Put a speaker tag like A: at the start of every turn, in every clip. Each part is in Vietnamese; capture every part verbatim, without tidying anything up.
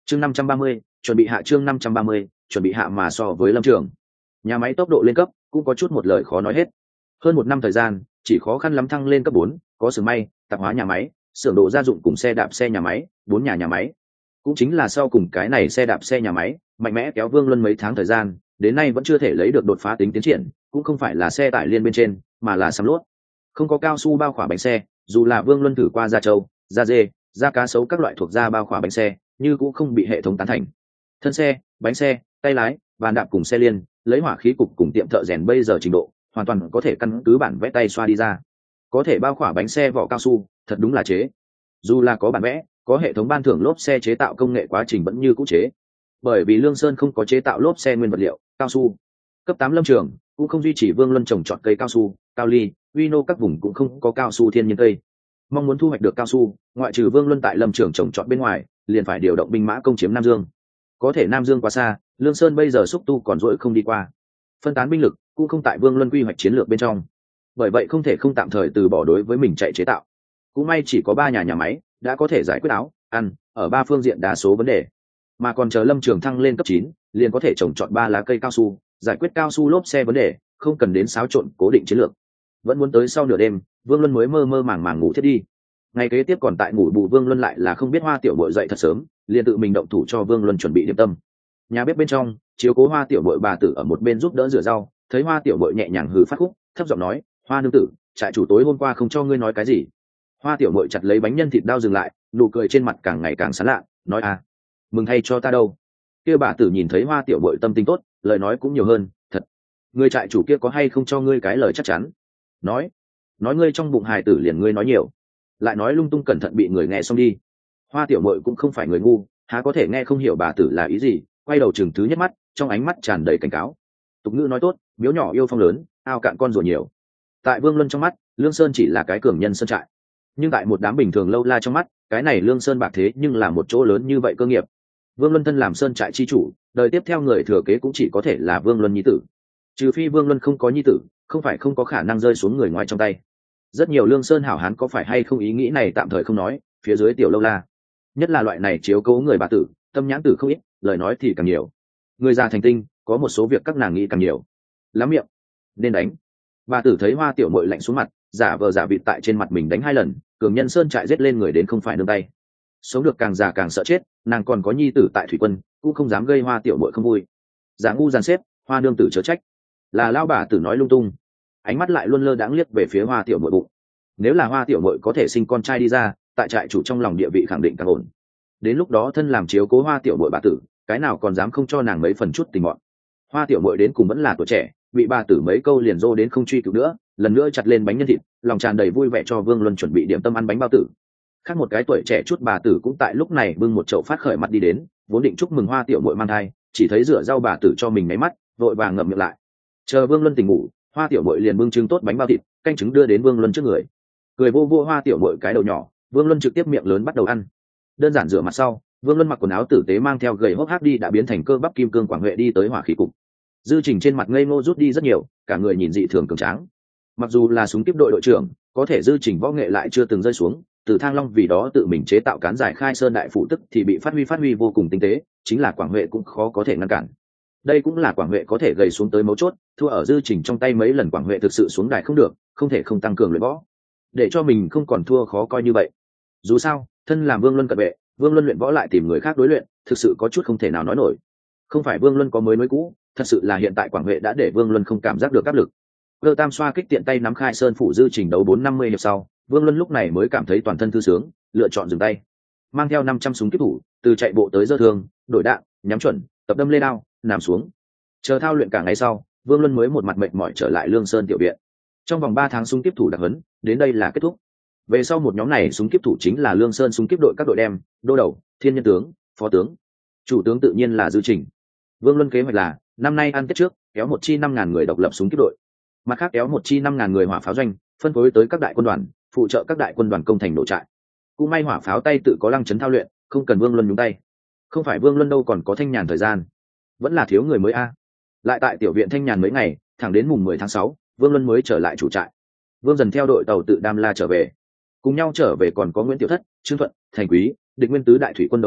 A: chương năm trăm ba mươi chuẩn bị hạ chương năm trăm ba mươi chuẩn bị hạ mà so với lâm trường nhà máy tốc độ lên cấp cũng có chút một lời khó nói hết. Hơn một năm thời gian chỉ khó khăn lắm thăng lên cấp bốn, có xưởng may, tạp hóa nhà máy, xưởng đồ gia dụng cùng xe đạp xe nhà máy, bốn nhà nhà máy. Cũng chính là sau cùng cái này xe đạp xe nhà máy mạnh mẽ kéo Vương Luân mấy tháng thời gian, đến nay vẫn chưa thể lấy được đột phá tính tiến triển, cũng không phải là xe tải liên bên trên mà là xăm lốt. Không có cao su bao khỏa bánh xe, dù là Vương Luân thử qua da trâu, da dê, da cá sấu các loại thuộc da bao khỏa bánh xe, như cũng không bị hệ thống tán thành. Thân xe, bánh xe, tay lái, bàn đạp cùng xe liên, lấy hỏa khí cục cùng tiệm thợ rèn bây giờ trình độ, hoàn toàn có thể căn cứ bản vẽ tay xoa đi ra. Có thể bao khỏa bánh xe vỏ cao su, thật đúng là chế. Dù là có bản vẽ, có hệ thống ban thưởng lốp xe chế tạo công nghệ quá trình vẫn như cũ chế. Bởi vì Lương Sơn không có chế tạo lốp xe nguyên vật liệu, cao su. Cấp tám lâm trường cũng không duy trì Vương Luân trồng trọt cây cao su, cao ly, Uino các vùng cũng không có cao su thiên nhiên cây. Mong muốn thu hoạch được cao su, ngoại trừ Vương Luân tại lâm trường trồng trọt bên ngoài, liền phải điều động binh mã công chiếm Nam Dương. Có thể Nam Dương quá xa, Lương Sơn bây giờ xúc tu còn dỗi không đi qua. Phân tán binh lực cũng không tại Vương Luân quy hoạch chiến lược bên trong. Bởi vậy không thể không tạm thời từ bỏ đối với mình chạy chế tạo. Cũng may chỉ có ba nhà nhà máy đã có thể giải quyết áo, ăn, ở ba phương diện đa số vấn đề. Mà còn chờ lâm trường thăng lên cấp chín, liền có thể trồng trọt ba lá cây cao su, giải quyết cao su lốp xe vấn đề, không cần đến xáo trộn cố định chiến lược. Vẫn muốn tới sau nửa đêm, Vương Luân mới mơ mơ màng màng ngủ thiết đi. Ngày kế tiếp còn tại ngủ bù Vương Luân lại là không biết Hoa Tiểu Bội dậy thật sớm, liền tự mình động thủ cho Vương Luân chuẩn bị điểm tâm. Nhà bếp bên trong, chiếu cố Hoa Tiểu Bội bà tử ở một bên giúp đỡ rửa rau, thấy Hoa Tiểu Bội nhẹ nhàng hừ phát khúc, thấp giọng nói: "Hoa nương tử, trại chủ tối hôm qua không cho ngươi nói cái gì?" Hoa Tiểu Bội chặt lấy bánh nhân thịt đao dừng lại, nụ cười trên mặt càng ngày càng sán lạ, nói: "À, mừng thay cho ta đâu." Kia bà tử nhìn thấy Hoa Tiểu Bội tâm tình tốt, lời nói cũng nhiều hơn: "Thật, người trại chủ kia có hay không cho ngươi cái lời chắc chắn? Nói, nói ngươi trong bụng hài tử liền ngươi nói nhiều, lại nói lung tung cẩn thận bị người nghe xong đi." Hoa Tiểu Bội cũng không phải người ngu, há có thể nghe không hiểu bà tử là ý gì, quay đầu chừng thứ nhất mắt, trong ánh mắt tràn đầy cảnh cáo. Tục ngữ nói tốt, miếu nhỏ yêu phong lớn, ao cạn con rùa nhiều. Tại Vương Luân trong mắt, Lương Sơn chỉ là cái cường nhân sơn trại, nhưng tại một đám bình thường lâu la trong mắt, cái này Lương Sơn bạc thế nhưng là một chỗ lớn như vậy cơ nghiệp. Vương Luân thân làm sơn trại chi chủ, đời tiếp theo người thừa kế cũng chỉ có thể là Vương Luân nhi tử. Trừ phi Vương Luân không có nhi tử, không phải không có khả năng rơi xuống người ngoài trong tay. Rất nhiều Lương Sơn hảo hán có phải hay không ý nghĩ này tạm thời không nói, phía dưới tiểu lâu la, nhất là loại này chiếu cố người bà tử, tâm nhãn tử không ít, lời nói thì càng nhiều. Người già thành tinh, có một số việc các nàng nghĩ càng nhiều. Lắm miệng, nên đánh. Bà tử thấy Hoa Tiểu Mội lạnh xuống mặt, giả vờ giả vịt tại trên mặt mình đánh hai lần, cường nhân sơn trại giết lên người đến không phải nương tay. Sống được càng già càng sợ chết, nàng còn có nhi tử tại thủy quân, cũng không dám gây Hoa Tiểu Mội không vui. Giả ngu dàn xếp, Hoa nương tử chớ trách. Là lao bà tử nói lung tung. Ánh mắt lại luôn lơ đãng liếc về phía Hoa Tiểu Mội bụng. Nếu là Hoa Tiểu Mội có thể sinh con trai đi ra, tại trại chủ trong lòng địa vị khẳng định càng ổn. Đến lúc đó thân làm chiếu cố Hoa Tiểu Mội bà tử, cái nào còn dám không cho nàng mấy phần chút tình mọn. Hoa Tiểu Mội đến cùng vẫn là tuổi trẻ, bị bà tử mấy câu liền dô đến không truy cứu nữa, lần nữa chặt lên bánh nhân thịt, lòng tràn đầy vui vẻ cho Vương Luân chuẩn bị điểm tâm ăn bánh bao tử. Khác một cái tuổi trẻ chút bà tử cũng tại lúc này bưng một chậu phát khởi mặt đi đến, vốn định chúc mừng Hoa Tiểu Mội mang thai, chỉ thấy rửa rau bà tử cho mình mấy mắt, vội vàng ngậm miệng lại. Chờ Vương Luân tỉnh ngủ, Hoa Tiểu Mội liền bưng trứng tốt bánh bao thịt, canh trứng đưa đến Vương Luân trước người. Cười vô vô Hoa Tiểu Mội cái đầu nhỏ, Vương Luân trực tiếp miệng lớn bắt đầu ăn. Đơn giản rửa mặt sau, Vương Luân mặc quần áo tử tế mang theo gầy hốc hác đi đã biến thành cơ bắp kim cương Quảng Huệ đi tới hỏa khí cục. Dư Trình trên mặt ngây ngô rút đi rất nhiều, cả người nhìn dị thường cường tráng. Mặc dù là súng tiếp đội đội trưởng, có thể Dư Trình võ nghệ lại chưa từng rơi xuống, từ Thang Long vì đó tự mình chế tạo cán giải khai sơn đại phụ tức thì bị phát huy phát huy vô cùng tinh tế, chính là Quảng Huệ cũng khó có thể ngăn cản. Đây cũng là Quảng Huệ có thể gầy xuống tới mấu chốt, thua ở Dư Trình trong tay mấy lần Quảng Huệ thực sự xuống đài không được, không thể không tăng cường luyện võ, để cho mình không còn thua khó coi như vậy. Dù sao, thân làm Vương Luân cận vệ, Vương Luân luyện võ lại tìm người khác đối luyện, thực sự có chút không thể nào nói nổi. Không phải Vương Luân có mới mới cũ, thật sự là hiện tại Quảng Huệ đã để Vương Luân không cảm giác được áp lực. Cơ tam xoa kích tiện tay nắm khai sơn phủ Dư Trình đấu bốn năm mươi hiệp sau, Vương Luân lúc này mới cảm thấy toàn thân thư sướng, lựa chọn dừng tay. Mang theo năm trăm súng kiếp thủ, từ chạy bộ tới giơ thương, đổi đạn, nhắm chuẩn, tập đâm lê đao, nằm xuống. Chờ thao luyện cả ngày sau, Vương Luân mới một mặt mệt mỏi trở lại Lương Sơn tiểu viện. Trong vòng ba tháng súng kiếp thủ đặc huấn, đến đây là kết thúc. Về sau một nhóm này súng kiếp thủ chính là Lương Sơn súng kiếp đội các đội đem, đô đầu, thiên nhân tướng, phó tướng. Chủ tướng tự nhiên là Dư Trình. Vương Luân kế hoạch là năm nay ăn tết trước kéo một chi năm ngàn người độc lập súng kiếp đội, mặt khác kéo một chi năm ngàn người hỏa pháo doanh, phân phối tới các đại quân đoàn, phụ trợ các đại quân đoàn công thành nổ trại. Cũng may hỏa pháo tay tự có lăng chấn thao luyện, không cần Vương Luân nhúng tay. Không phải Vương Luân đâu còn có thanh nhàn thời gian, vẫn là thiếu người mới a. Lại tại tiểu viện thanh nhàn mấy ngày, thẳng đến mùng mười tháng sáu, Vương Luân mới trở lại chủ trại. Vương Dần theo đội tàu tự Đam La trở về, cùng nhau trở về còn có Nguyễn Tiểu Thất, Trương Thuận, Thành Quý, Địch Nguyên tứ đại thủy quân đầu lĩnh,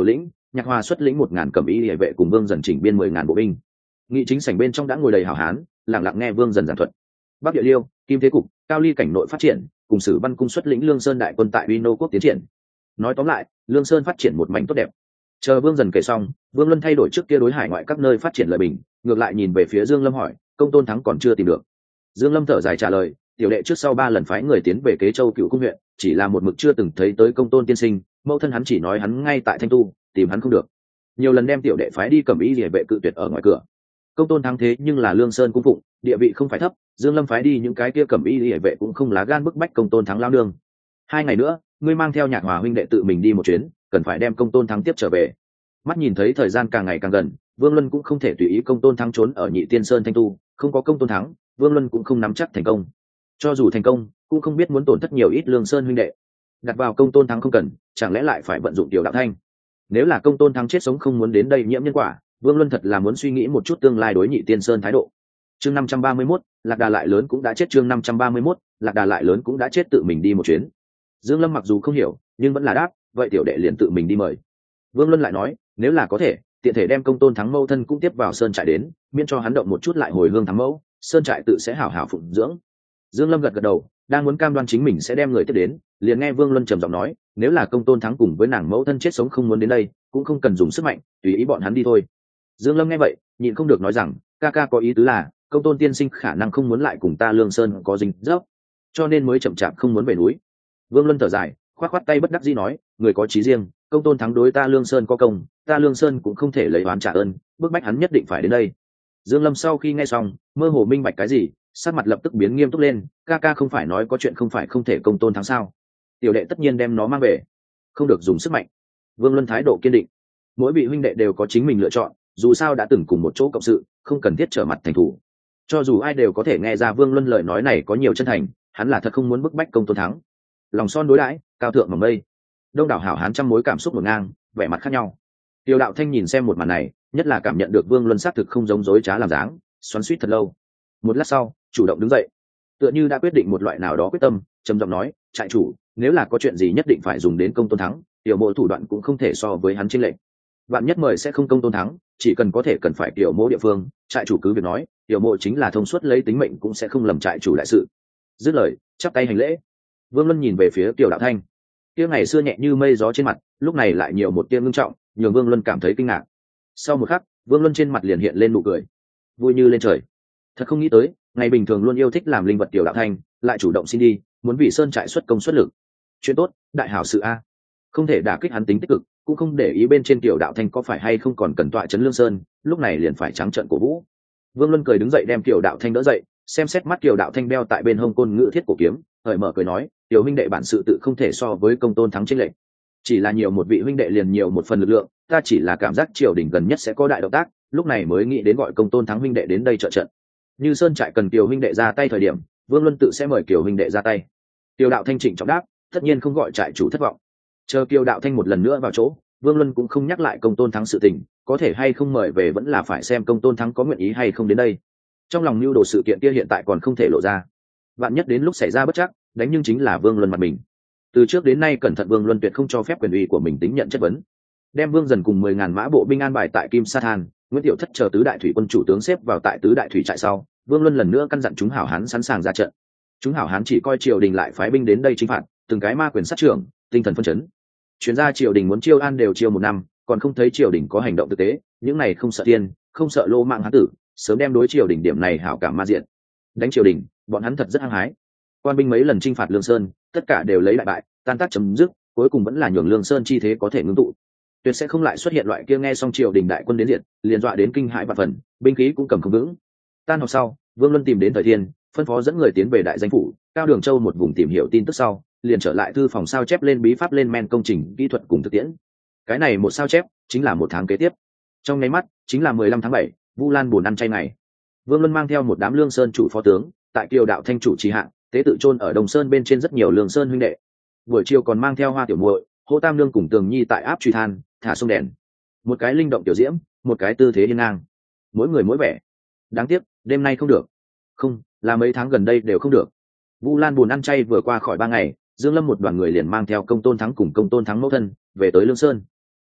A: Nhạc Hòa xuất lĩnh một ngàn cẩm y hệ vệ cùng Vương Dần chỉnh biên mười ngàn bộ binh. Nghị chính sảnh bên trong đã ngồi đầy hảo hán, lặng lặng nghe Vương Dần giảng thuật. Bắc Địa Liêu, Kim Thế Cục, Cao Ly cảnh nội phát triển, cùng Sử Văn cung xuất lĩnh Lương Sơn đại quân tại Uy Nô quốc tiến triển. Nói tóm lại, Lương Sơn phát triển một mảnh tốt đẹp. Chờ Vương Dần kể xong, Vương Luân thay đổi trước kia đối hải ngoại các nơi phát triển lợi bình, ngược lại nhìn về phía Dương Lâm hỏi, Công Tôn Thắng còn chưa tìm được. Dương Lâm thở dài trả lời, tiểu đệ trước sau ba lần phái người tiến về Kế Châu Cựu Cung huyện, chỉ là một mực chưa từng thấy tới Công Tôn tiên sinh, mẫu thân hắn chỉ nói hắn ngay tại Thanh Tu, tìm hắn không được. Nhiều lần đem tiểu đệ phái đi cầm ý liễu vệ cự tuyệt ở ngoài cửa. Công Tôn Thắng thế nhưng là Lương Sơn cung phụng, địa vị không phải thấp, Dương Lâm phái đi những cái kia cầm ý liễu vệ cũng không lá gan bức bách Công Tôn Thắng lao nương. Hai ngày nữa, ngươi mang theo Nhạc Hòa huynh đệ tự mình đi một chuyến, cần phải đem Công Tôn Thắng tiếp trở về. Mắt nhìn thấy thời gian càng ngày càng gần, Vương Luân cũng không thể tùy ý Công Tôn Thắng trốn ở Nhị Tiên Sơn Thanh Tu, không có Công Tôn Thắng, Vương Luân cũng không nắm chắc thành công. Cho dù thành công, cũng không biết muốn tổn thất nhiều ít Lương Sơn huynh đệ. Đặt vào Công Tôn Thắng không cần, chẳng lẽ lại phải vận dụng Tiểu Đạo Thanh? Nếu là Công Tôn Thắng chết sống không muốn đến đây nhiễm nhân quả, Vương Luân thật là muốn suy nghĩ một chút tương lai đối Nhị Tiên Sơn thái độ. Chương năm trăm ba mươi mốt, Lạc Đà lại lớn cũng đã chết. Chương năm trăm ba mươi mốt, Lạc Đà lại lớn cũng đã chết, tự mình đi một chuyến. Dương Lâm mặc dù không hiểu, nhưng vẫn là đáp, vậy tiểu đệ liền tự mình đi mời. Vương Luân lại nói, nếu là có thể, tiện thể đem Công Tôn Thắng mâu thân cũng tiếp vào sơn trại đến, miễn cho hắn động một chút lại hồi hương thắng mẫu, sơn trại tự sẽ hảo hảo phụng dưỡng. Dương Lâm gật gật đầu, đang muốn cam đoan chính mình sẽ đem người tiếp đến, liền nghe Vương Luân trầm giọng nói, nếu là Công Tôn Thắng cùng với nàng mẫu thân chết sống không muốn đến đây, cũng không cần dùng sức mạnh, tùy ý bọn hắn đi thôi. Dương Lâm nghe vậy, nhịn không được nói rằng, ca ca có ý tứ là, Công Tôn tiên sinh khả năng không muốn lại cùng ta Lương Sơn có dính dấp, cho nên mới chậm chạp không muốn về núi. Vương Luân thở dài, khoát khoát tay bất đắc dĩ nói, người có chí riêng, Công Tôn Thắng đối ta Lương Sơn có công, ta Lương Sơn cũng không thể lấy oán trả ơn, bức bách hắn nhất định phải đến đây. Dương Lâm sau khi nghe xong, mơ hồ minh bạch cái gì, sắc mặt lập tức biến nghiêm túc lên, ca ca không phải nói có chuyện không phải không thể Công Tôn Thắng sao? Tiểu đệ tất nhiên đem nó mang về, không được dùng sức mạnh. Vương Luân thái độ kiên định, mỗi vị huynh đệ đều có chính mình lựa chọn, dù sao đã từng cùng một chỗ cộng sự, không cần thiết trở mặt thành thủ. Cho dù ai đều có thể nghe ra Vương Luân lời nói này có nhiều chân thành, hắn là thật không muốn bức bách Công Tôn Thắng. Lòng son đối đãi, cao thượng mỏng mây. Đông đảo hảo hán trăm mối cảm xúc ngổn ngang, vẻ mặt khác nhau. Tiêu Đạo Thanh nhìn xem một màn này, nhất là cảm nhận được Vương Luân xác thực không giống dối trá làm dáng, xoắn xuýt thật lâu. Một lát sau, chủ động đứng dậy, tựa như đã quyết định một loại nào đó quyết tâm, trầm giọng nói, trại chủ, nếu là có chuyện gì nhất định phải dùng đến Công Tôn Thắng, tiểu mộ thủ đoạn cũng không thể so với hắn chênh lệch. Bạn nhất mời sẽ không Công Tôn Thắng, chỉ cần có thể cần phải tiểu mộ địa phương, trại chủ cứ việc nói, tiểu mộ chính là thông suốt lấy tính mệnh cũng sẽ không lầm trại chủ đại sự. Dứt lời, chắp tay hành lễ. Vương Luân nhìn về phía Tiểu Đạo Thanh, kia ngày xưa nhẹ như mây gió trên mặt, lúc này lại nhiều một tia ngưng trọng, nhường Vương Luân cảm thấy kinh ngạc. Sau một khắc, Vương Luân trên mặt liền hiện lên nụ cười, vui như lên trời. Thật không nghĩ tới, ngày bình thường luôn yêu thích làm linh vật Tiểu Đạo Thanh, lại chủ động xin đi, muốn vì sơn trại xuất công xuất lực. Chuyện tốt, đại hảo sự a. Không thể đả kích hắn tính tích cực, cũng không để ý bên trên Tiểu Đạo Thanh có phải hay không còn cần tọa trấn Lương Sơn, lúc này liền phải trắng trợn cổ vũ. Vương Luân cười đứng dậy đem Tiểu Đạo Thanh đỡ dậy, xem xét mắt Tiểu Đạo Thanh đeo tại bên hông côn ngữ thiết cổ kiếm, hởi mở cười nói, tiểu huynh đệ bản sự tự không thể so với Công Tôn Thắng chênh lệch, chỉ là nhiều một vị huynh đệ liền nhiều một phần lực lượng, ta chỉ là cảm giác triều đình gần nhất sẽ có đại động tác, lúc này mới nghĩ đến gọi Công Tôn Thắng huynh đệ đến đây trợ trận. Như sơn trại cần Kiều huynh đệ ra tay thời điểm, Vương Luân tự sẽ mời Kiều huynh đệ ra tay. Tiêu Đạo Thanh trịnh trọng đáp, tất nhiên không gọi trại chủ thất vọng. Chờ Kiều Đạo Thanh một lần nữa vào chỗ, Vương Luân cũng không nhắc lại Công Tôn Thắng sự tình, có thể hay không mời về vẫn là phải xem Công Tôn Thắng có nguyện ý hay không đến đây. Trong lòng mưu đồ sự kiện kia hiện tại còn không thể lộ ra, vạn nhất đến lúc xảy ra bất trắc, đánh nhưng chính là Vương Luân mặt mình. Từ trước đến nay cẩn thận Vương Luân tuyệt không cho phép quyền uy của mình tính nhận chất vấn. Đem Vương Dần cùng mười ngàn mã bộ binh an bài tại Kim Sa Than, Nguyễn Tiểu Thất chờ tứ đại thủy quân chủ tướng xếp vào tại tứ đại thủy trại sau, Vương Luân lần nữa căn dặn chúng hảo hán sẵn sàng ra trận. Chúng hảo hán chỉ coi triều đình lại phái binh đến đây chính phạt, từng cái ma quyền sát trưởng, tinh thần phân chấn. Chuyên gia triều đình muốn chiêu an đều chiêu một năm, còn không thấy triều đình có hành động thực tế, những này không sợ thiên, không sợ lô mạng hán tử, sớm đem đối triều đình điểm này hảo cảm ma diện. Đánh triều đình, bọn hắn thật rất hăng hái. Quan binh mấy lần chinh phạt Lương Sơn, tất cả đều lấy đại bại, tan tác chấm dứt, cuối cùng vẫn là nhường Lương Sơn chi thế có thể ngưng tụ. Tuyệt sẽ không lại xuất hiện loại kia nghe xong triều đình đại quân đến diệt, liền dọa đến kinh hãi vạn phần, binh khí cũng cầm không vững. Tan họp sau, Vương Luân tìm đến Thời Thiên, phân phó dẫn người tiến về đại danh phủ, Cao Đường Châu một vùng tìm hiểu tin tức sau, liền trở lại thư phòng sao chép lên bí pháp lên men công trình kỹ thuật cùng thực tiễn. Cái này một sao chép, chính là một tháng kế tiếp. Trong nháy mắt, chính là mười lăm tháng bảy, Vu Lan buồn ăn chay ngày. Vương Luân mang theo một đám Lương Sơn chủ phó tướng, tại Kiều Đạo Thanh chủ trì hạ, tế tự chôn ở Đồng Sơn bên trên rất nhiều Lương Sơn huynh đệ. Buổi chiều còn mang theo Hoa Tiểu Muội, Hồ Tam Nương cùng Tường Nhi tại áp truy than, thả sông đèn. Một cái linh động tiểu diễm, một cái tư thế hiên ngang. Mỗi người mỗi vẻ. Đáng tiếc, đêm nay không được. Không, là mấy tháng gần đây đều không được. Vu Lan buồn ăn chay vừa qua khỏi ba ngày, Dương Lâm một đoàn người liền mang theo Công Tôn Thắng cùng Công Tôn Thắng mẫu thân về tới Lương Sơn.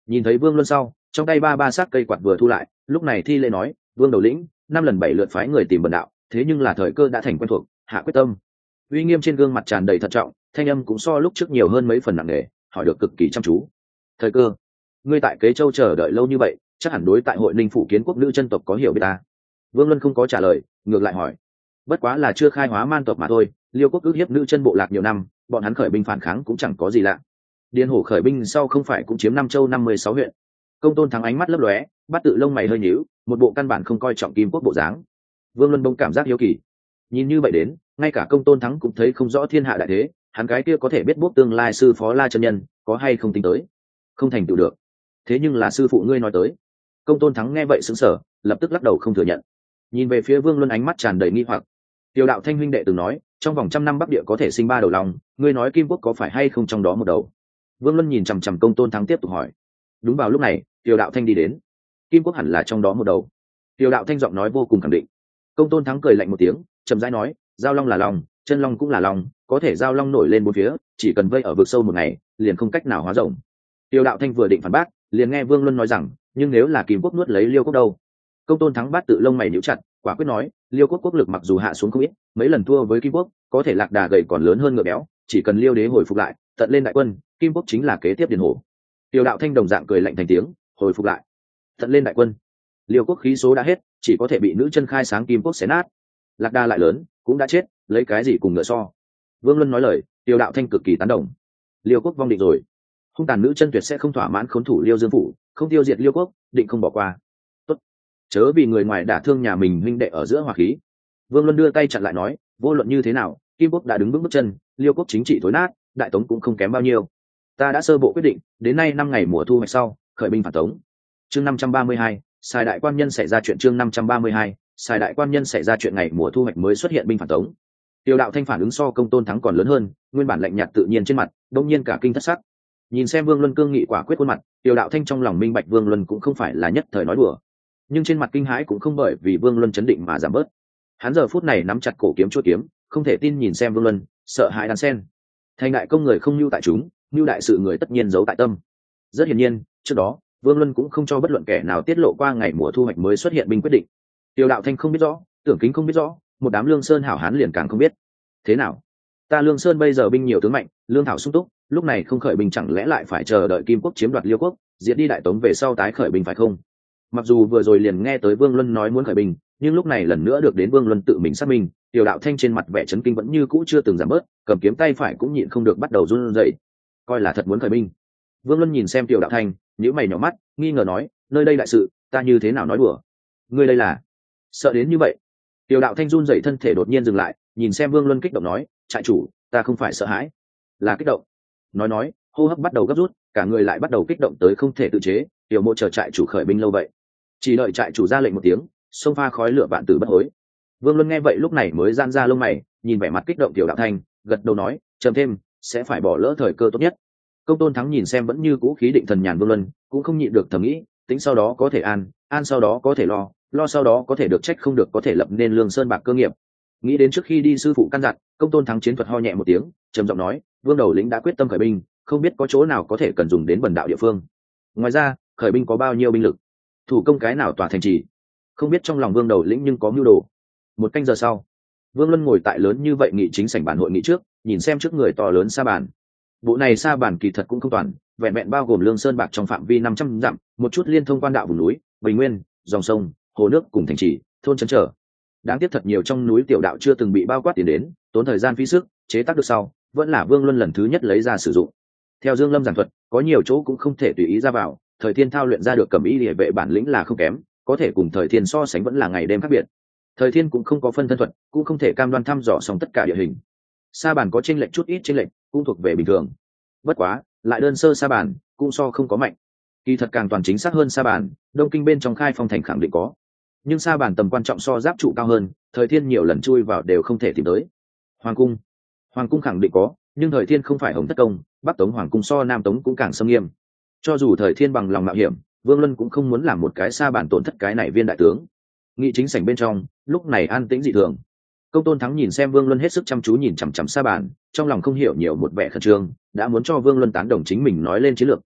A: Nhìn thấy vương luân sau, trong tay ba ba sắc cây quạt vừa thu lại, lúc này thi lễ nói, vương đầu lĩnh năm lần bảy lượt phái người tìm bần đạo, thế nhưng là thời cơ đã thành quen thuộc, hạ quyết tâm. Uy nghiêm trên gương mặt tràn đầy thận trọng, thanh âm cũng so lúc trước nhiều hơn mấy phần nặng nề, hỏi được cực kỳ chăm chú. Thời cơ? Ngươi tại Kế Châu chờ đợi lâu như vậy, chắc hẳn đối tại hội Ninh phủ kiến quốc nữ chân tộc có hiểu biết ta. Vương Luân không có trả lời, ngược lại hỏi, bất quá là chưa khai hóa man tộc mà thôi, Liêu quốc ước hiếp nữ chân bộ lạc nhiều năm, bọn hắn khởi binh phản kháng cũng chẳng có gì lạ. Điền Hổ khởi binh sau không phải cũng chiếm Nam Châu năm mươi sáu huyện. Công Tôn Thắng ánh mắt lấp lóe, bắt tự lông mày hơi nhíu, một bộ căn bản không coi trọng Kim quốc bộ dáng. Vương Luân bỗng cảm giác hiếu kỳ. Nhìn như vậy đến, ngay cả Công Tôn Thắng cũng thấy không rõ thiên hạ đại thế, hắn cái kia có thể biết bốc tương lai sư phó La chân nhân, có hay không tính tới? Không thành tựu được. Thế nhưng là sư phụ ngươi nói tới. Công Tôn Thắng nghe vậy sững sờ, lập tức lắc đầu không thừa nhận. Nhìn về phía Vương Luân ánh mắt tràn đầy nghi hoặc. Tiểu đạo Thanh huynh đệ từng nói, trong vòng trăm năm Bắc địa có thể sinh ba đầu long, ngươi nói Kim quốc có phải hay không trong đó một đầu? Vương Luân nhìn chằm chằm Công Tôn Thắng tiếp tục hỏi. Đúng vào lúc này, Tiểu đạo Thanh đi đến. Kim quốc hẳn là trong đó một đầu. Tiểu đạo Thanh giọng nói vô cùng khẳng định. Công Tôn Thắng cười lạnh một tiếng, chậm rãi nói, giao long là long, chân long cũng là long, có thể giao long nổi lên bốn phía, chỉ cần vây ở vực sâu một ngày, liền không cách nào hóa rộng. Tiểu đạo Thanh vừa định phản bác, liền nghe Vương Luân nói rằng, nhưng nếu là Kim quốc nuốt lấy Liêu quốc đâu? Công Tôn Thắng bắt tự lông mày nhíu chặt, quả quyết nói, Liêu quốc quốc lực mặc dù hạ xuống không ít, mấy lần thua với Kim quốc, có thể lạc đà gầy còn lớn hơn ngựa béo, chỉ cần Liêu đế hồi phục lại, tận lên đại quân, Kim quốc chính là kế tiếp Điền Hổ. Tiểu đạo Thanh đồng dạng cười lạnh thành tiếng, hồi phục lại, tận lên đại quân. Liêu quốc khí số đã hết, chỉ có thể bị nữ chân khai sáng Kim quốc xé nát. Lạc đà lại lớn, cũng đã chết, lấy cái gì cùng ngựa so? Vương Luân nói lời, Tiểu đạo Thanh cực kỳ tán đồng. Liêu quốc vong định rồi, hung tàn nữ chân tuyệt sẽ không thỏa mãn khốn thủ Liêu Dương phủ, không tiêu diệt Liêu quốc, định không bỏ qua. Tốt, chớ vì người ngoài đả thương nhà mình huynh đệ ở giữa hòa khí. Vương Luân đưa tay chặn lại nói, vô luận như thế nào, Kim quốc đã đứng bước bước chân, Liêu quốc chính trị thối nát, đại tống cũng không kém bao nhiêu. Ta đã sơ bộ quyết định, đến nay năm ngày mùa thu hoạch sau, khởi binh phản tống. Chương năm trăm ba mươi hai, Sài đại quan nhân xảy ra chuyện chương năm trăm ba mươi hai, Sài đại quan nhân xảy ra chuyện ngày mùa thu hoạch mới xuất hiện binh phản tống. Tiểu đạo Thanh phản ứng so Công Tôn Thắng còn lớn hơn, nguyên bản lạnh nhạt tự nhiên trên mặt, đột nhiên cả kinh thất sắc. Nhìn xem Vương Luân cương nghị quả quyết khuôn mặt, Tiểu đạo Thanh trong lòng minh bạch Vương Luân cũng không phải là nhất thời nói đùa, nhưng trên mặt kinh hãi cũng không bởi vì Vương Luân chấn định mà giảm bớt. Hắn giờ phút này nắm chặt cổ kiếm chuôi kiếm, không thể tin nhìn xem Vương Luân, sợ hãi đan sen. Thành đại công người không nhu tại chúng, nhu đại sự người tất nhiên giấu tại tâm. Rất hiển nhiên, trước đó Vương Luân cũng không cho bất luận kẻ nào tiết lộ qua ngày mùa thu hoạch mới xuất hiện binh quyết định. Tiểu đạo Thanh không biết rõ, Tưởng Kính không biết rõ, một đám Lương Sơn hảo hán liền càng không biết. Thế nào? Ta Lương Sơn bây giờ binh nhiều tướng mạnh, lương thảo sung túc, lúc này không khởi binh chẳng lẽ lại phải chờ đợi Kim quốc chiếm đoạt Liêu quốc, diệt đi đại tống về sau tái khởi binh phải không? Mặc dù vừa rồi liền nghe tới Vương Luân nói muốn khởi binh, nhưng lúc này lần nữa được đến Vương Luân tự mình xác minh, Tiểu đạo Thanh trên mặt vẻ chấn kinh vẫn như cũ chưa từng giảm bớt, cầm kiếm tay phải cũng nhịn không được bắt đầu run rẩy. Coi là thật muốn khởi binh. Vương Luân nhìn xem Tiểu đạo Thanh, nhíu mày nhỏ mắt, nghi ngờ nói, nơi đây đại sự, ta như thế nào nói đùa? Ngươi đây là sợ đến như vậy? Tiểu đạo Thanh run rẩy thân thể đột nhiên dừng lại, nhìn xem Vương Luân kích động nói, trại chủ, ta không phải sợ hãi, là kích động. Nói nói, hô hấp bắt đầu gấp rút, cả người lại bắt đầu kích động tới không thể tự chế. Tiểu mộ chờ trại chủ khởi binh lâu vậy, chỉ đợi trại chủ ra lệnh một tiếng, xông pha khói lửa vạn tử bất hối. Vương Luân nghe vậy lúc này mới giãn ra lông mày, nhìn vẻ mặt kích động Tiểu đạo Thanh, gật đầu nói, trầm thêm, sẽ phải bỏ lỡ thời cơ tốt nhất. Công Tôn Thắng nhìn xem vẫn như cũ khí định thần nhàn Vương Luân, cũng không nhịn được thầm nghĩ, tính sau đó có thể an, an sau đó có thể lo, lo sau đó có thể được trách không được có thể lập nên Lương Sơn bạc cơ nghiệp. Nghĩ đến trước khi đi sư phụ căn dặn, Công Tôn Thắng chiến thuật ho nhẹ một tiếng, trầm giọng nói, Vương đầu lĩnh đã quyết tâm khởi binh, không biết có chỗ nào có thể cần dùng đến bần đạo địa phương. Ngoài ra, khởi binh có bao nhiêu binh lực, thủ công cái nào tỏa thành trì, không biết trong lòng Vương đầu lĩnh nhưng có mưu đồ. Một canh giờ sau, Vương Luân ngồi tại lớn như vậy nghị chính sảnh bàn hội nghị trước, nhìn xem trước người to lớn sa bàn. Bộ này sa bàn kỳ thật cũng không toàn, vẹn vẹn bao gồm Lương Sơn bạc trong phạm vi năm trăm dặm, một chút liên thông quan đạo vùng núi, bình nguyên, dòng sông, hồ nước cùng thành trì, thôn trấn trở. Đáng tiếc thật nhiều trong núi tiểu đạo chưa từng bị bao quát tiền đến, tốn thời gian phí sức, chế tác được sau, vẫn là Vương Luân lần thứ nhất lấy ra sử dụng. Theo Dương Lâm giảng thuật, có nhiều chỗ cũng không thể tùy ý ra vào, Thời Thiên thao luyện ra được cẩm y liề vệ bản lĩnh là không kém, có thể cùng Thời Thiên so sánh vẫn là ngày đêm khác biệt. Thời Thiên cũng không có phân thân thuật, cũng không thể cam đoan thăm dò xong tất cả địa hình. Sa bàn có chênh lệch chút ít chênh lệch, cũng thuộc về bình thường. Bất quá, lại đơn sơ sa bàn, cũng so không có mạnh. Kỳ thật càng toàn chính xác hơn sa bàn, Đông Kinh bên trong Khai Phong thành khẳng định có. Nhưng sa bàn tầm quan trọng so giáp trụ cao hơn, Thời Thiên nhiều lần chui vào đều không thể tìm tới. Hoàng cung, Hoàng cung khẳng định có, nhưng Thời Thiên không phải Hồng Thất Công, Bắc Tống Hoàng cung so Nam Tống cũng càng xâm nghiêm. Cho dù Thời Thiên bằng lòng mạo hiểm, Vương Luân cũng không muốn làm một cái sa bàn tổn thất cái này viên đại tướng. Nghị chính sảnh bên trong, lúc này an tĩnh dị thường. Công Tôn Thắng nhìn xem Vương Luân hết sức chăm chú nhìn chằm chằm sa bàn, trong lòng không hiểu nhiều một vẻ khẩn trương, đã muốn cho Vương Luân tán đồng chính mình nói lên chiến lược,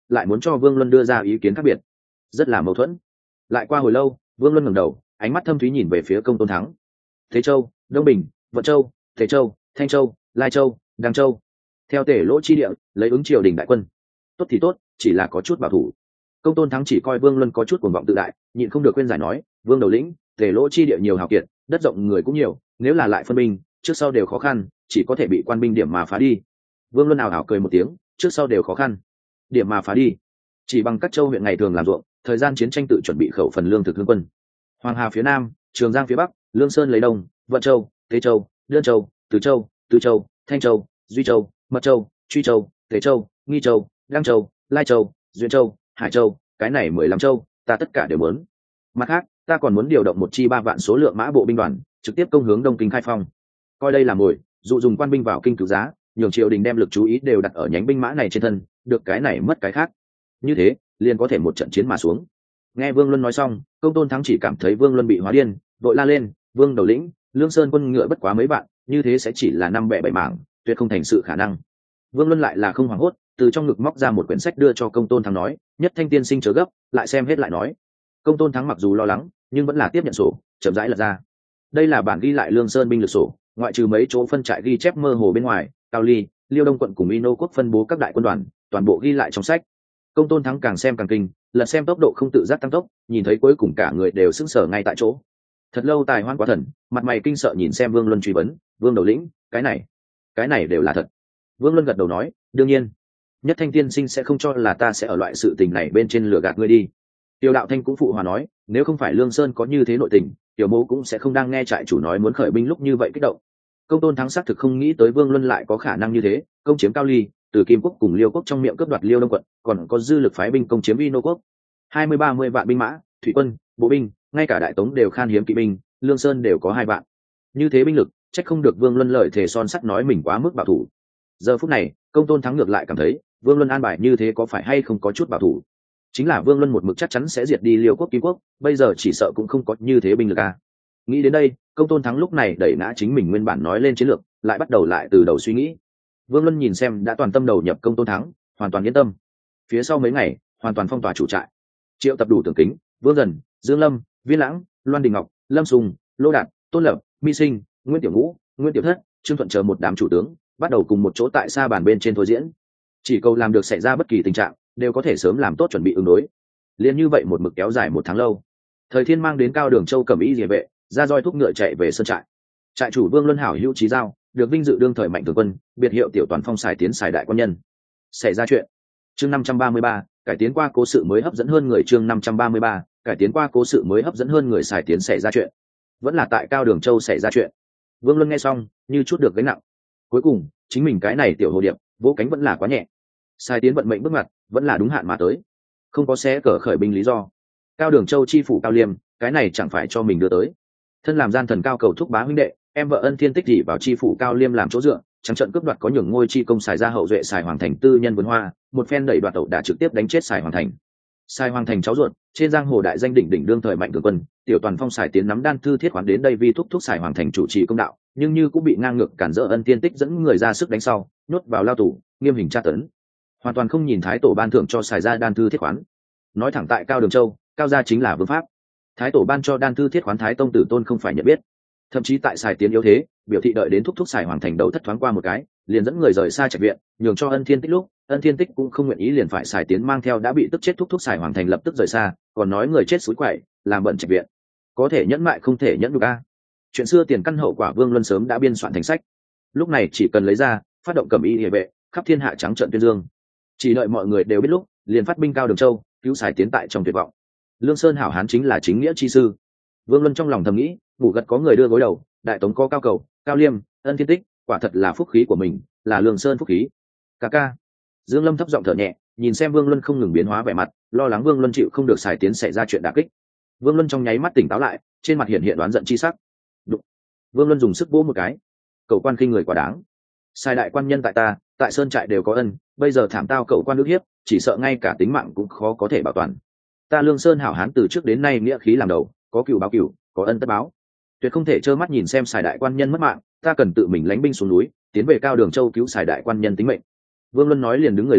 A: lại muốn cho vương luân đưa ra ý kiến khác biệt, rất là mâu thuẫn. Lại qua hồi lâu, vương luân ngẩng đầu, ánh mắt thâm thúy nhìn về phía Công Tôn Thắng. Thế Châu, Đông Bình, Vận Châu, Thế Châu, Thanh Châu, Lai Châu, Đăng Châu, theo tể lỗ chi địa lấy ứng triều đình đại quân. Tốt thì tốt, chỉ là có chút bảo thủ. Công Tôn Thắng chỉ coi vương luân có chút cuồng vọng tự đại, nhịn không được khuyên giải nói, vương đầu lĩnh, tể lỗ chi địa nhiều hào kiệt, đất rộng người cũng nhiều, nếu là lại phân binh, trước sau đều khó khăn, chỉ có thể bị quan binh điểm mà phá đi. Vương luân ảo ảo cười một tiếng, trước sau đều khó khăn, điểm mà phá đi, chỉ bằng các châu huyện ngày thường làm ruộng, thời gian chiến tranh tự chuẩn bị khẩu phần lương thực hương quân. Hoàng Hà phía nam, Trường Giang phía bắc, Lương Sơn lấy đông, Vận Châu, Tế Châu, Đơn Châu, Từ Châu, Tứ Châu, Thanh Châu, Duy Châu, Mật Châu, Truy Châu, Tế Châu, Nghi Châu, Đăng Châu, Lai Châu, Duyên Châu, Hải Châu, cái này mười lăm châu, ta tất cả đều muốn. Mặt khác, ta còn muốn điều động một chi ba vạn số lượng mã bộ binh đoàn, trực tiếp công hướng Đông Kinh khai phong. Coi đây là mồi, dụ dùng quan binh vào kinh cứu giá, nhường triều đình đem lực chú ý đều đặt ở nhánh binh mã này trên thân, được cái này mất cái khác. Như thế, liền có thể một trận chiến mà xuống. Nghe Vương Luân nói xong, Công Tôn Thắng chỉ cảm thấy Vương Luân bị hóa điên, vội la lên, Vương đầu lĩnh, Lương Sơn quân ngựa bất quá mấy bạn, như thế sẽ chỉ là năm bẻ bảy mảng, tuyệt không thành sự khả năng. Vương Luân lại là không hoảng hốt, từ trong ngực móc ra một quyển sách đưa cho Công Tôn Thắng nói, Nhất Thanh tiên sinh chớ gấp, lại xem hết lại nói. Công Tôn Thắng mặc dù lo lắng, nhưng vẫn là tiếp nhận sổ, chậm rãi lật ra. Đây là bản ghi lại Lương Sơn binh lực sổ, ngoại trừ mấy chỗ phân trại ghi chép mơ hồ bên ngoài, Cao Ly, Liêu Đông quận cùng Ino quốc phân bố các đại quân đoàn, toàn bộ ghi lại trong sách. Công Tôn Thắng càng xem càng kinh, lật xem tốc độ không tự giác tăng tốc, nhìn thấy cuối cùng cả người đều sững sờ ngay tại chỗ. Thật lâu tài hoan quá thần, mặt mày kinh sợ nhìn xem Vương Luân truy vấn, Vương đầu lĩnh, cái này, cái này đều là thật. Vương Luân gật đầu nói, đương nhiên, Nhất Thanh tiên sinh sẽ không cho là ta sẽ ở loại sự tình này bên trên lừa gạt ngươi đi. Tiêu Đạo Thanh cũng phụ hòa nói, nếu không phải Lương Sơn có như thế nội tình, Tiểu Mộ cũng sẽ không đang nghe trại chủ nói muốn khởi binh lúc như vậy kích động. Công Tôn Thắng xác thực không nghĩ tới Vương Luân lại có khả năng như thế, công chiếm Cao Ly, từ Kim quốc cùng Liêu quốc trong miệng cướp đoạt Liêu Đông quận, còn có dư lực phái binh công chiếm Ino quốc. hai mươi ba mươi vạn binh mã, thủy quân, bộ binh, ngay cả đại tống đều khan hiếm kỵ binh, Lương Sơn đều có hai vạn. Như thế binh lực, trách không được Vương Luân lợi thể son sắt nói mình quá mức bảo thủ. Giờ phút này, Công Tôn Thắng ngược lại cảm thấy, Vương Luân an bài như thế có phải hay không có chút bảo thủ. Chính là Vương Luân một mực chắc chắn sẽ diệt đi Liêu quốc Kim quốc, bây giờ chỉ sợ cũng không có như thế binh lực à. Nghĩ đến đây, Công Tôn Thắng lúc này đẩy ngã chính mình nguyên bản nói lên chiến lược, lại bắt đầu lại từ đầu suy nghĩ. Vương Luân nhìn xem đã toàn tâm đầu nhập Công Tôn Thắng, hoàn toàn yên tâm. Phía sau mấy ngày, hoàn toàn phong tỏa chủ trại, triệu tập đủ tưởng kính, Vương Dần, Dương Lâm, Viên Lãng, Loan Đình Ngọc, Lâm Sùng, Lô Đạt, Tôn Lập, Mi Sinh, Nguyễn Tiểu Ngũ, Nguyễn Tiểu Thất, Trương Thuận chờ một đám chủ tướng, bắt đầu cùng một chỗ tại xa bàn bên trên thôi diễn. Chỉ cầu làm được xảy ra bất kỳ tình trạng, đều có thể sớm làm tốt chuẩn bị ứng đối. Liên như vậy một mực kéo dài một tháng lâu. Thời Thiên mang đến Cao Đường Châu cầm ý rìa vệ, ra roi thúc ngựa chạy về sơn trại. Trại chủ Vương Luân hảo hữu trí giao, được vinh dự đương thời mạnh tướng quân, biệt hiệu tiểu toàn phong xài tiến xài đại quan nhân. Xảy ra chuyện. Chương năm trăm ba mươi ba, cải tiến qua cố sự mới hấp dẫn hơn người. Chương năm trăm ba mươi ba, cải tiến qua cố sự mới hấp dẫn hơn người. Xài tiến xảy ra chuyện. Vẫn là tại Cao Đường Châu xảy ra chuyện. Vương Luân nghe xong, như chút được gánh nặng. Cuối cùng, chính mình cái này tiểu hồ điệp, vỗ cánh vẫn là quá nhẹ. Xài tiến vận mệnh bước ngoặt, vẫn là đúng hạn mà tới. Không có xé cờ khởi binh lý do. Cao Đường Châu chi phủ Cao Liêm, cái này chẳng phải cho mình đưa tới. Thân làm gian thần cao cầu thúc bá huynh đệ, em vợ Ân Thiên Tích chỉ vào chi phủ Cao Liêm làm chỗ dựa, trắng trận cướp đoạt có nhường ngôi chi công xài ra hậu duệ xài hoàng thành tư nhân vườn hoa, một phen đẩy đoạt tẩu đã trực tiếp đánh chết xài hoàng thành. Xài hoàng thành cháu ruột, trên giang hồ đại danh đỉnh đỉnh đương thời mạnh tướng quân, tiểu toàn phong xài tiến nắm đan thư thiết khoán đến đây vì thúc thúc xài hoàng thành chủ trì công đạo, nhưng như cũng bị ngang ngược cản rỡ Ân Thiên Tích dẫn người ra sức đánh sau, nhốt vào lao tù, nghiêm hình tra tấn. Hoàn toàn không nhìn thái tổ ban thưởng cho xài ra đan thư thiết khoán. Nói thẳng tại Cao Đường Châu, cao gia chính là vương pháp. Thái tổ ban cho đan thư thiết khoán thái tông tử tôn không phải nhận biết. Thậm chí tại xài tiến yếu thế, biểu thị đợi đến thúc thúc xài hoàng thành đầu thất thoáng qua một cái, liền dẫn người rời xa trạch viện, nhường cho Ân Thiên Tích lúc, Ân Thiên Tích cũng không nguyện ý liền phải xài tiến mang theo đã bị tức chết thúc thúc xài hoàng thành lập tức rời xa, còn nói người chết suối quậy, làm bận trạch viện. Có thể nhẫn mại không thể nhẫn được a. Chuyện xưa tiền căn hậu quả Vương Luân sớm đã biên soạn thành sách. Lúc này chỉ cần lấy ra, phát động cầm y địa vệ, khắp thiên hạ trắng trợn tuyên dương. Chỉ đợi mọi người đều biết lúc, liền phát binh Cao Đường Châu, cứu xài tiến tại trong tuyệt vọng. Lương Sơn hảo hán chính là chính nghĩa chi sư. Vương Luân trong lòng thầm nghĩ, ngủ gật có người đưa gối đầu, đại tống có Cao Cầu, Cao Liêm, Ân Thiên Tích, quả thật là phúc khí của mình, là Lương Sơn phúc khí. Ca ca. Dương Lâm thấp giọng thở nhẹ, nhìn xem Vương Luân không ngừng biến hóa vẻ mặt, lo lắng Vương Luân chịu không được xài tiến xảy ra chuyện đả kích. Vương Luân trong nháy mắt tỉnh táo lại, trên mặt hiện hiện đoán giận chi sắc. Đụng. Vương Luân dùng sức vỗ một cái. Cầu quan khinh người quá đáng. Sai đại quan nhân tại ta, tại sơn trại đều có ân, bây giờ thảm tao cậu quan nước hiếp, chỉ sợ ngay cả tính mạng cũng khó có thể bảo toàn. Ta Lương Sơn hảo hán từ trước đến nay nghĩa khí làm đầu, có cừu báo cừu, có ân tất báo, tuyệt không thể trơ mắt nhìn xem xài đại quan nhân mất mạng, ta cần tự mình lánh binh xuống núi, tiến về Cao Đường Châu cứu xài đại quan nhân tính mệnh. Vương Luân nói liền đứng người lên,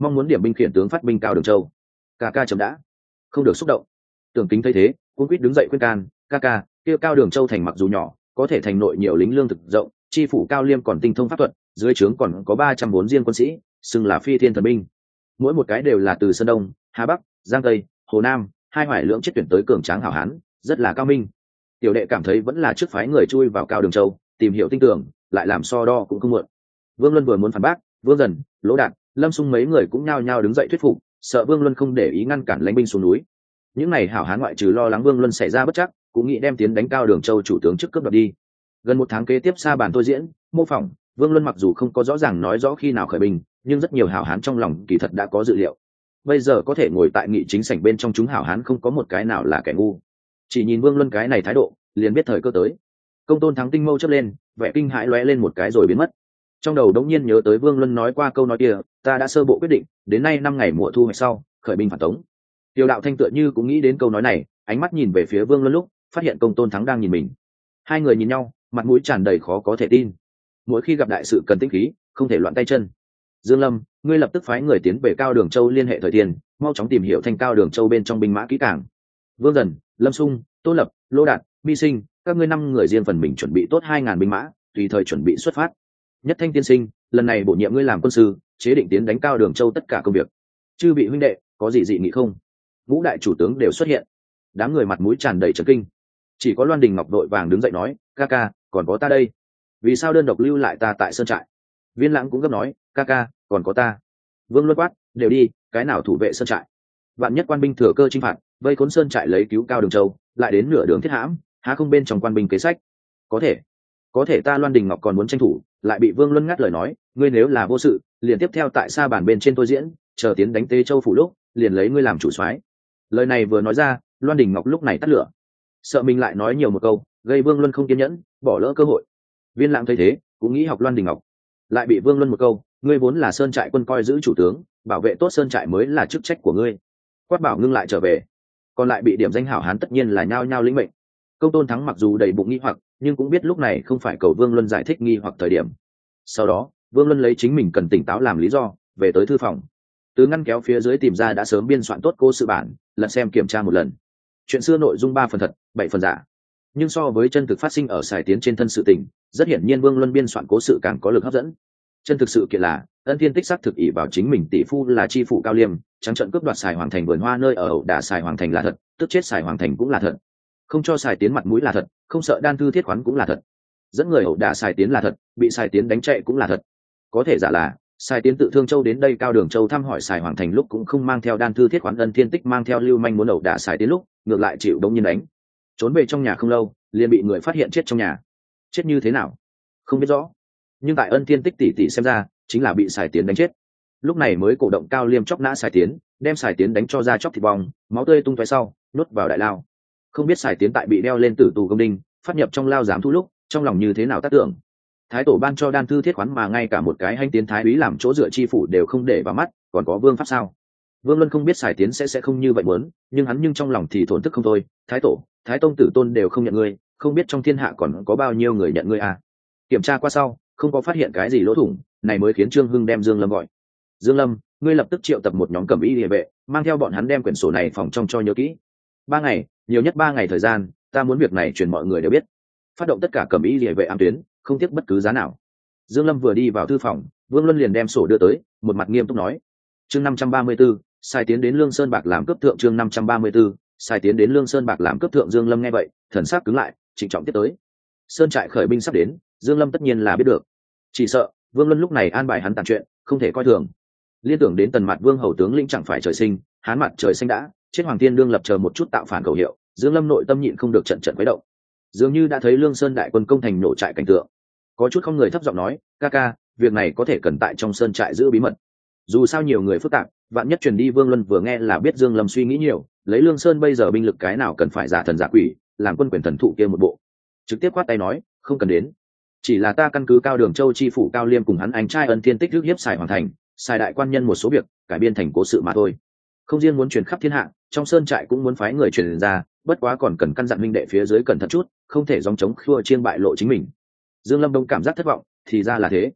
A: mong muốn điểm binh khiển tướng phát binh Cao Đường Châu. Ca ca chấm đã, không được xúc động. Tưởng Kính thấy thế, cũng quýt đứng dậy khuyên can, ca ca, kia Cao Đường Châu thành mặc dù nhỏ, có thể thành nội nhiều lính lương thực rộng, chi phủ Cao Liêm còn tinh thông pháp thuật, dưới trướng còn có ba trăm bốn riêng quân sĩ, xưng là phi thiên thần binh. Mỗi một cái đều là từ Sơn Đông, Hà Bắc, Giang Tây, Hồ Nam, hai hoài lưỡng chết tuyển tới cường tráng hảo hán, rất là cao minh. Tiểu đệ cảm thấy vẫn là trước phái người chui vào Cao Đường Châu, tìm hiểu tinh tường, lại làm so đo cũng không muộn. Vương Luân vừa muốn phản bác, Vương Dần, Lỗ Đạt, Lâm Xung mấy người cũng nhao nhao đứng dậy thuyết phục, sợ Vương Luân không để ý ngăn cản lãnh binh xuống núi. Những này hảo hán ngoại trừ lo lắng Vương Luân xảy ra bất chắc, cũng nghĩ đem tiến đánh Cao Đường Châu chủ tướng trước cướp đoạt đi. Gần một tháng kế tiếp xa bàn tôi diễn, mô phỏng, Vương Luân mặc dù không có rõ ràng nói rõ khi nào khởi binh, nhưng rất nhiều hảo hán trong lòng kỳ thật đã có dự liệu. Bây giờ có thể ngồi tại nghị chính sảnh bên trong chúng hảo hán không có một cái nào là kẻ ngu. Chỉ nhìn Vương Luân cái này thái độ, liền biết thời cơ tới. Công Tôn Thắng tinh mâu chớp lên, vẻ kinh hãi lóe lên một cái rồi biến mất. Trong đầu đống nhiên nhớ tới Vương Luân nói qua câu nói kia, ta đã sơ bộ quyết định, đến nay năm ngày mùa thu hoạch sau, khởi binh phản tống. Tiêu Đạo Thanh tựa như cũng nghĩ đến câu nói này, ánh mắt nhìn về phía Vương Luân lúc, phát hiện Công Tôn Thắng đang nhìn mình. Hai người nhìn nhau, mặt mũi tràn đầy khó có thể tin. Mỗi khi gặp đại sự cần tinh khí, không thể loạn tay chân. Dương Lâm, ngươi lập tức phái người tiến về Cao Đường Châu liên hệ thời tiền, mau chóng tìm hiểu thanh Cao Đường Châu bên trong binh mã kỹ càng. Vương Dần, Lâm Xung, Tô Lập, Lô Đạt, Mi Sinh, các ngươi năm người riêng phần mình chuẩn bị tốt hai ngàn binh mã, tùy thời chuẩn bị xuất phát. Nhất Thanh tiên sinh, lần này bổ nhiệm ngươi làm quân sư, chế định tiến đánh Cao Đường Châu tất cả công việc. Chư vị huynh đệ, có gì dị nghị không? Ngũ đại chủ tướng đều xuất hiện. Đám người mặt mũi tràn đầy chấn kinh. Chỉ có Loan Đình Ngọc đội vàng đứng dậy nói, ca ca, còn có ta đây. Vì sao đơn độc lưu lại ta tại sơn trại? Viên Lãng cũng gấp nói, ca ca, còn có ta. Vương Luân quát, đều đi, cái nào thủ vệ sơn trại? Vạn nhất quan binh thừa cơ chinh phạt, vây khốn sơn trại lấy cứu Cao Đường Châu, lại đến nửa đường thiết hãm, há không bên trong quan binh kế sách? Có thể, có thể ta Loan Đình Ngọc còn muốn tranh thủ, lại bị Vương Luân ngắt lời nói, ngươi nếu là vô sự, liền tiếp theo tại sa bàn bên trên tôi diễn, chờ tiến đánh Tế Châu phủ lúc, liền lấy ngươi làm chủ soái. Lời này vừa nói ra, Loan Đình Ngọc lúc này tắt lửa, sợ mình lại nói nhiều một câu, gây Vương Luân không kiên nhẫn, bỏ lỡ cơ hội. Viên Lãng thấy thế, cũng nghĩ học Loan Đình Ngọc, lại bị Vương Luân một câu, ngươi vốn là sơn trại quân coi giữ chủ tướng, bảo vệ tốt sơn trại mới là chức trách của ngươi. Quát bảo ngưng lại trở về, còn lại bị điểm danh hảo hán tất nhiên là nhao nhao lĩnh mệnh. Công Tôn Thắng mặc dù đầy bụng nghi hoặc, nhưng cũng biết lúc này không phải cầu Vương Luân giải thích nghi hoặc thời điểm. Sau đó, Vương Luân lấy chính mình cần tỉnh táo làm lý do, về tới thư phòng, từ ngăn kéo phía dưới tìm ra đã sớm biên soạn tốt cố sự bản, lật xem kiểm tra một lần. Chuyện xưa nội dung ba phần thật, bảy phần giả. Nhưng so với chân thực phát sinh ở Sài Tiến trên thân sự tình, rất hiển nhiên Vương Luân biên soạn cố sự càng có lực hấp dẫn. Chân thực sự kiện là, Ân Thiên Tích xác thực ỷ vào chính mình tỷ phu là chi phủ Cao Liêm, trắng trận cướp đoạt Sài Hoàng thành vườn hoa nơi ở ẩu đả Sài Hoàng thành là thật, tức chết Sài Hoàng thành cũng là thật. Không cho Sài Tiến mặt mũi là thật, không sợ đan thư thiết khoán cũng là thật. Dẫn người ẩu đả Sài Tiến là thật, bị Sài Tiến đánh chạy cũng là thật. Có thể giả là, Sài Tiến tự Thương Châu đến đây Cao Đường Châu thăm hỏi Sài Hoàng thành lúc cũng không mang theo đan thư thiết khoán, Ân Thiên Tích mang theo lưu manh muốn ẩu đả Sài Tiến lúc, ngược lại chịu đống nhiên đánh. Trốn về trong nhà không lâu, liền bị người phát hiện chết trong nhà. Chết như thế nào? Không biết rõ. Nhưng tại Ân Thiên Tích tỷ tỷ xem ra, chính là bị Sài Tiến đánh chết. Lúc này mới cổ động Cao Liêm chóc nã Sài Tiến, đem Sài Tiến đánh cho ra chóc thịt bong, máu tươi tung tóe sau, nuốt vào đại lao. Không biết Sài Tiến tại bị đeo lên tử tù công đinh, phát nhập trong lao giám thu lúc, trong lòng như thế nào tác tưởng. Thái tổ ban cho đan thư thiết khoán mà ngay cả một cái hành tiến thái úy làm chỗ dựa chi phủ đều không để vào mắt, còn có vương pháp sao? Vương Luân không biết Sài Tiến sẽ sẽ không như vậy muốn, nhưng hắn nhưng trong lòng thì thổn thức không thôi. Thái tổ, Thái tông tử tôn đều không nhận ngươi, không biết trong thiên hạ còn có bao nhiêu người nhận ngươi à? Kiểm tra qua sau, không có phát hiện cái gì lỗ thủng, này mới khiến Trương Hưng đem Dương Lâm gọi. Dương Lâm, ngươi lập tức triệu tập một nhóm cẩm y liề vệ, mang theo bọn hắn đem quyển sổ này phòng trong cho nhớ kỹ. Ba ngày, nhiều nhất ba ngày thời gian, ta muốn việc này truyền mọi người đều biết. Phát động tất cả cẩm y liề vệ ám tuyến, không tiếc bất cứ giá nào. Dương Lâm vừa đi vào thư phòng, Vương Luân liền đem sổ đưa tới, một mặt nghiêm túc nói: chương năm trăm ba mươi 534, Sai Tiến đến Lương Sơn Bạc làm cướp thượng. Chương năm trăm ba mươi 534, Sai Tiến đến Lương Sơn Bạc làm cướp thượng. Dương Lâm nghe vậy, thần sắc cứng lại, trịnh trọng tiếp tới. Sơn trại khởi binh sắp đến, Dương Lâm tất nhiên là biết được. Chỉ sợ Vương Luân lúc này an bài hắn tàn chuyện, không thể coi thường. Liên tưởng đến Tần Mạt Vương hầu tướng lĩnh chẳng phải trời sinh, hán mặt trời xanh đã, chết Hoàng Thiên đương lập chờ một chút tạo phản cầu hiệu, Dương Lâm nội tâm nhịn không được trận trận quấy động. Dường như đã thấy Lương Sơn đại quân công thành nổ trại cảnh tượng. Có chút không người thấp giọng nói, ca ca, việc này có thể cần tại trong sơn trại giữ bí mật. Dù sao nhiều người phức tạp, vạn nhất truyền đi. Vương Luân vừa nghe là biết Dương Lâm suy nghĩ nhiều, lấy Lương Sơn bây giờ binh lực cái nào cần phải giả thần giả quỷ, làm quân quyền thần thụ kia một bộ. Trực tiếp quát tay nói, không cần đến. Chỉ là ta căn cứ Cao Đường Châu chi phủ Cao Liêm cùng hắn anh trai Ân Thiên Tích rước hiếp Sài Hoàng thành, Sài đại quan nhân một số việc, cải biên thành cố sự mà thôi. Không riêng muốn truyền khắp thiên hạ, trong sơn trại cũng muốn phái người truyền ra, bất quá còn cần căn dặn minh đệ phía dưới cẩn thận chút, không thể gióng chống khua chiên bại lộ chính mình. Dương Lâm Đông cảm giác thất vọng, thì ra là thế.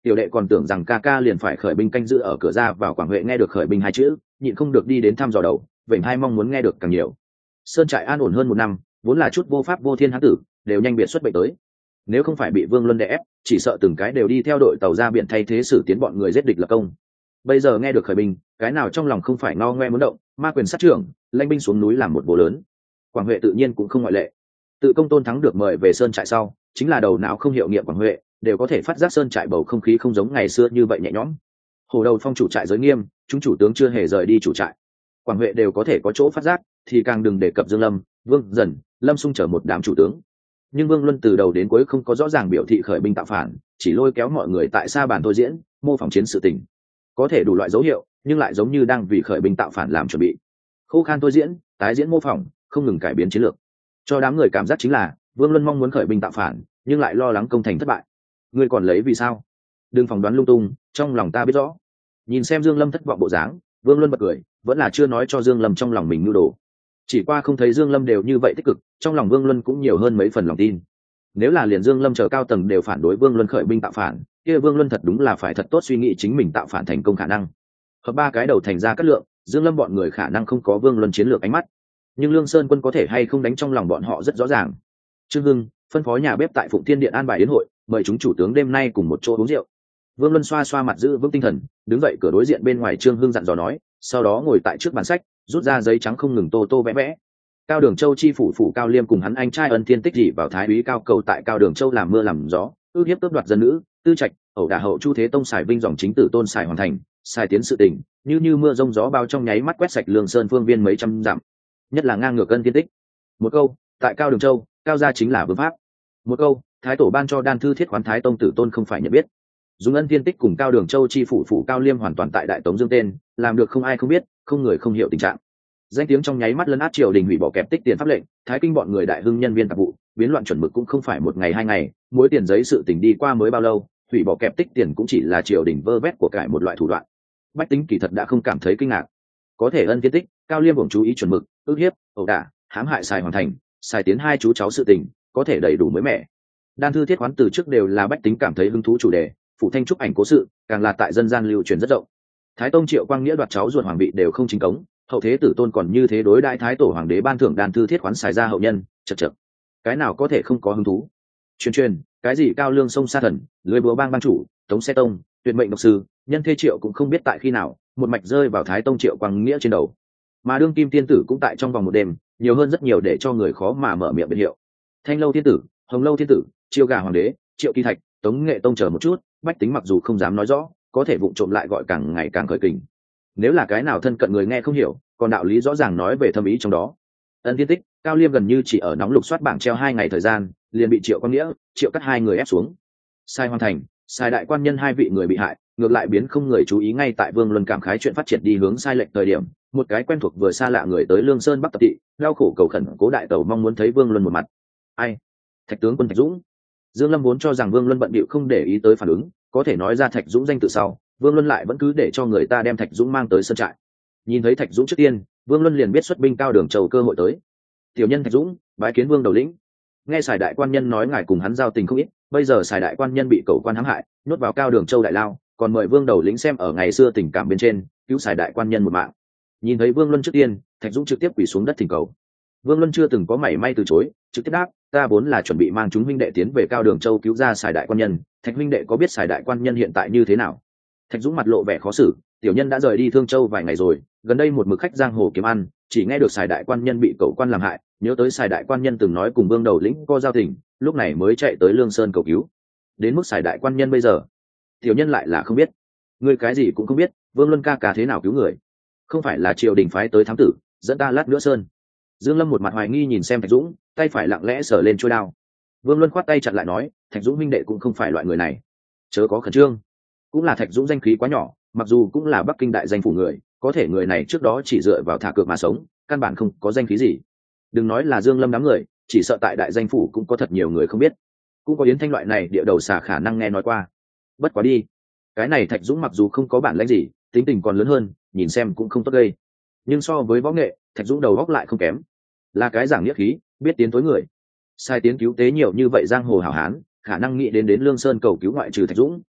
A: Tiểu đệ còn tưởng rằng ca ca liền phải khởi binh canh giữ ở cửa ra vào. Quảng Huệ nghe được khởi binh hai chữ, nhịn không được đi đến thăm dò đầu, vểnh hai mong muốn nghe được càng nhiều. Sơn trại an ổn hơn một năm, vốn là chút vô pháp vô thiên hán tử đều nhanh biệt xuất bệnh tới. Nếu không phải bị Vương Luân đè ép, chỉ sợ từng cái đều đi theo đội tàu ra biển thay thế xử tiến bọn người giết địch lập công. Bây giờ nghe được khởi binh, cái nào trong lòng không phải no ngoe muốn động, ma quyền sát trưởng, lãnh binh xuống núi làm một vụ lớn. Quảng Huệ tự nhiên cũng không ngoại lệ. Tự công tôn thắng được mời về sơn trại sau, chính là đầu não không hiệu nghiệm Quảng Huệ, đều có thể phát giác sơn trại bầu không khí không giống ngày xưa như vậy nhẹ nhõm. Hồ đầu phong chủ trại giới nghiêm, chúng chủ tướng chưa hề rời đi chủ trại. Quảng Huệ đều có thể có chỗ phát giác, thì càng đừng đề cập Dương Lâm, Vương Dần, Lâm Xung chở một đám chủ tướng. Nhưng Vương Luân từ đầu đến cuối không có rõ ràng biểu thị khởi binh tạo phản, chỉ lôi kéo mọi người tại xa bàn thôi diễn, mô phỏng chiến sự tình. Có thể đủ loại dấu hiệu, nhưng lại giống như đang vì khởi binh tạo phản làm chuẩn bị. Khô khan thôi diễn, tái diễn mô phỏng, không ngừng cải biến chiến lược. Cho đám người cảm giác chính là Vương Luân mong muốn khởi binh tạo phản, nhưng lại lo lắng công thành thất bại. Ngươi còn lấy vì sao? Đừng phỏng đoán lung tung, trong lòng ta biết rõ. Nhìn xem Dương Lâm thất vọng bộ dáng, Vương Luân bật cười, vẫn là chưa nói cho Dương Lâm trong lòng mình nhu đồ. Chỉ qua không thấy Dương Lâm đều như vậy tích cực, trong lòng Vương Luân cũng nhiều hơn mấy phần lòng tin. Nếu là liền Dương Lâm chờ cao tầng đều phản đối Vương Luân khởi binh tạo phản, kia Vương Luân thật đúng là phải thật tốt suy nghĩ chính mình tạo phản thành công khả năng. Hợp ba cái đầu thành ra cát lượng, Dương Lâm bọn người khả năng không có Vương Luân chiến lược ánh mắt, nhưng Lương Sơn quân có thể hay không đánh trong lòng bọn họ rất rõ ràng. Trương Hưng phân phó nhà bếp tại Phụng Thiên Điện an bài yến hội, mời chúng chủ tướng đêm nay cùng một chỗ uống rượu. Vương Luân xoa xoa mặt giữ vững tinh thần, đứng dậy cửa đối diện bên ngoài Trương Hưng dặn dò nói, sau đó ngồi tại trước bàn sách, rút ra giấy trắng không ngừng tô tô vẽ vẽ. Cao Đường Châu chi phủ phủ Cao Liêm cùng hắn anh trai Ân Thiên Tích dị vào thái úy Cao Cầu tại Cao Đường Châu làm mưa làm gió, ước hiếp cướp đoạt dân nữ, tư trạch, ẩu đả hậu Chu Thế Tông xài vinh dòng chính tử tôn xài hoàn thành, xài tiến sự tình, như như mưa rông gió bao trong nháy mắt quét sạch Lương Sơn phương viên mấy trăm dặm. Nhất là ngang ngược Ân Thiên Tích. Một câu, tại Cao Đường Châu, cao gia chính là vương pháp. Một câu, thái tổ ban cho đan thư thiết khoán thái tông tử tôn không phải nhận biết. Dùng Ân Thiên Tích cùng Cao Đường Châu chi phủ phủ Cao Liêm hoàn toàn tại Đại Tống dương tên, làm được không ai không biết, không người không hiểu tình trạng. Danh tiếng trong nháy mắt lấn át triều đình hủy bỏ kẹp tích tiền pháp lệnh, thái kinh bọn người đại hưng nhân viên tạp vụ, biến loạn chuẩn mực cũng không phải một ngày hai ngày, mỗi tiền giấy sự tình đi qua mới bao lâu, hủy bỏ kẹp tích tiền cũng chỉ là triều đình vơ vét của cải một loại thủ đoạn. Bách tính kỳ thật đã không cảm thấy kinh ngạc. Có thể Ân Thiên Tích, Cao Liêm cũng chú ý chuẩn mực, ước hiếp, ẩu đả, hãm hại xài hoàn thành, xài tiến hai chú cháu sự tình, có thể đầy đủ mới mẻ. Đan thư thiết khoán từ trước đều là bách tính cảm thấy hứng thú chủ đề, phủ thanh trúc ảnh cố sự, càng là tại dân gian lưu truyền rất rộng. Thái tông Triệu Quang Nghĩa đoạt cháu ruột hoàng vị đều không chính cống, hậu thế tử tôn còn như thế đối đại thái tổ hoàng đế ban thưởng đan thư thiết khoán xài ra hậu nhân, chật chật. Cái nào có thể không có hứng thú? Truyền truyền, cái gì Cao Lương sông sa thần, lưới búa bang bang chủ, Tống Xe Tông, tuyệt mệnh độc sư, nhân thê Triệu cũng không biết tại khi nào, một mạch rơi vào thái tông Triệu Quang Nghĩa trên đầu. Mà đương kim tiên tử cũng tại trong vòng một đêm, nhiều hơn rất nhiều để cho người khó mà mở miệng biệt hiệu. Thanh lâu tiên tử, Hồng lâu tiên tử, Chiêu gà hoàng đế, Triệu Kỳ Thạch, Tống Nghệ Tông chờ một chút, bách tính mặc dù không dám nói rõ, có thể vụng trộm lại gọi càng ngày càng khởi kình. Nếu là cái nào thân cận người nghe không hiểu, còn đạo lý rõ ràng nói về thâm ý trong đó. Ân Thiên Tích, Cao Liêm gần như chỉ ở nóng lục soát bảng treo hai ngày thời gian, liền bị Triệu Quang Nghĩa, Triệu Cắt hai người ép xuống. Sai hoàn thành, sai đại quan nhân hai vị người bị hại, ngược lại biến không người chú ý ngay tại Vương Luân cảm khái chuyện phát triển đi hướng sai lệch thời điểm, một cái quen thuộc vừa xa lạ người tới Lương Sơn Bắc tập thị, đau khổ cầu khẩn cố đại tẩu mong muốn thấy Vương Luân một mặt. Ai? Thạch tướng quân Thạch Dũng. Dương Lâm vốn cho rằng Vương Luân bận bịu không để ý tới phản ứng, có thể nói ra Thạch Dũng danh tự sau, Vương Luân lại vẫn cứ để cho người ta đem Thạch Dũng mang tới sơn trại. Nhìn thấy Thạch Dũng trước tiên, Vương Luân liền biết xuất binh Cao Đường Châu cơ hội tới. Tiểu nhân Thạch Dũng, bái kiến Vương đầu lĩnh. Nghe Sài đại quan nhân nói ngài cùng hắn giao tình không ít, bây giờ Sài đại quan nhân bị cẩu quan hãm hại, nhốt vào Cao Đường Châu đại lao, còn mời Vương đầu lĩnh xem ở ngày xưa tình cảm bên trên, cứu Sài đại quan nhân một mạng. Nhìn thấy Vương Luân trước tiên, Thạch Dũng trực tiếp quỳ xuống đất thỉnh cầu. Vương Luân chưa từng có mảy may từ chối, trực tiếp đáp, ta vốn là chuẩn bị mang chúng huynh đệ tiến về Cao Đường Châu cứu ra Sài đại quan nhân, Thạch huynh đệ có biết Sài đại quan nhân hiện tại như thế nào? Thạch Dũng mặt lộ vẻ khó xử, tiểu nhân đã rời đi Thương Châu vài ngày rồi, gần đây một mực khách giang hồ kiếm ăn, chỉ nghe được Sài đại quan nhân bị cẩu quan làm hại, nhớ tới Sài đại quan nhân từng nói cùng Vương đầu lĩnh có giao tình, lúc này mới chạy tới Lương Sơn cầu cứu. Đến mức Sài đại quan nhân bây giờ, tiểu nhân lại là không biết. Ngươi cái gì cũng không biết, Vương Luân ca ca thế nào cứu người? Không phải là triều đình phái tới thám tử, dẫn ta lát nữa sơn. Dương Lâm một mặt hoài nghi nhìn xem Thạch Dũng, tay phải lặng lẽ sờ lên chuôi đao. Vương Luân khoát tay chặn lại nói, Thạch Dũng minh đệ cũng không phải loại người này, chớ có khẩn trương. Cũng là Thạch Dũng danh khí quá nhỏ, mặc dù cũng là Bắc Kinh đại danh phủ người, có thể người này trước đó chỉ dựa vào thả cược mà sống, căn bản không có danh khí gì. Đừng nói là Dương Lâm đám người, chỉ sợ tại đại danh phủ cũng có thật nhiều người không biết, cũng có Yến Thanh loại này địa đầu xà khả năng nghe nói qua. Bất quá đi, cái này Thạch Dũng mặc dù không có bản lĩnh gì, tính tình còn lớn hơn, nhìn xem cũng không tốt gây, nhưng so với võ nghệ, Thạch Dũng đầu góc lại không kém, là cái giảng nghĩa khí, biết tiến tối người. Sai tiến cứu tế nhiều như vậy giang hồ hảo hán, khả năng nghĩ đến đến Lương Sơn cầu cứu ngoại trừ Thạch Dũng,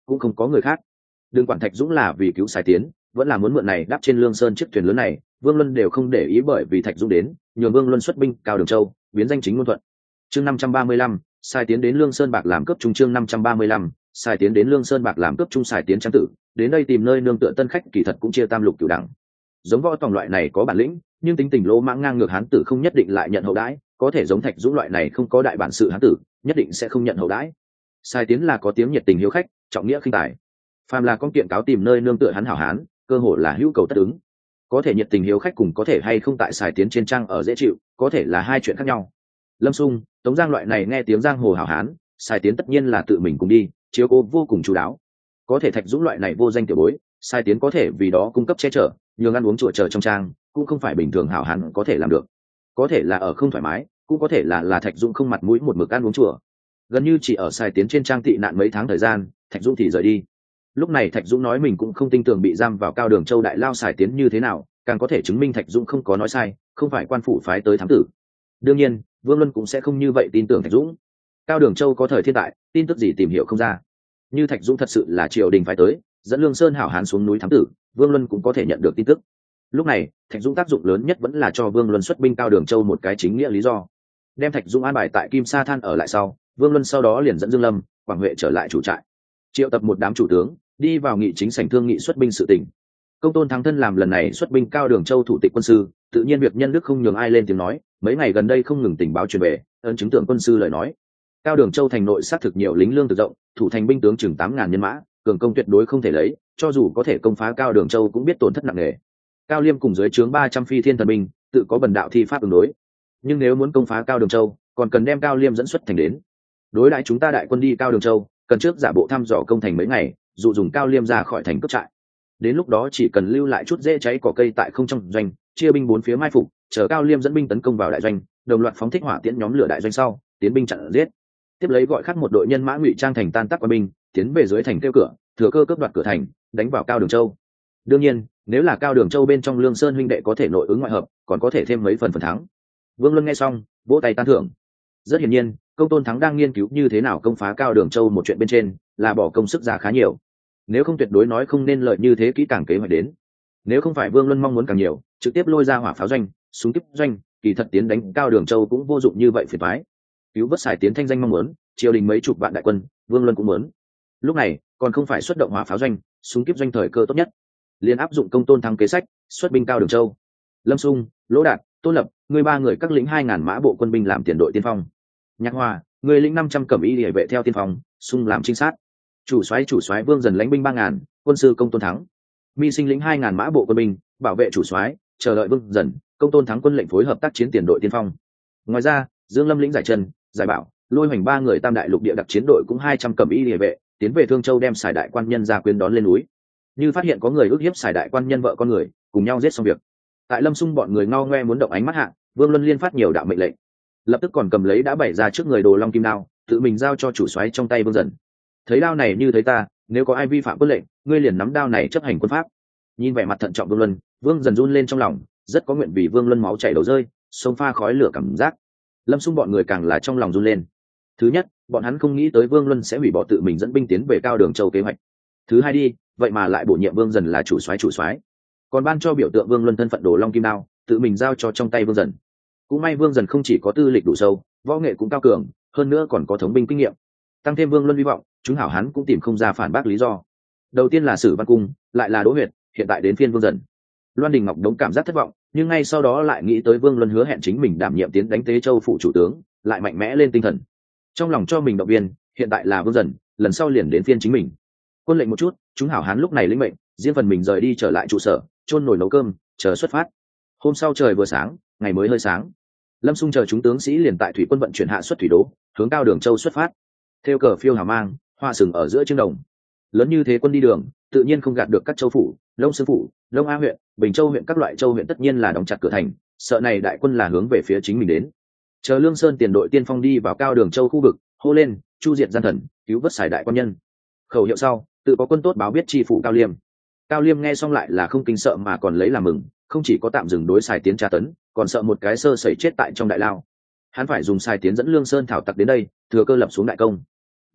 A: cũng không có người khác. Đừng quản Thạch Dũng là vì cứu Sài Tiến, vẫn là muốn mượn này đáp trên Lương Sơn chiếc thuyền lớn này, Vương Luân đều không để ý, bởi vì Thạch Dũng đến, nhường Vương Luân xuất binh cao Đường Châu, biến danh chính ngôn thuận. Chương năm trăm ba mươi lăm, Sài Tiến đến Lương Sơn Bạc làm cướp trung. Chương năm trăm ba mươi lăm, Sài Tiến đến Lương Sơn Bạc làm cướp trung. Sài Tiến trang tử, đến đây tìm nơi nương tựa tân khách, kỳ thật cũng chia tam lục cửu đẳng. Giống võ tòng loại này có bản lĩnh, nhưng tính tình lỗ mãng ngang ngược hán tử không nhất định lại nhận hậu đãi, có thể giống Thạch Dũng loại này không có đại bản sự hán tử, nhất định sẽ không nhận hậu đãi. Sài Tiến là có tiếng nhiệt tình hiếu khách, trọng nghĩa khinh tài. Phàm là con kiện cáo tìm nơi nương tựa hắn hảo hán, cơ hội là hữu cầu tất ứng. Có thể nhiệt tình hiếu khách cùng có thể hay không tại Sài Tiến trên trang ở dễ chịu, có thể là hai chuyện khác nhau. Lâm Xung, Tống Giang loại này nghe tiếng giang hồ hảo hán, Sài Tiến tất nhiên là tự mình cùng đi, chiếu cố vô cùng chú đáo. Có thể Thạch Dũng loại này vô danh tiểu bối, Sài Tiến có thể vì đó cung cấp che chở, nhường ăn uống chùa chờ trong trang, cũng không phải bình thường hảo hán có thể làm được. Có thể là ở không thoải mái, cũng có thể là là Thạch Dũng không mặt mũi một mực ăn uống chùa. Gần như chỉ ở Sài Tiến trên trang tị nạn mấy tháng thời gian, Thạch Dũng thì rời đi. Lúc này Thạch Dũng nói mình cũng không tin tưởng bị giam vào cao Đường Châu đại lao Sài Tiến như thế nào, càng có thể chứng minh Thạch Dũng không có nói sai, không phải quan phủ phái tới thám tử. Đương nhiên, Vương Luân cũng sẽ không như vậy tin tưởng Thạch Dũng. Cao Đường Châu có thời thiên tại, tin tức gì tìm hiểu không ra. Như Thạch Dũng thật sự là triều đình phái tới, dẫn Lương Sơn hảo hán xuống núi thám tử, Vương Luân cũng có thể nhận được tin tức. Lúc này, Thạch Dũng tác dụng lớn nhất vẫn là cho Vương Luân xuất binh cao Đường Châu một cái chính nghĩa lý do. Đem Thạch Dũng an bài tại Kim Sa Than ở lại sau, Vương Luân sau đó liền dẫn Dương Lâm, Quảng Huệ trở lại chủ trại. Triệu tập một đám chủ tướng, đi vào nghị chính sảnh thương nghị xuất binh sự tình. Công Tôn Thắng thân làm lần này xuất binh cao Đường Châu thủ tịch quân sư, tự nhiên việc nhân đức không nhường ai lên tiếng nói, mấy ngày gần đây không ngừng tình báo truyền về, ấn chứng tưởng quân sư lời nói. Cao Đường Châu thành nội xác thực nhiều lính lương thực rộng, thủ thành binh tướng chừng tám ngàn nhân mã, cường công tuyệt đối không thể lấy, cho dù có thể công phá Cao Đường Châu cũng biết tổn thất nặng nề. Cao Liêm cùng dưới trướng ba trăm phi thiên thần binh, tự có bần đạo thi pháp ứng đối. Nhưng nếu muốn công phá Cao Đường Châu, còn cần đem Cao Liêm dẫn xuất thành đến. Đối đãi chúng ta đại quân đi Cao Đường Châu, cần trước giả bộ thăm dò công thành mấy ngày, dụ dùng Cao Liêm ra khỏi thành cướp trại. Đến lúc đó chỉ cần lưu lại chút dễ cháy cỏ cây tại không trong doanh, chia binh bốn phía mai phục, chờ Cao Liêm dẫn binh tấn công vào đại doanh, đồng loạt phóng thích hỏa tiễn nhóm lửa đại doanh sau, tiến binh chặn giết. Tiếp lấy gọi khác một đội nhân mã ngụy trang thành tan tác quân binh, tiến về dưới thành kêu cửa, thừa cơ cướp đoạt cửa thành, đánh vào Cao Đường Châu. Đương nhiên, nếu là Cao Đường Châu bên trong Lương Sơn huynh đệ có thể nội ứng ngoại hợp, còn có thể thêm mấy phần phần thắng. Vương Luân nghe xong, vỗ tay tán thưởng. Rất hiển nhiên, Công Tôn Thắng đang nghiên cứu như thế nào công phá Cao Đường Châu một chuyện bên trên, là bỏ công sức ra khá nhiều. Nếu không tuyệt đối nói không nên lợi như thế kỹ càng kế hoạch đến. Nếu không phải Vương Luân mong muốn càng nhiều, trực tiếp lôi ra hỏa pháo doanh, súng kíp doanh, kỳ thật tiến đánh Cao Đường Châu cũng vô dụng như vậy phiền toái. Cứu vớt Sài Tiến thanh danh mong muốn, triều đình mấy chục vạn đại quân, Vương Luân cũng muốn. Lúc này, còn không phải xuất động hỏa pháo doanh, súng kíp doanh thời cơ tốt nhất. Liên áp dụng Công Tôn Thắng kế sách, xuất binh Cao Đường Châu. Lâm Xung, Lỗ Đạt, Tôn Lập, người ba người các lĩnh hai ngàn mã bộ quân binh làm tiền đội tiên phong. Nhạc Hoa, người lĩnh năm trăm cẩm y liề vệ theo tiên phong, Xung làm trinh sát. Chủ soái chủ soái Vương Dần lãnh binh ba ngàn, quân sư Công Tôn Thắng. Mi Sinh lĩnh hai ngàn mã bộ quân binh, bảo vệ chủ soái, chờ đợi Vương Dần, Công Tôn Thắng quân lệnh phối hợp tác chiến tiền đội tiên phong. Ngoài ra, Dương Lâm lĩnh giải chân, giải bảo, Lôi Hoành ba người tam đại lục địa đặc chiến đội cũng hai trăm cẩm y liề vệ, tiến về Thương Châu đem Sài đại quan nhân ra quyến đón lên núi. Như phát hiện có người ức hiếp Sài đại quan nhân vợ con người, cùng nhau giết xong việc. Tại Lâm Xung bọn người ngao ngoe muốn động ánh mắt hạ, Vương Luân liên phát nhiều đạo mệnh lệnh, lập tức còn cầm lấy đã bày ra trước người Đồ Long kim đao, tự mình giao cho chủ soái trong tay Vương Dần. Thấy đao này như thấy ta, nếu có ai vi phạm quân lệnh, ngươi liền nắm đao này chấp hành quân pháp. Nhìn vẻ mặt thận trọng Vương Luân, Vương Dần run lên trong lòng, rất có nguyện vì Vương Luân máu chảy đầu rơi, sông pha khói lửa cảm giác. Lâm Xung bọn người càng là trong lòng run lên. Thứ nhất, bọn hắn không nghĩ tới Vương Luân sẽ hủy bỏ tự mình dẫn binh tiến về Cao Đường Châu kế hoạch. Thứ hai đi, vậy mà lại bổ nhiệm Vương Dần là chủ soái chủ soái, còn ban cho biểu tượng Vương Luân thân phận Đồ Long kim đao, tự mình giao cho trong tay Vương Dần. Cũng may Vương Dần không chỉ có tư lịch đủ sâu, võ nghệ cũng cao cường, hơn nữa còn có thống binh kinh nghiệm. Tăng thêm Vương Luân hy vọng, chúng hảo hắn cũng tìm không ra phản bác lý do. Đầu tiên là Sử Văn Cung, lại là Đỗ Huyệt, hiện tại đến phiên Vương Dần. Loan Đình Ngọc đống cảm giác thất vọng, nhưng ngay sau đó lại nghĩ tới Vương Luân hứa hẹn chính mình đảm nhiệm tiến đánh Tế Châu phụ chủ tướng, lại mạnh mẽ lên tinh thần. Trong lòng cho mình động viên, hiện tại là Vương Dần, lần sau liền đến phiên chính mình. Quân lệnh một chút, chúng hảo hán lúc này lĩnh mệnh, riêng phần mình rời đi trở lại trụ sở, chôn nồi nấu cơm, chờ xuất phát. Hôm sau trời vừa sáng, ngày mới hơi sáng. Lâm Xung chờ chúng tướng sĩ liền tại thủy quân vận chuyển hạ xuất thủy đố, hướng Cao Đường Châu xuất phát. Theo cờ phiêu hào mang, hoa sừng ở giữa chương đồng. Lớn như thế quân đi đường, tự nhiên không gạt được các châu phủ, Đông Sương phủ, Đông A huyện, Bình Châu huyện các loại châu huyện tất nhiên là đóng chặt cửa thành, sợ này đại quân là hướng về phía chính mình đến. Chờ Lương Sơn tiền đội tiên phong đi vào Cao Đường Châu khu vực, hô lên, chu diệt gian thần, cứu vớt Sài đại quan nhân. Khẩu hiệu sau, tự có quân tốt báo biết tri phủ Cao Liêm. Cao Liêm nghe xong lại là không kinh sợ mà còn lấy làm mừng, không chỉ có tạm dừng đối Sài Tiến tra tấn, còn sợ một cái sơ sẩy chết tại trong đại lao. Hắn phải dùng Sài Tiến dẫn Lương Sơn thảo tặc đến đây, thừa cơ lập xuống đại công.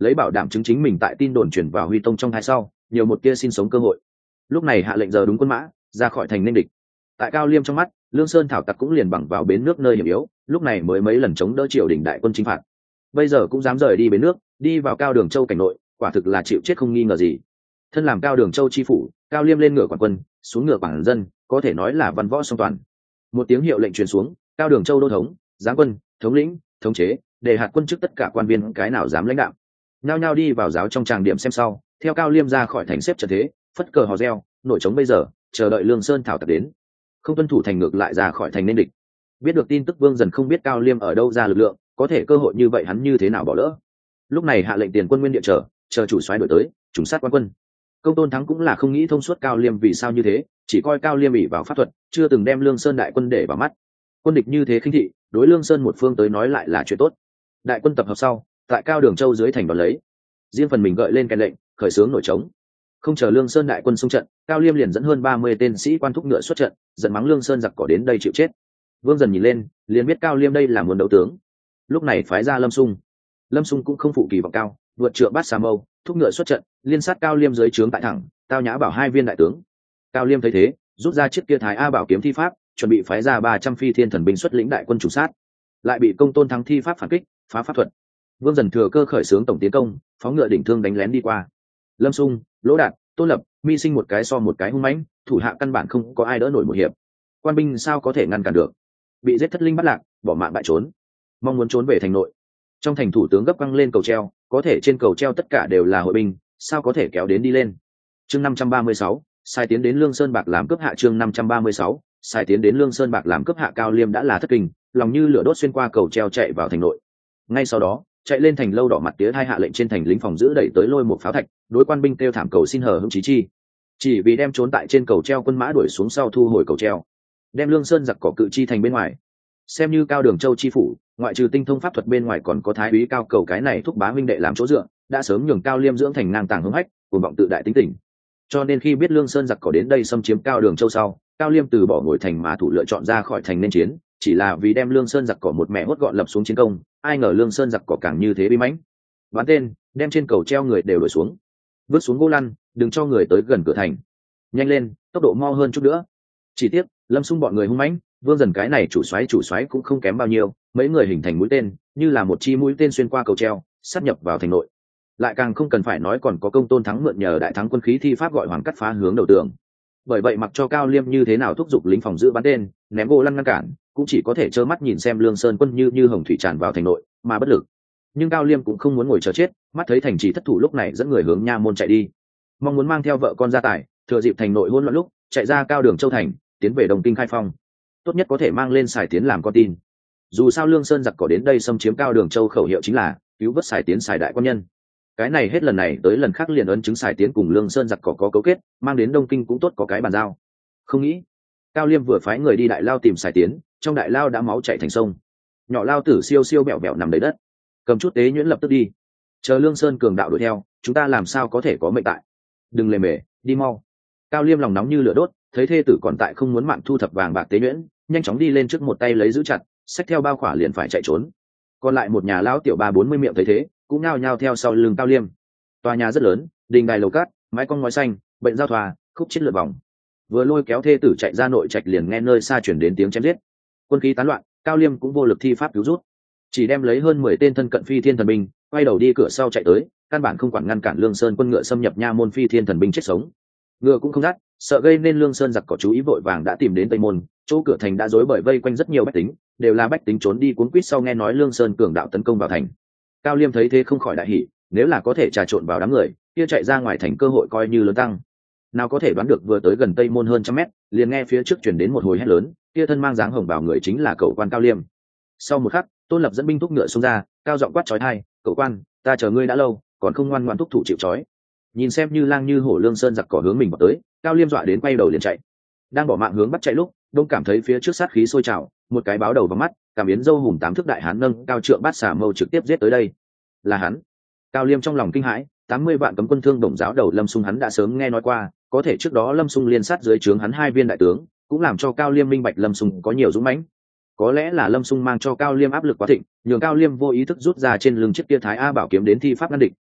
A: lấy bảo đảm chứng chính mình tại tin đồn chuyển vào Huy Tông trong hai sau nhiều một tia sinh sống cơ hội. Lúc này hạ lệnh giờ đúng quân mã ra khỏi thành nên địch. Tại Cao Liêm trong mắt, Lương Sơn thảo tặc cũng liền bằng vào bến nước nơi hiểm yếu, lúc này mới mấy lần chống đỡ triều đình đại quân chinh phạt, bây giờ cũng dám rời đi bến nước, đi vào Cao Đường Châu cảnh nội, quả thực là chịu chết không nghi ngờ gì. Thân làm Cao Đường Châu chi phủ, Cao Liêm lên ngựa quản quân, xuống ngựa quản dân, có thể nói là văn võ song toàn. Một tiếng hiệu lệnh truyền xuống, Cao Đường Châu đô thống, giáng quân, thống lĩnh, thống chế, đề hạt quân chức tất cả quan viên cái nào dám lãnh đạo, nhao nhao đi vào giáo trong tràng điểm xem sau, theo Cao Liêm ra khỏi thành xếp trận thế, phất cờ hò reo, nổi trống bây giờ, chờ đợi Lương Sơn thảo tặc đến. Không tuân thủ thành ngược lại ra khỏi thành nên địch. Biết được tin tức Vương Dần không biết Cao Liêm ở đâu ra lực lượng, có thể cơ hội như vậy hắn như thế nào bỏ lỡ. Lúc này hạ lệnh tiền quân nguyên địa chờ, chờ chủ soái đổi tới, trùng sát quan quân. Công Tôn Thắng cũng là không nghĩ thông suốt Cao Liêm vì sao như thế, chỉ coi Cao Liêm ỷ vào pháp thuật, chưa từng đem Lương Sơn đại quân để vào mắt. Quân địch như thế khinh thị, đối Lương Sơn một phương tới nói lại là chuyện tốt. Đại quân tập hợp sau, tại Cao Đường Châu dưới thành đón lấy, riêng phần mình gợi lên cái lệnh, khởi xướng nổi trống. Không chờ Lương Sơn đại quân xung trận, Cao Liêm liền dẫn hơn ba mươi tên sĩ quan thúc ngựa xuất trận, giận mắng Lương Sơn giặc cỏ đến đây chịu chết. Vương Dần nhìn lên, liền biết Cao Liêm đây là muốn đấu tướng. Lúc này phái ra Lâm Xung. Lâm Xung cũng không phụ kỳ vọng cao, vượt trượng bát xà mâu, thúc ngựa xuất trận, liên sát Cao Liêm dưới trướng tại thẳng, tao nhã bảo hai viên đại tướng. Cao Liêm thấy thế, rút ra chiếc kia Thái A bảo kiếm thi pháp, chuẩn bị phái ra ba trăm phi thiên thần binh xuất lĩnh đại quân chủ sát, lại bị Công Tôn Thắng thi pháp phản kích, phá pháp thuật. Vương Dần thừa cơ khởi xướng tổng tiến công, phóng ngựa đỉnh thương đánh lén đi qua. Lâm Xung, Lỗ Đạt, Tôn Lập, Mi Sinh một cái so một cái hung mãnh, thủ hạ căn bản không có ai đỡ nổi một hiệp. Quan binh sao có thể ngăn cản được? Bị giết thất linh bắt lạc, bỏ mạng bại trốn. Mong muốn trốn về thành nội. Trong thành thủ tướng gấp căng lên cầu treo, có thể trên cầu treo tất cả đều là hội binh, sao có thể kéo đến đi lên. Chương năm trăm ba mươi sáu, sai tiến đến Lương Sơn Bạc làm cướp hạ. Chương năm trăm ba mươi sáu, sai tiến đến Lương Sơn Bạc làm cướp hạ. Cao Liêm đã là thất kinh, lòng như lửa đốt xuyên qua cầu treo chạy vào thành nội. Ngay sau đó, chạy lên thành lâu đỏ mặt tía hai hạ lệnh trên thành lính phòng giữ đẩy tới lôi một pháo thạch, đối quan binh kêu thảm cầu xin hờ hững chí chi, chỉ vì đem trốn tại trên cầu treo quân mã đuổi xuống sau thu hồi cầu treo, đem Lương Sơn giặc cỏ cự chi thành bên ngoài. Xem như Cao Đường Châu chi phủ, ngoại trừ tinh thông pháp thuật bên ngoài còn có thái úy Cao Cầu cái này thúc bá huynh đệ làm chỗ dựa, đã sớm nhường Cao Liêm dưỡng thành ngang tàng hung hách, cuồng vọng tự đại tính tình. Cho nên khi biết Lương Sơn giặc cỏ đến đây xâm chiếm Cao Đường Châu sau, Cao Liêm từ bỏ ngồi thành mã thủ lựa chọn ra khỏi thành nên chiến, chỉ là vì đem Lương Sơn giặc cỏ một mẹ hốt gọn lập xuống chiến công. Ai ngờ Lương Sơn giặc cỏ càng như thế bí mãnh, bắn tên đem trên cầu treo người đều đuổi xuống, vứt xuống gỗ lăn, đừng cho người tới gần cửa thành. Nhanh lên, tốc độ mau hơn chút nữa. Chỉ tiếc Lâm Xung bọn người hung mãnh, Vương Dần cái này chủ soái chủ soái cũng không kém bao nhiêu, mấy người hình thành mũi tên, như là một chi mũi tên xuyên qua cầu treo, sát nhập vào thành nội. Lại càng không cần phải nói còn có Công Tôn Thắng mượn nhờ đại thắng quân khí thi pháp gọi hoàng cắt phá hướng đầu tường. Bởi vậy mặc cho Cao Liêm như thế nào thúc giục lính phòng giữ bắn tên, ném gỗ lăn ngăn cản, cũng chỉ có thể trơ mắt nhìn xem Lương Sơn quân như như hồng thủy tràn vào thành nội, mà bất lực. Nhưng Cao Liêm cũng không muốn ngồi chờ chết, mắt thấy thành trì thất thủ lúc này dẫn người hướng nha môn chạy đi, mong muốn mang theo vợ con ra tải, thừa dịp thành nội hỗn loạn lúc chạy ra Cao Đường Châu thành, tiến về Đồng Kinh khai phong, tốt nhất có thể mang lên Sài Tiến làm con tin. Dù sao Lương Sơn giặc cỏ đến đây xâm chiếm Cao Đường Châu khẩu hiệu chính là cứu vớt Sài Tiến Sài đại quan nhân. Cái này hết lần này tới lần khác liền ấn chứng Sài Tiến cùng Lương Sơn giặc cỏ có cấu kết, mang đến Đông Kinh cũng tốt có cái bàn giao. Không nghĩ Cao Liêm vừa phái người đi đại lao tìm Sài Tiến, trong đại lao đã máu chảy thành sông, nhỏ lao tử siêu siêu bẹo bẹo nằm đầy đất. Cầm chút tế nhuyễn lập tức đi, chờ Lương Sơn cường đạo đuổi theo, chúng ta làm sao có thể có mệnh tại. Đừng lề mề, đi mau. Cao Liêm lòng nóng như lửa đốt, thấy thê tử còn tại không muốn mạng thu thập vàng bạc tế nhuyễn, nhanh chóng đi lên trước một tay lấy giữ chặt, xách theo bao khỏa liền phải chạy trốn. Còn lại một nhà lão tiểu ba bốn mươi miệng thấy thế, cũng nhao nhao theo sau lưng Cao Liêm. Tòa nhà rất lớn, đình đài lầu cát, mái cong ngói xanh, bệnh giao thoa, khúc chết lượt vòng. Vừa lôi kéo thê tử chạy ra nội trạch liền nghe nơi xa chuyển đến tiếng chém giết. Quân khí tán loạn, Cao Liêm cũng vô lực thi pháp cứu rút, chỉ đem lấy hơn mười tên thân cận phi thiên thần binh, quay đầu đi cửa sau chạy tới, căn bản không quản ngăn cản Lương Sơn quân ngựa xâm nhập nha môn phi thiên thần binh chết sống. Ngựa cũng không dắt, sợ gây nên Lương Sơn giặc cỏ chú ý vội vàng đã tìm đến Tây môn, chỗ cửa thành đã rối bời vây quanh rất nhiều bách tính, đều là bách tính trốn đi cuốn quýt sau nghe nói Lương Sơn cường đạo tấn công vào thành. Cao Liêm thấy thế không khỏi đại hỉ, nếu là có thể trà trộn vào đám người, kia chạy ra ngoài thành cơ hội coi như lớn tăng. Nào có thể đoán được vừa tới gần Tây môn hơn trăm mét, liền nghe phía trước truyền đến một hồi hét lớn, kia thân mang dáng hồng bào người chính là cậu quan Cao Liêm. Sau một khắc, Tôn Lập dẫn binh thúc ngựa xông ra, cao giọng quát chói tai, "Cậu quan, ta chờ ngươi đã lâu, còn không ngoan ngoãn thúc thủ chịu trói." Nhìn xem như lang như hổ Lương Sơn giặc cỏ hướng mình vào tới, Cao Liêm dọa đến quay đầu liền chạy. Đang bỏ mạng hướng bắt chạy lúc, đông cảm thấy phía trước sát khí sôi trào, một cái báo đầu vào mắt, cảm biến dâu hùm tám thước đại hán nâng cao trượng bát xà mâu trực tiếp giết tới đây. Là hắn. Cao Liêm trong lòng kinh hãi, tám mươi vạn cấm quân thương đồng giáo đầu Lâm Xung hắn đã sớm nghe nói qua, có thể trước đó Lâm Xung liên sát dưới trướng hắn hai viên đại tướng, cũng làm cho Cao Liêm minh bạch Lâm Xung có nhiều dũng mãnh. Có lẽ là Lâm Xung mang cho Cao Liêm áp lực quá thịnh, nhường Cao Liêm vô ý thức rút ra trên lưng chiếc kia Thái A bảo kiếm đến thi pháp ngăn địch,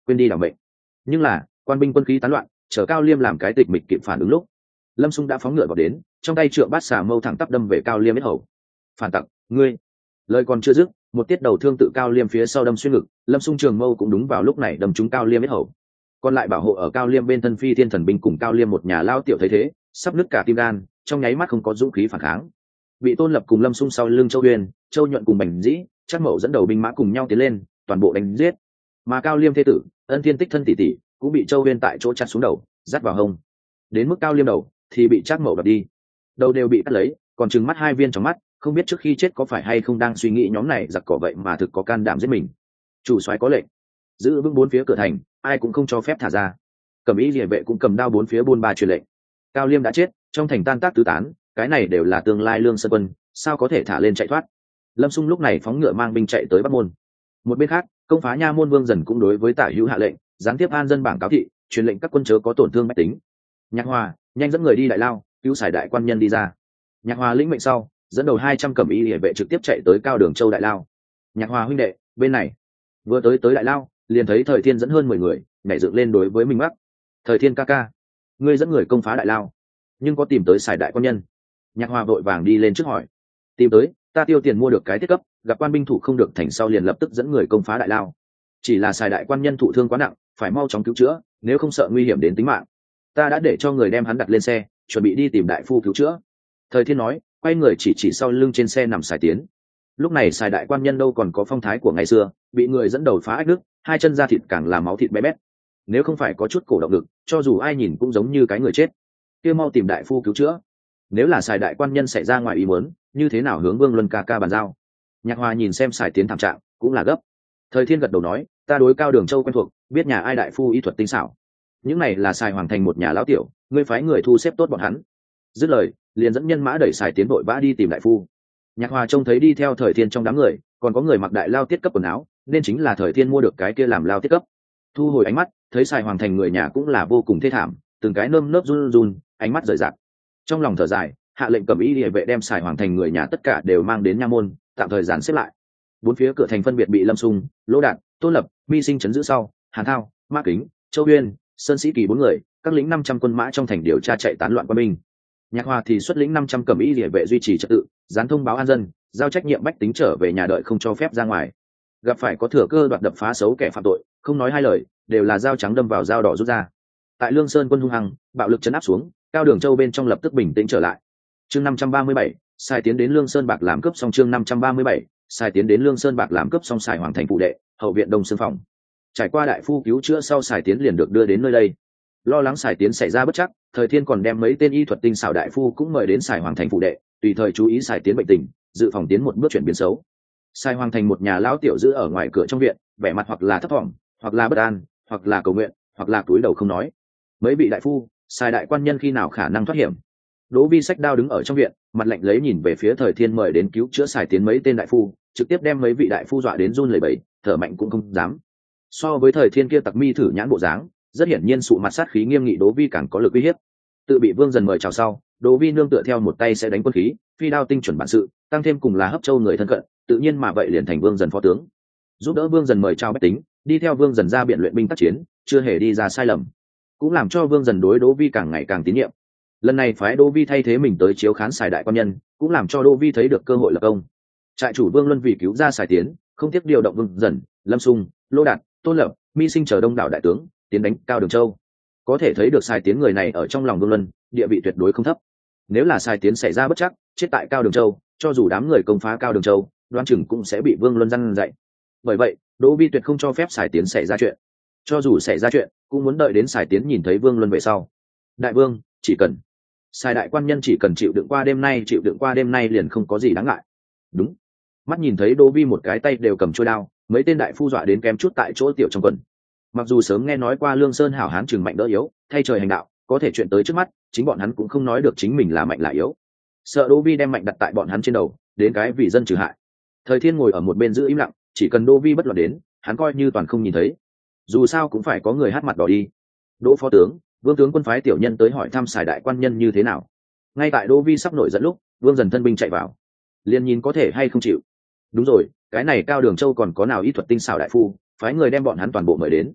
A: quên đi đảm mệnh. Nhưng là quan binh quân khí tán loạn, chờ Cao Liêm làm cái tịch mịch kịp phản ứng lúc, Lâm Xung đã phóng ngựa vào đến, trong tay trượng bát xà mâu thẳng tắp đâm về Cao Liêm yết hầu. Phản tặc, ngươi! Lời còn chưa dứt, một tiết đầu thương tự Cao Liêm phía sau đâm xuyên ngực, Lâm Xung trường mâu cũng đúng vào lúc này đâm trúng Cao Liêm yết hầu. Còn lại bảo hộ ở Cao Liêm bên thân phi thiên thần binh cùng Cao Liêm một nhà lao tiểu thấy thế, sắp nứt cả tim gan, trong nháy mắt không có dũng khí phản kháng. Bị Tôn Lập cùng Lâm Xung sau lưng Châu Uyên, Châu Nhuận cùng Bành Dĩ, Trác Mậu dẫn đầu binh mã cùng nhau tiến lên, toàn bộ đánh giết. Mà Cao Liêm thế tử, Ân Thiên Tích thân tỷ tỷ, cũng bị Châu Uyên tại chỗ chặt xuống đầu, dắt vào hông. Đến mức Cao Liêm đầu thì bị Trác Mậu đập đi, đầu đều bị cắt lấy, còn trừng mắt hai viên trong mắt, không biết trước khi chết có phải hay không đang suy nghĩ nhóm này giặc cỏ vậy mà thực có can đảm giết mình. Chủ soái có lệnh, giữ vững bốn phía cửa thành, ai cũng không cho phép thả ra. Cầm ý liề vệ cũng cầm đao bốn phía buôn ba truyền lệnh. Cao Liêm đã chết, trong thành tan tác tứ tán, cái này đều là tương lai Lương Sơn quân, sao có thể thả lên chạy thoát. Lâm Xung lúc này phóng ngựa mang binh chạy tới Bắc Môn. Một bên khác, công phá Nha Môn Vương Dần cũng đối với Tả Hữu hạ lệnh, giáng tiếp an dân bảng cáo thị, truyền lệnh các quân chớ có tổn thương bách tính. Nhạc Hòa nhanh dẫn người đi đại lao, cứu Sài đại quan nhân đi ra. Nhạc Hòa lĩnh mệnh sau, dẫn đầu hai trăm cẩm y liề vệ trực tiếp chạy tới Cao Đường Châu đại lao. Nhạc Hòa huynh đệ, bên này. Vừa tới tới đại lao, liền thấy Thời Thiên dẫn hơn mười người, nhảy dựng lên đối với Minh Bắc. Thời Thiên ca ca, ngươi dẫn người công phá đại lao, nhưng có tìm tới Sài đại quan nhân? Nhạc Hòa vội vàng đi lên trước hỏi. Tìm tới, ta tiêu tiền mua được cái thiết cấp, gặp quan binh thủ không được thành sau liền lập tức dẫn người công phá đại lao. Chỉ là Sài đại quan nhân thụ thương quá nặng, phải mau chóng cứu chữa, nếu không sợ nguy hiểm đến tính mạng. Ta đã để cho người đem hắn đặt lên xe, chuẩn bị đi tìm đại phu cứu chữa. Thời Thiên nói, quay người chỉ chỉ sau lưng trên xe nằm Sài Tiến. Lúc này Sài đại quan nhân đâu còn có phong thái của ngày xưa, bị người dẫn đầu phá ách nước, hai chân da thịt càng là máu thịt bé bét. Nếu không phải có chút cổ động lực, cho dù ai nhìn cũng giống như cái người chết. Kia mau tìm đại phu cứu chữa. Nếu là Sài đại quan nhân xảy ra ngoài ý muốn, như thế nào hướng Vương Luân ca ca bàn giao? Nhạc Hòa nhìn xem Sài Tiến thảm trạng, cũng là gấp. Thời Thiên gật đầu nói, ta đối Cao Đường Châu quen thuộc, biết nhà ai đại phu y thuật tinh xảo. Những này là Sài Hoàng thành một nhà lão tiểu, ngươi phái người thu xếp tốt bọn hắn. Dứt lời, liền dẫn nhân mã đẩy Sài Tiến vội vã đi tìm đại phu. Nhạc Hòa trông thấy đi theo Thời Thiên trong đám người, còn có người mặc đại lao tiết cấp quần áo, nên chính là Thời Thiên mua được cái kia làm lao tiết cấp. Thu hồi ánh mắt, thấy Sài Hoàng thành người nhà cũng là vô cùng thê thảm, từng cái nơm nớp run run, ánh mắt rời rạc. Trong lòng thở dài, hạ lệnh cầm y liề vệ đem Sài Hoàng thành người nhà tất cả đều mang đến Nha Môn, tạm thời dàn xếp lại. Bốn phía cửa thành phân biệt bị Lâm Xung, Lỗ Đạt, Tôn Lập, Mi Sinh chấn giữ sau, Hàn Thao, Mã Kính, Châu Uyên, Sơn Sĩ Kỳ bốn người, các lính năm trăm quân mã trong thành điều tra chạy tán loạn quân binh. Nhạc Hòa thì xuất lĩnh năm trăm cẩm y liề vệ duy trì trật tự, dán thông báo an dân, giao trách nhiệm bách tính trở về nhà đợi không cho phép ra ngoài. Gặp phải có thừa cơ đoạt đập phá xấu kẻ phạm tội, không nói hai lời, đều là dao trắng đâm vào dao đỏ rút ra. Tại Lương Sơn quân hung hăng, bạo lực chấn áp xuống, Cao Đường Châu bên trong lập tức bình tĩnh trở lại. Chương năm trăm ba mươi bảy, Sài tiến đến Lương Sơn bạc làm cướp xong chương năm trăm ba mươi bảy, Sài tiến đến Lương Sơn bạc làm cướp xong Sài Hoàng thành phụ đệ, hậu viện Đông Sương phòng. Trải qua đại phu cứu chữa sau Sài tiến liền được đưa đến nơi đây. Lo lắng Sài tiến xảy ra bất chắc, Thời Thiên còn đem mấy tên y thuật tinh xảo đại phu cũng mời đến Sài Hoàng thành phụ đệ, tùy thời chú ý Sài tiến bệnh tình, dự phòng tiến một bước chuyển biến xấu. Sài Hoàng thành một nhà lão tiểu giữ ở ngoài cửa trong viện, vẻ mặt hoặc là thấp thỏm, hoặc là bất an, hoặc là cầu nguyện, hoặc là cúi đầu không nói. Mấy vị đại phu, Sài đại quan nhân khi nào khả năng thoát hiểm? Đỗ Vi sách đao đứng ở trong viện, mặt lạnh lấy nhìn về phía Thời Thiên mời đến cứu chữa Sài tiến mấy tên đại phu, trực tiếp đem mấy vị đại phu dọa đến run lẩy bẩy, thở mạnh cũng không dám. So với Thời Thiên kia tặc mi thử nhãn bộ dáng, rất hiển nhiên sụ mặt sát khí nghiêm nghị Đỗ Vi càng có lực uy hiếp. Tự bị Vương Dần mời chào sau, Đỗ Vi nương tựa theo một tay sẽ đánh quân khí, phi đao tinh chuẩn bản sự, tăng thêm cùng là Hấp Châu người thân cận, tự nhiên mà vậy liền thành Vương Dần phó tướng, giúp đỡ Vương Dần mời chào bách tính, đi theo Vương Dần ra biển luyện binh tác chiến, chưa hề đi ra sai lầm, cũng làm cho Vương Dần đối Đỗ Vi càng ngày càng tín nhiệm. Lần này phái Đỗ Vi thay thế mình tới chiếu khán Sài đại quan nhân, cũng làm cho Đỗ Vi thấy được cơ hội lập công. Trại chủ Vương Luân vì cứu ra Sài tiến, không tiếc điều động Vương Dần, Lâm Xung, Lô Đạt, Tôn Lập, Mi Sinh chờ đông đảo đại tướng tiến đánh Cao Đường Châu. Có thể thấy được Sài tiến người này ở trong lòng Vương Luân địa vị tuyệt đối không thấp. Nếu là Sài tiến xảy ra bất chắc, chết tại Cao Đường Châu, cho dù đám người công phá Cao Đường Châu, đoán chừng cũng sẽ bị Vương Luân răn dạy. Bởi vậy, Đỗ Vi tuyệt không cho phép Sài tiến xảy ra chuyện. Cho dù xảy ra chuyện, cũng muốn đợi đến Sài tiến nhìn thấy Vương Luân về sau. Đại vương, chỉ cần Sài đại quan nhân chỉ cần chịu đựng qua đêm nay, chịu đựng qua đêm nay liền không có gì đáng ngại. Đúng. Mắt nhìn thấy Đỗ Vi một cái tay đều cầm chuôi đao, mấy tên đại phu dọa đến kém chút tại chỗ tiểu trong quần. Mặc dù sớm nghe nói qua Lương Sơn hảo hán trừng mạnh đỡ yếu, thay trời hành đạo, có thể chuyện tới trước mắt, chính bọn hắn cũng không nói được chính mình là mạnh là yếu. Sợ Đỗ Vi đem mạnh đặt tại bọn hắn trên đầu, đến cái vì dân trừ hại. Thời Thiên ngồi ở một bên giữ im lặng, chỉ cần Đỗ Vi bất luận đến, hắn coi như toàn không nhìn thấy. Dù sao cũng phải có người hát mặt đỏ đi. Đỗ phó tướng, Vương tướng quân phái tiểu nhân tới hỏi thăm Sài đại quan nhân như thế nào. Ngay tại Đỗ Vi sắp nổi giận lúc, Vương Dần thân binh chạy vào, liền nhìn có thể hay không chịu. Đúng rồi, cái này Cao Đường Châu còn có nào y thuật tinh xảo đại phu, phái người đem bọn hắn toàn bộ mời đến.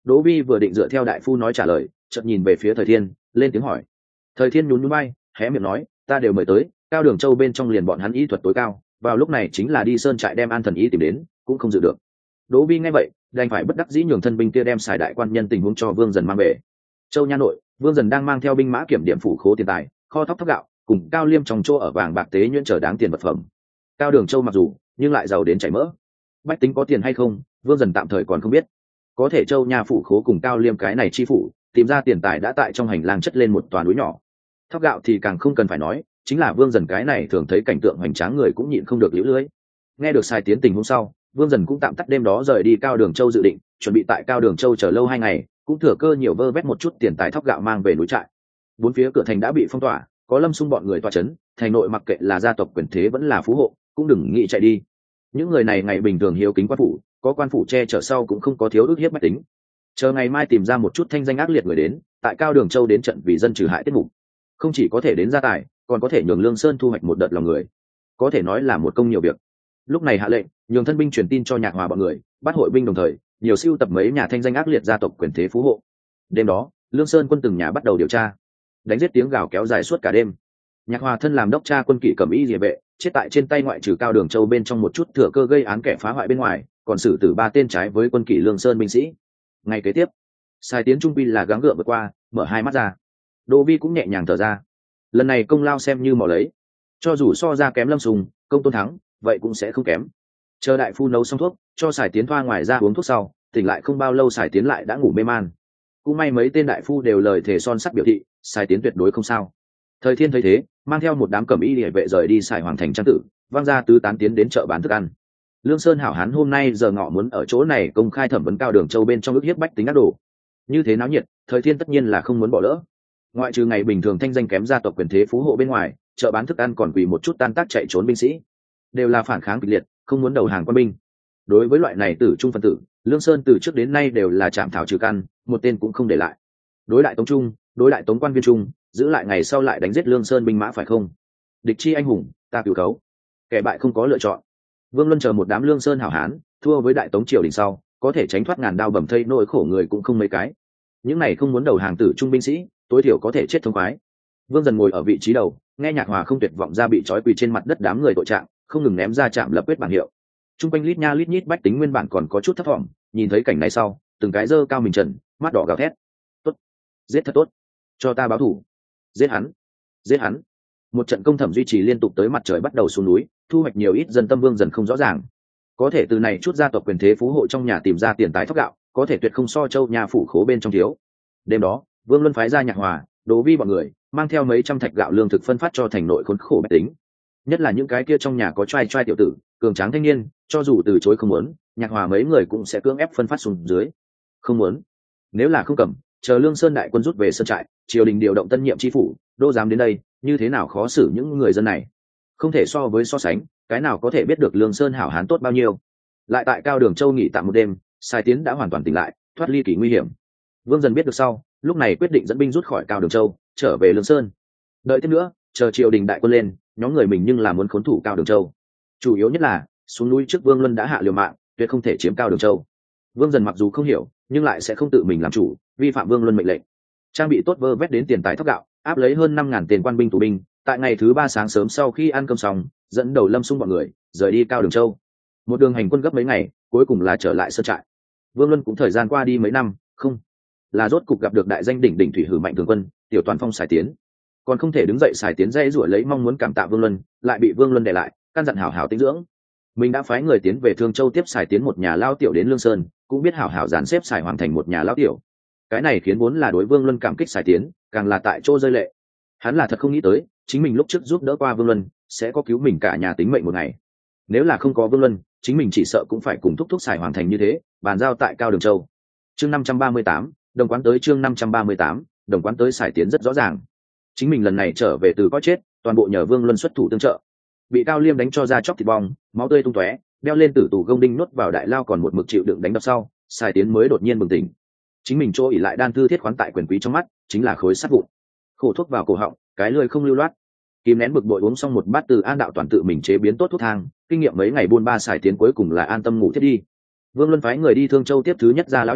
A: Đỗ Vi vừa định dựa theo đại phu nói trả lời, chợt nhìn về phía Thời Thiên, lên tiếng hỏi. Thời Thiên nhún nhún vai, hé miệng nói, ta đều mời tới, Cao Đường Châu bên trong liền bọn hắn y thuật tối cao, vào lúc này chính là đi sơn trại đem An Thần Y tìm đến, cũng không dự được. Đỗ Vi nghe vậy, đành phải bất đắc dĩ nhường thân binh kia đem xài đại quan nhân tình huống cho Vương Dần mang về. Châu nha nội, Vương Dần đang mang theo binh mã kiểm điểm phủ khố tiền tài, kho thóc thóc gạo, cùng Cao Liêm trong chỗ ở vàng bạc tế nhuyễn trở đáng tiền vật phẩm. Cao Đường Châu mặc dù, nhưng lại giàu đến chảy mỡ. Bách tính có tiền hay không, Vương Dần tạm thời còn không biết. Có thể Châu nha phủ khố cùng Cao Liêm cái này chi phủ, tìm ra tiền tài đã tại trong hành lang chất lên một toàn núi nhỏ. Thóc gạo thì càng không cần phải nói, chính là Vương Dần cái này thường thấy cảnh tượng hoành tráng người cũng nhịn không được liễu lưới. Nghe được sai tiến tình hôm sau, Vương Dần cũng tạm tắt đêm đó rời đi Cao Đường Châu dự định, chuẩn bị tại Cao Đường Châu chờ lâu hai ngày, cũng thừa cơ nhiều vơ vét một chút tiền tài thóc gạo mang về núi trại. Bốn phía cửa thành đã bị phong tỏa, có Lâm Xung bọn người tọa chấn, thành nội mặc kệ là gia tộc quyền thế vẫn là phú hộ, cũng đừng nghĩ chạy đi. Những người này ngày bình thường hiếu kính quan phủ, có quan phủ che chở sau cũng không có thiếu ức hiếp bách tính. Chờ ngày mai tìm ra một chút thanh danh ác liệt người đến, tại Cao Đường Châu đến trận vì dân trừ hại tiết mục, không chỉ có thể đến gia tài, còn có thể nhường Lương Sơn thu hoạch một đợt lòng người, có thể nói là một công nhiều việc. Lúc này hạ lệnh nhường thân binh truyền tin cho Nhạc Hòa bọn người, bắt hội binh đồng thời nhiều siêu tập mấy nhà thanh danh ác liệt gia tộc quyền thế phú hộ. Đêm đó, Lương Sơn quân từng nhà bắt đầu điều tra, đánh giết tiếng gào kéo dài suốt cả đêm. Nhạc Hòa thân làm đốc tra quân kỵ cầm y địa vệ, chết tại trên tay ngoại trừ Cao Đường Châu bên trong một chút thừa cơ gây án kẻ phá hoại bên ngoài, còn xử tử ba tên trái với quân kỵ Lương Sơn binh sĩ. Ngày kế tiếp, Sai Tiến trung quy là gắng gượng vượt qua, mở hai mắt ra. Đỗ Vi cũng nhẹ nhàng thở ra. Lần này công lao xem như mò lấy, cho dù so ra kém Lâm Sùng, Công Tôn Thắng, vậy cũng sẽ không kém. Chờ đại phu nấu xong thuốc, cho Sài Tiến thoa ngoài ra uống thuốc sau, tỉnh lại không bao lâu Sài Tiến lại đã ngủ mê man. Cũng may mấy tên đại phu đều lời thề son sắt biểu thị, Sài Tiến tuyệt đối không sao. Thời Thiên thấy thế, mang theo một đám cẩm y liề vệ rời đi Sài Hoàng thành trang tử, vang ra tứ tán tiến đến chợ bán thức ăn. Lương Sơn hảo hán hôm nay giờ ngọ muốn ở chỗ này công khai thẩm vấn Cao Đường Châu bên trong ức hiếp bách tính ác đồ. Như thế náo nhiệt, Thời Thiên tất nhiên là không muốn bỏ lỡ. Ngoại trừ ngày bình thường thanh danh kém gia tộc quyền thế phú hộ bên ngoài, chợ bán thức ăn còn quỳ một chút tan tác chạy trốn binh sĩ, đều là phản kháng kịch liệt, không muốn đầu hàng quân binh. Đối với loại này tử trung phân tử, Lương Sơn từ trước đến nay đều là chạm thảo trừ căn, một tên cũng không để lại. Đối đại tống trung, đối đại tống quan viên trung, giữ lại ngày sau lại đánh giết Lương Sơn binh mã phải không? Địch chi anh hùng, ta cứu cấu. Kẻ bại không có lựa chọn. Vương Luân chờ một đám Lương Sơn hảo hán, thua với đại tống triều đình sau, có thể tránh thoát ngàn đao bầm thây nỗi khổ người cũng không mấy cái. Những này không muốn đầu hàng tử trung binh sĩ, tối thiểu có thể chết thông khoái. Vương Dần ngồi ở vị trí đầu, nghe Nhạc Hòa không tuyệt vọng ra bị trói quỳ trên mặt đất đám người tội trạng, không ngừng ném ra chạm lập quyết bảng hiệu. Trung quanh lít nha lít nhít bách tính nguyên bản còn có chút thất vọng, nhìn thấy cảnh này sau, từng cái dơ cao mình trần, mắt đỏ gào thét. Tốt, giết thật tốt, cho ta báo thù, giết hắn, giết hắn. Một trận công thẩm duy trì liên tục tới mặt trời bắt đầu xuống núi, thu hoạch nhiều ít dân tâm Vương Dần không rõ ràng. Có thể từ này chút gia tộc quyền thế phú hộ trong nhà tìm ra tiền tài thóc gạo, có thể tuyệt không so Châu nhà phủ khố bên trong thiếu. Đêm đó, Vương Luân phái ra Nhạc Hòa, Đỗ Vi bọn người, mang theo mấy trăm thạch gạo lương thực phân phát cho thành nội khốn khổ bách tính. Nhất là những cái kia trong nhà có trai trai tiểu tử, cường tráng thanh niên, cho dù từ chối không muốn, Nhạc Hòa mấy người cũng sẽ cưỡng ép phân phát xuống dưới. Không muốn, nếu là không cầm, chờ Lương Sơn đại quân rút về sơn trại, triều đình điều động tân nhiệm chi phủ, đô dám đến đây, như thế nào khó xử những người dân này. Không thể so với so sánh, cái nào có thể biết được Lương Sơn hảo hán tốt bao nhiêu. Lại tại Cao Đường Châu nghỉ tạm một đêm, Sai Tiến đã hoàn toàn tỉnh lại, thoát ly kỳ nguy hiểm. Vương Dần biết được sau, lúc này quyết định dẫn binh rút khỏi Cao Đường Châu, trở về Lương Sơn. Đợi tiếp nữa, chờ triều đình đại quân lên, nhóm người mình nhưng là muốn khốn thủ Cao Đường Châu. Chủ yếu nhất là xuống núi trước Vương Luân đã hạ liều mạng, tuyệt không thể chiếm Cao Đường Châu. Vương Dần mặc dù không hiểu, nhưng lại sẽ không tự mình làm chủ, vi phạm Vương Luân mệnh lệnh. Trang bị tốt vơ vét đến tiền tài thóc gạo, áp lấy hơn năm ngàn tiền quan binh tù binh, tại ngày thứ ba sáng sớm sau khi ăn cơm xong, dẫn đầu Lâm Xung bọn người rời đi Cao Đường Châu. Một đường hành quân gấp mấy ngày, cuối cùng là trở lại sơn trại. Vương Luân cũng thời gian qua đi mấy năm, không là rốt cục gặp được đại danh đỉnh đỉnh thủy hử mạnh thường quân, tiểu toàn phong Sài Tiến. Còn không thể đứng dậy Sài Tiến dây rủa lấy mong muốn cảm tạ Vương Luân, lại bị Vương Luân để lại, căn dặn hảo hảo tĩnh dưỡng. Mình đã phái người tiến về Thương Châu tiếp Sài Tiến một nhà lao tiểu đến Lương Sơn, cũng biết hảo hảo dàn xếp Sài Hoàng thành một nhà lao tiểu. Cái này khiến vốn là đối Vương Luân cảm kích Sài Tiến, càng là tại chỗ rơi lệ. Hắn là thật không nghĩ tới, chính mình lúc trước giúp đỡ qua Vương Luân, sẽ có cứu mình cả nhà tính mệnh một ngày. Nếu là không có Vương Luân, chính mình chỉ sợ cũng phải cùng thúc thúc Sài Hoàng thành như thế, bàn giao tại Cao Đường Châu. Chương năm trăm ba mươi tám, đồng quán tới chương năm trăm ba mươi tám, đồng quán tới Sài Tiến rất rõ ràng. Chính mình lần này trở về từ có chết, toàn bộ nhờ Vương Luân xuất thủ tương trợ. Bị Cao Liêm đánh cho ra chóc thịt bong, máu tươi tung tóe, đeo lên tử tù gông đinh nuốt vào đại lao còn một mực chịu đựng đánh đập sau, Sài Tiến mới đột nhiên bừng tỉnh. Chính mình chỗ ỉ lại đan thư thiết khoán tại quyền quý trong mắt, chính là khối sắt vụn. Khổ thuốc vào cổ họng, cái lưỡi không lưu loát. Kìm nén bực bội uống xong một bát từ An đạo toàn tự mình chế biến tốt thuốc thang, kinh nghiệm mấy ngày buôn ba Sài Tiến cuối cùng là an tâm ngủ thiết đi. Vương Luân phái người đi Thương Châu tiếp thứ nhất ra lão nhỏ,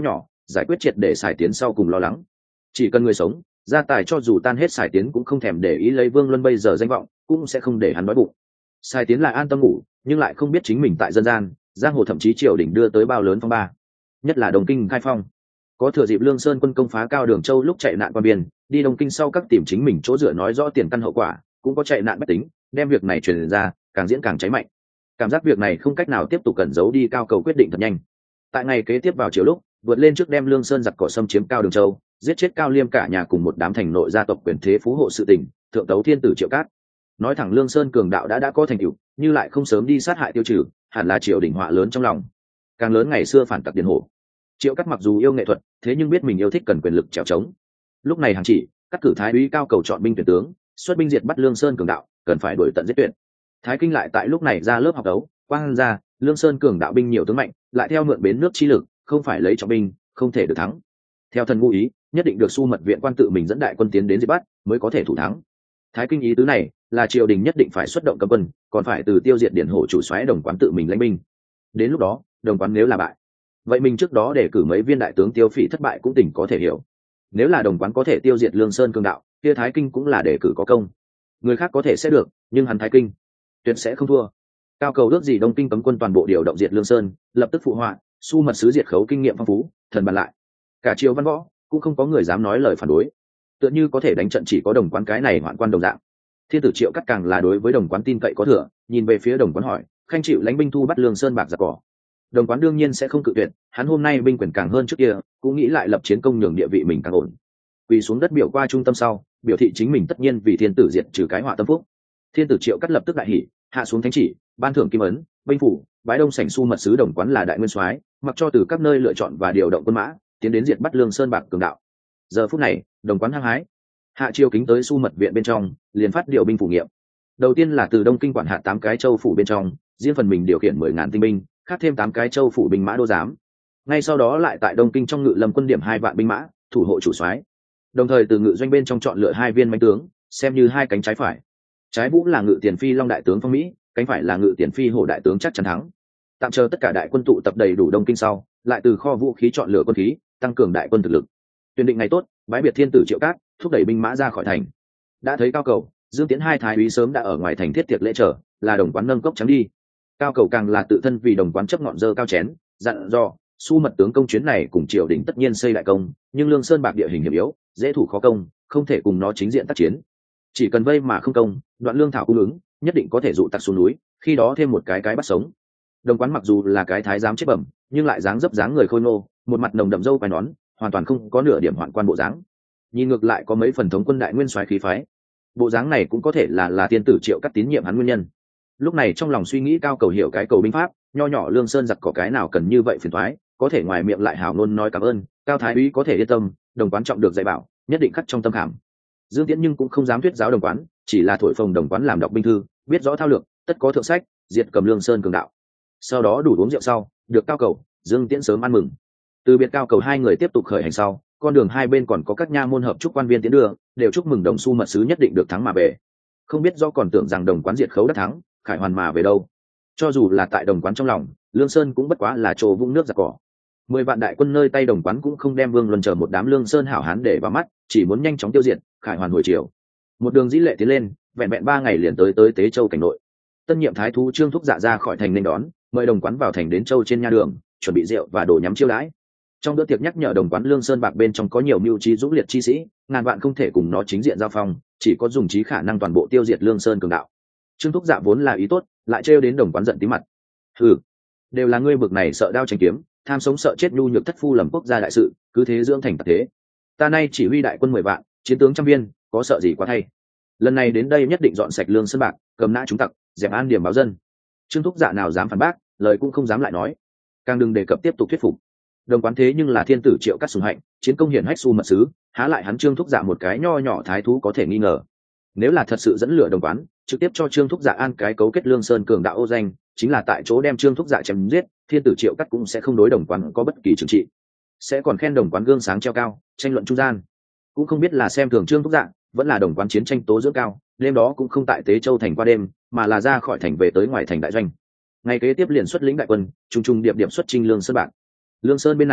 A: giải quyết triệt để xài tiến sau cùng lo lắng. Chỉ cần người sống, gia tài cho dù tan hết xài tiến cũng không thèm để ý lấy Vương Luân bây giờ danh vọng, cũng sẽ không để hắn đói bụng. Xài tiến lại an tâm ngủ, nhưng lại không biết chính mình tại dân gian giang hồ thậm chí triều đình đưa tới bao lớn phong ba, nhất là Đồng Kinh khai phong. Có thừa dịp Lương Sơn quân công phá Cao Đường Châu lúc chạy nạn qua biên, đi Đông Kinh sau các tìm chính mình chỗ dựa nói rõ tiền căn hậu quả, cũng có chạy nạn bách tính, đem việc này truyền ra, càng diễn càng cháy mạnh. Cảm giác việc này không cách nào tiếp tục cẩn giấu đi, Cao Cầu quyết định thật nhanh. Tại ngày kế tiếp vào chiều lúc, vượt lên trước đem Lương Sơn giặc cỏ xâm chiếm Cao Đường Châu, giết chết Cao Liêm cả nhà cùng một đám thành nội gia tộc quyền thế phú hộ sự tình, thượng tấu thiên tử Triệu Cát. Nói thẳng Lương Sơn cường đạo đã đã có thành tựu, như lại không sớm đi sát hại tiêu trừ, hẳn là triều đình họa lớn trong lòng. Càng lớn ngày xưa phản tặc Điền Hổ. Triệu Cát mặc dù yêu nghệ thuật, thế nhưng biết mình yêu thích cần quyền lực trèo trống. Lúc này hàng chỉ cắt cử thái úy Cao Cầu chọn binh tuyển tướng, xuất binh diệt bắt Lương Sơn cường đạo, cần phải đuổi tận giết tuyệt. Thái Kinh lại tại lúc này ra lớp học đấu, quang ra Lương Sơn cường đạo binh nhiều tướng mạnh, lại theo mượn bến nước chi lực, không phải lấy trọng binh, không thể được thắng. Theo thần ngụ ý, nhất định được Su Mật viện quan tự mình dẫn đại quân tiến đến diệt bắt, mới có thể thủ thắng. Thái Kinh ý tứ này là triều đình nhất định phải xuất động cấm quân, còn phải từ tiêu diệt Điển Hổ chủ soái Đồng Quán tự mình lãnh binh. Đến lúc đó, Đồng Quán nếu là bại, vậy mình trước đó để cử mấy viên đại tướng tiêu phỉ thất bại cũng tỉnh có thể hiểu. Nếu là Đồng Quán có thể tiêu diệt Lương Sơn cường đạo, kia Thái Kinh cũng là để cử có công. Người khác có thể sẽ được, nhưng hắn Thái Kinh tuyệt sẽ không thua. Cao Cầu ước gì Đông Kinh cấm quân toàn bộ điều động diệt Lương Sơn, lập tức phụ họa, Su Mật sứ diệt khấu kinh nghiệm phong phú, thần bàn lại. Cả triều văn võ cũng không có người dám nói lời phản đối. Tựa như có thể đánh trận chỉ có Đồng Quán cái này hoạn quan đồng dạng. Thiên tử Triệu Cắt càng là đối với Đồng Quán tin cậy có thừa, nhìn về phía Đồng Quán hỏi, khanh chịu lãnh binh thu bắt Lương Sơn bạc giặc cỏ. Đồng Quán đương nhiên sẽ không cự tuyệt, hắn hôm nay binh quyền càng hơn trước kia, cũng nghĩ lại lập chiến công nhường địa vị mình càng ổn. Quỳ xuống đất biểu qua trung tâm sau, biểu thị chính mình tất nhiên vì thiên tử diệt trừ cái họa tâm phúc. Thiên tử Triệu Cắt lập tức đại hỉ, hạ xuống thánh chỉ, ban thưởng kim ấn, binh phủ, bái đông sảnh Su Mật sứ Đồng Quán là đại nguyên soái, mặc cho từ các nơi lựa chọn và điều động quân mã, tiến đến diệt bắt Lương Sơn bạc cường đạo. Giờ phút này, Đồng Quán hăng hái, hạ triều kính tới Su Mật viện bên trong, liền phát điều binh phủ nghiệm. Đầu tiên là từ Đông Kinh quản hạt tám cái châu phủ bên trong, riêng phần mình điều khiển mười ngàn tinh binh, khác thêm tám cái châu phủ binh mã đô giám. Ngay sau đó lại tại Đông Kinh trong ngự lâm quân điểm hai vạn binh mã, thủ hộ chủ soái. Đồng thời từ ngự doanh bên trong chọn lựa hai viên mãnh tướng, xem như hai cánh trái phải. Trái vũ là ngự tiền phi Long đại tướng Phong Mỹ, cánh phải là ngự tiền phi Hổ đại tướng chắc chắn thắng. Tạm chờ tất cả đại quân tụ tập đầy đủ Đông Kinh sau, lại từ kho vũ khí chọn lựa quân khí, tăng cường đại quân thực lực. Tuyển định ngày tốt, bái biệt thiên tử Triệu Cát, thúc đẩy binh mã ra khỏi thành. Đã thấy Cao Cầu, Dương Tiễn hai thái úy sớm đã ở ngoài thành thiết tiệc lễ chờ, là Đồng Quán nâng cốc trắng đi. Cao Cầu càng là tự thân vì Đồng Quán chấp ngọn dơ cao chén, dặn dò Su Mật tướng công chuyến này cùng triều đình tất nhiên xây đại công, nhưng Lương Sơn bạc địa hình hiểm yếu, dễ thủ khó công, không thể cùng nó chính diện tác chiến. Chỉ cần vây mà không công, đoạn lương thảo cung ứng, nhất định có thể dụ tặc xuống núi, khi đó thêm một cái cái bắt sống. Đồng Quán mặc dù là cái thái giám chết bẩm, nhưng lại dáng dấp dáng người khôi ngô, một mặt nồng đậm râu quai nón, hoàn toàn không có nửa điểm hoạn quan bộ dáng. Nhìn ngược lại có mấy phần thống quân đại nguyên soái khí phái. Bộ dáng này cũng có thể là là tiên tử Triệu Cắt tín nhiệm hắn nguyên nhân. Lúc này trong lòng suy nghĩ Cao Cầu hiểu cái cầu binh pháp, nho nhỏ Lương Sơn giặc có cái nào cần như vậy phiền toái, có thể ngoài miệng lại hào ngôn nói cảm ơn, Cao thái úy có thể yên tâm, Đồng Quán trọng được dạy bảo, nhất định khắc trong tâm khảm. Dương Tiễn nhưng cũng không dám thuyết giáo Đồng Quán, chỉ là thổi phồng Đồng Quán làm đọc binh thư, biết rõ thao lược, tất có thượng sách, diệt cầm Lương Sơn cường đạo. Sau đó đủ uống rượu sau, được Cao Cầu, Dương Tiễn sớm ăn mừng. Từ biệt Cao Cầu hai người tiếp tục khởi hành sau, con đường hai bên còn có các nha môn hợp chúc quan viên tiến đưa, đều chúc mừng Đồng Su Mật sứ nhất định được thắng mà về. Không biết do còn tưởng rằng Đồng Quán diệt khấu đắc thắng, khải hoàn mà về đâu. Cho dù là tại Đồng Quán trong lòng, Lương Sơn cũng bất quá là chỗ vũng nước giặc cỏ. Mười vạn đại quân nơi tay Đồng Quán cũng không đem Vương Luân chờ một đám Lương Sơn hảo hán để vào mắt, chỉ muốn nhanh chóng tiêu diệt, khải hoàn hồi chiều. Một đường dĩ lệ tiến lên, vẹn vẹn ba ngày liền tới tới Tế Châu cảnh nội. Tân nhiệm thái thú Trương Thúc Dạ ra khỏi thành nên đón, mời Đồng Quán vào thành đến Châu trên nha đường, chuẩn bị rượu và đồ nhắm chiêu đãi. Trong bữa tiệc nhắc nhở Đồng Quán Lương Sơn bạc bên trong có nhiều mưu trí dũng liệt chi sĩ, ngàn vạn không thể cùng nó chính diện giao phong, chỉ có dùng trí khả năng toàn bộ tiêu diệt Lương Sơn cường đạo. Trương Thúc Dạ vốn là ý tốt, lại trêu đến Đồng Quán giận tí mặt. Hừ, đều là ngươi bực này sợ đao tranh kiếm, tham sống sợ chết nhu nhược thất phu lầm quốc gia đại sự, cứ thế dưỡng thành tật thế. Ta nay chỉ huy đại quân mười vạn, chiến tướng trăm viên, có sợ gì quá thay. Lần này đến đây nhất định dọn sạch Lương Sơn bạc, cầm nã chúng tặc, dẹp an điểm báo dân. Trương Thúc Dạ nào dám phản bác, lời cũng không dám lại nói, càng đừng đề cập tiếp tục thuyết phục. Đồng Quán thế nhưng là thiên tử Triệu Cắt sùng hạnh, chiến công hiển hách Su Mật sứ, há lại hắn Trương Thúc Dạ một cái nho nhỏ thái thú có thể nghi ngờ. Nếu là thật sự dẫn lửa Đồng Quán, trực tiếp cho Trương Thúc Dạ an cái cấu kết Lương Sơn cường đạo ô danh, chính là tại chỗ đem Trương Thúc Dạ chém giết, thiên tử Triệu Cắt cũng sẽ không đối Đồng Quán có bất kỳ trừng trị, sẽ còn khen Đồng Quán gương sáng treo cao, tranh luận trung gian. Cũng không biết là xem thường Trương Thúc Dạ, vẫn là Đồng Quán chiến tranh tố dưỡng cao, đêm đó cũng không tại Tế Châu thành qua đêm, mà là ra khỏi thành về tới ngoài thành đại doanh. Ngày kế tiếp liền xuất lĩnh đại quân, trung trung điệp điệp xuất chinh Lương Sơn bạc. Lương Sơn bên này,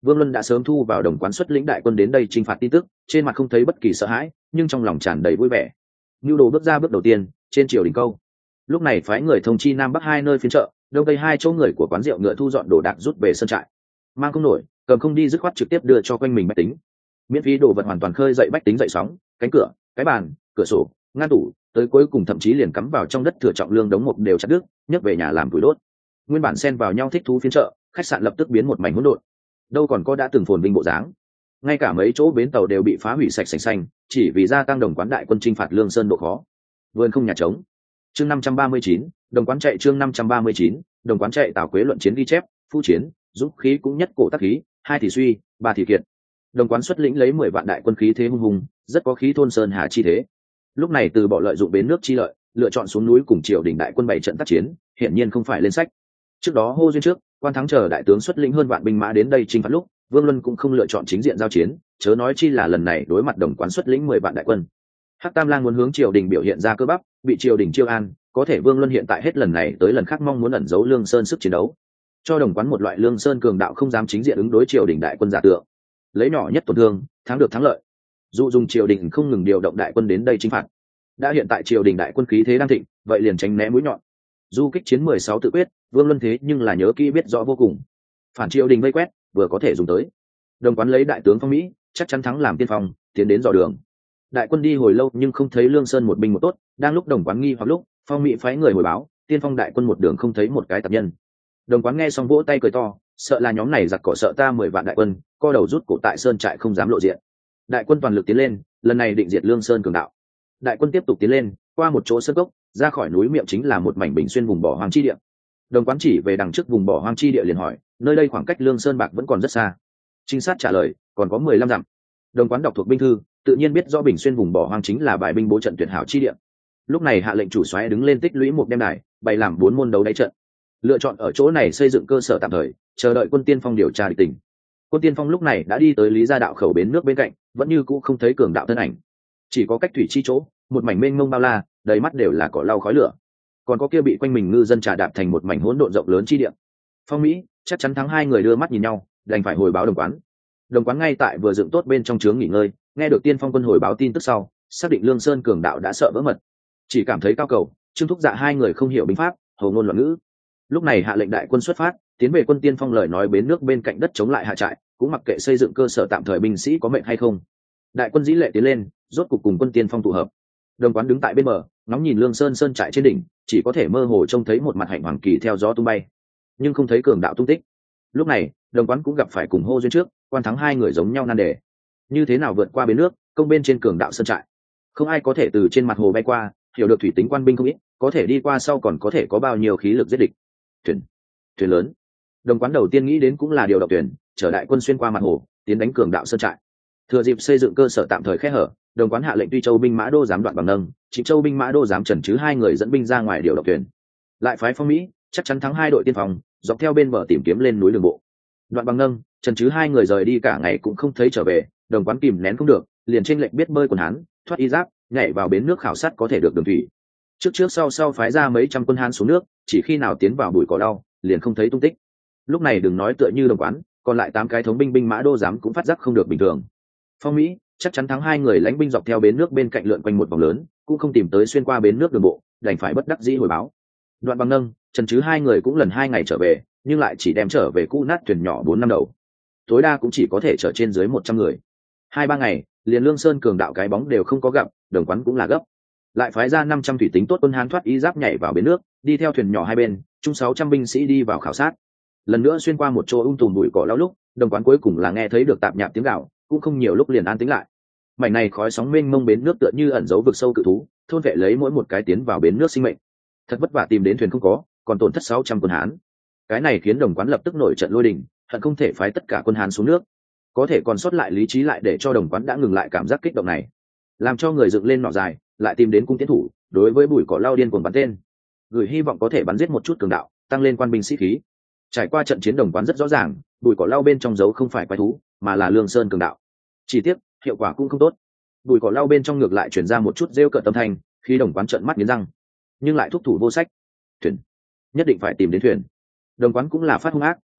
A: Vương Luân đã sớm thu vào đồng quán xuất lĩnh đại quân đến đây chinh phạt tin tức, trên mặt không thấy bất kỳ sợ hãi, nhưng trong lòng tràn đầy vui vẻ. Nưu Đồ bước ra bước đầu tiên, trên triều đình câu. Lúc này phái người thông chi nam bắc hai nơi phiên chợ, đông tây hai chỗ người của quán rượu ngựa thu dọn đồ đạc rút về sân trại. Mang không nổi, cầm không đi dứt khoát trực tiếp đưa cho quanh mình bách tính. Miễn phí đồ vật hoàn toàn khơi dậy bách tính dậy sóng, cánh cửa, cái bàn, cửa sổ, ngăn tủ, tới cuối cùng thậm chí liền cắm vào trong đất thừa trọng lương đống mục đều chặt đứt, nhấc về nhà làm củi đốt. Nguyên bản xen vào nhau thích thú phiên chợ, khách sạn lập tức biến một mảnh hỗn độn. Đâu còn có đã từng phồn vinh bộ dáng. Ngay cả mấy chỗ bến tàu đều bị phá hủy sạch sành xanh, chỉ vì gia tăng đồng quán đại quân chinh phạt Lương Sơn độ khó. Vườn không nhà trống. Chương năm trăm ba mươi chín, đồng quán chạy chương năm trăm ba mươi chín, đồng quán chạy Tào Quế luận chiến ghi chép, phu chiến, dũng khí cũng nhất cổ tác khí, hai thì suy, ba thì kiệt. Đồng quán xuất lĩnh lấy mười vạn đại quân khí thế hung hùng, rất có khí thôn sơn hà chi thế. Lúc này từ bỏ lợi dụng bến nước chi lợi, lựa chọn xuống núi cùng triều đình đại quân bảy trận tác chiến, hiển nhiên không phải lên sách. Trước đó hô duyên trước, quan thắng chờ đại tướng xuất lĩnh hơn vạn binh mã đến đây chinh phạt lúc, Vương Luân cũng không lựa chọn chính diện giao chiến, chớ nói chi là lần này đối mặt đồng quán xuất lĩnh mười vạn đại quân. Hắc Tam Lang muốn hướng triều đình biểu hiện ra cơ bắp, bị triều đình chiêu an, có thể Vương Luân hiện tại hết lần này tới lần khác mong muốn ẩn giấu Lương Sơn sức chiến đấu, cho đồng quán một loại Lương Sơn cường đạo không dám chính diện ứng đối triều đình đại quân giả tượng, lấy nhỏ nhất tổn thương, thắng được thắng lợi. Dụ dùng triều đình không ngừng điều động đại quân đến đây chinh phạt. Đã hiện tại triều đình đại quân khí thế đang thịnh, vậy liền tránh né mũi nhọn. Du kích chiến mười sáu tự quyết, Vương Luân thế nhưng là nhớ kỹ biết rõ vô cùng. Phản triều đình vây quét, vừa có thể dùng tới. Đồng quán lấy đại tướng Phong Mỹ, chắc chắn thắng làm tiên phong, tiến đến dò đường. Đại quân đi hồi lâu nhưng không thấy Lương Sơn một binh một tốt, đang lúc đồng quán nghi hoặc lúc, Phong Mỹ phái người hồi báo, tiên phong đại quân một đường không thấy một cái tập nhân. Đồng quán nghe xong vỗ tay cười to, sợ là nhóm này giặc cỏ sợ ta mười vạn đại quân, co đầu rút cổ tại sơn trại không dám lộ diện. Đại quân toàn lực tiến lên, lần này định diệt Lương Sơn cường đạo. Đại quân tiếp tục tiến lên, qua một chỗ sơn cốc, ra khỏi núi miệng chính là một mảnh bình xuyên vùng bỏ hoang chi địa. Đồng quán chỉ về đằng trước vùng bỏ hoang chi địa liền hỏi, nơi đây khoảng cách Lương Sơn bạc vẫn còn rất xa. Trinh sát trả lời, còn có mười lăm dặm. Đồng quán đọc thuộc binh thư, tự nhiên biết rõ bình xuyên vùng bỏ hoang chính là bài binh bố trận tuyệt hảo chi địa. Lúc này hạ lệnh chủ soái đứng lên tích lũy một đem đài, bày làm bốn môn đấu đáy trận, lựa chọn ở chỗ này xây dựng cơ sở tạm thời, chờ đợi quân tiên phong điều tra địch tình. Quân tiên phong lúc này đã đi tới Lý Gia đạo khẩu bến nước bên cạnh, vẫn như cũ không thấy cường đạo thân ảnh, chỉ có cách thủy chi chỗ một mảnh mênh mông bao la, đầy mắt đều là cỏ lau khói lửa, còn có kia bị quanh mình ngư dân trà đạp thành một mảnh hỗn độn rộng lớn chi địa. Phong Mỹ chắc chắn thắng, hai người đưa mắt nhìn nhau, đành phải hồi báo đồng quán. Đồng quán ngay tại vừa dựng tốt bên trong trướng nghỉ ngơi, nghe được tiên phong quân hồi báo tin tức sau, xác định Lương Sơn cường đạo đã sợ vỡ mật, chỉ cảm thấy cao cầu. Trương Thúc Dạ hai người không hiểu binh pháp, hầu ngôn loạn ngữ. Lúc này hạ lệnh đại quân xuất phát, tiến về quân tiên phong, lời nói bến nước bên cạnh đất chống lại hạ trại, cũng mặc kệ xây dựng cơ sở tạm thời binh sĩ có mệnh hay không. Đại quân dĩ lệ tiến lên, rốt cục cùng quân tiên phong tụ hợp. Đồng quán đứng tại bên bờ, ngóng nhìn Lương Sơn sơn trại trên đỉnh, chỉ có thể mơ hồ trông thấy một mặt hạnh hoàng kỳ theo gió tung bay, nhưng không thấy cường đạo tung tích. Lúc này đồng quán cũng gặp phải cùng hô duyên trước, quan thắng hai người giống nhau nan đề, như thế nào vượt qua bến nước, công bên trên cường đạo sơn trại. Không ai có thể từ trên mặt hồ bay qua, hiểu được thủy tính quan binh không ít, có thể đi qua sau còn có thể có bao nhiêu khí lực giết địch. Thuyền, thuyền lớn. Đồng quán đầu tiên nghĩ đến cũng là điều động thuyền, chở đại quân xuyên qua mặt hồ, tiến đánh cường đạo sơn trại. Thừa dịp xây dựng cơ sở tạm thời khe hở, đồng quán hạ lệnh Tuy Châu binh mã đô giám Đoạn Bằng Nâng, Trịnh Châu binh mã đô giám Trần Chứ hai người dẫn binh ra ngoài điều động thuyền. Lại phái Phong Mỹ chắc chắn thắng hai đội tiên phòng, dọc theo bên bờ tìm kiếm lên núi đường bộ. Đoạn Bằng Nâng, Trần Chứ hai người rời đi cả ngày cũng không thấy trở về, đồng quán kìm nén không được, liền chênh lệnh biết bơi quần Hán, thoát y giáp, nhảy vào bến nước khảo sát có thể được đường thủy. Trước trước sau sau phái ra mấy trăm quân Hán xuống nước, chỉ khi nào tiến vào bụi cỏ đau, liền không thấy tung tích. Lúc này đừng nói tựa như đồng quán, còn lại tám cái thống binh binh mã đô giám cũng phát giác không được bình thường. Phong Mỹ chắc chắn thắng hai người lãnh binh dọc theo bến nước bên cạnh lượn quanh một vòng lớn, cũng không tìm tới xuyên qua bến nước đường bộ, đành phải bất đắc dĩ hồi báo. Đoạn Bằng Nâng, Trần Chứ hai người cũng lần hai ngày trở về, nhưng lại chỉ đem trở về cũ nát thuyền nhỏ bốn năm đầu, tối đa cũng chỉ có thể chở trên dưới một trăm người. Hai ba ngày liền Lương Sơn cường đạo cái bóng đều không có gặp, đồng quán cũng là gấp, lại phái ra năm trăm thủy tính tốt quân Hán thoát y giáp nhảy vào bến nước, đi theo thuyền nhỏ hai bên, chung sáu trăm binh sĩ đi vào khảo sát. Lần nữa xuyên qua một chỗ ung tùm bụi cỏ lau lúc, đồng quán cuối cùng là nghe thấy được tạp nhạp tiếng gạo, cũng không nhiều lúc liền an tĩnh lại. Mảnh này khói sóng mênh mông bến nước tựa như ẩn giấu vực sâu cự thú, thôn vệ lấy mỗi một cái tiến vào bến nước sinh mệnh. Thật vất vả tìm đến thuyền không có, còn tổn thất sáu trăm quân Hán. Cái này khiến đồng quán lập tức nổi trận lôi đình, hận không thể phái tất cả quân Hán xuống nước. Có thể còn sót lại lý trí lại để cho đồng quán đã ngừng lại cảm giác kích động này, làm cho người dựng lên nỏ dài, lại tìm đến cung tiến thủ, đối với bụi cỏ lao điên cuồng bắn tên, gửi hy vọng có thể bắn giết một chút cường đạo, tăng lên quan binh sĩ khí. Trải qua trận chiến đồng quán rất rõ ràng, bụi cỏ lao bên trong giấu không phải quái thú, mà là Lương Sơn cường đạo. Chỉ tiếc hiệu quả cũng không tốt, bụi cỏ lao bên trong ngược lại chuyển ra một chút rêu cợt tâm thanh, khi đồng quán trợn mắt nghiến răng, nhưng lại thúc thủ vô sách. Thuyền, nhất định phải tìm đến thuyền. Đồng quán cũng là phát hung ác,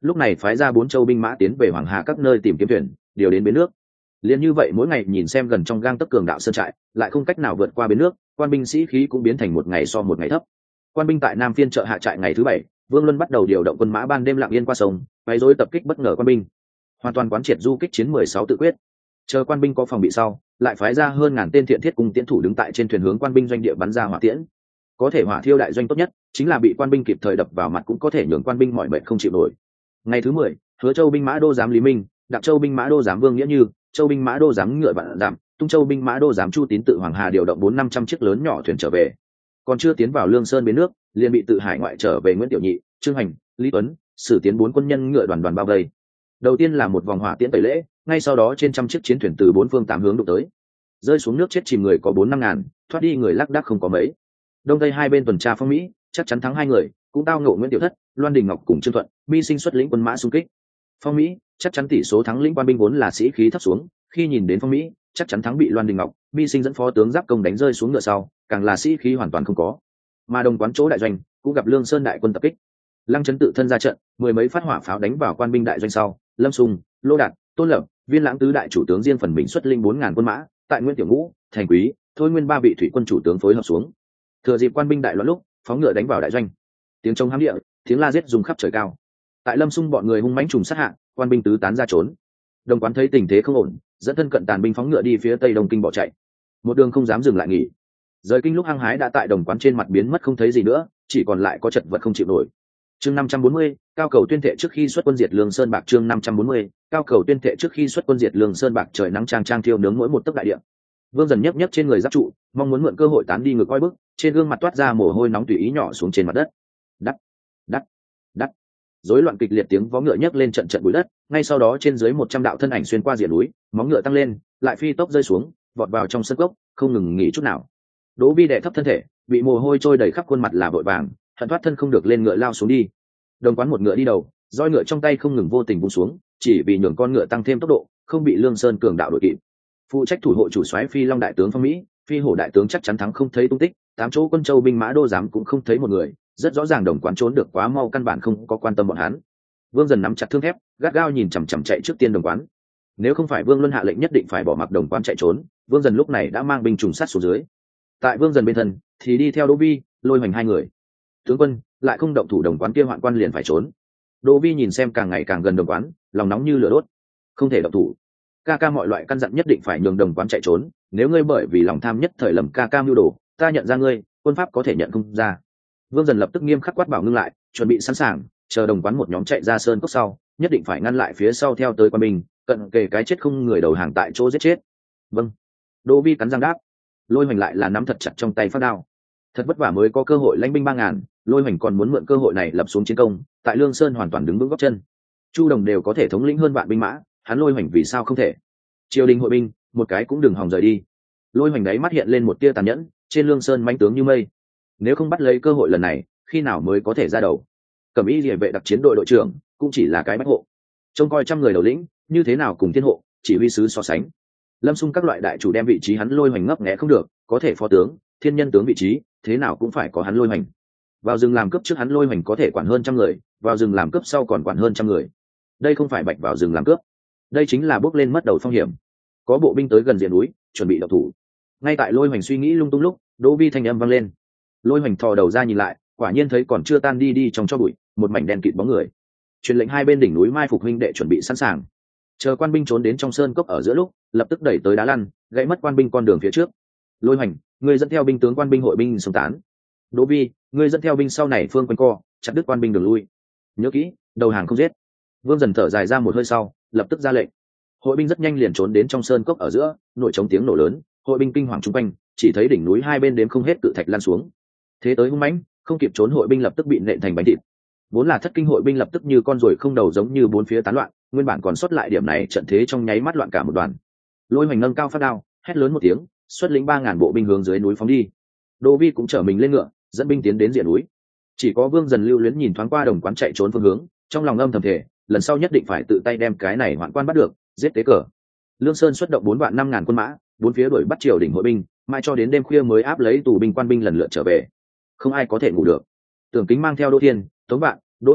A: lúc này phái ra bốn châu binh mã tiến về hoàng hà các nơi tìm kiếm thuyền, điều đến bến nước. Liên như vậy mỗi ngày nhìn xem gần trong gang tấc cường đạo sơn trại, lại không cách nào vượt qua bến nước, quan binh sĩ khí cũng biến thành một ngày so một ngày thấp. Quan binh tại Nam Phiên chợ hạ trại ngày thứ bảy, Vương Luân bắt đầu điều động quân mã ban đêm lặng yên qua sông, quấy rối tập kích bất ngờ quan binh, hoàn toàn quán triệt du kích chiến mười sáu tự quyết. Chờ quan binh có phòng bị sau, lại phái ra hơn ngàn tên thiện thiết cung tiễn thủ đứng tại trên thuyền hướng quan binh doanh địa bắn ra hỏa tiễn. Có thể hỏa thiêu đại doanh tốt nhất, chính là bị quan binh kịp thời đập vào mặt cũng có thể nhường quan binh mỏi mệt không chịu nổi. Ngày thứ mười, Hứa Châu binh mã đô giám Lý Minh, Đặng Châu binh mã đô giám Vương Nghĩa Như, Châu binh mã đô giám Ngựa Vạn Giảm, Tung Châu binh mã đô giám Chu Tín tự Hoàng Hà điều động bốn năm trăm chiếc lớn nhỏ thuyền trở về. Còn chưa tiến vào Lương Sơn bến nước, liền bị tự hải ngoại trở về Nguyễn Tiểu Nhị, Trương Hành, Lý Tuấn, Sử Tiến bốn quân nhân ngựa đoàn đoàn bao vây. Đầu tiên là một vòng hỏa tiễn tẩy lễ, ngay sau đó trên trăm chiếc chiến thuyền từ bốn phương tám hướng đụng tới. Rơi xuống nước chết chìm người có bốn năm ngàn, thoát đi người lác đác không có mấy. Đông tây hai bên tuần tra phong mỹ, chắc chắn thắng hai người, cũng tao ngộ Nguyễn Tiểu Thất, Loan Đình Ngọc cùng Trương Thuận, bi sinh xuất lĩnh quân mã xung kích. Phong mỹ chắc chắn tỷ số thắng lĩnh quan binh vốn là sĩ khí thấp xuống, khi nhìn đến phong mỹ chắc chắn thắng bị Loan Đình Ngọc, bi sinh dẫn phó tướng giáp công đánh rơi xuống ngựa sau, càng là sĩ khí hoàn toàn không có. Mà đồng quán chỗ đại doanh cũng gặp Lương Sơn đại quân tập kích. Lăng Chấn tự thân ra trận, mười mấy phát hỏa pháo đánh vào quan binh đại doanh sau, Lâm Sùng, Lô Đạt, Tôn Lập, Viên Lãng tứ đại chủ tướng riêng phần mình xuất linh bốn ngàn quân mã, tại Nguyễn Tiểu Ngũ, Thành Quý, Thôi Nguyên ba vị thủy quân chủ tướng phối hợp xuống. Thừa dịp quan binh đại loạn lúc, phóng ngựa đánh vào đại doanh. Tiếng trống hám địa, tiếng la giết rung khắp trời cao. Tại Lâm Sung bọn người hung mãnh trùng sát hạ, quan binh tứ tán ra trốn. Đồng Quán thấy tình thế không ổn, dẫn thân cận tàn binh phóng ngựa đi phía tây Đông Kinh bỏ chạy. Một đường không dám dừng lại nghỉ. Rời kinh lúc hăng hái đã tại Đồng Quán trên mặt biến mất không thấy gì nữa, chỉ còn lại có chật vật không chịu nổi. Chương năm trăm bốn mươi, cao cầu tuyên thệ trước khi xuất quân diệt Lương Sơn bạc. Chương năm trăm bốn mươi, cao cầu tuyên thệ trước khi xuất quân diệt Lương Sơn bạc. Trời nắng trang trang thiêu nướng mỗi một tấc đại địa. Vương Dần nhấc nhấc trên người giáp trụ, mong muốn mượn cơ hội tán đi ngược coi bức, trên gương mặt toát ra mồ hôi nóng tùy ý nhỏ xuống trên mặt đất. Đắt, đắt, đắt. Rối loạn kịch liệt tiếng vó ngựa nhấc lên trận trận bụi đất, ngay sau đó trên dưới một trăm đạo thân ảnh xuyên qua rìa núi, móng ngựa tăng lên, lại phi tốc rơi xuống, vọt vào trong sân cốc, không ngừng nghỉ chút nào. Đỗ Vi đè thấp thân thể, bị mồ hôi trôi đầy khắp khuôn mặt là vội vàng, hận thoát thân không được lên ngựa lao xuống đi. Đồng Quán một ngựa đi đầu, roi ngựa trong tay không ngừng vô tình buông xuống, chỉ vì nhường con ngựa tăng thêm tốc độ, không bị Lương Sơn cường đạo đuổi kịp. Phụ trách thủ hộ chủ soái Phi Long đại tướng Phong Mỹ, Phi Hổ đại tướng chắc chắn thắng không thấy tung tích, tám chỗ quân châu binh mã đô giám cũng không thấy một người, rất rõ ràng Đồng Quán trốn được quá mau, căn bản không có quan tâm bọn hắn. Vương Dần nắm chặt thương thép, gắt gao nhìn chằm chằm chạy trước tiên Đồng Quán. Nếu không phải Vương Luân hạ lệnh nhất định phải bỏ mặc Đồng Quán chạy trốn, Vương Dần lúc này đã mang binh trùng sát xuống dưới. Tại Vương Dần bên thân thì đi theo Đỗ Vi, Lôi Hoành hai người. Tướng quân lại không động thủ, Đồng Quán kia hoạn quan liền phải trốn. Đỗ Vi nhìn xem càng ngày càng gần Đồng Quán, lòng nóng như lửa đốt. Không thể động thủ. Ca ca mọi loại căn dặn nhất định phải nhường Đồng Quán chạy trốn, nếu ngươi bởi vì lòng tham nhất thời lầm ca ca mưu đồ, ta nhận ra ngươi, quân pháp có thể nhận không ra. Vương Dần lập tức nghiêm khắc quát bảo ngưng lại, chuẩn bị sẵn sàng, chờ Đồng Quán một nhóm chạy ra sơn cốc sau, nhất định phải ngăn lại phía sau theo tới quan binh, cận kề cái chết không người đầu hàng tại chỗ giết chết. Vâng. Đỗ Vi cắn răng đáp. Lôi Hoành lại là nắm thật chặt trong tay phát đao. Thật vất vả mới có cơ hội lãnh binh ba ngàn, Lôi Hoành còn muốn mượn cơ hội này lập xuống chiến công, tại Lương Sơn hoàn toàn đứng vững gót chân. Chu Đồng đều có thể thống lĩnh hơn vạn binh mã, hắn Lôi Hoành vì sao không thể? Triều đình hội binh, một cái cũng đừng hòng rời đi. Lôi Hoành đáy mắt hiện lên một tia tàn nhẫn, trên Lương Sơn mãnh tướng như mây, nếu không bắt lấy cơ hội lần này, khi nào mới có thể ra đầu? Cẩm Y Liề vệ đặc chiến đội đội trưởng cũng chỉ là cái bách hộ, trông coi trăm người đầu lĩnh, như thế nào cùng thiên hộ, chỉ huy sứ so sánh. Lâm Xung các loại đại chủ đem vị trí hắn Lôi Hoành ngấp nghé không được, có thể phó tướng, thiên nhân tướng vị trí, thế nào cũng phải có hắn Lôi Hoành. Vào rừng làm cướp trước hắn Lôi Hoành có thể quản hơn trăm người, vào rừng làm cướp sau còn quản hơn trăm người. Đây không phải bạch vào rừng làm cướp, đây chính là bước lên mất đầu phong hiểm. Có bộ binh tới gần diện núi, chuẩn bị động thủ. Ngay tại Lôi Hoành suy nghĩ lung tung lúc, Đỗ Vi thanh âm vang lên. Lôi Hoành thò đầu ra nhìn lại, quả nhiên thấy còn chưa tan đi đi trong cho bụi, một mảnh đen kịt bóng người. Truyền lệnh hai bên đỉnh núi mai phục huynh đệ chuẩn bị sẵn sàng. Chờ quan binh trốn đến trong sơn cốc ở giữa lúc, lập tức đẩy tới đá lăn, gãy mất quan binh con đường phía trước. Lôi Hoành, ngươi dẫn theo binh tướng quan binh hội binh xông tán. Đỗ Vi, ngươi dẫn theo binh sau này phương quanh co, chặt đứt quan binh đường lui. Nhớ kỹ, đầu hàng không giết. Vương Dần thở dài ra một hơi sau, lập tức ra lệnh. Hội binh rất nhanh liền trốn đến trong sơn cốc ở giữa, nổi trống tiếng nổ lớn, hội binh kinh hoàng chung quanh, chỉ thấy đỉnh núi hai bên đếm không hết cự thạch lan xuống. Thế tới hung mãnh, không kịp trốn hội binh lập tức bị nện thành bánh thịt. Vốn là thất kinh hội binh lập tức như con ruồi không đầu giống như bốn phía tán loạn, nguyên bản còn sót lại điểm này trận thế trong nháy mắt loạn cả một đoàn. Lôi Hoành nâng cao phát đao, hét lớn một tiếng, xuất lĩnh ba ngàn bộ binh hướng dưới núi phóng đi. Đỗ Vi cũng trở mình lên ngựa, dẫn binh tiến đến diện núi. Chỉ có Vương Dần lưu luyến nhìn thoáng qua Đồng Quán chạy trốn phương hướng, trong lòng âm thầm thể, lần sau nhất định phải tự tay đem cái này hoạn quan bắt được, giết tế cờ. Lương Sơn xuất động bốn vạn năm ngàn quân mã, bốn phía đuổi bắt triều đình hội binh, mãi cho đến đêm khuya mới áp lấy tù binh quan binh lần lượt trở về. Không ai có thể ngủ được. Tưởng Kính mang theo Đỗ Thiên, Tống Vạn, Đỗ Hưng,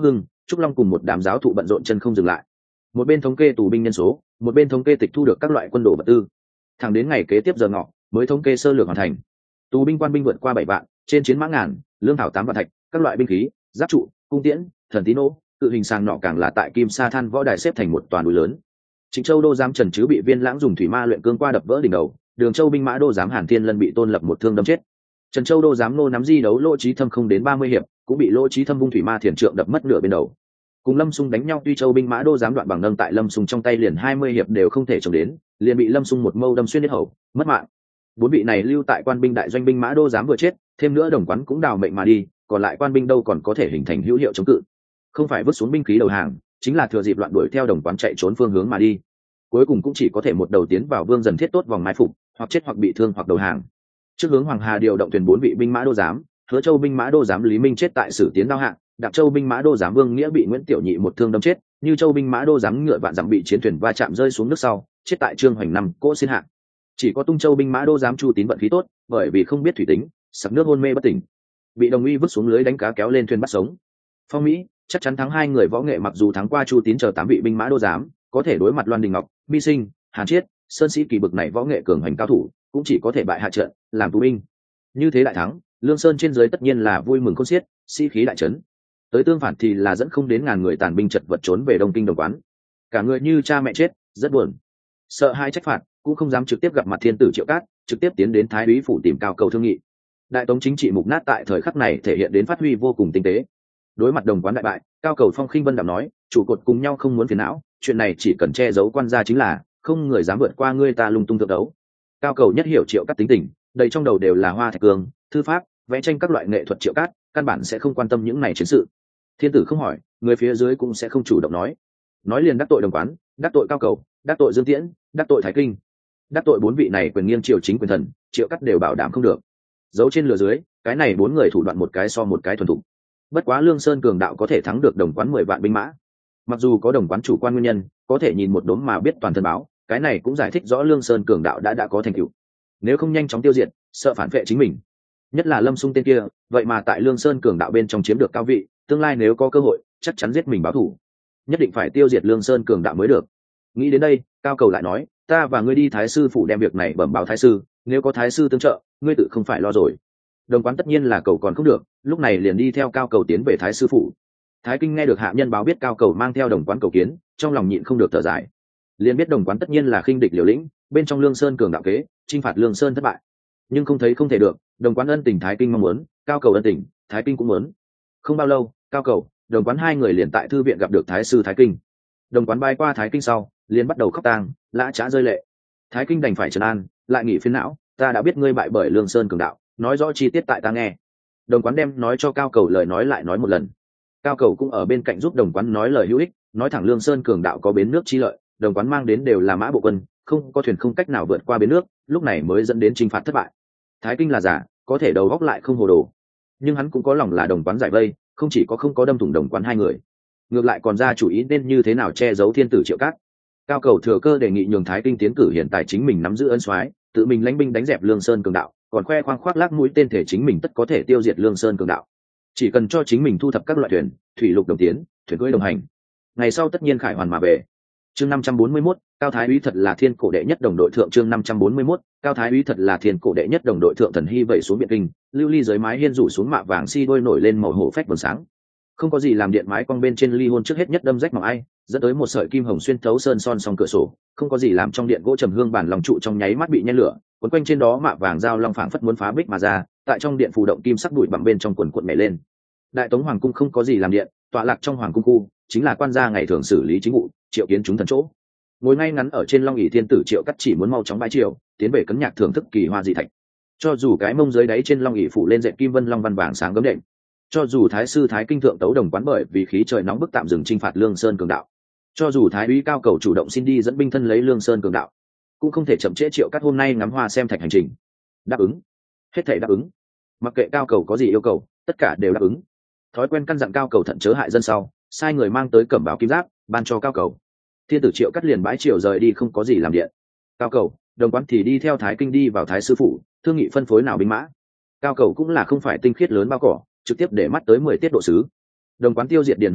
A: Trúc Long cùng một đám giáo thụ bận rộn chân không dừng lại, một bên thống kê tù binh nhân số, một bên thống kê tịch thu được các loại quân đồ vật tư. Thẳng đến ngày kế tiếp giờ ngọ mới thống kê sơ lược hoàn thành. Tù binh quan binh vượt qua bảy vạn, trên chiến mã ngàn, lương thảo tám vạn thạch, các loại binh khí, giáp trụ, cung tiễn, thần tín ô, tự hình sang nọ càng là tại Kim Sa Than võ đài xếp thành một toàn núi lớn. Trịnh Châu đô giám Trần Chứ bị Viên Lãng dùng thủy ma luyện cương qua đập vỡ đỉnh đầu, Đường Châu binh mã đô giám Hàn Thiên Lân bị Tôn Lập một thương đâm chết. Trần Châu đô giám Nô nắm di đấu Lỗ Chí Thâm không đến ba mươi hiệp, cũng bị Lỗ Chí Thâm vung thủy ma thiền trượng đập mất nửa bên đầu. Cùng Lâm Xung đánh nhau, Tuy Châu binh mã đô giám Đoạn Bằng nâng tại Lâm Xung trong tay liền hai mươi hiệp đều không thể chống đến, liền bị Lâm Xung một mâu đâm xuyên yết hầu, mất mạng. Bốn vị này lưu tại quan binh đại doanh binh mã đô giám vừa chết, thêm nữa Đồng Quán cũng đào mệnh mà đi, còn lại quan binh đâu còn có thể hình thành hữu hiệu chống cự. Không phải vứt xuống binh khí đầu hàng, chính là thừa dịp loạn đuổi theo Đồng Quán chạy trốn phương hướng mà đi. Cuối cùng cũng chỉ có thể một đầu tiến vào Vương Dần Thiết tốt vòng mai phục, hoặc chết hoặc bị thương hoặc đầu hàng. Trước hướng Hoàng Hà điều động thuyền bốn vị binh mã đô giám, Hứa Châu binh mã đô giám Lý Minh chết tại Sử Tiến đao hạng, Đạp Châu binh mã đô giám Vương Nghĩa bị Nguyễn Tiểu Nhị một thương đâm chết, Như Châu binh mã đô giám Ngựa Vạn dặm bị chiến thuyền va chạm rơi xuống nước sau, chết tại Trương Hoành năm cỗ xin hạng. Chỉ có Tung Châu binh mã đô giám Chu Tín vận khí tốt, bởi vì không biết thủy tính, sặc nước hôn mê bất tỉnh, bị đồng uy vứt xuống lưới đánh cá kéo lên thuyền bắt sống. Phong Mỹ chắc chắn thắng hai người võ nghệ, mặc dù thắng qua Chu Tín chờ tám vị binh mã đô giám, có thể đối mặt Loan Đình Ngọc, Mi Sinh, Hàn Chiết, Sơn Sĩ kỳ bực này võ nghệ cường hành cao thủ, cũng chỉ có thể bại hạ trận, làm tù binh. Như thế đại thắng, Lương Sơn trên dưới tất nhiên là vui mừng khôn xiết, sĩ khí đại trấn. Tới tương phản thì là dẫn không đến ngàn người tàn binh chật vật trốn về Đông Kinh Đồng Quán. Cả người như cha mẹ chết, rất buồn. Sợ hai trách phạt, cũng không dám trực tiếp gặp mặt thiên tử Triệu Cát, trực tiếp tiến đến Thái úy phủ tìm Cao Cầu thương nghị. Đại tống chính trị mục nát tại thời khắc này thể hiện đến phát huy vô cùng tinh tế. Đối mặt Đồng Quán đại bại, Cao Cầu phong khinh vân đạm nói, trụ cột cùng nhau không muốn phiền não, chuyện này chỉ cần che giấu quan gia chính là, không người dám vượt qua ngươi ta lung tung thượng đấu. Cao Cầu nhất hiểu Triệu Cát tính tình, đầy trong đầu đều là hoa thạch cường, thư pháp, vẽ tranh các loại nghệ thuật. Triệu Cát căn bản sẽ không quan tâm những này chiến sự. Thiên tử không hỏi, người phía dưới cũng sẽ không chủ động nói. Nói liền đắc tội Đồng Quán, đắc tội Cao Cầu, đắc tội Dương Tiễn, đắc tội Thái Kinh, đắc tội bốn vị này quyền nghiêng triều chính quyền thần, Triệu Cát đều bảo đảm không được. Giấu trên lửa dưới, cái này bốn người thủ đoạn một cái so một cái thuần thục. Bất quá Lương Sơn cường đạo có thể thắng được Đồng Quán mười vạn binh mã. Mặc dù có Đồng Quán chủ quan nguyên nhân, có thể nhìn một đốm mà biết toàn thân báo, cái này cũng giải thích rõ Lương Sơn cường đạo đã đã có thành tựu. Nếu không nhanh chóng tiêu diệt, sợ phản vệ chính mình. Nhất là Lâm Xung tên kia, vậy mà tại Lương Sơn cường đạo bên trong chiếm được cao vị, tương lai nếu có cơ hội, chắc chắn giết mình báo thù. Nhất định phải tiêu diệt Lương Sơn cường đạo mới được. Nghĩ đến đây, Cao Cầu lại nói, ta và ngươi đi Thái sư phủ đem việc này bẩm báo Thái sư, nếu có Thái sư tương trợ, ngươi tự không phải lo rồi. Đồng Quán tất nhiên là cầu còn không được, lúc này liền đi theo Cao Cầu tiến về Thái sư phủ. Thái Kinh nghe được hạ nhân báo biết Cao Cầu mang theo Đồng Quán cầu kiến, trong lòng nhịn không được thở dài. Liền biết Đồng Quán tất nhiên là khinh địch liều lĩnh, bên trong Lương Sơn cường đạo kế, chinh phạt Lương Sơn thất bại. Nhưng không thấy không thể được, Đồng Quán ân tình Thái Kinh mong muốn, Cao Cầu ân tình, Thái Kinh cũng muốn. Không bao lâu, Cao Cầu, Đồng Quán hai người liền tại thư viện gặp được Thái sư Thái Kinh. Đồng Quán bay qua Thái Kinh sau, liền bắt đầu khóc tang, lã chã rơi lệ. Thái Kinh đành phải trấn an, lại nghỉ phiền não, ta đã biết ngươi bại bởi Lương Sơn cường đạo, nói rõ chi tiết tại ta nghe. Đồng Quán đem nói cho Cao Cầu lời nói lại nói một lần. Cao Cầu cũng ở bên cạnh giúp Đồng Quán nói lời hữu ích, nói thẳng Lương Sơn cường đạo có bến nước chi lợi, Đồng Quán mang đến đều là mã bộ quân, không có thuyền không cách nào vượt qua bến nước, lúc này mới dẫn đến chinh phạt thất bại. Thái Kinh là giả, có thể đầu góc lại không hồ đồ, nhưng hắn cũng có lòng là Đồng Quán giải vây, không chỉ có không có đâm thủng Đồng Quán hai người, ngược lại còn ra chủ ý nên như thế nào che giấu thiên tử Triệu Cát. Cao Cầu thừa cơ đề nghị nhường Thái Kinh tiến cử hiện tại chính mình nắm giữ ân soái, tự mình lãnh binh đánh dẹp Lương Sơn cường đạo, còn khoe khoang khoác lác mũi tên thể chính mình tất có thể tiêu diệt Lương Sơn cường đạo. Chỉ cần cho chính mình thu thập các loại thuyền, thủy lục đồng tiến, thuyền cưỡi đồng hành, ngày sau tất nhiên khải hoàn mà về. Chương năm trăm bốn mươi mốt, Cao Thái úy thật là thiên cổ đệ nhất đồng đội thượng. Chương năm trăm bốn mươi mốt, Cao Thái úy thật là thiên cổ đệ nhất đồng đội thượng. Thần hy vẩy xuống Biện Kinh, lưu ly dưới mái hiên rủ xuống mạ vàng si đôi nổi lên màu hổ phách vầng sáng. Không có gì làm điện mái quang bên trên ly hôn trước hết nhất đâm rách mỏng ai, dẫn tới một sợi kim hồng xuyên thấu sơn son song cửa sổ. Không có gì làm trong điện gỗ trầm hương bản lòng trụ trong nháy mắt bị nhen lửa, quấn quanh trên đó mạ vàng dao long phảng phất muốn phá bích mà ra, tại trong điện phù động kim sắc bụi bặm bên trong quần cuộn nhảy lên. Đại Tống hoàng cung không có gì làm điện, tọa lạc trong hoàng cung khu, chính là quan gia ngày thường xử lý chính vụ, triệu kiến chúng thần chỗ. Ngồi ngay ngắn ở trên long ỷ thiên tử Triệu Cắt chỉ muốn mau chóng bái triều, tiến về cấn nhạc thưởng thức kỳ hoa dị thạch. Cho dù cái mông dưới đáy trên long ỷ phủ lên dệt kim vân long văn vàng sáng gấm đệm, cho dù thái sư Thái Kinh thượng tấu Đồng Quán bởi vì khí trời nóng bức tạm dừng chinh phạt Lương Sơn cường đạo, cho dù thái úy Cao Cầu chủ động xin đi dẫn binh thân lấy Lương Sơn cường đạo, cũng không thể chậm trễ Triệu Cắt hôm nay ngắm hoa xem thạch hành trình. Đáp ứng, hết thảy đáp ứng. Mặc kệ Cao Cầu có gì yêu cầu, tất cả đều đáp ứng. Thói quen căn dặn Cao Cầu thận chớ hại dân sau, sai người mang tới cẩm bào kim giáp ban cho Cao Cầu. Thiên tử Triệu Cắt liền bãi triều rời đi, không có gì làm điện. Cao Cầu, Đồng Quán thì đi theo Thái Kinh đi vào Thái sư phủ, thương nghị phân phối nào binh mã. Cao Cầu cũng là không phải tinh khiết lớn bao cỏ, trực tiếp để mắt tới mười tiết độ sứ. Đồng Quán tiêu diệt Điền Hổ lúc,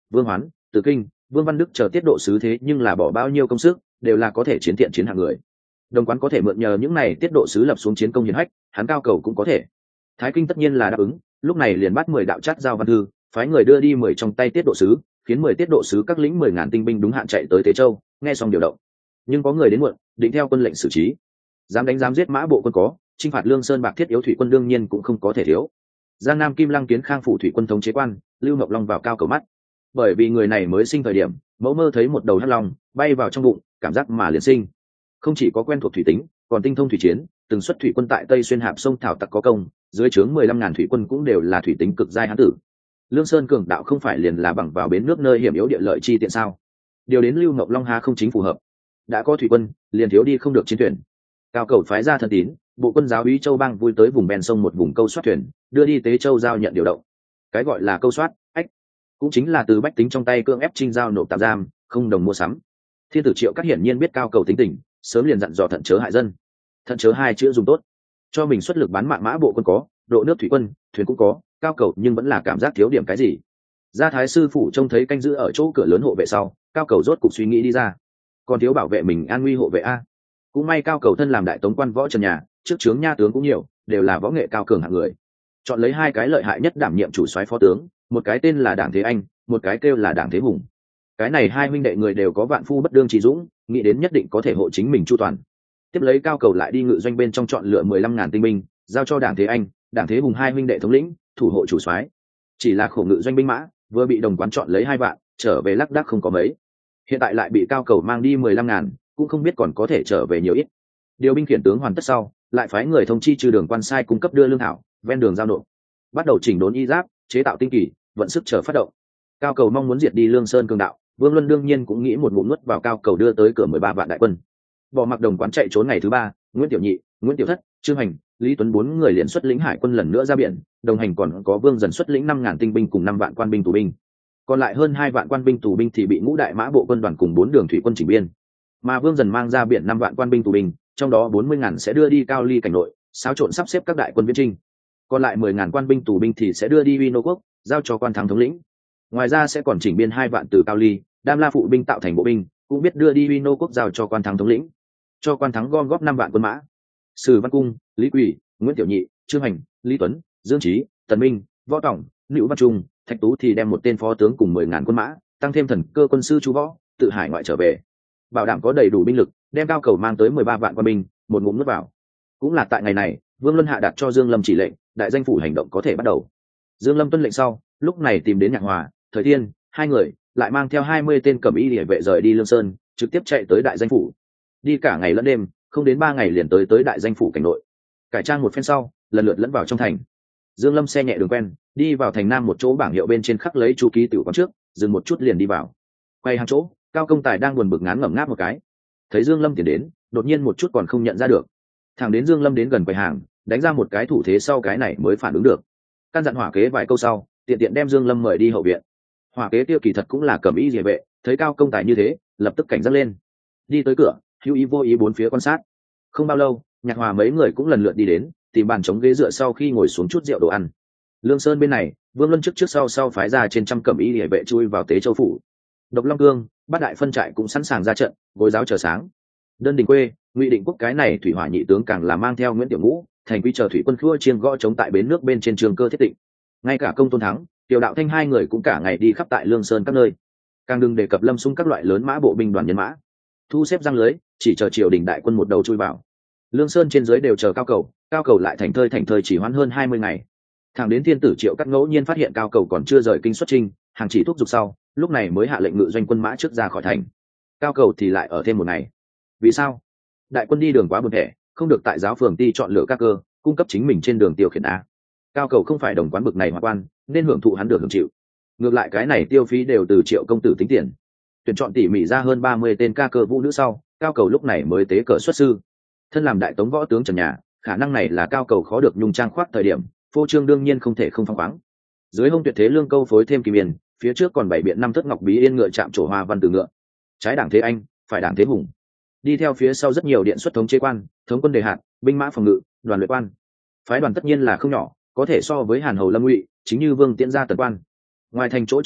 A: Vương Hoán, Từ Kinh, Vương Văn Đức chờ tiết độ sứ thế nhưng là bỏ bao nhiêu công sức, đều là có thể chiến thiện chiến hạng người. Đồng Quán có thể mượn nhờ những này tiết độ sứ lập xuống chiến công hiển hách, hắn Cao Cầu cũng có thể. Thái Kinh tất nhiên là đáp ứng, lúc này liền bắt mười đạo chát giao văn thư, phái người đưa đi mười trong tay tiết độ sứ, khiến mười tiết độ sứ các lĩnh mười ngàn tinh binh đúng hạn chạy tới Tế Châu, nghe xong điều động. Nhưng có người đến muộn, định theo quân lệnh xử trí. Dám đánh dám giết Mã Bộ quân có, chinh phạt Lương Sơn bạc thiết yếu thủy quân đương nhiên cũng không có thể thiếu. Giang Nam Kim Lăng Kiến Khang phủ thủy quân thống chế quan, Lưu Ngọc Long vào Cao Cầu mắt. Bởi vì người này mới sinh thời điểm, mẫu mơ thấy một đầu hắc long bay vào trong bụng, cảm giác mà liền sinh. Không chỉ có quen thuộc thủy tính, còn tinh thông thủy chiến, từng xuất thủy quân tại Tây xuyên hạp sông thảo tặc có công, dưới trướng mười lăm ngàn thủy quân cũng đều là thủy tính cực giai hán tử. Lương Sơn cường đạo không phải liền là bằng vào bến nước nơi hiểm yếu địa lợi chi tiện sao? Điều đến Lưu Ngọc Long há không chính phù hợp. Đã có thủy quân, liền thiếu đi không được chiến thuyền. Cao Cầu phái ra thân tín, bộ quân giáo úy Châu Bang vui tới vùng ven sông một vùng câu soát thuyền, đưa đi Tế Châu giao nhận điều động. Cái gọi là câu soát, ách, cũng chính là từ bách tính trong tay cưỡng ép trinh giao nộp tạm giam, không đồng mua sắm. Thiên tử Triệu Cát hiển nhiên biết Cao Cầu tính tình, sớm liền dặn dò thận chớ hại dân. Thận chớ hai chữ dùng tốt, cho mình xuất lực bán mạng Mã Bộ quân có, độ nước thủy quân, thuyền cũng có, Cao Cầu nhưng vẫn là cảm giác thiếu điểm cái gì. Gia Thái sư phủ trông thấy canh giữ ở chỗ cửa lớn hộ vệ sau, Cao Cầu rốt cục suy nghĩ đi ra, còn thiếu bảo vệ mình an nguy hộ vệ a. Cũng may Cao Cầu thân làm đại tống quan võ trần nhà, trước trướng nha tướng cũng nhiều, đều là võ nghệ cao cường hạng người. Chọn lấy hai cái lợi hại nhất đảm nhiệm chủ soái phó tướng, một cái tên là Đảng Thế Anh, một cái kêu là Đảng Thế Hùng. Cái này hai huynh đệ người đều có vạn phu bất đương trí dũng, nghĩ đến nhất định có thể hộ chính mình chu toàn. Tiếp lấy Cao Cầu lại đi ngự doanh bên trong chọn lựa mười lăm ngàn tinh binh, giao cho Đảng Thế Anh, Đảng Thế Hùng hai huynh đệ thống lĩnh, thủ hộ chủ soái. Chỉ là khổ ngự doanh binh mã, vừa bị Đồng Quán chọn lấy hai vạn, trở về lác đác không có mấy. Hiện tại lại bị Cao Cầu mang đi mười lăm ngàn, cũng không biết còn có thể trở về nhiều ít. Điều binh khiển tướng hoàn tất sau, lại phái người thông chi trừ đường quan sai cung cấp đưa lương thảo, ven đường giao nộp, bắt đầu chỉnh đốn y giáp, chế tạo tinh kỳ, vận sức chờ phát động. Cao Cầu mong muốn diệt đi Lương Sơn cường đạo, Vương Luân đương nhiên cũng nghĩ một ngụm nuốt vào Cao Cầu đưa tới cửa mười ba vạn đại quân. Bỏ mặc Đồng Quán chạy trốn ngày thứ ba, Nguyễn Tiểu Nhị, Nguyễn Tiểu Thất, Trương Hành, Lý Tuấn bốn người liền xuất lĩnh hải quân lần nữa ra biển, đồng hành còn có Vương Dần xuất lĩnh năm ngàn tinh binh cùng năm vạn quan binh tù binh. Còn lại hơn hai vạn quan binh tù binh thì bị ngũ đại mã bộ quân đoàn cùng bốn đường thủy quân chỉnh biên. Mà Vương Dần mang ra biển năm vạn quan binh tù binh, trong đó bốn mươi ngàn sẽ đưa đi Cao Ly cảnh nội, xáo trộn sắp xếp các đại quân viễn trinh. Còn lại mười ngàn quan binh tù binh thì sẽ đưa đi Uy Nô quốc, giao cho quan thắng thống lĩnh. Ngoài ra sẽ còn chỉnh biên hai vạn từ Cao Ly, Đam La phụ binh tạo thành bộ binh, cũng biết đưa đi Uy Nô quốc giao cho quan thắng thống lĩnh. Cho quan thắng gom góp năm vạn quân mã. Sử Văn Cung, Lý Quỳ, Nguyễn Tiểu Nhị, Trương Hành, Lý Tuấn, Dương Trí, Tần Minh, Võ Tổng, Nữu Văn Trung, Thạch Tú thì đem một tên phó tướng cùng mười ngàn quân mã, tăng thêm thần cơ quân sư Chu Võ, tự hải ngoại trở về, bảo đảm có đầy đủ binh lực, đem Cao Cầu mang tới mười ba vạn quân binh, một ngụm nuốt vào. Cũng là tại ngày này, Vương Luân hạ đạt cho Dương Lâm chỉ lệnh, đại danh phủ hành động có thể bắt đầu. Dương Lâm tuân lệnh sau, lúc này tìm đến Nhạc Hòa, Thời Thiên, hai người lại mang theo hai mươi tên cẩm y liề vệ rời đi Lương Sơn, trực tiếp chạy tới đại danh phủ. Đi cả ngày lẫn đêm, không đến ba ngày liền tới tới đại danh phủ cảnh nội. Cải trang một phen sau, lần lượt lẫn vào trong thành. Dương Lâm xe nhẹ đường quen, đi vào thành nam một chỗ bảng hiệu bên trên khắc lấy chú ký tiểu quán trước, dừng một chút liền đi vào. Quay hàng chỗ, Cao Công Tài đang buồn bực ngán ngẩm ngáp một cái. Thấy Dương Lâm tiến đến, đột nhiên một chút còn không nhận ra được. Thẳng đến Dương Lâm đến gần quầy hàng, đánh ra một cái thủ thế sau cái này mới phản ứng được. Căn dặn Hỏa Kế vài câu sau, tiện tiện đem Dương Lâm mời đi hậu viện. Hỏa Kế tiêu kỳ thật cũng là cẩm y liề vệ, thấy Cao Công Tài như thế, lập tức cảnh giác lên. Đi tới cửa, hữu ý vô ý bốn phía quan sát. Không bao lâu, Nhạc Hòa mấy người cũng lần lượt đi đến, tìm bàn chống ghế dựa sau khi ngồi xuống chút rượu đồ ăn. Lương Sơn bên này, Vương Luân trước trước sau sau phái ra trên trăm cẩm y liề vệ chui vào Tế Châu phủ. Độc Long Cương, bát đại phân trại cũng sẵn sàng ra trận, gối giáo chờ sáng. Đơn Đình Quê, Ngụy Định Quốc cái này thủy hỏa nhị tướng càng là mang theo Nguyễn Tiểu Ngũ, thành quy chờ thủy quân khua chiên gõ chống tại bến nước bên trên trường cơ thiết định. Ngay cả Công Tôn Thắng, Tiểu Đạo Thanh hai người cũng cả ngày đi khắp tại Lương Sơn các nơi. Càng đừng đề cập Lâm Xung các loại lớn mã bộ binh đoàn nhân mã, thu xếp răng lưới, chỉ chờ triều đình đại quân một đầu chui vào. Lương Sơn trên dưới đều chờ Cao Cầu, Cao Cầu lại thành thơi thành thơi chỉ hoãn hơn hai mươi ngày. Thẳng đến Thiên tử Triệu Cắt ngẫu nhiên phát hiện Cao Cầu còn chưa rời kinh xuất chinh, hàng chỉ thúc giục sau, lúc này mới hạ lệnh ngự doanh quân mã trước ra khỏi thành. Cao Cầu thì lại ở thêm một ngày. Vì sao? Đại quân đi đường quá buồn thẻ, không được tại giáo phường ti chọn lựa các cơ, cung cấp chính mình trên đường tiêu khiển a. Cao Cầu không phải đồng quán bực này hoặc quan, nên hưởng thụ hắn được hưởng chịu. Ngược lại cái này tiêu phí đều từ Triệu công tử tính tiền. Tuyển chọn tỉ mỉ ra hơn ba mươi tên ca cơ vũ nữ sau, Cao Cầu lúc này mới tế cờ xuất sư. Thân làm đại tống võ tướng trần nhà, khả năng này là Cao Cầu khó được nhung trang khoác thời điểm, phô trương đương nhiên không thể không phăng khoáng. Dưới hông tuyệt thế lương câu phối thêm kim yên, phía trước còn bảy biện năm thất ngọc bí yên ngựa chạm trổ hoa văn từ ngựa. Trái Đảng Thế Anh, phải Đảng Thế Hùng. Đi theo phía sau rất nhiều điện xuất thống chế quan, thống quân đề hạt, binh mã phòng ngự, đoàn luyện quan. Phái đoàn tất nhiên là không nhỏ, có thể so với Hàn Hầu Lâm Ngụy, chính như Vương Tiễn gia tần quan. Ngoài thành chỗ Trường Đình,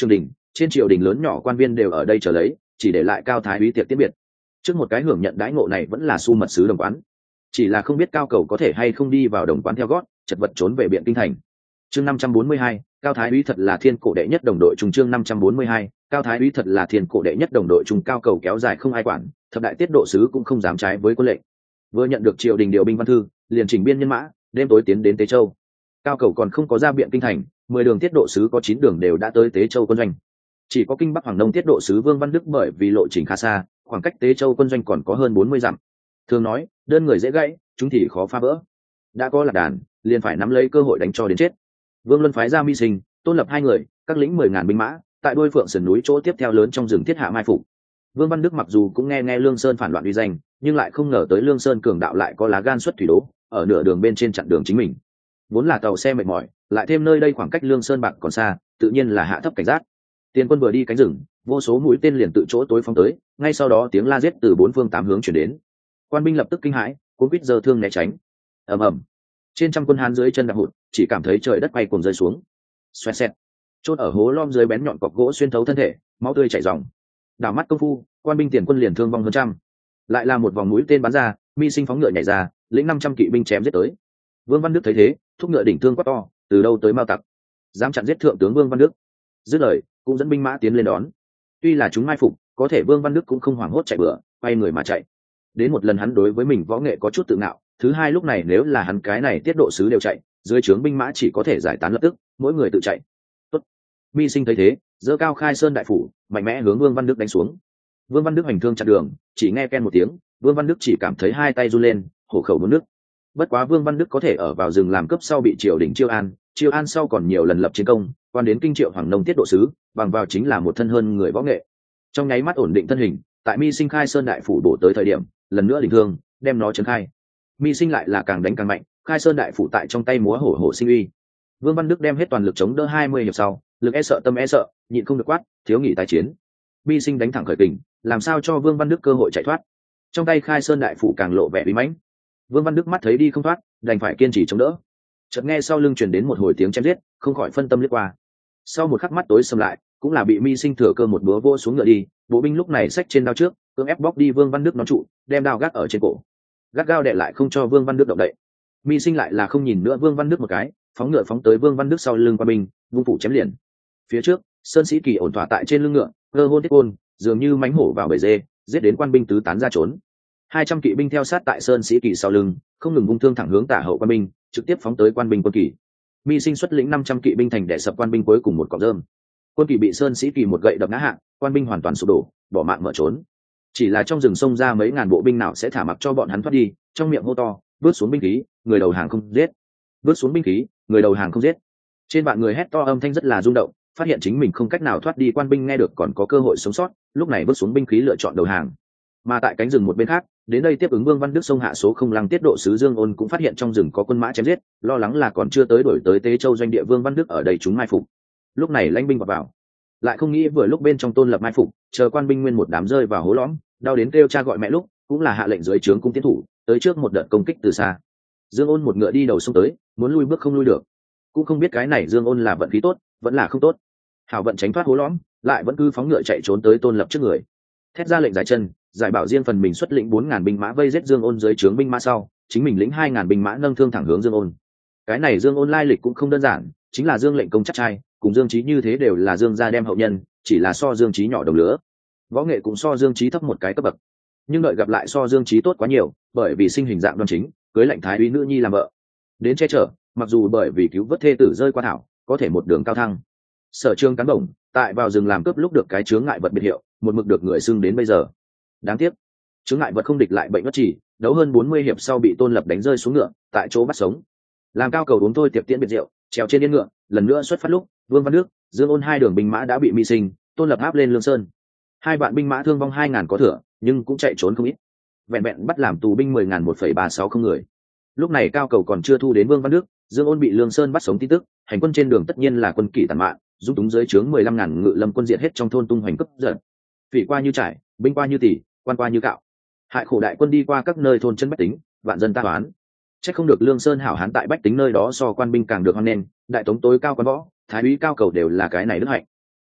A: trên triều đình lớn nhỏ quan viên đều ở đây chờ lấy, chỉ để lại cao thái úy tiệc tiễn biệt. Trước một cái hưởng nhận đãi ngộ này vẫn là su mật sứ đồng quán, chỉ là không biết cao cầu có thể hay không đi vào đồng quán theo gót, chật vật trốn về biện kinh thành. Chương năm trăm bốn mươi hai, cao thái úy thật là thiên cổ đệ nhất đồng đội trung. Chương năm trăm bốn mươi hai, cao thái úy thật là thiên cổ đệ nhất đồng đội trung. Cao cầu kéo dài không ai quản, thập đại tiết độ sứ cũng không dám trái với quân lệnh. Vừa nhận được triều đình điều binh văn thư, liền chỉnh biên nhân mã, đêm tối tiến đến Tế Châu. Cao cầu còn không có ra biện kinh thành, mười đường tiết độ sứ có chín đường đều đã tới Tế Châu quân doanh. Chỉ có kinh Bắc Hoàng Nông tiết độ sứ Vương Văn Đức bởi vì lộ trình khá xa, khoảng cách Tế Châu quân doanh còn có hơn bốn mươi dặm. Thường nói, đơn người dễ gãy, chúng thì khó phá vỡ. Đã có lạc đàn, liền phải nắm lấy cơ hội đánh cho đến chết. Vương Luân phái ra Mi Sinh, Tôn Lập hai người, các lĩnh mười ngàn binh mã, tại đôi phượng sườn núi chỗ tiếp theo lớn trong rừng thiết hạ mai phục. Vương Văn Đức mặc dù cũng nghe nghe Lương Sơn phản loạn uy danh, nhưng lại không ngờ tới Lương Sơn cường đạo lại có lá gan xuất thủy đố, ở nửa đường bên trên chặn đường chính mình. Vốn là tàu xe mệt mỏi, lại thêm nơi đây khoảng cách Lương Sơn bạc còn xa, tự nhiên là hạ thấp cảnh giác. Tiền quân vừa đi cánh rừng, vô số mũi tên liền tự chỗ tối phóng tới, ngay sau đó tiếng la giết từ bốn phương tám hướng truyền đến. Quan binh lập tức kinh hãi, cuống quýt giơ thương né tránh. Ầm ầm. Trên trăm quân Hán dưới chân đạp hụt, chỉ cảm thấy trời đất quay cuồng rơi xuống. Xoẹt xẹt. Chốt ở hố lom dưới bén nhọn cọc gỗ xuyên thấu thân thể, máu tươi chảy ròng. Đảo mắt công phu, quan binh tiền quân liền thương vong hơn trăm. Lại là một vòng mũi tên bắn ra, Mi Sinh phóng ngựa nhảy ra, lĩnh năm trăm kỵ binh chém giết tới. Vương Văn Đức thấy thế, thúc ngựa đỉnh thương quát to, từ đâu tới mao tặc, dám chặn giết thượng tướng Vương Văn Đức. Dứt lời, cũng dẫn binh mã tiến lên đón. Tuy là chúng mai phục, có thể Vương Văn Đức cũng không hoảng hốt chạy bừa, quay người mà chạy. Đến một lần hắn đối với mình võ nghệ có chút tự ngạo, thứ hai lúc này nếu là hắn cái này tiết độ sứ đều chạy, dưới trướng binh mã chỉ có thể giải tán lập tức, mỗi người tự chạy. Tốt. Mi Sinh thấy thế, giơ cao khai sơn đại phủ, mạnh mẽ hướng Vương Văn Đức đánh xuống. Vương Văn Đức hành thương chặn đường, chỉ nghe ken một tiếng, Vương Văn Đức chỉ cảm thấy hai tay run lên, hổ khẩu muốn nước. Bất quá Vương Văn Đức có thể ở vào rừng làm cướp sau bị triều đình chiêu an, chiêu an sau còn nhiều lần lập chiến công, quan đến kinh triệu Hoàng Nông tiết độ sứ, bằng vào chính là một thân hơn người võ nghệ. Trong nháy mắt ổn định thân hình, tại Mi Sinh khai sơn đại phủ bổ tới thời điểm, lần nữa đỉnh thương, đem nó chấn khai. Mi Sinh lại là càng đánh càng mạnh, khai sơn đại phủ tại trong tay múa hổ hổ sinh uy. Vương Văn Đức đem hết toàn lực chống đỡ hai mươi hiệp sau, lực e sợ tâm e sợ, nhịn không được quát, thiếu nghỉ tái chiến. Mi Sinh đánh thẳng khởi kình, làm sao cho Vương Văn Đức cơ hội chạy thoát. Trong tay khai sơn đại phủ càng lộ vẻ bí mãnh. Vương Văn Đức mắt thấy đi không thoát, đành phải kiên trì chống đỡ. Chợt nghe sau lưng truyền đến một hồi tiếng chém giết, không khỏi phân tâm liếc qua. Sau một khắc mắt tối sầm lại, cũng là bị Mi Sinh thừa cơ một búa vô xuống ngựa đi. Bộ binh lúc này xách trên đao trước, cưỡng ép bóc đi Vương Văn Đức nón trụ, đem đao gác ở trên cổ, gắt gao đè lại không cho Vương Văn Đức động đậy. Mi Sinh lại là không nhìn nữa Vương Văn Đức một cái, phóng ngựa phóng tới Vương Văn Đức sau lưng qua binh, vung phủ chém liền. Phía trước, Sơn Sĩ Kỳ ổn thỏa tại trên lưng ngựa, cơ hôn thiết côn, dường như mánh hổ vào bầy dê, giết đến quan binh tứ tán ra trốn. Hai trăm kỵ binh theo sát tại Sơn Sĩ Kỳ sau lưng, không ngừng vung thương thẳng hướng tả hậu quan binh, trực tiếp phóng tới quan binh quân kỳ. Mi Sinh xuất lĩnh năm trăm kỵ binh thành đè sập quan binh cuối cùng một cọng rơm. Quân kỳ bị Sơn Sĩ Kỳ một gậy đập ngã hạ, quan binh hoàn toàn sụp đổ, bỏ mạng mở trốn. Chỉ là trong rừng sông ra mấy ngàn bộ binh nào sẽ thả mặc cho bọn hắn thoát đi, trong miệng hô to, bước xuống binh khí, người đầu hàng không giết. Bước xuống binh khí, người đầu hàng không giết. Trên vạn người hét to âm thanh rất là rung động, phát hiện chính mình không cách nào thoát đi, quan binh nghe được còn có cơ hội sống sót, lúc này bước xuống binh khí lựa chọn đầu hàng. Mà tại cánh rừng một bên khác, đến đây tiếp ứng Vương Văn Đức sông hạ số không lăng tiết độ sứ Dương Ôn cũng phát hiện trong rừng có quân mã chém giết, lo lắng là còn chưa tới đổi tới Tế Châu doanh địa Vương Văn Đức ở đây chúng mai phục. Lúc này lãnh binh vào, vào, lại không nghĩ vừa lúc bên trong Tôn Lập mai phục, chờ quan binh nguyên một đám rơi vào hố lõm, đau đến kêu cha gọi mẹ lúc, cũng là hạ lệnh dưới trướng cung tiến thủ, tới trước một đợt công kích từ xa. Dương Ôn một ngựa đi đầu sông tới, muốn lui bước không lui được, cũng không biết cái này Dương Ôn là vận khí tốt, vẫn là không tốt. Hảo vận tránh thoát hố lõm, lại vẫn cứ phóng ngựa chạy trốn tới Tôn Lập trước người, thét ra lệnh giải chân, giải bảo riêng phần mình xuất lĩnh bốn ngàn binh mã vây giết Dương Ôn dưới trướng binh mã sau, chính mình lĩnh hai ngàn binh mã nâng thương thẳng hướng Dương Ôn. Cái này Dương Ôn lai lịch cũng không đơn giản, chính là Dương lệnh công chắc trai, cùng Dương Chí như thế đều là Dương gia đem hậu nhân, chỉ là so Dương Chí nhỏ đồng lứa, võ nghệ cũng so Dương Chí thấp một cái cấp bậc, nhưng đợi gặp lại so Dương Chí tốt quá nhiều, bởi vì sinh hình dạng đoan chính, cưới lệnh thái úy nữ nhi làm vợ, đến che chở, mặc dù bởi vì cứu vớt thê tử rơi qua thảo, có thể một đường cao thăng. Sở Trương cán bổng, tại vào rừng làm cướp lúc được cái chướng ngại vật biệt hiệu, một mực được người xưng đến bây giờ. Đáng tiếc, chướng ngại vật không địch lại bệnh bất chỉ, đấu hơn bốn mươi hiệp sau bị Tôn Lập đánh rơi xuống ngựa, tại chỗ bắt sống. Làm cao cầu uống thôi tiệc tiễn biệt rượu, trèo trên yên ngựa, lần nữa xuất phát lúc, Vương Văn Đức, Dương Ôn hai đường binh mã đã bị Mi Sinh, Tôn Lập áp lên Lương Sơn. Hai vạn binh mã thương vong hai ngàn có thừa, nhưng cũng chạy trốn không ít. Vẹn vẹn bắt làm tù binh mười ngàn một phẩy ba sáu không người. Lúc này cao cầu còn chưa thu đến Vương Văn Đức, Dương Ôn bị Lương Sơn bắt sống tin tức, hành quân trên đường tất nhiên là quân kỷ tàn mạn, dung túng dưới trướng mười lăm ngàn ngự lâm quân diệt hết trong thôn tung hoành cấp giận. Phỉ qua như trải, binh qua như tỷ, quan qua như cạo. Hại khổ đại quân đi qua các nơi thôn chân bách tính, vạn dân ta toán. Chắc không được Lương Sơn hảo hán tại bách tính nơi đó so quan binh càng được hoan nghênh, đại tống tối cao quan võ, thái úy cao cầu đều là cái này đức hạnh.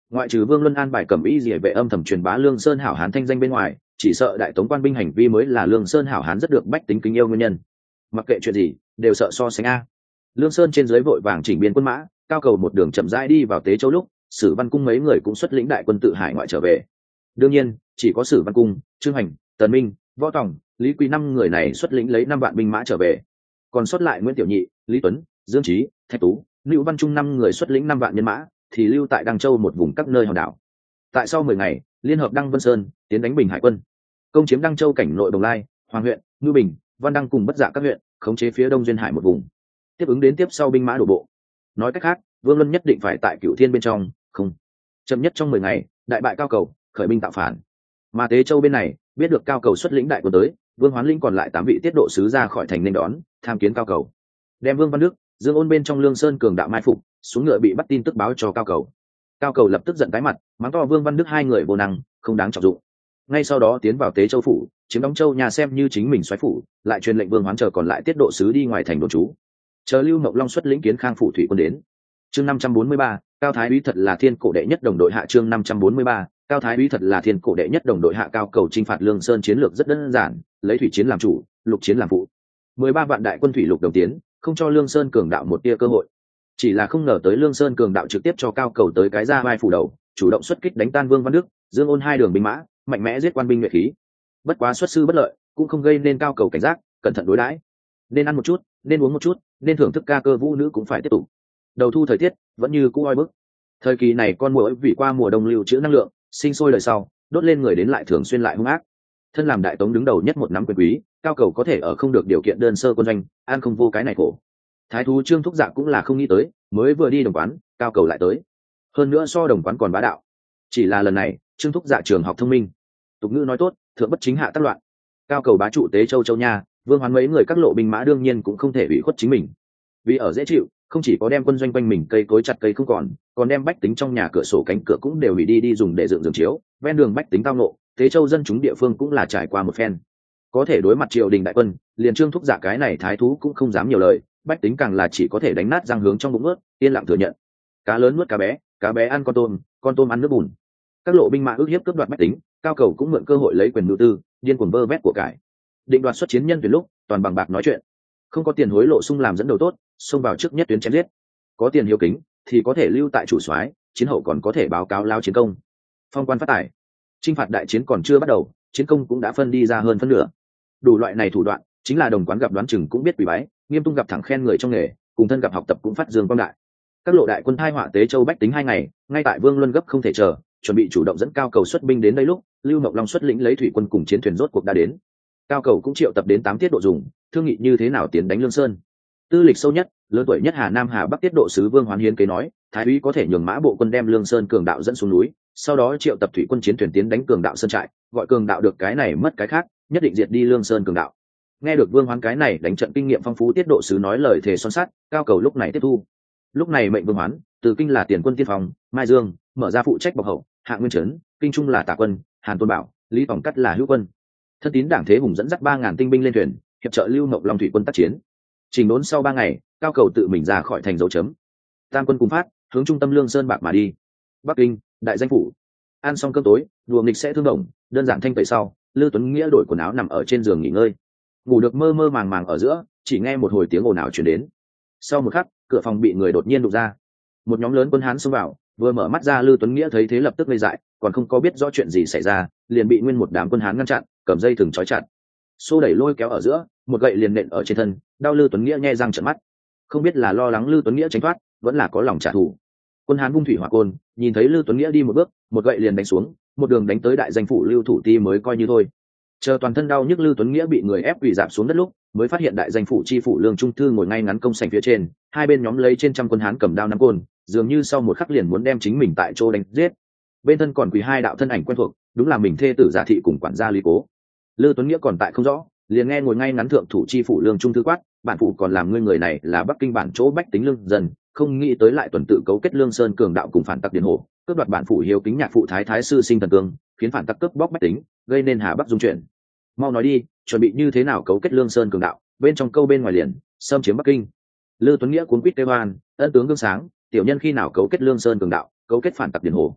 A: ngoại trừ Vương Luân an bài cẩm y liề vệ âm thầm truyền bá Lương Sơn hảo hán thanh danh bên ngoài, chỉ sợ đại tống quan binh hành vi mới là Lương Sơn hảo hán rất được bách tính kính yêu nguyên nhân. Mặc kệ chuyện gì đều sợ so sánh a. Lương Sơn trên dưới vội vàng chỉnh biên quân mã, Cao Cầu một đường chậm rãi đi vào Tế Châu lúc, Sử Văn Cung mấy người cũng xuất lĩnh đại quân tự hải ngoại trở về. Đương nhiên chỉ có Sử Văn Cung, Trương Hành, Tần Minh, Võ Tòng, Lý Quý năm người này xuất lĩnh lấy năm vạn binh mã trở về, còn sót lại Nguyễn Tiểu Nhị, Lý Tuấn, Dương Trí, Thạch Tú, Lưu Văn Trung năm người xuất lĩnh năm vạn nhân mã thì lưu tại Đăng Châu một vùng các nơi hòn đảo. Tại sau mười ngày, liên hợp Đăng Vân Sơn tiến đánh Bình Hải quân, công chiếm Đăng Châu cảnh nội Đồng Lai, Hoàng huyện, Ngư Bình, Văn Đăng cùng Bất Dạ các huyện, khống chế phía đông duyên hải một vùng. Tiếp ứng đến tiếp sau binh mã đổ bộ. Nói cách khác, Vương Luân nhất định phải tại Cửu Thiên bên trong, không chậm nhất trong mười ngày đại bại Cao Cầu, khởi binh tạo phản. Mà Tế Châu bên này biết được Cao Cầu xuất lĩnh đại quân tới, Vương Hoán Linh còn lại tám vị tiết độ sứ ra khỏi thành nên đón, tham kiến Cao Cầu. Đem Vương Văn Đức, Dương Ôn bên trong Lương Sơn cường đạo mai phục, xuống ngựa bị bắt tin tức báo cho Cao Cầu. Cao Cầu lập tức giận tái mặt, mắng to Vương Văn Đức hai người vô năng, không đáng trọng dụng. Ngay sau đó tiến vào Tế Châu phủ, chiếm đóng châu nhà xem như chính mình soái phủ, lại truyền lệnh Vương Hoán chờ còn lại tiết độ sứ đi ngoài thành đồn trú. Chờ Lưu Mộng Long xuất lĩnh Kiến Khang phủ thủy quân đến. Chương năm trăm bốn mươi ba, Cao Thái Úy thật là thiên cổ đệ nhất đồng đội hạ. Chương năm trăm bốn mươi ba, Cao Thái Úy thật là thiên cổ đệ nhất đồng đội hạ. Cao Cầu chinh phạt Lương Sơn chiến lược rất đơn giản, lấy thủy chiến làm chủ, lục chiến làm phụ. mười ba vạn đại quân thủy lục đồng tiến, không cho Lương Sơn cường đạo một tia cơ hội. Chỉ là không ngờ tới Lương Sơn cường đạo trực tiếp cho Cao Cầu tới cái ra vai phủ đầu, chủ động xuất kích đánh tan Vương Văn Đức, Dương Ôn hai đường binh mã, mạnh mẽ giết quan binh nhuệ khí. Bất quá xuất sư bất lợi, cũng không gây nên Cao Cầu cảnh giác, cẩn thận đối đãi. Nên ăn một chút, nên uống một chút, nên thưởng thức ca cơ vũ nữ cũng phải tiếp tục. Đầu thu thời tiết vẫn như cũ oi bức. Thời kỳ này con muỗi vì qua mùa đông lưu trữ năng lượng, sinh sôi đời sau, đốt lên người đến lại thường xuyên lại hung ác. Thân làm đại tống đứng đầu nhất một nắm quyền quý, Cao Cầu có thể ở không được điều kiện đơn sơ quân doanh, an không vô cái này khổ. Thái thú Trương Thúc Dạ cũng là không nghĩ tới, mới vừa đi đồng quán, Cao Cầu lại tới. Hơn nữa so đồng quán còn bá đạo. Chỉ là lần này, Trương Thúc Dạ trường học thông minh. Tục ngữ nói tốt, thượng bất chính hạ tác loạn. Cao Cầu bá trụ Tế Châu Châu nha, Vương Hoán mấy người các lộ binh mã đương nhiên cũng không thể bị khuất chính mình. Vì ở dễ chịu, không chỉ có đem quân doanh quanh mình cây cối chặt cây không còn, còn đem bách tính trong nhà cửa sổ cánh cửa cũng đều hủy đi đi dùng để dựng giường chiếu. Ven đường bách tính tao nộ, Tế Châu dân chúng địa phương cũng là trải qua một phen. Có thể đối mặt triều đình đại quân, liền Trương Thúc Dạ cái này thái thú cũng không dám nhiều lời, bách tính càng là chỉ có thể đánh nát răng hướng trong bụng ướt, yên lặng thừa nhận. Cá lớn nuốt cá bé, cá bé ăn con tôm, con tôm ăn nước bùn. Các lộ binh mã ước hiếp cướp đoạt bách tính, Cao Cầu cũng mượn cơ hội lấy quyền mưu tư, điên cuồng vơ vét của cải. Định đoạt xuất chiến nhân tuyển lúc, toàn bằng bạc nói chuyện. Không có tiền hối lộ sung làm dẫn đầu tốt, xông vào trước nhất tuyến chém giết. Có tiền hiếu kính thì có thể lưu tại chủ soái, chiến hậu còn có thể báo cáo lao chiến công. Phong quan phát tài. Chinh phạt đại chiến còn chưa bắt đầu, chiến công cũng đã phân đi ra hơn phân nửa. Đủ loại này thủ đoạn, chính là đồng quán gặp đoán chừng cũng biết quỳ bái, Nghiêm Tung gặp thẳng khen người trong nghề, cùng thân gặp học tập cũng phát dương quang đại. Các lộ đại quân thai họa Tế Châu bách tính hai ngày, ngay tại Vương Luân gấp không thể chờ, chuẩn bị chủ động dẫn Cao Cầu xuất binh đến đây lúc, Lưu Mộng Long xuất lĩnh lấy thủy quân cùng chiến thuyền rốt cuộc đã đến. Cao Cầu cũng triệu tập đến tám tiết độ dùng, thương nghị như thế nào tiến đánh Lương Sơn. Tư lịch sâu nhất, lớn tuổi nhất Hà Nam Hà Bắc tiết độ sứ Vương Hoán hiến kế nói, thái úy có thể nhường mã bộ quân đem Lương Sơn cường đạo dẫn xuống núi, sau đó triệu tập thủy quân chiến thuyền tiến đánh cường đạo sơn trại, gọi cường đạo được cái này mất cái khác, nhất định diệt đi Lương Sơn cường đạo. Nghe được Vương Hoán cái này đánh trận kinh nghiệm phong phú tiết độ sứ nói lời thề son sắt, Cao Cầu lúc này tiếp thu. Lúc này mệnh Vương Hoán, từ kinh là tiền quân tiên phong, Mai Dương mở ra phụ trách bọc hậu, Hạ Nguyên Trấn, kinh trung là Tả quân, Hàn Tôn Bảo, Lý Tòng Cắt là hữu quân. Thân tín Đảng Thế Hùng dẫn dắt ba ngàn tinh binh lên thuyền, hiệp trợ Lưu Mộng Long thủy quân tác chiến. Trình đốn sau ba ngày, Cao Cầu tự mình ra khỏi thành dấu chấm. Tam quân cùng phát, hướng trung tâm Lương Sơn bạc mà đi. Bắc Kinh, đại danh phủ. Ăn xong cơm tối, đùa nghịch sẽ thương động, đơn giản thanh tẩy sau, Lưu Tuấn Nghĩa đổi quần áo nằm ở trên giường nghỉ ngơi. Ngủ được mơ mơ màng màng ở giữa, chỉ nghe một hồi tiếng ồn ào truyền đến. Sau một khắc, cửa phòng bị người đột nhiên đụng ra. Một nhóm lớn quân hán xông vào, vừa mở mắt ra Lưu Tuấn Nghĩa thấy thế lập tức ngây dại, còn không có biết rõ chuyện gì xảy ra, liền bị nguyên một đám quân hán ngăn chặn, cầm dây thừng trói chặt. Xô đẩy lôi kéo ở giữa, một gậy liền nện ở trên thân, đau Lưu Tuấn Nghĩa nhe răng trợn mắt. Không biết là lo lắng Lưu Tuấn Nghĩa tránh thoát, vẫn là có lòng trả thù. Quân hán vung thủy hỏa côn, nhìn thấy Lưu Tuấn Nghĩa đi một bước, một gậy liền đánh xuống, một đường đánh tới đại danh phủ Lưu Thủ Ti mới coi như thôi. Chờ toàn thân đau nhức Lưu Tuấn Nghĩa bị người ép quỳ dạp xuống đất lúc, mới phát hiện đại danh phủ chi phủ Lương Trung Thư ngồi ngay ngắn công sảnh phía trên, hai bên nhóm lấy trên trăm quân hán cầm đao nắm côn, dường như sau một khắc liền muốn đem chính mình tại chỗ đánh giết. Bên thân còn quỳ hai đạo thân ảnh quen thuộc, đúng là mình thê tử Giả Thị cùng quản gia Lý Cố. Lưu Tuấn Nghĩa còn tại không rõ, liền nghe ngồi ngay ngắn thượng thủ chi phủ Lương Trung Thư quát, bản phủ còn làm ngươi người này là Bắc Kinh bản chỗ bách tính lương dân, không nghĩ tới lại tuần tự cấu kết Lương Sơn cường đạo cùng phản tặc Điền Hổ, cướp đoạt bản phủ hiếu kính nhạc phụ thái thái sư sinh thần cương, khiến phản tặc cướp bóc bách tính, gây nên Hà Bắc dung chuyển. Mau nói đi, chuẩn bị như thế nào cấu kết Lương Sơn cường đạo, bên trong câu bên ngoài liền, xâm chiếm Bắc Kinh. Lưu Tuấn Nghĩa cuốn quýt kêu oan, ân tướng gương sáng, tiểu nhân khi nào cấu kết Lương Sơn cường đạo, cấu kết phản tặc Điền Hổ.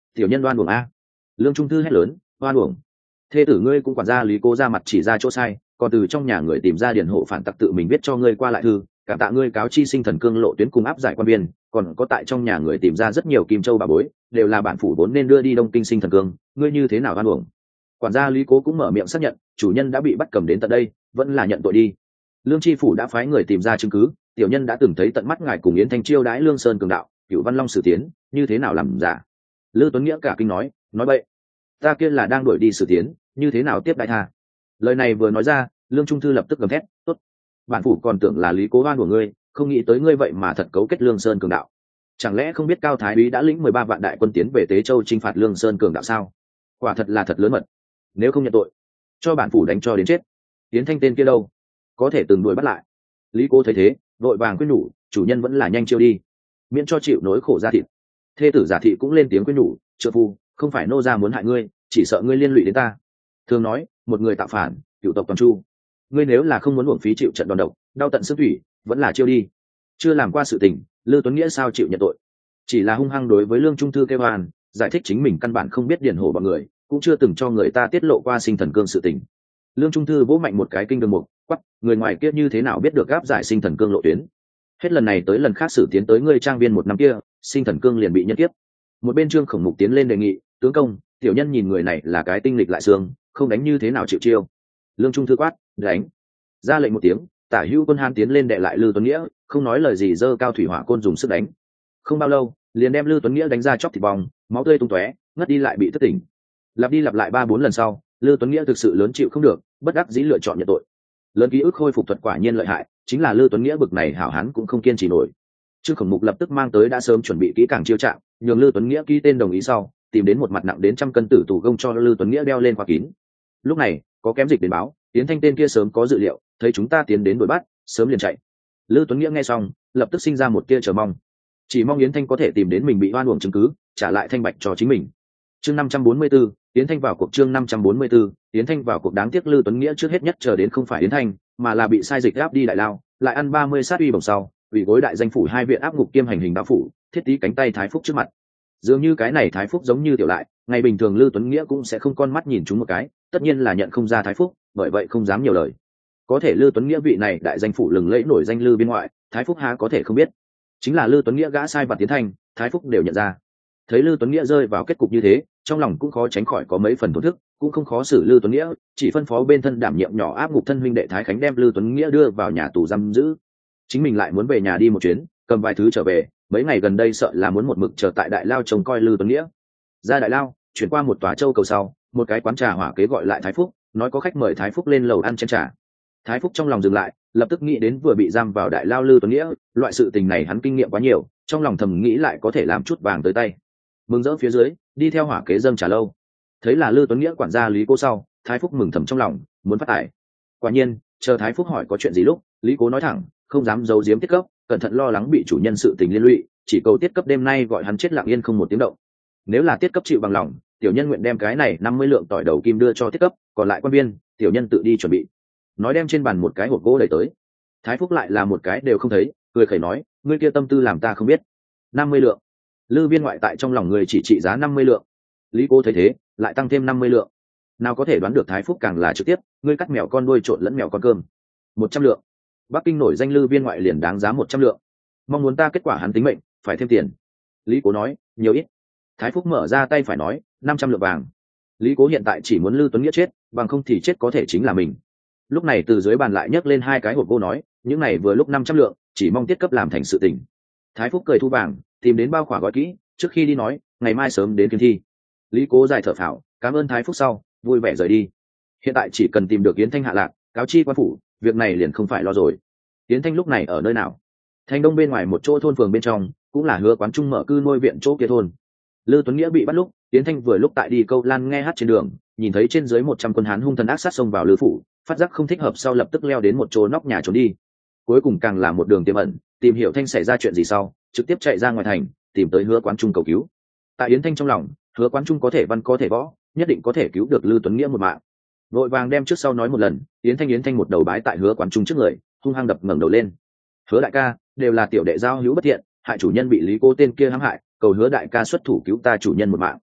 A: tiểu nhân đoan uổng a. Lương Trung Thư hét lớn, đoan uổng. Thê tử ngươi cũng quản gia Lý Cố ra mặt chỉ ra chỗ sai, còn từ trong nhà người tìm ra điển hộ phản tặc tự mình viết cho ngươi qua lại thư, cảm tạ ngươi cáo chi sinh thần cương lộ tuyến cùng áp giải quan biên, còn có tại trong nhà người tìm ra rất nhiều kim châu bà bối, đều là bản phủ vốn nên đưa đi Đông Kinh sinh thần cương, ngươi như thế nào oan uổng. Quản gia Lý Cố cũng mở miệng xác nhận, chủ nhân đã bị bắt cầm đến tận đây, vẫn là nhận tội đi. Lương tri phủ đã phái người tìm ra chứng cứ, tiểu nhân đã từng thấy tận mắt ngài cùng Yến Thanh chiêu đãi Lương Sơn cường đạo, Cửu Văn Long Sử Tiến, như thế nào làm giả. Lư Tuấn Nghĩa cả kinh nói, nói bậy, ta kia là đang đuổi đi Sử Tiến, như thế nào tiếp đại tha. Lời này vừa nói ra, Lương Trung Thư lập tức gầm thét, tốt, bản phủ còn tưởng là Lý Cố oan của ngươi, không nghĩ tới ngươi vậy mà thật cấu kết Lương Sơn cường đạo. Chẳng lẽ không biết Cao Thái úy đã lĩnh mười ba vạn đại quân tiến về Tế Châu chinh phạt Lương Sơn cường đạo sao? Quả thật là thật lớn mật. Nếu không nhận tội, cho bản phủ đánh cho đến chết. Yến Thanh tên kia đâu, có thể từng đuổi bắt lại. Lý Cố thấy thế, vội vàng khuyên nhủ, chủ nhân vẫn là nhanh chiêu đi, miễn cho chịu nỗi khổ ra thịt. Thê tử Giả Thị cũng lên tiếng khuyên nhủ, trợ phu, không phải nô gia muốn hại ngươi, chỉ sợ ngươi liên lụy đến ta. Thường nói, một người tạo phản, cửu tộc toàn chu. Ngươi nếu là không muốn uổng phí chịu trận đòn độc, đau tận xương thủy, vẫn là chiêu đi. Chưa làm qua sự tình, Lư Tuấn Nghĩa sao chịu nhận tội? Chỉ là hung hăng đối với Lương Trung Thư kêu oan, giải thích chính mình căn bản không biết điển hổ bọn người, cũng chưa từng cho người ta tiết lộ qua sinh thần cương sự tình. Lương Trung Thư vỗ mạnh một cái kinh đường mục, quắc, người ngoài kia như thế nào biết được gáp giải sinh thần cương lộ tuyến? Hết lần này tới lần khác Sử Tiến tới ngươi trang viên một năm kia, sinh thần cương liền bị nhân kiếp. Một bên Trương Khổng Mục tiến lên đề nghị, tướng công, tiểu nhân nhìn người này là cái tinh lịch lại xương, không đánh như thế nào chịu chiêu. Lương Trung Thư quát, đánh. Ra lệnh một tiếng, Tả Hữu Quân Hán tiến lên đệ lại Lư Tuấn Nghĩa, không nói lời gì giơ cao thủy hỏa côn dùng sức đánh. Không bao lâu, liền đem Lư Tuấn Nghĩa đánh ra chóc thịt bong, máu tươi tung tóe, ngất đi lại bị thất tỉnh. Lặp đi lặp lại ba bốn lần sau, Lư Tuấn Nghĩa thực sự lớn chịu không được, bất đắc dĩ lựa chọn nhận tội. Lớn ký ức khôi phục thuật quả nhiên lợi hại, chính là Lư Tuấn Nghĩa bực này hảo hán cũng không kiên trì nổi. Trương Khổng Mục lập tức mang tới đã sớm chuẩn bị kỹ càng chiêu trạng, nhường Lư Tuấn Nghĩa ký tên đồng ý sau, tìm đến một mặt nặng đến trăm cân tử tù gông cho Lư Tuấn Nghĩa đeo lên khóa kín. Lúc này, có kém dịch đến báo, Yến Thanh tên kia sớm có dự liệu, thấy chúng ta tiến đến đuổi bắt, sớm liền chạy. Lư Tuấn Nghĩa nghe xong, lập tức sinh ra một tia chờ mong, chỉ mong Yến Thanh có thể tìm đến mình bị oan uổng chứng cứ, trả lại thanh bạch cho chính mình. Chương năm trăm bốn mươi 44, Yến Thanh vào cuộc. Chương năm trăm bốn mươi 44, Yến Thanh vào cuộc. Đáng tiếc Lư Tuấn Nghĩa trước hết nhất chờ đến không phải Yến Thanh, mà là bị sai dịch áp đi đại lao, lại ăn ba mươi sát uy bổng sau, ủy gối đại danh phủ hai viện áp ngục kiêm hành hình đạo phủ, thiết tí cánh tay Thái Phúc trước mặt. Dường như cái này Thái Phúc giống như tiểu lại, ngày bình thường Lư Tuấn Nghĩa cũng sẽ không con mắt nhìn chúng một cái, tất nhiên là nhận không ra Thái Phúc, bởi vậy không dám nhiều lời. Có thể Lư Tuấn Nghĩa vị này đại danh phủ lừng lẫy nổi danh Lư biên ngoại, Thái Phúc há có thể không biết. Chính là Lư Tuấn Nghĩa gã sai vặt tiến thành, Thái Phúc đều nhận ra. Thấy Lư Tuấn Nghĩa rơi vào kết cục như thế, trong lòng cũng khó tránh khỏi có mấy phần thổn thức, cũng không khó xử Lư Tuấn Nghĩa, chỉ phân phó bên thân đảm nhiệm nhỏ áp ngục thân huynh đệ Thái Khánh đem Lư Tuấn Nghĩa đưa vào nhà tù giam giữ. Chính mình lại muốn về nhà đi một chuyến, cầm vài thứ trở về, mấy ngày gần đây sợ là muốn một mực chờ tại đại lao trông coi Lư Tuấn Nghĩa. Ra đại lao, chuyển qua một tòa châu cầu sau, một cái quán trà hỏa kế gọi lại Thái Phúc, nói có khách mời Thái Phúc lên lầu ăn chén trà. Thái Phúc trong lòng dừng lại, lập tức nghĩ đến vừa bị giam vào đại lao Lư Tuấn Nghĩa, loại sự tình này hắn kinh nghiệm quá nhiều, trong lòng thầm nghĩ lại có thể làm chút vàng tới tay. Mừng rỡ phía dưới, đi theo hỏa kế dâng trà lâu. Thấy là Lư Tuấn Nghĩa quản gia Lý Cố sau, Thái Phúc mừng thầm trong lòng, muốn phát tài. Quả nhiên, chờ Thái Phúc hỏi có chuyện gì lúc, Lý Cố nói thẳng, không dám giấu giếm tiết cấp, cẩn thận lo lắng bị chủ nhân sự tình liên lụy, chỉ cầu tiết cấp đêm nay gọi hắn chết lặng yên không một tiếng động. Nếu là tiết cấp chịu bằng lòng, tiểu nhân nguyện đem cái này năm mươi lượng tỏi đầu kim đưa cho tiết cấp, còn lại quan viên, tiểu nhân tự đi chuẩn bị. Nói đem trên bàn một cái hộp gỗ đẩy tới. Thái Phúc lại là một cái đều không thấy, cười khẩy nói, ngươi kia tâm tư làm ta không biết. năm mươi lượng. Lư viên ngoại tại trong lòng người chỉ trị giá năm mươi lượng. Lý Cố thấy thế, lại tăng thêm năm mươi lượng. Nào có thể đoán được Thái Phúc càng là trực tiếp, ngươi cắt mèo con đuôi trộn lẫn mèo con cơm. một trăm lượng. Bắc Kinh nổi danh Lư viên ngoại liền đáng giá một trăm lượng. Mong muốn ta kết quả hắn tính mệnh, phải thêm tiền. Lý Cố nói, nhiều ít. Thái Phúc mở ra tay phải nói, năm trăm lượng vàng. Lý Cố hiện tại chỉ muốn Lư Tuấn Nghĩa chết, bằng không thì chết có thể chính là mình. Lúc này từ dưới bàn lại nhấc lên hai cái hộp vô nói, những này vừa lúc năm trăm lượng, chỉ mong tiết cấp làm thành sự tình. Thái Phúc cười thu vàng, tìm đến bao khỏa gói kỹ, trước khi đi nói, ngày mai sớm đến kiếm thi. Lý Cố dài thở phào, cảm ơn Thái Phúc sau, vui vẻ rời đi. Hiện tại chỉ cần tìm được Yến Thanh hạ lạc, cáo chi quan phủ, việc này liền không phải lo rồi. Yến Thanh lúc này ở nơi nào? Thành Đông bên ngoài một chỗ thôn phường bên trong, cũng là Hứa Quán Trung mở cư nuôi viện chỗ kia thôn. Lư Tuấn Nghĩa bị bắt lúc, Yến Thanh vừa lúc tại đi câu lan nghe hát trên đường, nhìn thấy trên dưới một trăm quân Hán hung thần ác sát xông vào Lư phủ, phát giác không thích hợp sau lập tức leo đến một chỗ nóc nhà trốn đi. Cuối cùng càng là một đường tiềm ẩn, tìm hiểu Thanh xảy ra chuyện gì sau, trực tiếp chạy ra ngoài thành, tìm tới Hứa Quán Trung cầu cứu. Tại Yến Thanh trong lòng, Hứa Quán Trung có thể văn có thể võ, nhất định có thể cứu được Lư Tuấn Nghĩa một mạng. Vội vàng đem trước sau nói một lần, Yến Thanh Yến Thanh một đầu bái tại Hứa Quán Trung trước người, hung hăng đập ngẩng đầu lên. Hứa đại ca, đều là tiểu đệ giao hữu bất thiện, hại chủ nhân bị Lý Cố tên kia hãm hại, cầu Hứa đại ca xuất thủ cứu ta chủ nhân một mạng.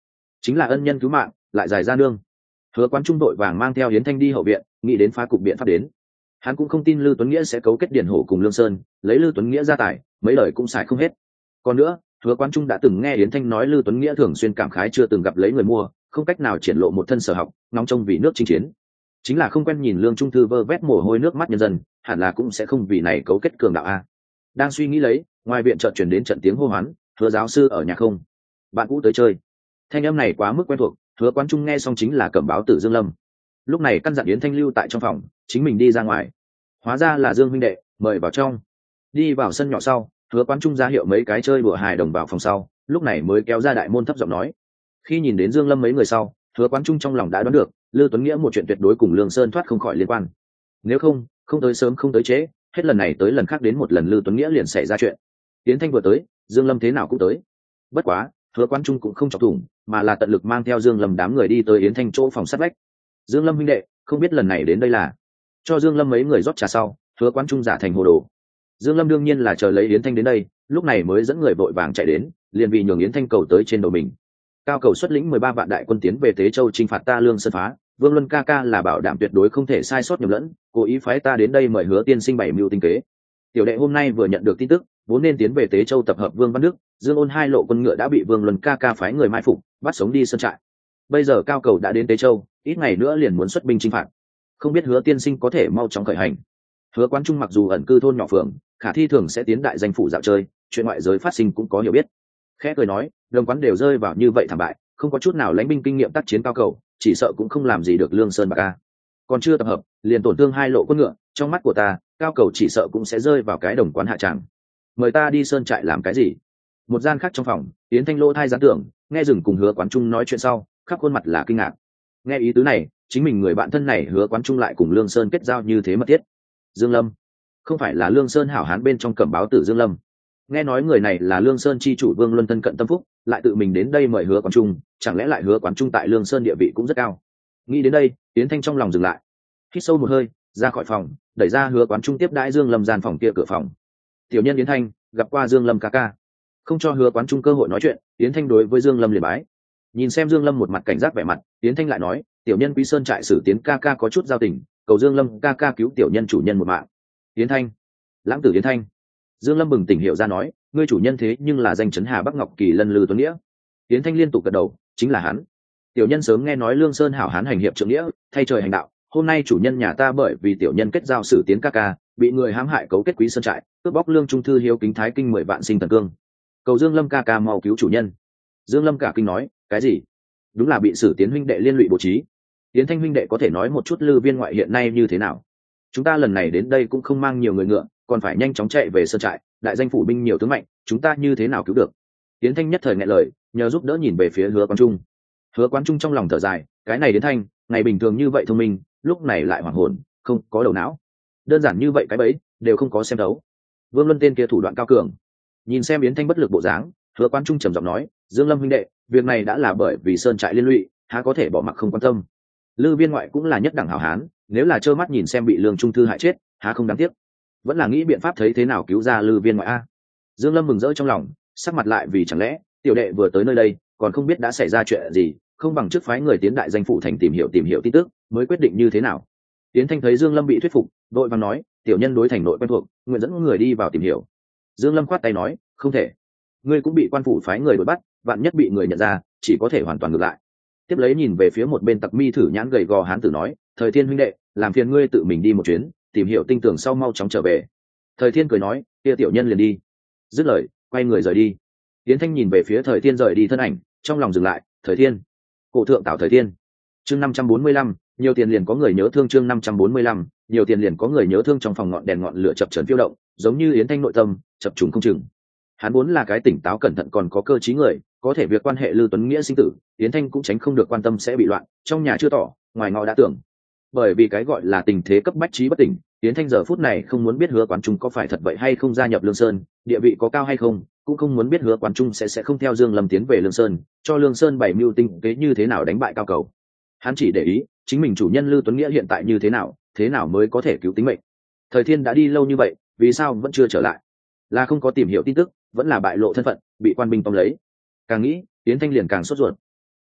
A: chính là ân nhân cứu mạng lại giải ra nương. Hứa Quán Trung đội vàng mang theo Yến Thanh đi hậu viện, nghĩ đến phá cục biện pháp đến. Hắn cũng không tin Lưu Tuấn Nghĩa sẽ cấu kết Điền Hổ cùng Lương Sơn, lấy Lưu Tuấn Nghĩa ra tài, mấy lời cũng xài không hết. Còn nữa, Hứa Quán Trung đã từng nghe Yến Thanh nói Lưu Tuấn Nghĩa thường xuyên cảm khái chưa từng gặp lấy người mua, không cách nào triển lộ một thân sở học, nóng trong vì nước chinh chiến. Chính là không quen nhìn Lương Trung thư vơ vét mồ hôi nước mắt nhân dân, hẳn là cũng sẽ không vì này cấu kết cường đạo a. Đang suy nghĩ lấy, ngoài viện chợt truyền đến trận tiếng hô hoán, Hứa giáo sư ở nhà không? Bạn cũ tới chơi. Thanh âm này quá mức quen thuộc, Hứa Quán Trung nghe xong chính là Cẩm Báo tử Dương Lâm. Lúc này căn dặn Yến Thanh lưu tại trong phòng, chính mình đi ra ngoài. Hóa ra là Dương huynh đệ, mời vào trong. Đi vào sân nhỏ sau, Hứa Quán Trung ra hiệu mấy cái chơi đùa hài đồng vào phòng sau, lúc này mới kéo ra đại môn thấp giọng nói. Khi nhìn đến Dương Lâm mấy người sau, Hứa Quán Trung trong lòng đã đoán được, Lưu Tuấn Nghĩa một chuyện tuyệt đối cùng Lương Sơn thoát không khỏi liên quan. Nếu không, không tới sớm không tới trễ, hết lần này tới lần khác đến một lần Lưu Tuấn Nghĩa liền xảy ra chuyện. Yến Thanh vừa tới, Dương Lâm thế nào cũng tới. Bất quá, Hứa Quán Trung cũng không chọc thủng, mà là tận lực mang theo Dương Lâm đám người đi tới Yến Thanh chỗ phòng sát vách. Dương Lâm huynh đệ, không biết lần này đến đây là cho Dương Lâm mấy người rót trà sau, Hứa Quán Trung giả thành hồ đồ. Dương Lâm đương nhiên là chờ lấy Yến Thanh đến đây, lúc này mới dẫn người vội vàng chạy đến, liền vì nhường Yến Thanh cầu tới trên đầu mình. Cao cầu xuất lĩnh mười ba vạn đại quân tiến về Tế Châu chinh phạt ta Lương Sơn phá, Vương Luân ca ca là bảo đảm tuyệt đối không thể sai sót nhầm lẫn, cố ý phái ta đến đây mời Hứa tiên sinh bảy mưu tinh kế. Tiểu đệ hôm nay vừa nhận được tin tức, vốn nên tiến về Tế Châu tập hợp Vương Văn Đức, Dương Ôn hai lộ quân ngựa đã bị Vương Luân ca ca phái người mai phục, bắt sống đi sơn trại. Bây giờ Cao cầu đã đến Tế Châu, ít ngày nữa liền muốn xuất binh chinh phạt, không biết Hứa tiên sinh có thể mau chóng khởi hành. Hứa Quán Trung mặc dù ẩn cư thôn nhỏ phường, khả thi thường sẽ tiến đại danh phủ dạo chơi, chuyện ngoại giới phát sinh cũng có hiểu biết. Khẽ cười nói, đồng quán đều rơi vào như vậy thảm bại, không có chút nào lãnh binh kinh nghiệm tác chiến Cao cầu, chỉ sợ cũng không làm gì được Lương Sơn bạc ca. Còn chưa tập hợp, liền tổn thương hai lộ quân ngựa, trong mắt của ta, Cao cầu chỉ sợ cũng sẽ rơi vào cái đồng quán hạ tràng. Mời ta đi sơn trại làm cái gì? Một gian khác trong phòng, Yến Thanh lỗ thai gián tưởng, nghe dừng cùng Hứa Quán Trung nói chuyện sau, khắp khuôn mặt là kinh ngạc. Nghe ý tứ này, chính mình người bạn thân này Hứa Quán Trung lại cùng Lương Sơn kết giao như thế mật thiết. Dương Lâm, không phải là Lương Sơn hảo hán bên trong Cẩm Báo tử Dương Lâm. Nghe nói người này là Lương Sơn chi chủ Vương Luân thân cận tâm phúc, lại tự mình đến đây mời Hứa Quán Trung, chẳng lẽ lại Hứa Quán Trung tại Lương Sơn địa vị cũng rất cao. Nghĩ đến đây, Yến Thanh trong lòng dừng lại, hít sâu một hơi, ra khỏi phòng, đẩy ra Hứa Quán Trung tiếp đãi Dương Lâm gian phòng kia cửa phòng. Tiểu nhân Yến Thanh, gặp qua Dương Lâm ca ca. Không cho Hứa Quán Trung cơ hội nói chuyện, Yến Thanh đối với Dương Lâm liền bái. Nhìn xem Dương Lâm một mặt cảnh giác vẻ mặt, Yến Thanh lại nói, tiểu nhân Quý Sơn trại sử tiến ca ca có chút giao tình, cầu Dương Lâm ca ca cứu tiểu nhân chủ nhân một mạng. Yến Thanh, lãng tử Yến Thanh. Dương Lâm bừng tỉnh hiểu ra nói, ngươi chủ nhân thế nhưng là danh chấn Hà Bắc Ngọc Kỳ Lân Lư Tuấn Nghĩa. Yến Thanh liên tục gật đầu, chính là hắn. Tiểu nhân sớm nghe nói Lương Sơn hảo hán hành hiệp trượng nghĩa, thay trời hành đạo, hôm nay chủ nhân nhà ta bởi vì tiểu nhân kết giao sử tiến ca ca, bị người hãm hại cấu kết Quý Sơn trại, cướp bóc Lương Trung thư hiếu kính thái kinh mười vạn sinh thần cương. Cầu Dương Lâm ca ca mau cứu chủ nhân. Dương Lâm cả kinh nói, cái gì? Đúng là bị sử tiến huynh đệ liên lụy bố trí. Yến Thanh huynh đệ có thể nói một chút Lư viên ngoại hiện nay như thế nào? Chúng ta lần này đến đây cũng không mang nhiều người ngựa, còn phải nhanh chóng chạy về sơn trại, đại danh phủ binh nhiều tướng mạnh, chúng ta như thế nào cứu được? Yến Thanh nhất thời nghẹn lời, nhờ giúp đỡ nhìn về phía Hứa Quán Trung. Hứa Quán Trung trong lòng thở dài, cái này Yến Thanh, ngày bình thường như vậy thông minh, lúc này lại hoảng hồn, không có đầu não. Đơn giản như vậy cái bẫy, đều không có xem đấu. Vương Luân tên kia thủ đoạn cao cường. Nhìn xem Yến Thanh bất lực bộ dáng, Hứa Quán Trung trầm giọng nói, Dương Lâm huynh đệ, việc này đã là bởi vì sơn trại liên lụy, há có thể bỏ mặc không quan tâm. Lư viên ngoại cũng là nhất đẳng hảo hán, nếu là trơ mắt nhìn xem bị Lương Trung thư hại chết, há không đáng tiếc. Vẫn là nghĩ biện pháp thấy thế nào cứu ra Lư viên ngoại a. Dương Lâm mừng rỡ trong lòng, sắc mặt lại vì chẳng lẽ tiểu đệ vừa tới nơi đây, còn không biết đã xảy ra chuyện gì, không bằng trước phái người tiến đại danh phủ thành tìm hiểu tìm hiểu tin tức, mới quyết định như thế nào. Tiến Thanh thấy Dương Lâm bị thuyết phục, đội vàng nói, tiểu nhân đối thành nội quen thuộc, nguyện dẫn người đi vào tìm hiểu. Dương Lâm khoát tay nói, không thể, ngươi cũng bị quan phủ phái người đuổi bắt, vạn nhất bị người nhận ra, chỉ có thể hoàn toàn ngược lại. Tiếp lấy nhìn về phía một bên Tặc Mi thử nhãn gầy gò hán tử nói, Thời Thiên huynh đệ, làm phiền ngươi tự mình đi một chuyến, tìm hiểu tinh tường sau mau chóng trở về. Thời Thiên cười nói, kia tiểu nhân liền đi. Dứt lời, quay người rời đi. Tiến Thanh nhìn về phía Thời Thiên rời đi thân ảnh, trong lòng dừng lại, Thời Thiên, cổ thượng tảo Thời Thiên. Chương năm trăm bốn mươi lăm, nhiều tiền liền có người nhớ thương. Chương năm trăm bốn mươi lăm, nhiều tiền liền có người nhớ thương. Trong phòng ngọn đèn ngọn lửa chập chờn phiêu động, giống như Yến Thanh nội tâm chập trùng không chừng. Hắn vốn là cái tỉnh táo cẩn thận còn có cơ trí người, có thể việc quan hệ Lưu Tuấn Nghĩa sinh tử, Yến Thanh cũng tránh không được quan tâm sẽ bị loạn, trong nhà chưa tỏ, ngoài ngõ đã tưởng. Bởi vì cái gọi là tình thế cấp bách trí bất tỉnh, Yến Thanh giờ phút này không muốn biết Hứa Quán Trung có phải thật vậy hay không gia nhập Lương Sơn, địa vị có cao hay không, cũng không muốn biết Hứa Quán Trung sẽ sẽ không theo Dương Lâm tiến về Lương Sơn, cho Lương Sơn bày mưu tinh kế như thế nào đánh bại Cao Cầu. Hắn chỉ để ý, chính mình chủ nhân Lưu Tuấn Nghĩa hiện tại như thế nào, thế nào mới có thể cứu tính mệnh. Thời Thiên đã đi lâu như vậy, vì sao vẫn chưa trở lại? Là không có tìm hiểu tin tức, vẫn là bại lộ thân phận, bị quan binh tóm lấy. Càng nghĩ, Yến Thanh liền càng sốt ruột.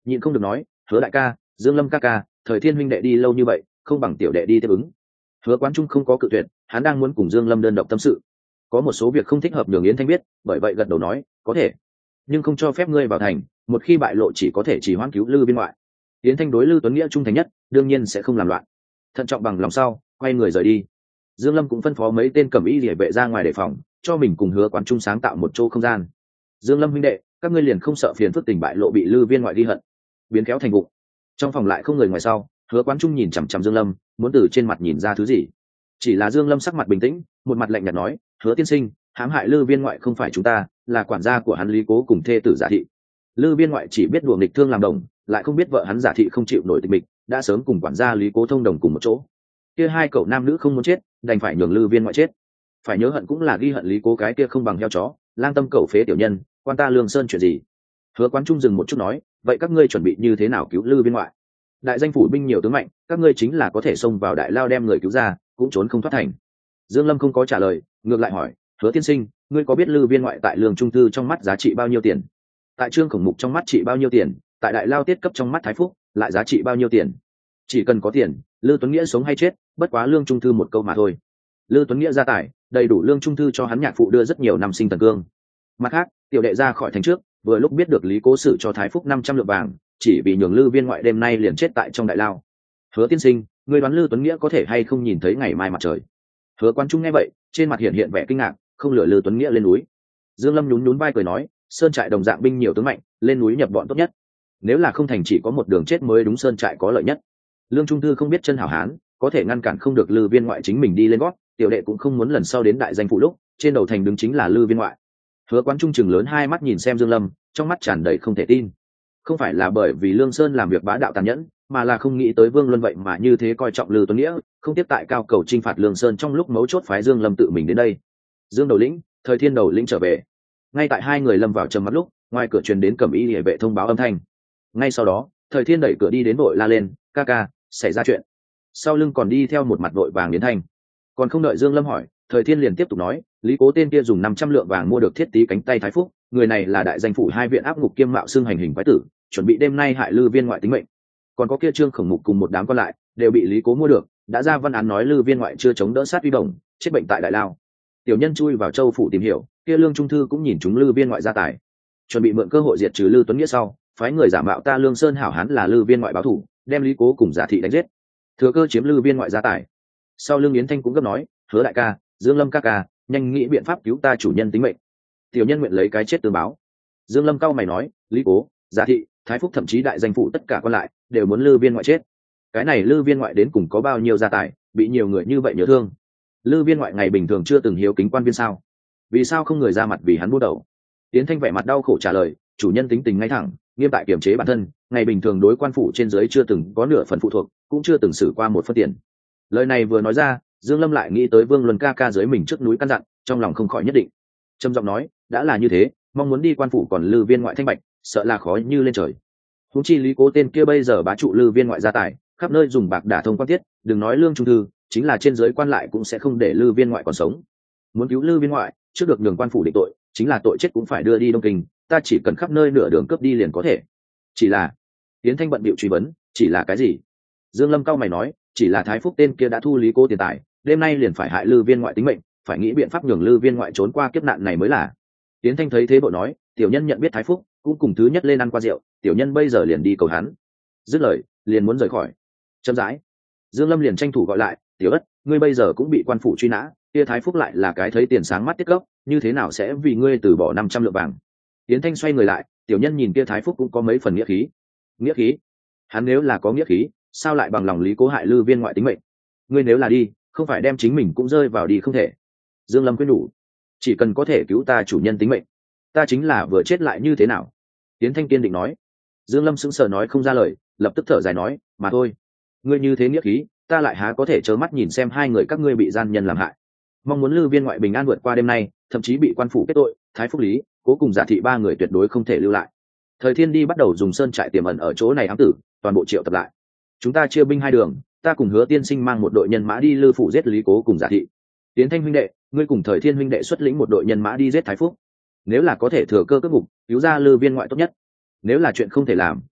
A: nhịn không được nói, hứa đại ca, Dương Lâm ca ca, Thời Thiên huynh đệ đi lâu như vậy, không bằng tiểu đệ đi tiếp ứng. Hứa Quán Trung không có cự tuyệt, hắn đang muốn cùng Dương Lâm đơn độc tâm sự. Có một số việc không thích hợp nhường Yến Thanh biết, bởi vậy gật đầu nói, có thể, nhưng không cho phép ngươi vào thành, một khi bại lộ chỉ có thể chỉ hoãn cứu Lư Viên ngoại. Yến Thanh đối Lư Tuấn Nghĩa trung thành nhất, đương nhiên sẽ không làm loạn. Thận trọng bằng lòng sau, quay người rời đi. Dương Lâm cũng phân phó mấy tên cẩm y liề vệ ra ngoài đề phòng, cho mình cùng Hứa Quán Trung sáng tạo một chỗ không gian. Dương Lâm huynh đệ, các ngươi liền không sợ phiền phức tình bại lộ bị Lư Viên ngoại ghi hận, biến kéo thành vụ. Trong phòng lại không người ngoài sau, Hứa Quán Trung nhìn chằm chằm Dương Lâm, muốn từ trên mặt nhìn ra thứ gì. Chỉ là Dương Lâm sắc mặt bình tĩnh, một mặt lạnh nhạt nói, Hứa tiên sinh, hãm hại Lư Viên ngoại không phải chúng ta, là quản gia của hắn Lý Cố cùng thê tử Giả Thị. Lư Viên ngoại chỉ biết đùa nghịch thương làm đồng, lại không biết vợ hắn Giả Thị không chịu nổi tịch mịch, đã sớm cùng quản gia Lý Cố thông đồng cùng một chỗ. Kia hai cậu nam nữ không muốn chết, đành phải nhường Lư Viên ngoại chết. Phải nhớ hận cũng là ghi hận Lý Cố cái kia không bằng heo chó, lang tâm cẩu phế tiểu nhân, quan ta Lương Sơn chuyện gì. Hứa Quán Trung dừng một chút nói, vậy các ngươi chuẩn bị như thế nào cứu Lư Viên ngoại? Đại danh phủ binh nhiều tướng mạnh, các ngươi chính là có thể xông vào đại lao đem người cứu ra, cũng trốn không thoát thành. Dương Lâm không có trả lời, ngược lại hỏi, Hứa tiên sinh, ngươi có biết Lư Viên ngoại tại Lương Trung Thư trong mắt giá trị bao nhiêu tiền? Tại Trương Khổng Mục trong mắt trị bao nhiêu tiền? Tại đại lao tiết cấp trong mắt Thái Phúc lại giá trị bao nhiêu tiền? Chỉ cần có tiền, Lư Tuấn Nghĩa sống hay chết, bất quá Lương Trung Thư một câu mà thôi. Lư Tuấn Nghĩa gia tài, đầy đủ Lương Trung Thư cho hắn nhạc phụ đưa rất nhiều năm sinh tần cương. Mặt khác, tiểu đệ ra khỏi thành trước, vừa lúc biết được Lý Cố sự cho Thái Phúc năm trăm lượng vàng, chỉ vì nhường Lư Viên ngoại đêm nay liền chết tại trong đại lao. Hứa tiên sinh, ngươi đoán Lư Tuấn Nghĩa có thể hay không nhìn thấy ngày mai mặt trời? Hứa Quán Trung nghe vậy, trên mặt hiện hiện vẻ kinh ngạc, không lừa Lư Tuấn Nghĩa lên núi. Dương Lâm nhún nhún vai cười nói, sơn trại đồng dạng binh nhiều tướng mạnh, lên núi nhập bọn tốt nhất. Nếu là không thành chỉ có một đường chết mới đúng, sơn trại có lợi nhất. Lương Trung Thư không biết chân hảo hán, có thể ngăn cản không được Lư Viên ngoại chính mình đi lên gót, tiểu đệ cũng không muốn lần sau đến đại danh phủ lúc trên đầu thành đứng chính là Lư Viên ngoại. Hứa Quán Trung chừng lớn hai mắt nhìn xem Dương Lâm, trong mắt tràn đầy không thể tin. Không phải là bởi vì Lương Sơn làm việc bá đạo tàn nhẫn, mà là không nghĩ tới Vương Luân vậy mà như thế coi trọng Lư Tuấn Nghĩa, không tiếp tại cao cầu chinh phạt Lương Sơn trong lúc mấu chốt phái Dương Lâm tự mình đến đây. Dương đầu lĩnh, Thời Thiên đầu lĩnh trở về. Ngay tại hai người lâm vào trầm mặc lúc, ngoài cửa truyền đến cẩm y liề vệ thông báo âm thanh. Ngay sau đó, Thời Thiên đẩy cửa đi đến vội la lên, ca ca, xảy ra chuyện. Sau lưng còn đi theo một mặt vội vàng đến thanh. Còn không đợi Dương Lâm hỏi, Thời Thiên liền tiếp tục nói, Lý Cố tên kia dùng năm trăm lượng vàng mua được thiết tí cánh tay Thái Phúc, người này là đại danh phủ hai viện áp ngục kiêm mạo xương hành hình quái tử, chuẩn bị đêm nay hại Lư Viên ngoại tính mệnh. Còn có kia Trương Khổng Mục cùng một đám còn lại, đều bị Lý Cố mua được, đã ra văn án nói Lư Viên ngoại chưa chống đỡ sát uy đồng, chết bệnh tại đại lao. Tiểu nhân chui vào châu phủ tìm hiểu, kia Lương Trung Thư cũng nhìn chúng Lư Viên ngoại gia tài, chuẩn bị mượn cơ hội diệt trừ Lư Tuấn Nghĩa sau, phái người giả mạo ta Lương Sơn hảo hán là Lư Viên ngoại báo thủ, đem Lý Cố cùng Giả Thị đánh giết, thừa cơ chiếm Lư Viên ngoại gia tài. Sau Lương Yến Thanh cũng gấp nói, Hứa đại ca, Dương Lâm ca ca, nhanh nghĩ biện pháp cứu ta chủ nhân tính mệnh. Tiểu nhân nguyện lấy cái chết tương báo. Dương Lâm cao mày nói, Lý Cố, Giả Thị, Thái Phúc thậm chí đại danh phủ tất cả còn lại đều muốn Lư Viên ngoại chết. Cái này Lư Viên ngoại đến cùng có bao nhiêu gia tài, bị nhiều người như vậy nhớ thương. Lư Viên ngoại ngày bình thường chưa từng hiếu kính quan viên sao? Vì sao không người ra mặt vì hắn bút đầu? Yến Thanh vẻ mặt đau khổ trả lời, chủ nhân tính tình ngay thẳng, nghiêm tại kiểm chế bản thân, ngày bình thường đối quan phủ trên dưới chưa từng có nửa phần phụ thuộc, cũng chưa từng xử qua một phân tiền. Lời này vừa nói ra, Dương Lâm lại nghĩ tới Vương Luân ca ca dưới mình trước núi căn dặn, trong lòng không khỏi nhất định. Trầm giọng nói, đã là như thế, mong muốn đi quan phủ còn Lư Viên ngoại thanh bạch, sợ là khó như lên trời. Huống chi Lý Cố tên kia bây giờ bá trụ Lư Viên ngoại gia tài, khắp nơi dùng bạc đả thông quan tiết, đừng nói Lương Trung Thư, chính là trên dưới quan lại cũng sẽ không để Lư Viên ngoại còn sống. Muốn cứu Lư Viên ngoại, trước được đường quan phủ định tội, chính là tội chết cũng phải đưa đi Đông Kinh, ta chỉ cần khắp nơi nửa đường cướp đi liền có thể. Chỉ là, Yến Thanh bận bịu truy vấn, chỉ là cái gì? Dương Lâm cao mày nói, chỉ là Thái Phúc tên kia đã thu Lý Cố tiền tài, đêm nay liền phải hại Lư Viên ngoại tính mệnh, phải nghĩ biện pháp nhường Lư Viên ngoại trốn qua kiếp nạn này mới là. Yến Thanh thấy thế bộ nói, tiểu nhân nhận biết Thái Phúc, cũng cùng thứ nhất lên ăn qua rượu, tiểu nhân bây giờ liền đi cầu hắn. Dứt lời, liền muốn rời khỏi. Chậm rãi, Dương Lâm liền tranh thủ gọi lại, tiểu ất, ngươi bây giờ cũng bị quan phủ truy nã, kia Thái Phúc lại là cái thấy tiền sáng mắt tiết gốc, như thế nào sẽ vì ngươi từ bỏ năm trăm lượng vàng? Yến Thanh xoay người lại, tiểu nhân nhìn kia Thái Phúc cũng có mấy phần nghĩa khí. Nghĩa khí? Hắn nếu là có nghĩa khí, sao lại bằng lòng Lý Cố hại Lư Viên ngoại tính mệnh? Ngươi nếu là đi, không phải đem chính mình cũng rơi vào đi không thể. Dương Lâm quyết nhủ, chỉ cần có thể cứu ta chủ nhân tính mệnh, ta chính là vừa chết lại như thế nào? Yến Thanh kiên định nói. Dương Lâm sững sờ nói không ra lời, lập tức thở dài nói, mà thôi, ngươi như thế nghĩa khí, ta lại há có thể trơ mắt nhìn xem hai người các ngươi bị gian nhân làm hại. Mong muốn Lư Viên ngoại bình an vượt qua đêm nay, thậm chí bị quan phủ kết tội, Thái Phúc Lý Cố cùng Giả Thị ba người tuyệt đối không thể lưu lại. Thời Thiên đi bắt đầu dùng sơn trại tiềm ẩn ở chỗ này ám tử, toàn bộ triệu tập lại. Chúng ta chia binh hai đường, ta cùng Hứa tiên sinh mang một đội nhân mã đi Lư phủ giết Lý Cố cùng Giả Thị. Tiến Thanh huynh đệ, ngươi cùng Thời Thiên huynh đệ xuất lĩnh một đội nhân mã đi giết Thái Phúc. Nếu là có thể thừa cơ cướp ngục, cứu ra Lư Viên ngoại tốt nhất. Nếu là chuyện không thể làm,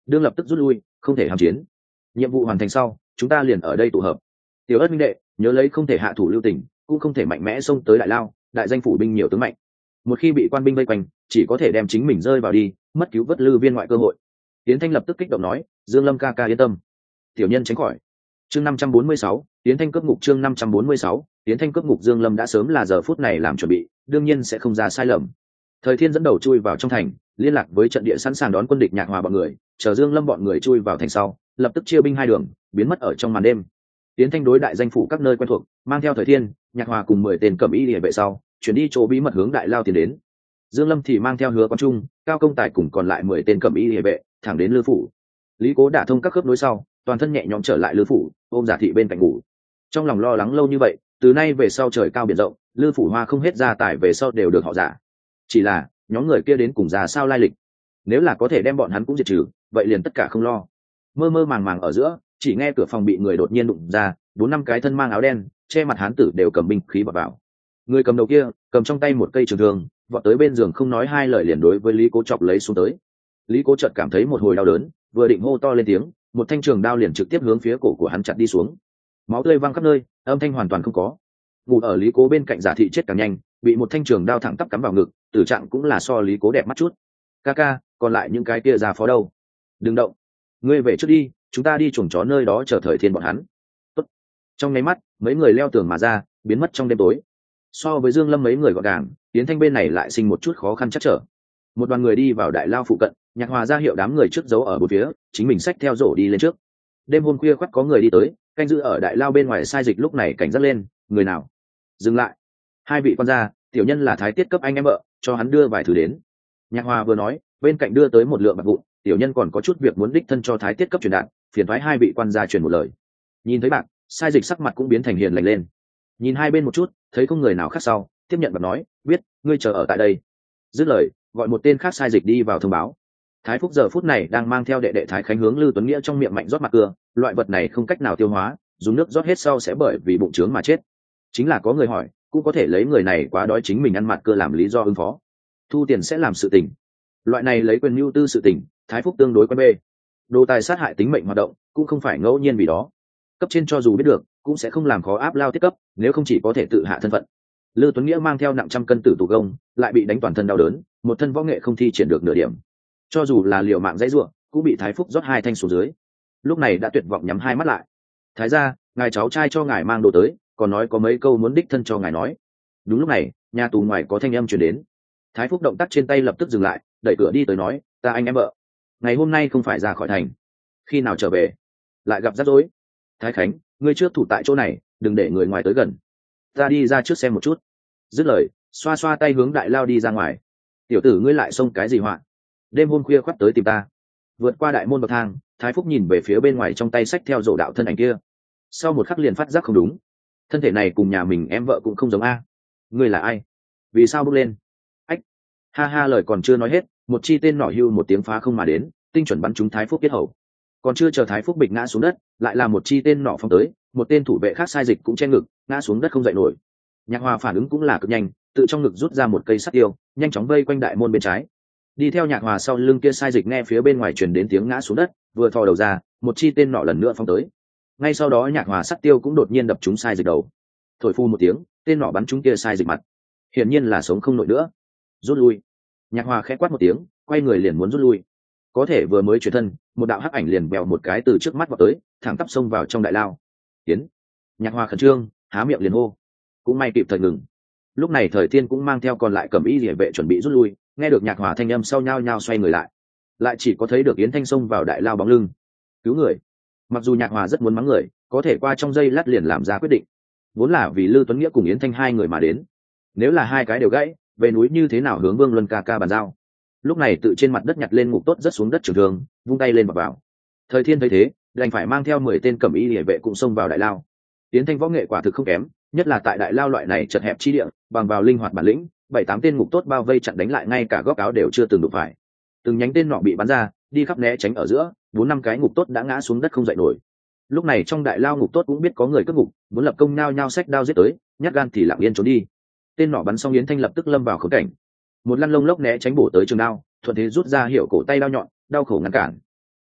A: đương lập tức rút lui, không thể hàm chiến. Nhiệm vụ hoàn thành sau, chúng ta liền ở đây tụ hợp. Tiểu ất minh đệ, nhớ lấy không thể hạ thủ lưu tình, cũng không thể mạnh mẽ xông tới đại lao, đại danh phủ binh nhiều tướng mạnh, một khi bị quan binh vây quanh chỉ có thể đem chính mình rơi vào đi, mất cứu vớt lư viên ngoại cơ hội. Tiến Thanh lập tức kích động nói, Dương Lâm ca ca yên tâm, tiểu nhân tránh khỏi. Chương năm trăm bốn mươi sáu, Tiến Thanh cướp ngục. Chương năm trăm bốn mươi sáu, Tiến Thanh cướp ngục. Dương Lâm đã sớm là giờ phút này làm chuẩn bị, đương nhiên sẽ không ra sai lầm. Thời Thiên dẫn đầu chui vào trong thành, liên lạc với trận địa sẵn sàng đón quân địch Nhạc Hòa bọn người, chờ Dương Lâm bọn người chui vào thành sau, lập tức chia binh hai đường, biến mất ở trong màn đêm. Tiến Thanh đối đại danh phủ các nơi quen thuộc, mang theo Thời Thiên, Nhạc Hòa cùng mười tên cẩm y liề vệ sau, chuyển đi chỗ bí mật hướng đại lao tiến đến. Dương Lâm thì mang theo Hứa Quang Trung, Cao Công Tài cùng còn lại mười tên cẩm y liề vệ, thẳng đến Lư phủ. Lý Cố đả thông các khớp nối sau, toàn thân nhẹ nhõm trở lại Lư phủ, ôm Giả Thị bên cạnh ngủ. Trong lòng lo lắng lâu như vậy, từ nay về sau trời cao biển rộng, Lư phủ hoa không hết gia tài về sau đều được họ Giả. Chỉ là, nhóm người kia đến cùng ra sao lai lịch? Nếu là có thể đem bọn hắn cũng diệt trừ, vậy liền tất cả không lo. Mơ mơ màng màng ở giữa, chỉ nghe cửa phòng bị người đột nhiên đụng ra, bốn năm cái thân mang áo đen, che mặt hán tử đều cầm binh khí bật vào. Người cầm đầu kia, cầm trong tay một cây trường thương, vọt tới bên giường không nói hai lời liền đối với Lý Cố chọc lấy xuống tới. Lý Cố chợt cảm thấy một hồi đau đớn, vừa định hô to lên tiếng, một thanh trường đao liền trực tiếp hướng phía cổ của hắn chặt đi xuống. Máu tươi văng khắp nơi, âm thanh hoàn toàn không có. Ngủ ở Lý Cố bên cạnh Giả Thị chết càng nhanh, bị một thanh trường đao thẳng tắp cắm vào ngực, tử trạng cũng là so Lý Cố đẹp mắt chút. Ca ca, còn lại những cái kia ra phó đâu? Đừng động, ngươi về trước đi, chúng ta đi chuồng chó nơi đó chờ Thời Thiên bọn hắn. Tốt. Trong nháy mắt, mấy người leo tường mà ra, biến mất trong đêm tối. So với Dương Lâm mấy người gọn gàng, Tiến Thanh bên này lại sinh một chút khó khăn chắc trở. Một đoàn người đi vào đại lao phụ cận, Nhạc Hòa ra hiệu đám người trước giấu ở bốn phía, chính mình xách theo rổ đi lên trước. Đêm hôm khuya khoắt có người đi tới, canh giữ ở đại lao bên ngoài sai dịch lúc này cảnh giác lên, người nào? Dừng lại. Hai vị quan gia, tiểu nhân là thái tiết cấp anh em vợ, cho hắn đưa vài thứ đến. Nhạc Hòa vừa nói, bên cạnh đưa tới một lượng bạc vụn, tiểu nhân còn có chút việc muốn đích thân cho thái tiết cấp truyền đạt, phiền thoái hai vị quan gia truyền một lời. Nhìn thấy bạc, sai dịch sắc mặt cũng biến thành hiền lành lên. Nhìn hai bên một chút, thấy không người nào khác sau, tiếp nhận bạc nói, biết, ngươi chờ ở tại đây. Dứt lời, gọi một tên khác sai dịch đi vào thông báo. Thái Phúc giờ phút này đang mang theo đệ đệ Thái Khánh hướng Lưu Tuấn Nghĩa trong miệng mạnh rót mặt cưa, loại vật này không cách nào tiêu hóa, dùng nước rót hết sau sẽ bởi vì bụng trướng mà chết. Chính là có người hỏi, cũng có thể lấy người này quá đói chính mình ăn mặt cưa làm lý do ứng phó. Thu tiền sẽ làm sự tình. Loại này lấy quyền mưu tư sự tình, Thái Phúc tương đối quen bê. Đồ tài sát hại tính mệnh hoạt động, cũng không phải ngẫu nhiên vì đó. Cấp trên cho dù biết được, cũng sẽ không làm khó áp lao tiết cấp, nếu không chỉ có thể tự hạ thân phận. Lưu Tuấn Nghĩa mang theo nặng trăm cân tử tù công, lại bị đánh toàn thân đau đớn, một thân võ nghệ không thi triển được nửa điểm. Cho dù là liều mạng dãy ruộng, cũng bị Thái Phúc rót hai thanh xuống dưới. Lúc này đã tuyệt vọng nhắm hai mắt lại. Thái gia, ngài cháu trai cho ngài mang đồ tới, còn nói có mấy câu muốn đích thân cho ngài nói. Đúng lúc này, nhà tù ngoài có thanh âm truyền đến. Thái Phúc động tác trên tay lập tức dừng lại, đẩy cửa đi tới nói, ta anh em vợ, ngày hôm nay không phải ra khỏi thành, khi nào trở về? Lại gặp rắc rối. Thái Khánh, ngươi trước thủ tại chỗ này, đừng để người ngoài tới gần. Ta đi ra trước xem một chút. Dứt lời, xoa xoa tay hướng đại lao đi ra ngoài. Tiểu tử ngươi lại xông cái gì họa? Đêm hôm khuya khoắt tới tìm ta. Vượt qua đại môn bậc thang, Thái Phúc nhìn về phía bên ngoài trong tay sách theo rổ đạo thân ảnh kia. Sau một khắc liền phát giác không đúng. Thân thể này cùng nhà mình em vợ cũng không giống a. Ngươi là ai? Vì sao bước lên? Ách. Ha ha, lời còn chưa nói hết, một chi tên nỏ hưu một tiếng phá không mà đến, tinh chuẩn bắn trúng Thái Phúc yết hầu. Còn chưa chờ Thái Phúc bịch ngã xuống đất, lại là một chi tên nỏ phóng tới, một tên thủ vệ khác sai dịch cũng che ngực, ngã xuống đất không dậy nổi. Nhạc Hòa phản ứng cũng là cực nhanh, tự trong ngực rút ra một cây sắt tiêu, nhanh chóng vây quanh đại môn bên trái. Đi theo Nhạc Hòa sau lưng kia sai dịch nghe phía bên ngoài truyền đến tiếng ngã xuống đất, vừa thò đầu ra, một chi tên nỏ lần nữa phóng tới. Ngay sau đó Nhạc Hòa sắt tiêu cũng đột nhiên đập trúng sai dịch đầu. Thổi phu một tiếng, tên nỏ bắn trúng kia sai dịch mặt. Hiển nhiên là sống không nổi nữa. Rút lui. Nhạc Hòa khẽ quát một tiếng, quay người liền muốn rút lui. Có thể vừa mới chuyển thân, một đạo hắc ảnh liền bèo một cái từ trước mắt vào tới, thẳng tắp xông vào trong đại lao. Tiến. Nhạc Hòa khẩn trương, há miệng liền hô. Cũng may kịp thời ngừng. Lúc này Thời Thiên cũng mang theo còn lại cẩm y liề vệ chuẩn bị rút lui, nghe được Nhạc Hòa thanh âm sau nhao nhao xoay người lại, lại chỉ có thấy được Yến Thanh xông vào đại lao bóng lưng. Cứu người. Mặc dù Nhạc Hòa rất muốn mắng người, có thể qua trong giây lát liền làm ra quyết định. Vốn là vì Lưu Tuấn Nghĩa cùng Yến Thanh hai người mà đến, nếu là hai cái đều gãy, về núi như thế nào hướng Vương Luân ca ca bàn giao. Lúc này tự trên mặt đất nhặt lên ngục tốt rất xuống đất trường thương, vung tay lên bọc vào. Thời Thiên thấy thế, đành phải mang theo mười tên cẩm y liề vệ cũng xông vào đại lao. Yến Thanh võ nghệ quả thực không kém, nhất là tại đại lao loại này chật hẹp chi địa, bằng vào linh hoạt bản lĩnh, bảy tám tên ngục tốt bao vây chặn đánh lại ngay cả góc áo đều chưa từng đụng phải. Từng nhánh tên nọ bị bắn ra, đi khắp né tránh ở giữa, bốn năm cái ngục tốt đã ngã xuống đất không dậy nổi. Lúc này trong đại lao ngục tốt cũng biết có người cướp ngục, muốn lập công nhao nhao xách đao giết tới, nhát gan thì lặng yên trốn đi. Tên nọ bắn xong Yến Thanh lập tức lâm vào khốn cảnh, một lăn lông lốc né tránh bổ tới trường đao, thuận thế rút ra hiệu cổ tay đao nhọn, đau khổ ngăn cản.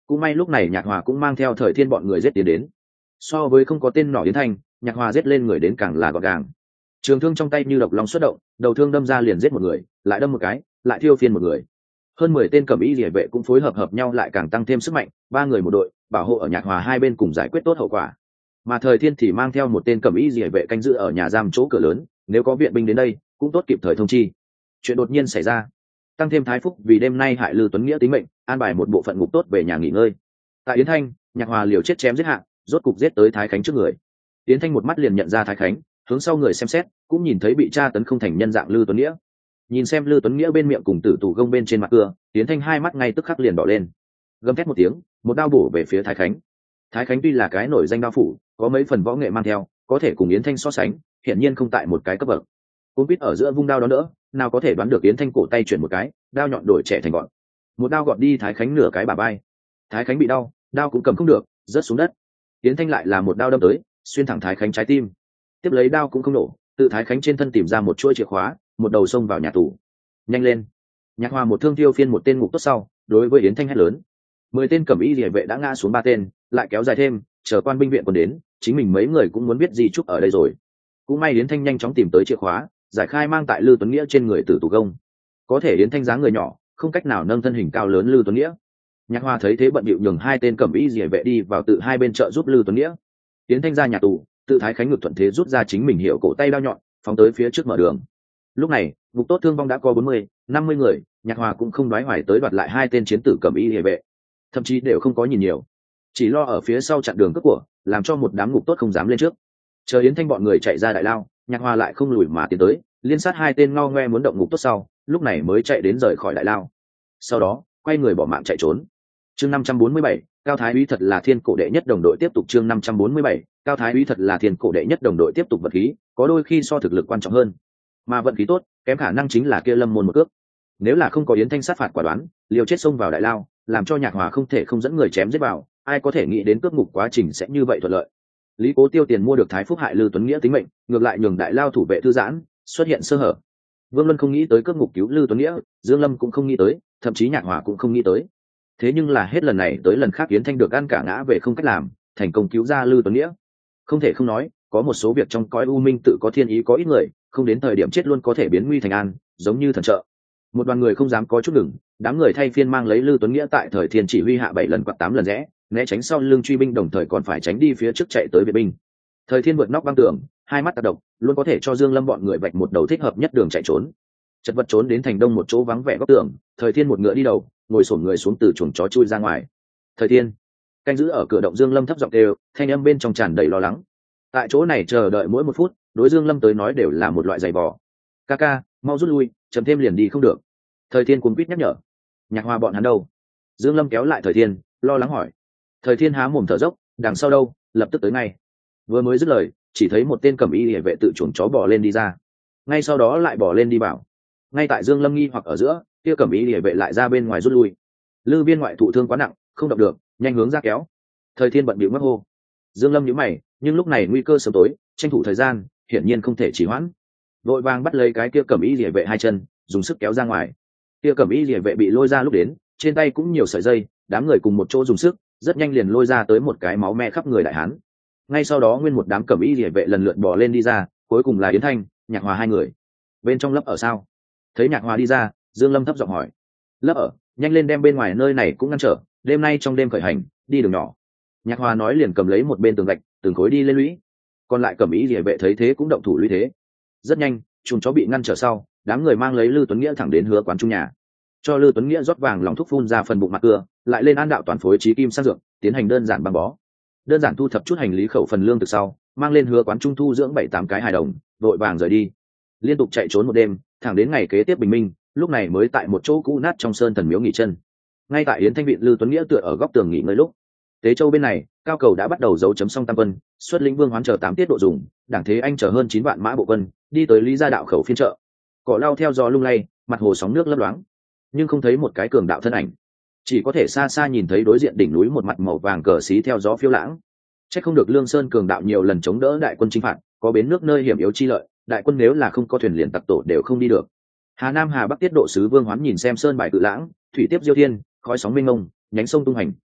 A: cũng may lúc này Nhạc Hòa cũng mang theo Thời Thiên bọn người giết tiến đến. So với không có tên nỏ Yến Thanh, Nhạc Hòa giết lên người đến càng là gọn gàng. Trường thương trong tay như độc long xuất động, đầu thương đâm ra liền giết một người, lại đâm một cái, lại thiêu phiên một người. Hơn mười tên cẩm y liề vệ cũng phối hợp hợp nhau lại càng tăng thêm sức mạnh, ba người một đội, bảo hộ ở Nhạc Hòa hai bên cùng giải quyết tốt hậu quả. Mà Thời Thiên thì mang theo một tên cẩm y liề vệ canh giữ ở nhà giam chỗ cửa lớn, nếu có viện binh đến đây, cũng tốt kịp thời thông chi. Chuyện đột nhiên xảy ra, tăng thêm Thái Phúc vì đêm nay hại Lư Tuấn Nghĩa tính mệnh, an bài một bộ phận ngục tốt về nhà nghỉ ngơi. Tại Yến Thanh, Nhạc Hòa liều chết chém giết hạ, rốt cục giết tới Thái Khánh trước người. Yến Thanh một mắt liền nhận ra Thái Khánh, hướng sau người xem xét, cũng nhìn thấy bị tra tấn không thành nhân dạng Lư Tuấn Nghĩa. Nhìn xem Lư Tuấn Nghĩa bên miệng cùng tử tù gông bên trên mặt cưa, Yến Thanh hai mắt ngay tức khắc liền đỏ lên, gầm thét một tiếng, một đao bổ về phía Thái Khánh. Thái Khánh tuy là cái nổi danh đao phủ, có mấy phần võ nghệ mang theo, có thể cùng Yến Thanh so sánh, hiển nhiên không tại một cái cấp bậc. Cuốn quýt ở giữa vung đao đó nữa, nào có thể đoán được Yến Thanh cổ tay chuyển một cái, đao nhọn đổi trẻ thành gọn, một đao gọt đi Thái Khánh nửa cái bả vai. Thái Khánh bị đau, đao cũng cầm không được, rớt xuống đất. Yến Thanh lại là một đao đâm tới, xuyên thẳng Thái Khánh trái tim. Tiếp lấy đao cũng không nổ, tự Thái Khánh trên thân tìm ra một chuỗi chìa khóa, một đầu xông vào nhà tù. Nhanh lên! Nhạc Hòa một thương tiêu phiên một tên ngục tốt sau, đối với Yến Thanh hét lớn. Mười tên cẩm y liề vệ đã ngã xuống ba tên, lại kéo dài thêm, chờ quan binh viện còn đến, chính mình mấy người cũng muốn biết gì chúc ở đây rồi. Cũng may Yến Thanh nhanh chóng tìm tới chìa khóa, giải khai mang tại Lư Tuấn Nghĩa trên người tử tù gông. Có thể Yến Thanh dáng người nhỏ, không cách nào nâng thân hình cao lớn Lư Tuấn Nghĩa. Nhạc Hoa thấy thế bận bịu nhường hai tên cẩm y liề vệ đi vào tự hai bên trợ giúp Lư Tuấn Nghĩa. Yến Thanh ra nhà tù, tự Thái Khánh ngực thuận thế rút ra chính mình hiệu cổ tay đao nhọn, phóng tới phía trước mở đường. Lúc này, ngục tốt thương vong đã có bốn mươi, năm mươi người, Nhạc Hoa cũng không đoái hoài tới đoạt lại hai tên chiến tử cẩm y liề vệ, thậm chí đều không có nhìn nhiều, chỉ lo ở phía sau chặn đường cướp của, làm cho một đám ngục tốt không dám lên trước. Chờ Yến Thanh bọn người chạy ra đại lao, Nhạc Hoa lại không lùi mà tiến tới, liên sát hai tên ngao ngoe muốn động ngục tốt sau, lúc này mới chạy đến rời khỏi đại lao. Sau đó, quay người bỏ mạng chạy trốn. Chương năm trăm bốn mươi bảy, Cao Thái Úy thật là thiên cổ đệ nhất đồng đội tiếp tục chương năm trăm bốn mươi bảy, Cao Thái Úy thật là thiên cổ đệ nhất đồng đội tiếp tục vật khí, có đôi khi so thực lực quan trọng hơn. Mà vận khí tốt, kém khả năng chính là kia Lâm môn một cước. Nếu là không có Yến Thanh sát phạt quả đoán, liều chết xông vào đại lao, làm cho Nhạc Hòa không thể không dẫn người chém giết vào, ai có thể nghĩ đến cướp ngục quá trình sẽ như vậy thuận lợi. Lý Cố tiêu tiền mua được Thái Phúc hại Lư Tuấn Nghĩa tính mệnh, ngược lại nhường đại lao thủ vệ thư giãn, xuất hiện sơ hở. Vương Luân không nghĩ tới cướp ngục cứu Lư Tuấn Nghĩa, Dương Lâm cũng không nghĩ tới, thậm chí Nhạc Hòa cũng không nghĩ tới. Thế nhưng là hết lần này tới lần khác Yến Thanh được ăn cả ngã về không cách làm, thành công cứu ra Lư Tuấn Nghĩa. Không thể không nói, có một số việc trong cõi u minh tự có thiên ý có ít người, không đến thời điểm chết luôn có thể biến nguy thành an, giống như thần trợ. Một đoàn người không dám có chút đừng, đám người thay phiên mang lấy Lư Tuấn Nghĩa tại thời thiên chỉ huy hạ bảy lần quạt tám lần rẽ, né tránh sau lưng truy binh đồng thời còn phải tránh đi phía trước chạy tới viện binh. Thời thiên vượt nóc băng tường, hai mắt tác động, luôn có thể cho Dương Lâm bọn người vạch một đầu thích hợp nhất đường chạy trốn. Chật vật trốn đến thành đông một chỗ vắng vẻ góc tường, Thời thiên một ngựa đi đầu, ngồi xổm người xuống từ chuồng chó chui ra ngoài. Thời thiên canh giữ ở cửa động, Dương Lâm thấp giọng kêu, thanh âm bên trong tràn đầy lo lắng. Tại chỗ này chờ đợi mỗi một phút, đối Dương Lâm tới nói đều là một loại giày vò. Ca ca, mau rút lui, chậm thêm liền đi không được. Thời thiên cuống quýt nhắc nhở. Nhạc Hoa bọn hắn đâu? Dương Lâm kéo lại Thời thiên, lo lắng hỏi. Thời thiên há mồm thở dốc, đằng sau đâu, lập tức tới ngay. Vừa mới dứt lời, chỉ thấy một tên cẩm y liề vệ tự chuồng chó bò lên đi ra, ngay sau đó lại bò lên đi bảo. Ngay tại Dương Lâm nghi hoặc ở giữa, kia cẩm y liề vệ lại ra bên ngoài rút lui. Lư viên ngoại thụ thương quá nặng, không động được, nhanh hướng ra kéo. Thời thiên bận bịu mất hô. Dương Lâm nhíu mày, nhưng lúc này nguy cơ sớm tối, tranh thủ thời gian, hiển nhiên không thể trì hoãn. Vội vàng bắt lấy cái kia cẩm y liề vệ hai chân, dùng sức kéo ra ngoài. Kia cẩm y liề vệ bị lôi ra lúc đến, trên tay cũng nhiều sợi dây, đám người cùng một chỗ dùng sức, rất nhanh liền lôi ra tới một cái máu me khắp người đại hán. Ngay sau đó nguyên một đám cẩm y liề vệ lần lượt bò lên đi ra, cuối cùng là Yến Thanh, Nhạc Hòa hai người. Bên trong lấp ở sao? Thấy Nhạc Hòa đi ra, Dương Lâm thấp giọng hỏi. Lấp ở, nhanh lên đem bên ngoài nơi này cũng ngăn trở, đêm nay trong đêm khởi hành, đi đường nhỏ. Nhạc Hòa nói liền cầm lấy một bên tường gạch, từng khối đi lên lũy. Còn lại cẩm y liề vệ thấy thế cũng động thủ lũy thế. Rất nhanh, chuồng chó bị ngăn trở sau, đám người mang lấy Lư Tuấn Nghĩa thẳng đến Hứa quán trung nhà. Cho Lư Tuấn Nghĩa rót vàng lòng thuốc phun ra phần bụng mặt cưa, lại lên an đạo toàn phối trí kim sang dược, tiến hành đơn giản băng bó. Đơn giản thu thập chút hành lý khẩu phần lương từ sau, mang lên Hứa quán trung thu dưỡng bảy tám cái hài đồng, vội vàng rời đi. Liên tục chạy trốn một đêm, thẳng đến ngày kế tiếp bình minh, lúc này mới tại một chỗ cũ nát trong sơn thần miếu nghỉ chân. Ngay tại Yến Thanh viện Lư Tuấn Nghĩa tựa ở góc tường nghỉ ngơi lúc, Tế Châu bên này, Cao Cầu đã bắt đầu dấu chấm xong tam quân, xuất lĩnh Vương Hoán chờ tám tiết độ dùng, Đảng Thế Anh chờ hơn chín vạn mã bộ quân, đi tới Lý Gia đạo khẩu phiên chợ. Cỏ lao theo gió lung lay, mặt hồ sóng nước lấp loáng, nhưng không thấy một cái cường đạo thân ảnh, chỉ có thể xa xa nhìn thấy đối diện đỉnh núi một mặt màu vàng cờ xí theo gió phiêu lãng. Chắc không được Lương Sơn cường đạo nhiều lần chống đỡ đại quân chinh phạt, có bến nước nơi hiểm yếu chi lợi, đại quân nếu là không có thuyền liền tặc tổ đều không đi được. Hà Nam Hà Bắc tiết độ sứ Vương Hoán nhìn xem sơn bài cự lãng, thủy tiếp diêu thiên, khói sóng mênh mông, nhánh sông tung hành,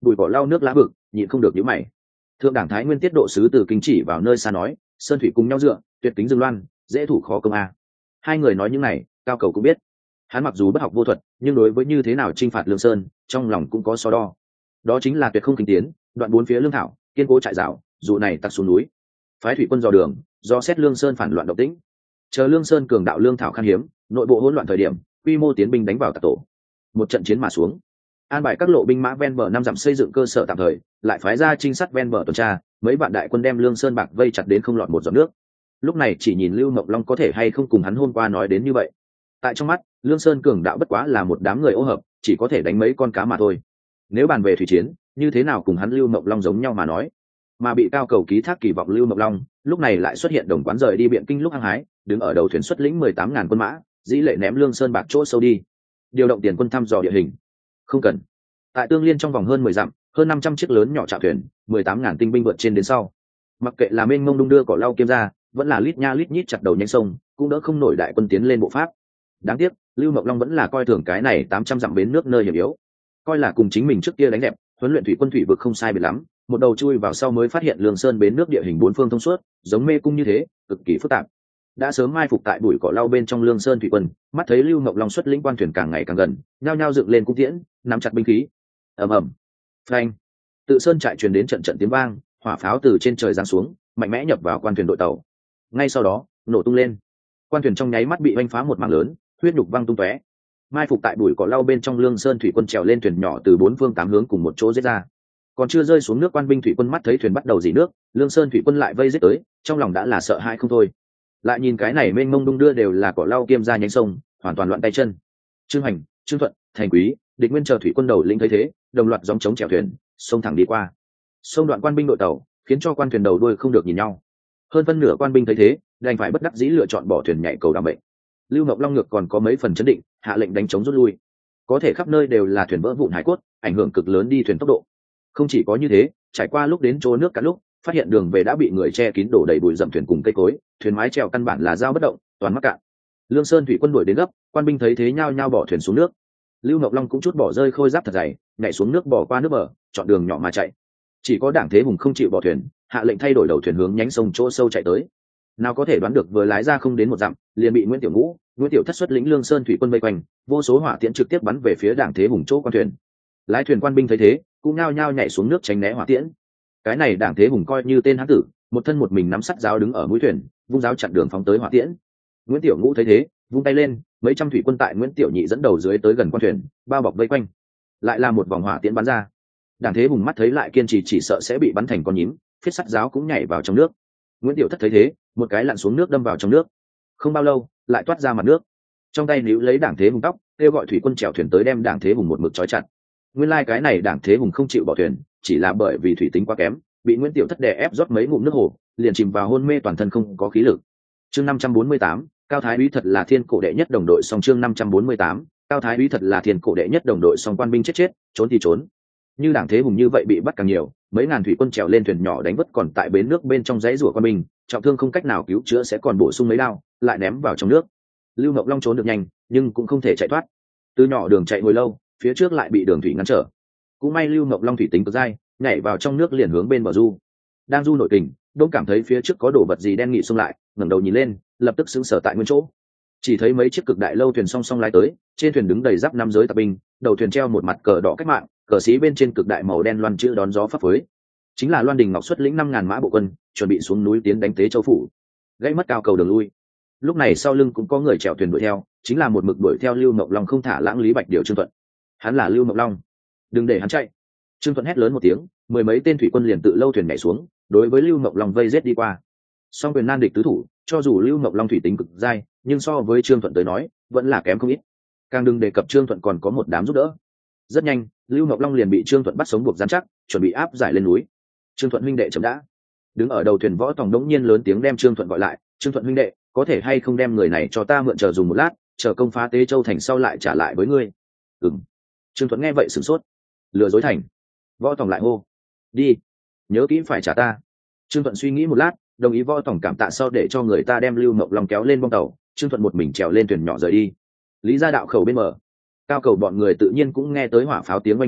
A: bụi cỏ lau nước lá vực nhịn không được nhíu mày. Thượng đảng Thái Nguyên tiết độ sứ từ kinh chỉ vào nơi xa nói, sơn thủy cùng nhau dựa, tuyệt kính dương loan, dễ thủ khó công a. Hai người nói những này, Cao Cầu cũng biết. Hắn mặc dù bất học vô thuật, nhưng đối với như thế nào chinh phạt Lương Sơn, trong lòng cũng có so đo. Đó chính là tuyệt không kinh tiến, đoạn bốn phía lương thảo, kiên cố trại rào, dù này tặc xuống núi. Phái thủy quân dò đường, do xét Lương Sơn phản loạn động tĩnh. Chờ Lương Sơn cường đạo lương thảo khan hiếm, nội bộ hỗn loạn thời điểm, quy mô tiến binh đánh vào tặc tổ. Một trận chiến mà xuống. An bài các lộ binh mã ven bờ năm dặm xây dựng cơ sở tạm thời, lại phái ra trinh sát ven bờ tuần tra, mấy vạn đại quân đem Lương Sơn bạc vây chặt đến không lọt một giọt nước. Lúc này chỉ nhìn Lưu Mộng Long có thể hay không cùng hắn hôm qua nói đến như vậy. Tại trong mắt, Lương Sơn cường đạo bất quá là một đám người ô hợp, chỉ có thể đánh mấy con cá mà thôi. Nếu bàn về thủy chiến, như thế nào cùng hắn Lưu Mộng Long giống nhau mà nói. Mà bị Cao Cầu ký thác kỳ vọng Lưu Mộng Long, lúc này lại xuất hiện đồng quán rời đi Biện Kinh lúc hăng hái, đứng ở đầu thuyền xuất lĩnh mười tám ngàn quân mã, dĩ lệ ném Lương Sơn bạc chỗ sâu đi. Điều động tiền quân thăm dò địa hình. Không cần. Tại Tương Liên trong vòng hơn mười dặm, hơn năm trăm chiếc lớn nhỏ trạm thuyền, mười tám ngàn tinh binh vượt trên đến sau. Mặc kệ là mênh mông đung đưa cỏ lau kiếm ra, vẫn là lít nha lít nhít chặt đầu nhanh sông, cũng đỡ không nổi đại quân tiến lên bộ pháp. Đáng tiếc, Lưu Mộng Long vẫn là coi thường cái này tám trăm dặm bến nước nơi hiểm yếu, coi là cùng chính mình trước kia đánh đẹp, huấn luyện thủy quân thủy vực không sai biệt lắm, một đầu chui vào sau mới phát hiện Lương Sơn bến nước địa hình bốn phương thông suốt, giống mê cung như thế, cực kỳ phức tạp. Đã sớm mai phục tại bụi cỏ lau bên trong Lương Sơn thủy quân, mắt thấy Lưu Mộng Long xuất lĩnh quan thuyền càng ngày càng gần, nhao nhao dựng lên cung tiễn, nắm chặt binh khí. Ầm ầm, phanh, tự sơn trại truyền đến trận trận tiếng vang, hỏa pháo từ trên trời giáng xuống, mạnh mẽ nhập vào quan thuyền đội tàu. Ngay sau đó, nổ tung lên, quan thuyền trong nháy mắt bị oanh phá một mảng lớn, huyết nhục văng tung tóe. Mai phục tại bụi cỏ lau bên trong Lương Sơn thủy quân trèo lên thuyền nhỏ từ bốn phương tám hướng cùng một chỗ giết ra. Còn chưa rơi xuống nước, quan binh thủy quân mắt thấy thuyền bắt đầu dỉ nước, Lương Sơn thủy quân lại vây giết tới, trong lòng đã là sợ hãi không thôi. Lại nhìn cái này mênh mông đung đưa đều là cỏ lau kiêm ra nhánh sông, hoàn toàn loạn tay chân. Trương Hành, Trương Thuận, Thành Quý, Địch Nguyên chờ thủy quân đầu lĩnh thấy thế, đồng loạt gióng chống chèo thuyền, xông thẳng đi qua. Sông đoạn quan binh đội tàu, khiến cho quan thuyền đầu đuôi không được nhìn nhau. Hơn phân nửa quan binh thấy thế, đành phải bất đắc dĩ lựa chọn bỏ thuyền nhảy cầu đảm bệnh. Lưu Mộng Long ngược còn có mấy phần chấn định, hạ lệnh đánh chống rút lui. Có thể khắp nơi đều là thuyền vỡ vụn hải cốt, ảnh hưởng cực lớn đi thuyền tốc độ. Không chỉ có như thế, trải qua lúc đến chỗ nước cả lúc, phát hiện đường về đã bị người che kín đổ đầy bụi rậm thuyền cùng cây cối, thuyền mái chèo căn bản là dao bất động, toàn mắc cạn. Lương Sơn thủy quân đuổi đến gấp, quan binh thấy thế nhao nhao bỏ thuyền xuống nước. Lưu Mộng Long cũng chút bỏ rơi khôi giáp thật dày, nhảy xuống nước bỏ qua nước bờ, chọn đường nhỏ mà chạy. Chỉ có Đảng Thế Hùng không chịu bỏ thuyền, hạ lệnh thay đổi đầu thuyền hướng nhánh sông chỗ sâu chạy tới. Nào có thể đoán được vừa lái ra không đến một dặm, liền bị Nguyễn Tiểu Ngũ, Nguyễn Tiểu Thất xuất lĩnh Lương Sơn thủy quân vây quanh, vô số hỏa tiễn trực tiếp bắn về phía Đảng Thế Hùng chỗ quan thuyền. Lái thuyền quan binh thấy thế, cũng nhao nhao nhảy xuống nước tránh né hỏa tiễn. Cái này Đảng Thế Hùng coi như tên hán tử, một thân một mình nắm sắt giáo đứng ở mũi thuyền, vung giáo chặn đường phóng tới hỏa tiễn. Nguyễn Tiểu Ngũ thấy thế, vung tay lên, mấy trăm thủy quân tại Nguyễn Tiểu Nhị dẫn đầu dưới tới gần quan thuyền, bao bọc vây quanh. Lại là một vòng hỏa tiễn bắn ra. Đảng Thế Hùng mắt thấy lại kiên trì chỉ sợ sẽ bị bắn thành con nhím, phiết sắt giáo cũng nhảy vào trong nước. Nguyễn Tiểu Thất thấy thế, một cái lặn xuống nước đâm vào trong nước. Không bao lâu, lại toát ra mặt nước. Trong tay níu lấy Đảng Thế Hùng tóc, kêu gọi thủy quân chèo thuyền tới đem Đảng Thế Hùng một mực trói chặt. Nguyên lai like cái này Đảng Thế Hùng không chịu bỏ thuyền, chỉ là bởi vì thủy tính quá kém, bị Nguyễn Tiểu Thất đè ép rót mấy ngụm nước hồ, liền chìm vào hôn mê toàn thân không có khí lực. Chương năm trăm bốn mươi tám, Cao Thái Úy thật là thiên cổ đệ nhất đồng đội, song chương năm trăm bốn mươi tám, Cao Thái Úy thật là thiên cổ đệ nhất đồng đội, song quan binh chết chết, trốn thì trốn. Như Đảng Thế Hùng như vậy bị bắt càng nhiều, mấy ngàn thủy quân trèo lên thuyền nhỏ đánh vất còn tại bến nước bên trong dãy rủa quan binh, trọng thương không cách nào cứu chữa sẽ còn bổ sung mấy đao, lại ném vào trong nước. Lưu Mộng Long trốn được nhanh, nhưng cũng không thể chạy thoát. Từ nhỏ đường chạy hồi lâu, phía trước lại bị đường thủy ngăn trở. Cũng may Lưu Mộng Long thủy tính cực dai, nhảy vào trong nước liền hướng bên bờ du. Đang du nội kình, đông cảm thấy phía trước có đồ vật gì đen nghị xông lại, ngẩng đầu nhìn lên, lập tức sững sờ tại nguyên chỗ. Chỉ thấy mấy chiếc cực đại lâu thuyền song song lái tới, trên thuyền đứng đầy giáp năm giới tạp binh, đầu thuyền treo một mặt cờ đỏ cách mạng, cờ sĩ bên trên cực đại màu đen loan chữ đón gió phấp phới. Chính là Loan Đình Ngọc xuất lĩnh năm ngàn mã bộ quân, chuẩn bị xuống núi tiến đánh Tế Châu phủ, gây mất Cao Cầu đường lui. Lúc này sau lưng cũng có người chèo thuyền đuổi theo, chính là một mực đuổi theo Lưu Mộng Long không thả lãng Lý Bạch Điều Trương Thuận. Hắn là Lưu Mộng Long, đừng để hắn chạy. Trương Thuận hét lớn một tiếng, mười mấy tên thủy quân liền tự lâu thuyền nhảy xuống, đối với Lưu Mộng Long vây giết đi qua. Song quyền nan địch tứ thủ, cho dù Lưu Mộng Long thủy tính cực dai, nhưng so với Trương Thuận tới nói, vẫn là kém không ít. Càng đừng đề cập Trương Thuận còn có một đám giúp đỡ. Rất nhanh, Lưu Mộng Long liền bị Trương Thuận bắt sống buộc gián chắc, chuẩn bị áp giải lên núi. Trương Thuận huynh đệ chậm đã. Đứng ở đầu thuyền Võ Tòng đống nhiên lớn tiếng đem Trương Thuận gọi lại, "Trương Thuận huynh đệ, có thể hay không đem người này cho ta mượn chờ dùng một lát, chờ công phá Tế Châu thành sau lại trả lại với ngươi?" Ừm. Trương Thuận nghe vậy sửng sốt. Lừa dối thành. Võ Tòng lại hô, "Đi, nhớ kỹ phải trả ta." Trương Thuận suy nghĩ một lát, đồng ý Võ Tòng cảm tạ sau để cho người ta đem Lưu Mộng Long kéo lên bong tàu, Trương Thuận một mình trèo lên thuyền nhỏ rời đi. Lý Gia đạo khẩu bên bờ, Cao Cầu bọn người tự nhiên cũng nghe tới hỏa pháo tiếng oanh minh,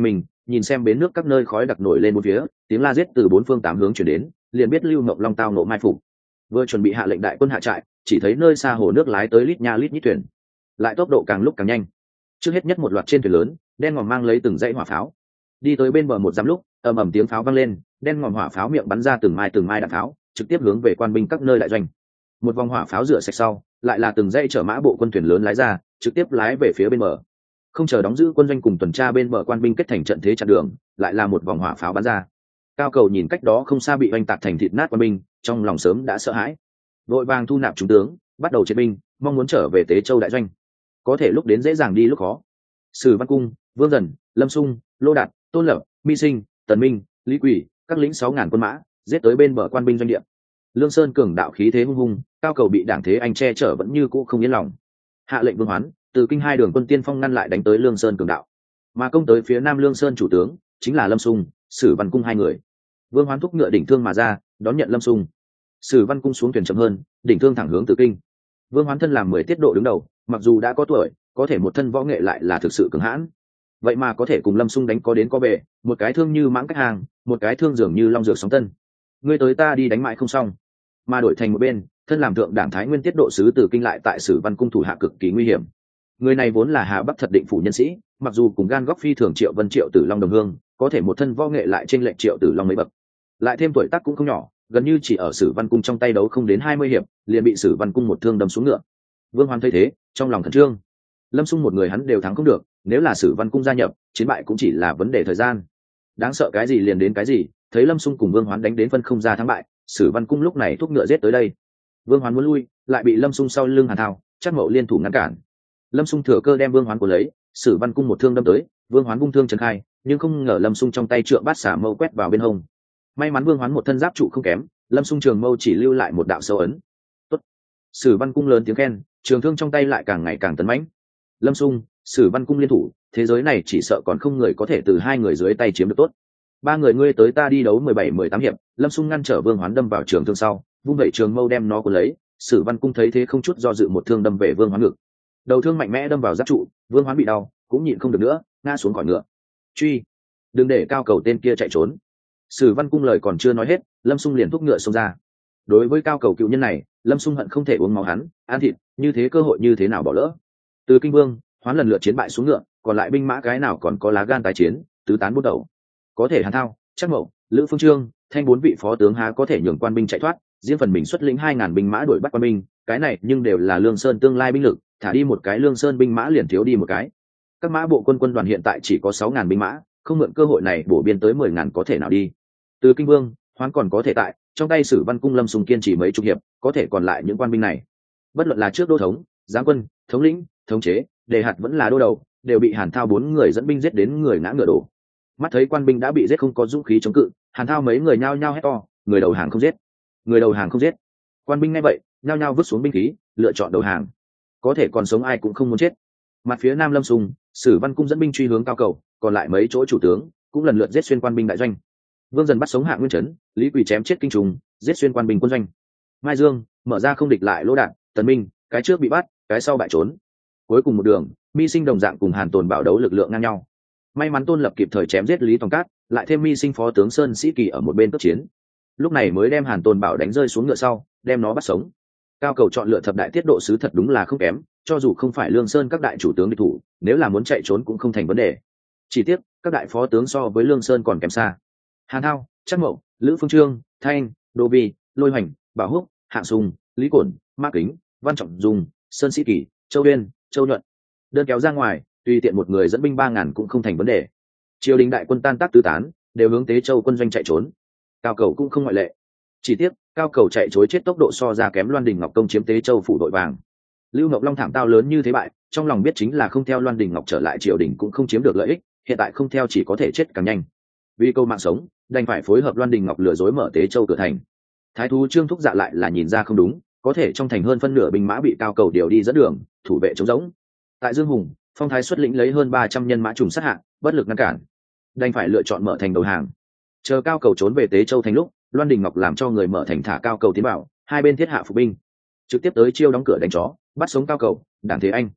A: nhìn xem bến nước các nơi khói đặc nổi lên một phía, tiếng la giết từ bốn phương tám hướng chuyển đến, liền biết Lưu Ngọc Long tao nộ mai phục. Vừa chuẩn bị hạ lệnh đại quân hạ trại, chỉ thấy nơi xa hồ nước lái tới lít nha lít nhít thuyền, lại tốc độ càng lúc càng nhanh. Trước hết nhất một loạt trên thuyền lớn, đen ngòm mang lấy từng dãy hỏa pháo, đi tới bên bờ một dặm lúc, ầm ầm tiếng pháo vang lên, đen ngòm hỏa pháo miệng bắn ra từng mai từng mai đạn pháo, trực tiếp hướng về quan binh các nơi đại doanh. Một vòng hỏa pháo rửa sạch sau, lại là từng dãy chở mã bộ quân thuyền lớn lái ra, trực tiếp lái về phía bên bờ. Không chờ đóng giữ quân doanh cùng tuần tra bên bờ quan binh kết thành trận thế chặn đường, lại là một vòng hỏa pháo bắn ra. Cao Cầu nhìn cách đó không xa bị oanh tạc thành thịt nát quan binh, trong lòng sớm đã sợ hãi, vội vàng thu nạp trung tướng, bắt đầu chế binh, mong muốn trở về Tế Châu đại doanh. Có thể lúc đến dễ dàng đi lúc khó. Sử Văn Cung, Vương Dần, Lâm Xung, Lô Đạt, Tôn Lập, Mi Sinh, Tần Minh, Lý Quỷ, các lính sáu ngàn quân mã, giết tới bên bờ quan binh doanh địa. Lương Sơn cường đạo khí thế hung hung, Cao Cầu bị đảng thế anh che chở vẫn như cũ không yên lòng. Hạ lệnh Vương Hoán, từ kinh hai đường quân tiên phong ngăn lại đánh tới Lương Sơn cường đạo, mà công tới phía nam Lương Sơn chủ tướng chính là Lâm Xung, Sử Văn Cung hai người. Vương Hoán thúc ngựa đỉnh thương mà ra, đón nhận Lâm Xung. Sử Văn Cung xuống thuyền chậm hơn, đỉnh thương thẳng hướng Từ kinh. Vương Hoán thân làm mười tiết độ đứng đầu, mặc dù đã có tuổi, có thể một thân võ nghệ lại là thực sự cường hãn. Vậy mà có thể cùng Lâm Xung đánh có đến có về, một cái thương như mãng cách hàng, một cái thương dường như long dược sóng tân. Ngươi tới ta đi đánh mãi không xong, mà đổi thành một bên, thân làm thượng đảng thái nguyên tiết độ sứ Từ kinh lại tại Sử Văn Cung thủ hạ cực kỳ nguy hiểm. Người này vốn là Hà Bắc thật định phủ nhân sĩ, mặc dù cùng gan góc phi thường Triệu Vân Triệu Tử Long đồng hương, có thể một thân võ nghệ lại trên lệnh Triệu Tử Long mấy bậc, lại thêm tuổi tác cũng không nhỏ, gần như chỉ ở Sử Văn Cung trong tay đấu không đến hai mươi hiệp, liền bị Sử Văn Cung một thương đâm xuống ngựa. Vương Hoán thấy thế, trong lòng khẩn trương. Lâm Xung một người hắn đều thắng không được, nếu là Sử Văn Cung gia nhập, chiến bại cũng chỉ là vấn đề thời gian. Đáng sợ cái gì liền đến cái gì, thấy Lâm Xung cùng Vương Hoán đánh đến phân không ra thắng bại, Sử Văn Cung lúc này thúc ngựa giết tới đây. Vương Hoán muốn lui, lại bị Lâm Xung sau lưng Hàn Thao, Trác Mậu liên thủ ngăn cản. Lâm Xung thừa cơ đem Vương Hoán của lấy, Sử Văn Cung một thương đâm tới, Vương Hoán vung thương trấn khai, nhưng không ngờ Lâm Xung trong tay trượng bát xả mâu quét vào bên hông. May mắn Vương Hoán một thân giáp trụ không kém, Lâm Xung trường mâu chỉ lưu lại một đạo sâu ấn. Tốt. Sử Văn Cung lớn tiếng khen, trường thương trong tay lại càng ngày càng tấn mãnh. Lâm Xung, Sử Văn Cung liên thủ, thế giới này chỉ sợ còn không người có thể từ hai người dưới tay chiếm được tốt. Ba người ngươi tới ta đi đấu mười bảy mười tám hiệp, Lâm Xung ngăn trở Vương Hoán đâm vào trường thương sau, vung vẩy trường mâu đem nó cuốn lấy, Sử Văn Cung thấy thế không chút do dự một thương đâm về Vương Hoán ngực. Đầu thương mạnh mẽ đâm vào giáp trụ, Vương Hoán bị đau, cũng nhịn không được nữa, ngã xuống khỏi ngựa. Truy, đừng để Cao Cầu tên kia chạy trốn. Sử Văn Cung lời còn chưa nói hết, Lâm Xung liền thúc ngựa xông ra. Đối với Cao Cầu cựu nhân này, Lâm Xung hận không thể uống máu hắn, ăn thịt, như thế cơ hội như thế nào bỏ lỡ. Từ kinh Vương, Hoán lần lượt chiến bại xuống ngựa, còn lại binh mã cái nào còn có lá gan tái chiến, tứ tán bút đầu. Có thể Hàn Thao, Trác Mậu, Lữ Phương Trương, Thanh bốn vị phó tướng há có thể nhường quan binh chạy thoát, riêng phần mình xuất lĩnh hai ngàn binh mã đuổi bắt quan binh, cái này nhưng đều là Lương Sơn tương lai binh lực, thả đi một cái Lương Sơn binh mã liền thiếu đi một cái. Các mã bộ quân quân đoàn hiện tại chỉ có sáu ngàn binh mã, không mượn cơ hội này bổ biên tới mười ngàn có thể nào đi. Từ kinh Vương, Hoán còn có thể tại, trong tay Sử Văn Cung Lâm Xung kiên trì mấy chục hiệp, có thể còn lại những quan binh này. Bất luận là trước đô thống, giáng quân, thống lĩnh, thống chế, đề hạt vẫn là đô đầu, đều bị Hàn Thao bốn người dẫn binh giết đến người ngã ngựa đổ. Mắt thấy quan binh đã bị giết không có dũng khí chống cự, Hàn Thao mấy người nhao nhao hét to, người đầu hàng không giết, người đầu hàng không giết. Quan binh nghe vậy, nhao nhao vứt xuống binh khí, lựa chọn đầu hàng. Có thể còn sống ai cũng không muốn chết. Mặt phía nam Lâm Xung, Sử Văn Cung dẫn binh truy hướng Cao Cầu, còn lại mấy chỗ chủ tướng cũng lần lượt giết xuyên quan binh đại doanh. Vương Dần bắt sống Hạ Nguyên Trấn, Lý Quỳ chém chết Kinh Trùng, giết xuyên quan binh quân doanh. Mai Dương mở ra không địch lại Lỗ Đạt, Tần Minh, cái trước bị bắt, cái sau bại trốn. Cuối cùng một đường, Mi Sinh đồng dạng cùng Hàn Tồn bảo đấu lực lượng ngang nhau. May mắn Tôn Lập kịp thời chém giết Lý Tòng Cát, lại thêm Mi Sinh phó tướng Sơn Sĩ Kỳ ở một bên cất chiến, lúc này mới đem Hàn Tồn bảo đánh rơi xuống ngựa sau, đem nó bắt sống. Cao Cầu chọn lựa thập đại tiết độ sứ thật đúng là không kém, cho dù không phải Lương Sơn các đại chủ tướng địch thủ, nếu là muốn chạy trốn cũng không thành vấn đề. Chỉ tiếc các đại phó tướng so với Lương Sơn còn kém xa. Hàn Thao, Trác Mậu, Lữ Phương Trương, Thanh, Đô Vi, Lôi Hoành, Bảo Húc, Hạng Sùng, Lý Cổn, Mã Kính, Văn Trọng Dung, Sơn Sĩ Kỳ, Châu Uyên, Châu Nhuận, đơn kéo ra ngoài, tùy tiện một người dẫn binh ba ngàn cũng không thành vấn đề. Triều đình đại quân tan tác tứ tán, đều hướng Tế Châu quân doanh chạy trốn. Cao Cầu cũng không ngoại lệ. Chỉ tiếc Cao Cầu chạy trối chết tốc độ so ra kém Loan Đình Ngọc công chiếm Tế Châu phủ đội vàng. Lưu Ngọc Long thảm tao lớn như thế bại, trong lòng biết chính là không theo Loan Đình Ngọc trở lại triều đình cũng không chiếm được lợi ích, hiện tại không theo chỉ có thể chết càng nhanh. Vì câu mạng sống, đành phải phối hợp Loan Đình Ngọc lừa dối mở Tế Châu cửa thành. Thái thú Trương Thúc Dạ lại là nhìn ra không đúng, có thể trong thành hơn phân nửa binh mã bị Cao Cầu điều đi dẫn đường, thủ vệ chống rỗng. Tại Dương Hùng, Phong Thái xuất lĩnh lấy hơn ba trăm nhân mã trùng sát hạ, bất lực ngăn cản, đành phải lựa chọn mở thành đầu hàng. Chờ Cao Cầu trốn về Tế Châu thành lúc, Loan Đình Ngọc làm cho người mở thành thả Cao Cầu tiến vào, hai bên thiết hạ phục binh, trực tiếp tới chiêu đóng cửa đánh chó, bắt sống Cao Cầu, đảng thế anh.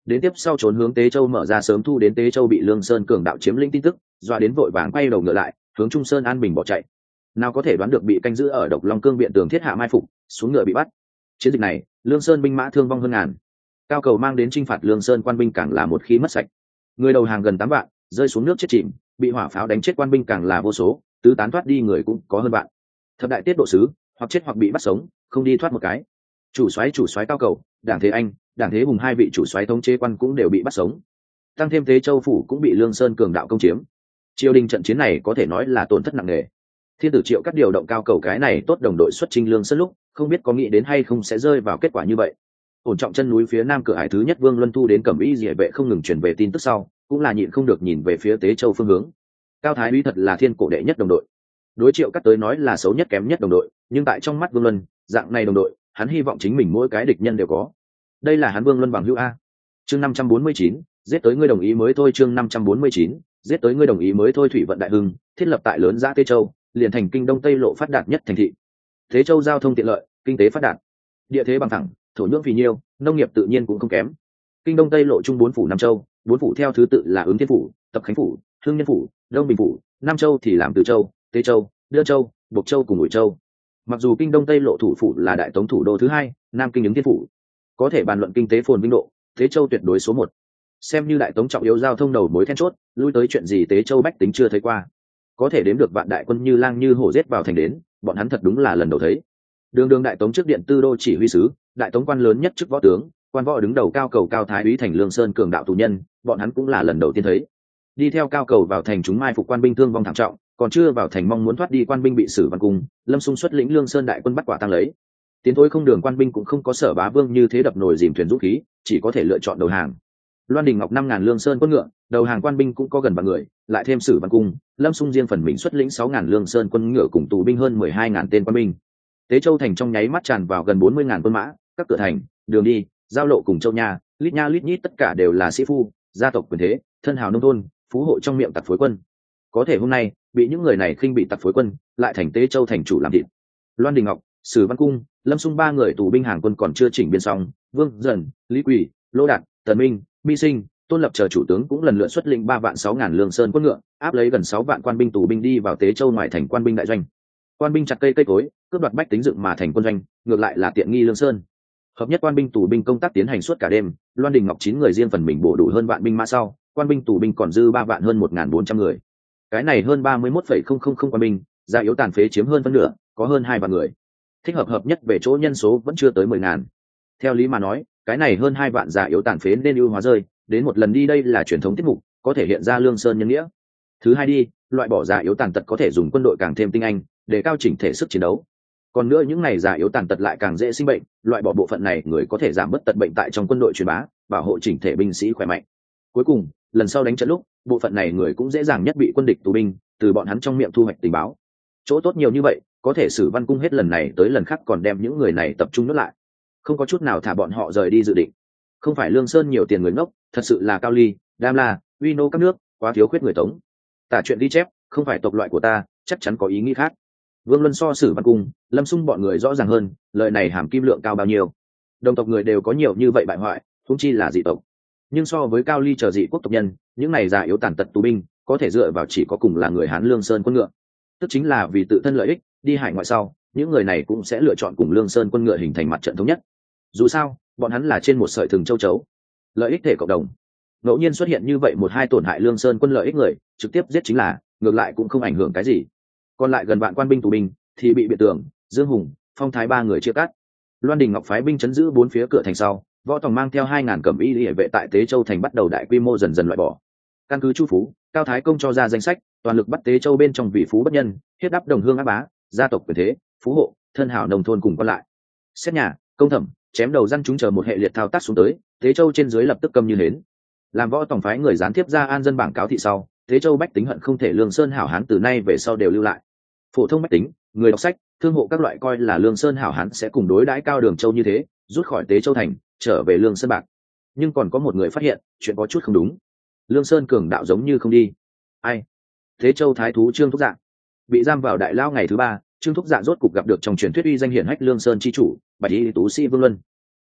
A: đến tiếp sau trốn hướng Tế Châu mở ra sớm thu đến Tế Châu bị Lương Sơn cường đạo chiếm lĩnh tin tức, doa đến vội vàng quay đầu ngựa lại, hướng Trung Sơn an bình bỏ chạy. Nào có thể đoán được bị canh giữ ở Độc Long Cương viện tường thiết hạ mai phục, xuống ngựa bị bắt. Chiến dịch này, Lương Sơn binh mã thương vong hơn ngàn. Cao Cầu mang đến chinh phạt Lương Sơn quan binh càng là một khí mất sạch. Người đầu hàng gần tám vạn, rơi xuống nước chết chìm, bị hỏa pháo đánh chết quan binh càng là vô số, tứ tán thoát đi người cũng có hơn vạn. Thập đại tiết độ sứ, hoặc chết hoặc bị bắt sống, không đi thoát một cái. Chủ soái chủ soái Cao Cầu, Đảng Thế Anh, Đảng Thế Hùng hai vị chủ soái thống chế quan cũng đều bị bắt sống. Tăng thêm Tế Châu phủ cũng bị Lương Sơn cường đạo công chiếm. Triều đình trận chiến này có thể nói là tổn thất nặng nề. Thiên tử Triệu cắt điều động Cao Cầu cái này tốt đồng đội xuất chinh Lương Sơn lúc, không biết có nghĩ đến hay không sẽ rơi vào kết quả như vậy. Ổn trọng chân núi phía nam cửa hải thứ nhất Vương Luân Thu đến Cẩm Y Liễu vệ không ngừng truyền về tin tức sau, cũng là nhịn không được nhìn về phía Tế Châu phương hướng. Cao Thái Úy thật là thiên cổ đệ nhất đồng đội. Đối Triệu cắt tới nói là xấu nhất kém nhất đồng đội, nhưng tại trong mắt Vương Luân, dạng này đồng đội, hắn hy vọng chính mình mỗi cái địch nhân đều có. Đây là hắn Vương Luân bằng hữu a. Chương năm trăm bốn mươi chín, giết tới ngươi đồng ý mới thôi. Chương năm trăm bốn mươi chín, giết tới ngươi đồng ý mới thôi. Thủy vận đại hưng, thiết lập tại lớn giã Tế Châu, liền thành kinh đông tây lộ phát đạt nhất thành thị. Tế Châu giao thông tiện lợi, kinh tế phát đạt, địa thế bằng thẳng, thổ nhưỡng phì nhiêu, nông nghiệp tự nhiên cũng không kém. Kinh đông tây lộ chung bốn phủ năm châu, bốn phủ theo thứ tự là Ứng Thiên phủ, Tập Khánh phủ, Hưng Nhân phủ, Đông Bình phủ, năm châu thì làm Từ Châu, Tế Châu, Đưa Châu, Bộc Châu cùng Ngụy Châu. Mặc dù kinh đông tây lộ thủ phủ là đại tống thủ đô thứ hai, Nam Kinh Ứng Thiên phủ, có thể bàn luận kinh tế phồn vinh độ, Tế Châu tuyệt đối số một. Xem như đại tống trọng yếu giao thông đầu mối then chốt, lui tới chuyện gì Tế Châu bách tính chưa thấy qua. Có thể đếm được vạn đại quân như lang như hổ giết vào thành đến, bọn hắn thật đúng là lần đầu thấy. Đường đường đại tống trước điện tư đô chỉ huy sứ, đại tống quan lớn nhất chức võ tướng, quan võ đứng đầu Cao Cầu Cao Thái Úy thành Lương Sơn cường đạo tù nhân, bọn hắn cũng là lần đầu tiên thấy. Đi theo Cao Cầu vào thành chúng mai phục quan binh thương vong thảm trọng, còn chưa vào thành mong muốn thoát đi quan binh bị xử văn cung, Lâm Xung xuất lĩnh Lương Sơn đại quân bắt quả tang lấy. Tiến thối không đường quan binh cũng không có Sở Bá Vương như thế đập nồi dìm thuyền dũng khí, chỉ có thể lựa chọn đầu hàng. Loan Đình Ngọc năm ngàn Lương Sơn quân ngựa, đầu hàng quan binh cũng có gần vạn người, lại thêm sử văn cung, Lâm Xung riêng phần mình xuất lĩnh sáu ngàn Lương Sơn quân ngựa cùng tù binh hơn mười hai ngàn tên quan binh. Tế Châu thành trong nháy mắt tràn vào gần bốn mươi ngàn quân mã, các cửa thành, đường đi, giao lộ cùng châu nha, lít nha lít nhít tất cả đều là sĩ phu, gia tộc quyền thế, thân hào nông thôn, phú hộ trong miệng tặc phối quân. Có thể hôm nay, bị những người này khinh bị tặc phối quân, lại thành Tế Châu thành chủ làm thịt. Loan Đình Ngọc, Sử Văn Cung, Lâm Xung ba người tù binh hàng quân còn chưa chỉnh biên xong, Vương Dần, Lý Quỳ, Lô Đạt, Tần Minh, Mi Sinh, Tôn Lập chờ chủ tướng cũng lần lượt xuất lĩnh ba vạn sáu ngàn Lương Sơn quân ngựa, áp lấy gần sáu vạn quan binh tù binh đi vào Tế Châu ngoài thành quan binh đại doanh. Quan binh chặt cây cây cối, cướp đoạt bách tính dựng mà thành quân doanh, ngược lại là tiện nghi Lương Sơn. Hợp nhất quan binh tù binh công tác tiến hành suốt cả đêm, Loan Đình Ngọc chín người riêng phần mình bổ đủ hơn vạn binh mã sau, quan binh tù binh còn dư ba vạn hơn một ngàn bốn trăm người. Cái này hơn ba mươi mốt phẩy không không không quan binh, già yếu tàn phế chiếm hơn phân nửa, có hơn hai vạn người. Thích hợp hợp nhất về chỗ nhân số vẫn chưa tới mười ngàn. Theo lý mà nói, cái này hơn hai vạn già yếu tàn phế nên ưu hóa rơi, đến một lần đi đây là truyền thống tiết mục, có thể hiện ra Lương Sơn nhân nghĩa. Thứ hai đi, loại bỏ già yếu tàn tật có thể dùng quân đội càng thêm tinh anh, để cao chỉnh thể sức chiến đấu. Còn nữa những này già yếu tàn tật lại càng dễ sinh bệnh, loại bỏ bộ phận này người có thể giảm bớt tật bệnh tại trong quân đội truyền bá, bảo hộ chỉnh thể binh sĩ khỏe mạnh. Cuối cùng, lần sau đánh trận lúc, bộ phận này người cũng dễ dàng nhất bị quân địch tù binh, từ bọn hắn trong miệng thu hoạch tình báo. Chỗ tốt nhiều như vậy, có thể Sử Văn Cung hết lần này tới lần khác còn đem những người này tập trung nuốt lại, không có chút nào thả bọn họ rời đi dự định. Không phải Lương Sơn nhiều tiền người ngốc, thật sự là Cao Ly, Đam La, Uy Nô các nước quá thiếu khuyết người Tống. Tả chuyện ghi chép, không phải tộc loại của ta, chắc chắn có ý nghĩ khác. Vương Luân so Sử Văn Cung, Lâm Xung bọn người rõ ràng hơn, lời này hàm kim lượng cao bao nhiêu. Đồng tộc người đều có nhiều như vậy bại hoại, huống chi là dị tộc. Nhưng so với Cao Ly chờ dị quốc tộc nhân, những này già yếu tàn tật tù binh, có thể dựa vào chỉ có cùng là người Hán Lương Sơn quân ngựa. Tức chính là vì tự thân lợi ích, đi hải ngoại sau, những người này cũng sẽ lựa chọn cùng Lương Sơn quân ngựa hình thành mặt trận thống nhất. Dù sao, bọn hắn là trên một sợi thừng châu chấu, lợi ích thể cộng đồng. Ngẫu nhiên xuất hiện như vậy một hai tổn hại Lương Sơn quân lợi ích người, trực tiếp giết chính là, ngược lại cũng không ảnh hưởng cái gì. Còn lại gần vạn quan binh tù binh thì bị Biện Tường, Dương Hùng, Phong Thái ba người chia cắt. Loan Đình Ngọc phái binh chấn giữ bốn phía cửa thành sau, Võ Tòng mang theo hai ngàn cẩm y liễu vệ tại Tế Châu thành bắt đầu đại quy mô dần dần loại bỏ. Căn cứ Chu Phú, Cao Thái Công cho ra danh sách, toàn lực bắt Tế Châu bên trong vị phú bất nhân, hiếp đáp đồng hương áp bá, gia tộc quyền thế, phú hộ, thân hảo nông thôn cùng quan lại. Xét nhà, công thẩm, chém đầu răn chúng chờ một hệ liệt thao tác xuống tới, Tế Châu trên dưới lập tức câm như hến. Làm Võ Tòng phái người gián tiếp ra an dân bảng cáo thị sau, Tế Châu bách tính hận không thể Lương Sơn hảo hán từ nay về sau đều lưu lại. Phổ thông bách tính, người đọc sách, thương hộ các loại coi là Lương Sơn hảo hán sẽ cùng đối đãi Cao Đường Châu như thế, rút khỏi Tế Châu thành, trở về Lương Sơn bạc. Nhưng còn có một người phát hiện, chuyện có chút không đúng. Lương Sơn cường đạo giống như không đi. Ai? Tế Châu thái thú Trương Thúc Dạ bị giam vào đại lao ngày thứ ba, Trương Thúc Dạ rốt cục gặp được trong truyền thuyết uy danh hiển hách Lương Sơn chi chủ, Bạch Y tú sĩ Vương Luân.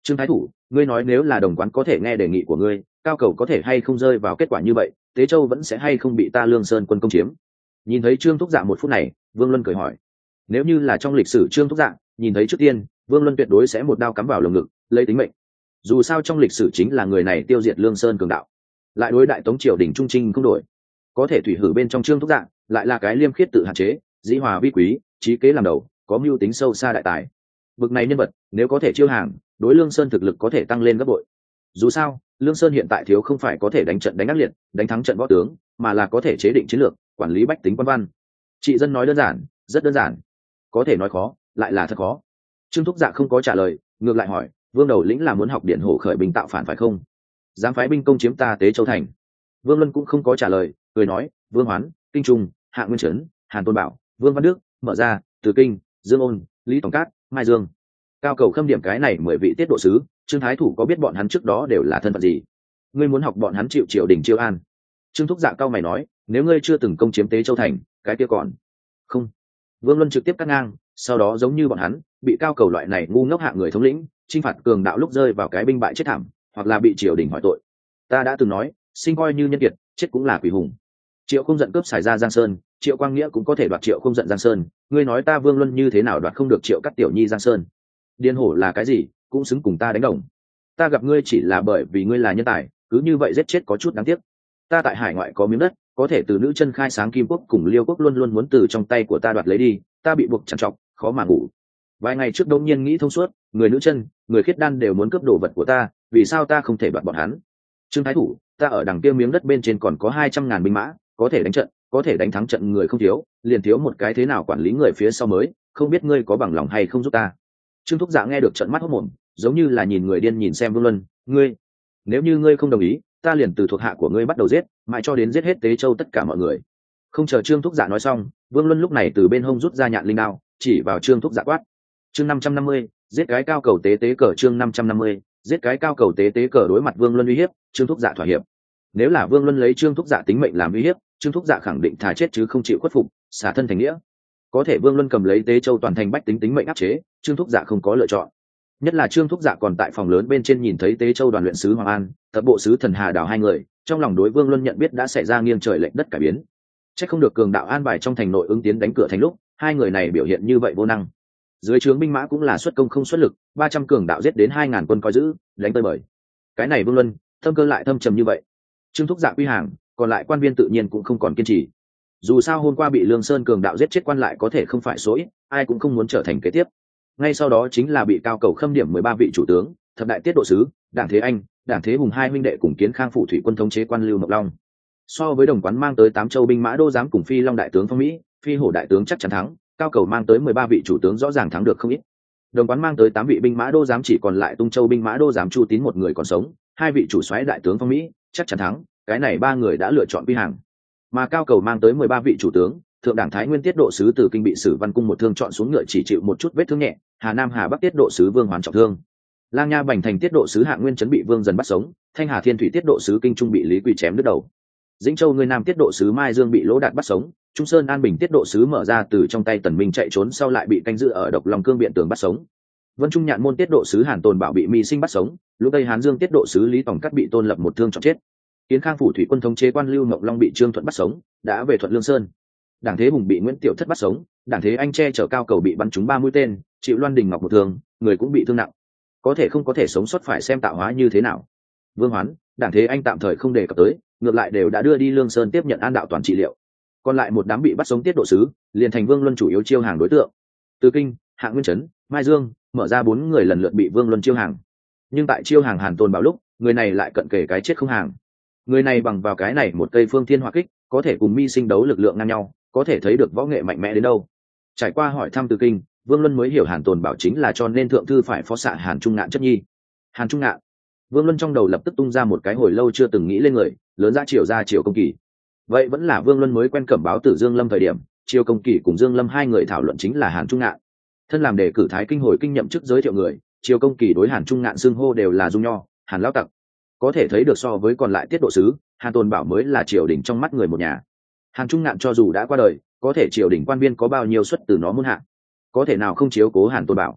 A: Trương thái thủ, ngươi nói nếu là đồng quán có thể nghe đề nghị của ngươi, cao cầu có thể hay không rơi vào kết quả như vậy, tế châu vẫn sẽ hay không bị ta Lương Sơn quân công chiếm? Nhìn thấy Trương Thúc Dạ một phút này, Vương Luân cười hỏi. Nếu như là trong lịch sử Trương Thúc Dạ, nhìn thấy trước tiên, Vương Luân tuyệt đối sẽ một đao cắm vào lồng ngực, lấy tính mệnh. Dù sao trong lịch sử chính là người này tiêu diệt Lương Sơn cường đạo, lại đối đại tống triều đình trung trinh không đổi. Có thể thủy hử bên trong Trương Thúc Dạ, lại là cái liêm khiết tự hạn chế, dĩ hòa vi quý, trí kế làm đầu, có mưu tính sâu xa đại tài. Bực này nhân vật, nếu có thể chiêu hàng, đối Lương Sơn thực lực có thể tăng lên gấp bội. Dù sao, Lương Sơn hiện tại thiếu không phải có thể đánh trận đánh ác liệt, đánh thắng trận võ tướng, mà là có thể chế định chiến lược, quản lý bách tính quan văn. Trị dân nói đơn giản, rất đơn giản. Có thể nói khó, lại là thật khó. Trương Thúc Dạ không có trả lời, ngược lại hỏi, Vương Đầu lĩnh là muốn học điện hổ khởi binh tạo phản phải không? Dám phái binh công chiếm ta Tế Châu thành? Vương Luân cũng không có trả lời, cười nói, Vương Hoán, Kinh Trung, Hạ Nguyên Trấn, Hàn Tôn Bảo, Vương Văn Đức, Mở Ra, Từ Kinh, Dương Ôn, Lý Tổng Cát, Mai Dương. Cao cầu khâm điểm cái này mười vị tiết độ sứ, Trương Thái Thủ có biết bọn hắn trước đó đều là thân phận gì? Ngươi muốn học bọn hắn chịu triều đình chiêu an? Trương Thúc Dạ cao mày nói, nếu ngươi chưa từng công chiếm Tế Châu thành, cái kia còn không. Vương Luân trực tiếp cắt ngang, sau đó giống như bọn hắn, bị cao cầu loại này ngu ngốc hạ người thống lĩnh, chinh phạt cường đạo lúc rơi vào cái binh bại chết thảm, hoặc là bị triều đình hỏi tội. Ta đã từng nói, sinh coi như nhân kiệt, chết cũng là quỷ hùng. Triệu không giận cướp xài ra Giang Sơn, Triệu Quang Nghĩa cũng có thể đoạt Triệu không giận Giang Sơn, ngươi nói ta Vương Luân như thế nào đoạt không được Triệu Cát Tiểu Nhi Giang Sơn? Điên hổ là cái gì, cũng xứng cùng ta đánh đồng. Ta gặp ngươi chỉ là bởi vì ngươi là nhân tài, cứ như vậy giết chết có chút đáng tiếc. Ta tại hải ngoại có miếng đất, có thể từ nữ chân khai sáng Kim Quốc cùng Liêu Quốc luôn luôn muốn từ trong tay của ta đoạt lấy đi, ta bị buộc trằn trọc, khó mà ngủ. Vài ngày trước đông nhiên nghĩ thông suốt, người nữ chân, người khiết đan đều muốn cướp đồ vật của ta, vì sao ta không thể đoạt bọn hắn? Trương Thái Thủ, ta ở đằng kia miếng đất bên trên còn có hai trăm ngàn binh mã, có thể đánh trận, có thể đánh thắng trận người không thiếu, liền thiếu một cái thế nào quản lý người phía sau mới, không biết ngươi có bằng lòng hay không giúp ta? Trương Thúc Dạ nghe được trận mắt hốt mồm, giống như là nhìn người điên nhìn xem Vương Luân, ngươi, nếu như ngươi không đồng ý, ta liền từ thuộc hạ của ngươi bắt đầu giết, mãi cho đến giết hết Tế Châu tất cả mọi người. Không chờ Trương Thúc Dạ nói xong, Vương Luân lúc này từ bên hông rút ra nhạn linh đao, chỉ vào Trương Thúc Dạ quát. Chương năm trăm năm mươi, giết cái cao cầu tế tế cờ. Chương năm trăm năm mươi, giết cái cao cầu tế tế cờ. Đối mặt Vương Luân uy hiếp, Trương Thúc Dạ thỏa hiệp. Nếu là Vương Luân lấy Trương Thúc Dạ tính mệnh làm uy hiếp, Trương Thúc Dạ khẳng định thà chết chứ không chịu khuất phục, xả thân thành nghĩa. Có thể Vương Luân cầm lấy Tế Châu toàn thành bách tính tính mệnh áp chế, Trương Thúc Dạ không có lựa chọn. Nhất là Trương Thúc Dạ còn tại phòng lớn bên trên nhìn thấy Tế Châu đoàn luyện sứ Hoàng An, tập bộ sứ Thần Hà Đào hai người, trong lòng đối Vương Luân nhận biết đã xảy ra nghiêng trời lệch đất cải biến. Chắc không được cường đạo an bài trong thành nội ứng tiến đánh cửa thành lúc, hai người này biểu hiện như vậy vô năng. Dưới trướng binh mã cũng là xuất công không xuất lực, ba trăm cường đạo giết đến hai ngàn quân coi giữ, đánh tơi bời. Cái này Vương Luân, thâm cơ lại thâm trầm như vậy. Trương Thúc Dạ quy hàng, còn lại quan viên tự nhiên cũng không còn kiên trì. Dù sao hôm qua bị Lương Sơn cường đạo giết chết quan lại có thể không phải số ít, ai cũng không muốn trở thành kế tiếp. Ngay sau đó chính là bị cao cầu khâm điểm mười ba vị chủ tướng, thập đại tiết độ sứ, Đảng Thế Anh, Đảng Thế Hùng hai huynh đệ cùng Kiến Khang phủ thủy quân thống chế quan Lưu Mộc Long. So với đồng quán mang tới tám châu binh mã đô giám cùng Phi Long đại tướng Phong Mỹ, Phi Hổ đại tướng chắc chắn thắng, cao cầu mang tới mười ba vị chủ tướng rõ ràng thắng được không ít. Đồng quán mang tới tám vị binh mã đô giám chỉ còn lại Tung Châu binh mã đô giám Chu Tín một người còn sống, hai vị chủ soái đại tướng Phong Mỹ, chắc chắn thắng, cái này ba người đã lựa chọn quy hàng. Mà cao cầu mang tới mười ba vị chủ tướng, thượng đảng Thái Nguyên tiết độ sứ từ kinh bị Sử Văn cung một thương chọn xuống ngựa chỉ chịu một chút vết thương nhẹ, Hà Nam Hà Bắc tiết độ sứ Vương Hoàn trọng thương. Lang Nha Bành Thành tiết độ sứ Hạ Nguyên Trấn bị Vương Dần bắt sống, Thanh Hà Thiên Thủy tiết độ sứ Kinh Trung bị Lý Quỳ chém đứt đầu. Dĩnh Châu người Nam tiết độ sứ Mai Dương bị Lỗ Đạt bắt sống, Trung Sơn An Bình tiết độ sứ Mở Ra từ trong tay Tần Minh chạy trốn sau lại bị canh giữ ở Độc Long Cương biện tường bắt sống. Vân Trung Nhạn Môn tiết độ sứ Hàn Tồn Bảo bị Mi Sinh bắt sống, Lũ Tây Hán Dương tiết độ sứ Lý Tòng Cắt bị Tôn Lập một thương trọng chết. Kiến Khang phủ thủy quân thống chế quan Lưu Mộc Long bị Trương Thuận bắt sống, đã về Thuận Lương Sơn. Đảng Thế Hùng bị Nguyễn Tiểu Thất bắt sống, Đảng Thế Anh che chở cao cầu bị bắn trúng ba mũi tên, chịu Loan Đình Ngọc một thương, người cũng bị thương nặng. Có thể không có thể sống sót phải xem tạo hóa như thế nào. Vương Hoán, Đảng Thế Anh tạm thời không đề cập tới, ngược lại đều đã đưa đi Lương Sơn tiếp nhận an đạo toàn trị liệu. Còn lại một đám bị bắt sống tiết độ sứ, liền thành Vương Luân chủ yếu chiêu hàng đối tượng. Từ Kinh, Hạ Nguyên Trấn, Mai Dương, Mở Ra bốn người lần lượt bị Vương Luân chiêu hàng. Nhưng tại chiêu hàng Hàn Tôn Bảo lúc, người này lại cận kề cái chết không hàng. Người này bằng vào cái này một cây phương thiên hỏa kích, có thể cùng Mi Sinh đấu lực lượng ngang nhau, có thể thấy được võ nghệ mạnh mẽ đến đâu. Trải qua hỏi thăm Từ Kinh, Vương Luân mới hiểu Hàn Tồn Bảo chính là cho nên thượng thư phải phó xạ Hàn Trung Ngạn chất nhi. Hàn Trung Ngạn, Vương Luân trong đầu lập tức tung ra một cái hồi lâu chưa từng nghĩ lên người, lớn ra Triều ra Triều Công Kỳ. Vậy vẫn là Vương Luân mới quen cẩm báo Tử Dương Lâm thời điểm, Triều Công Kỳ cùng Dương Lâm hai người thảo luận chính là Hàn Trung Ngạn. Thân làm đề cử thái kinh hồi kinh nhậm chức giới thiệu người, Triều Công Kỳ đối Hàn Trung Ngạn xưng hô đều là dung nho, Hàn lão tặc. Có thể thấy được so với còn lại tiết độ sứ, Hàn Tồn Bảo mới là triều đình trong mắt người một nhà. Hàn Trung Ngạn cho dù đã qua đời, có thể triều đình quan viên có bao nhiêu xuất từ nó muôn hạ, có thể nào không chiếu cố Hàn Tồn Bảo.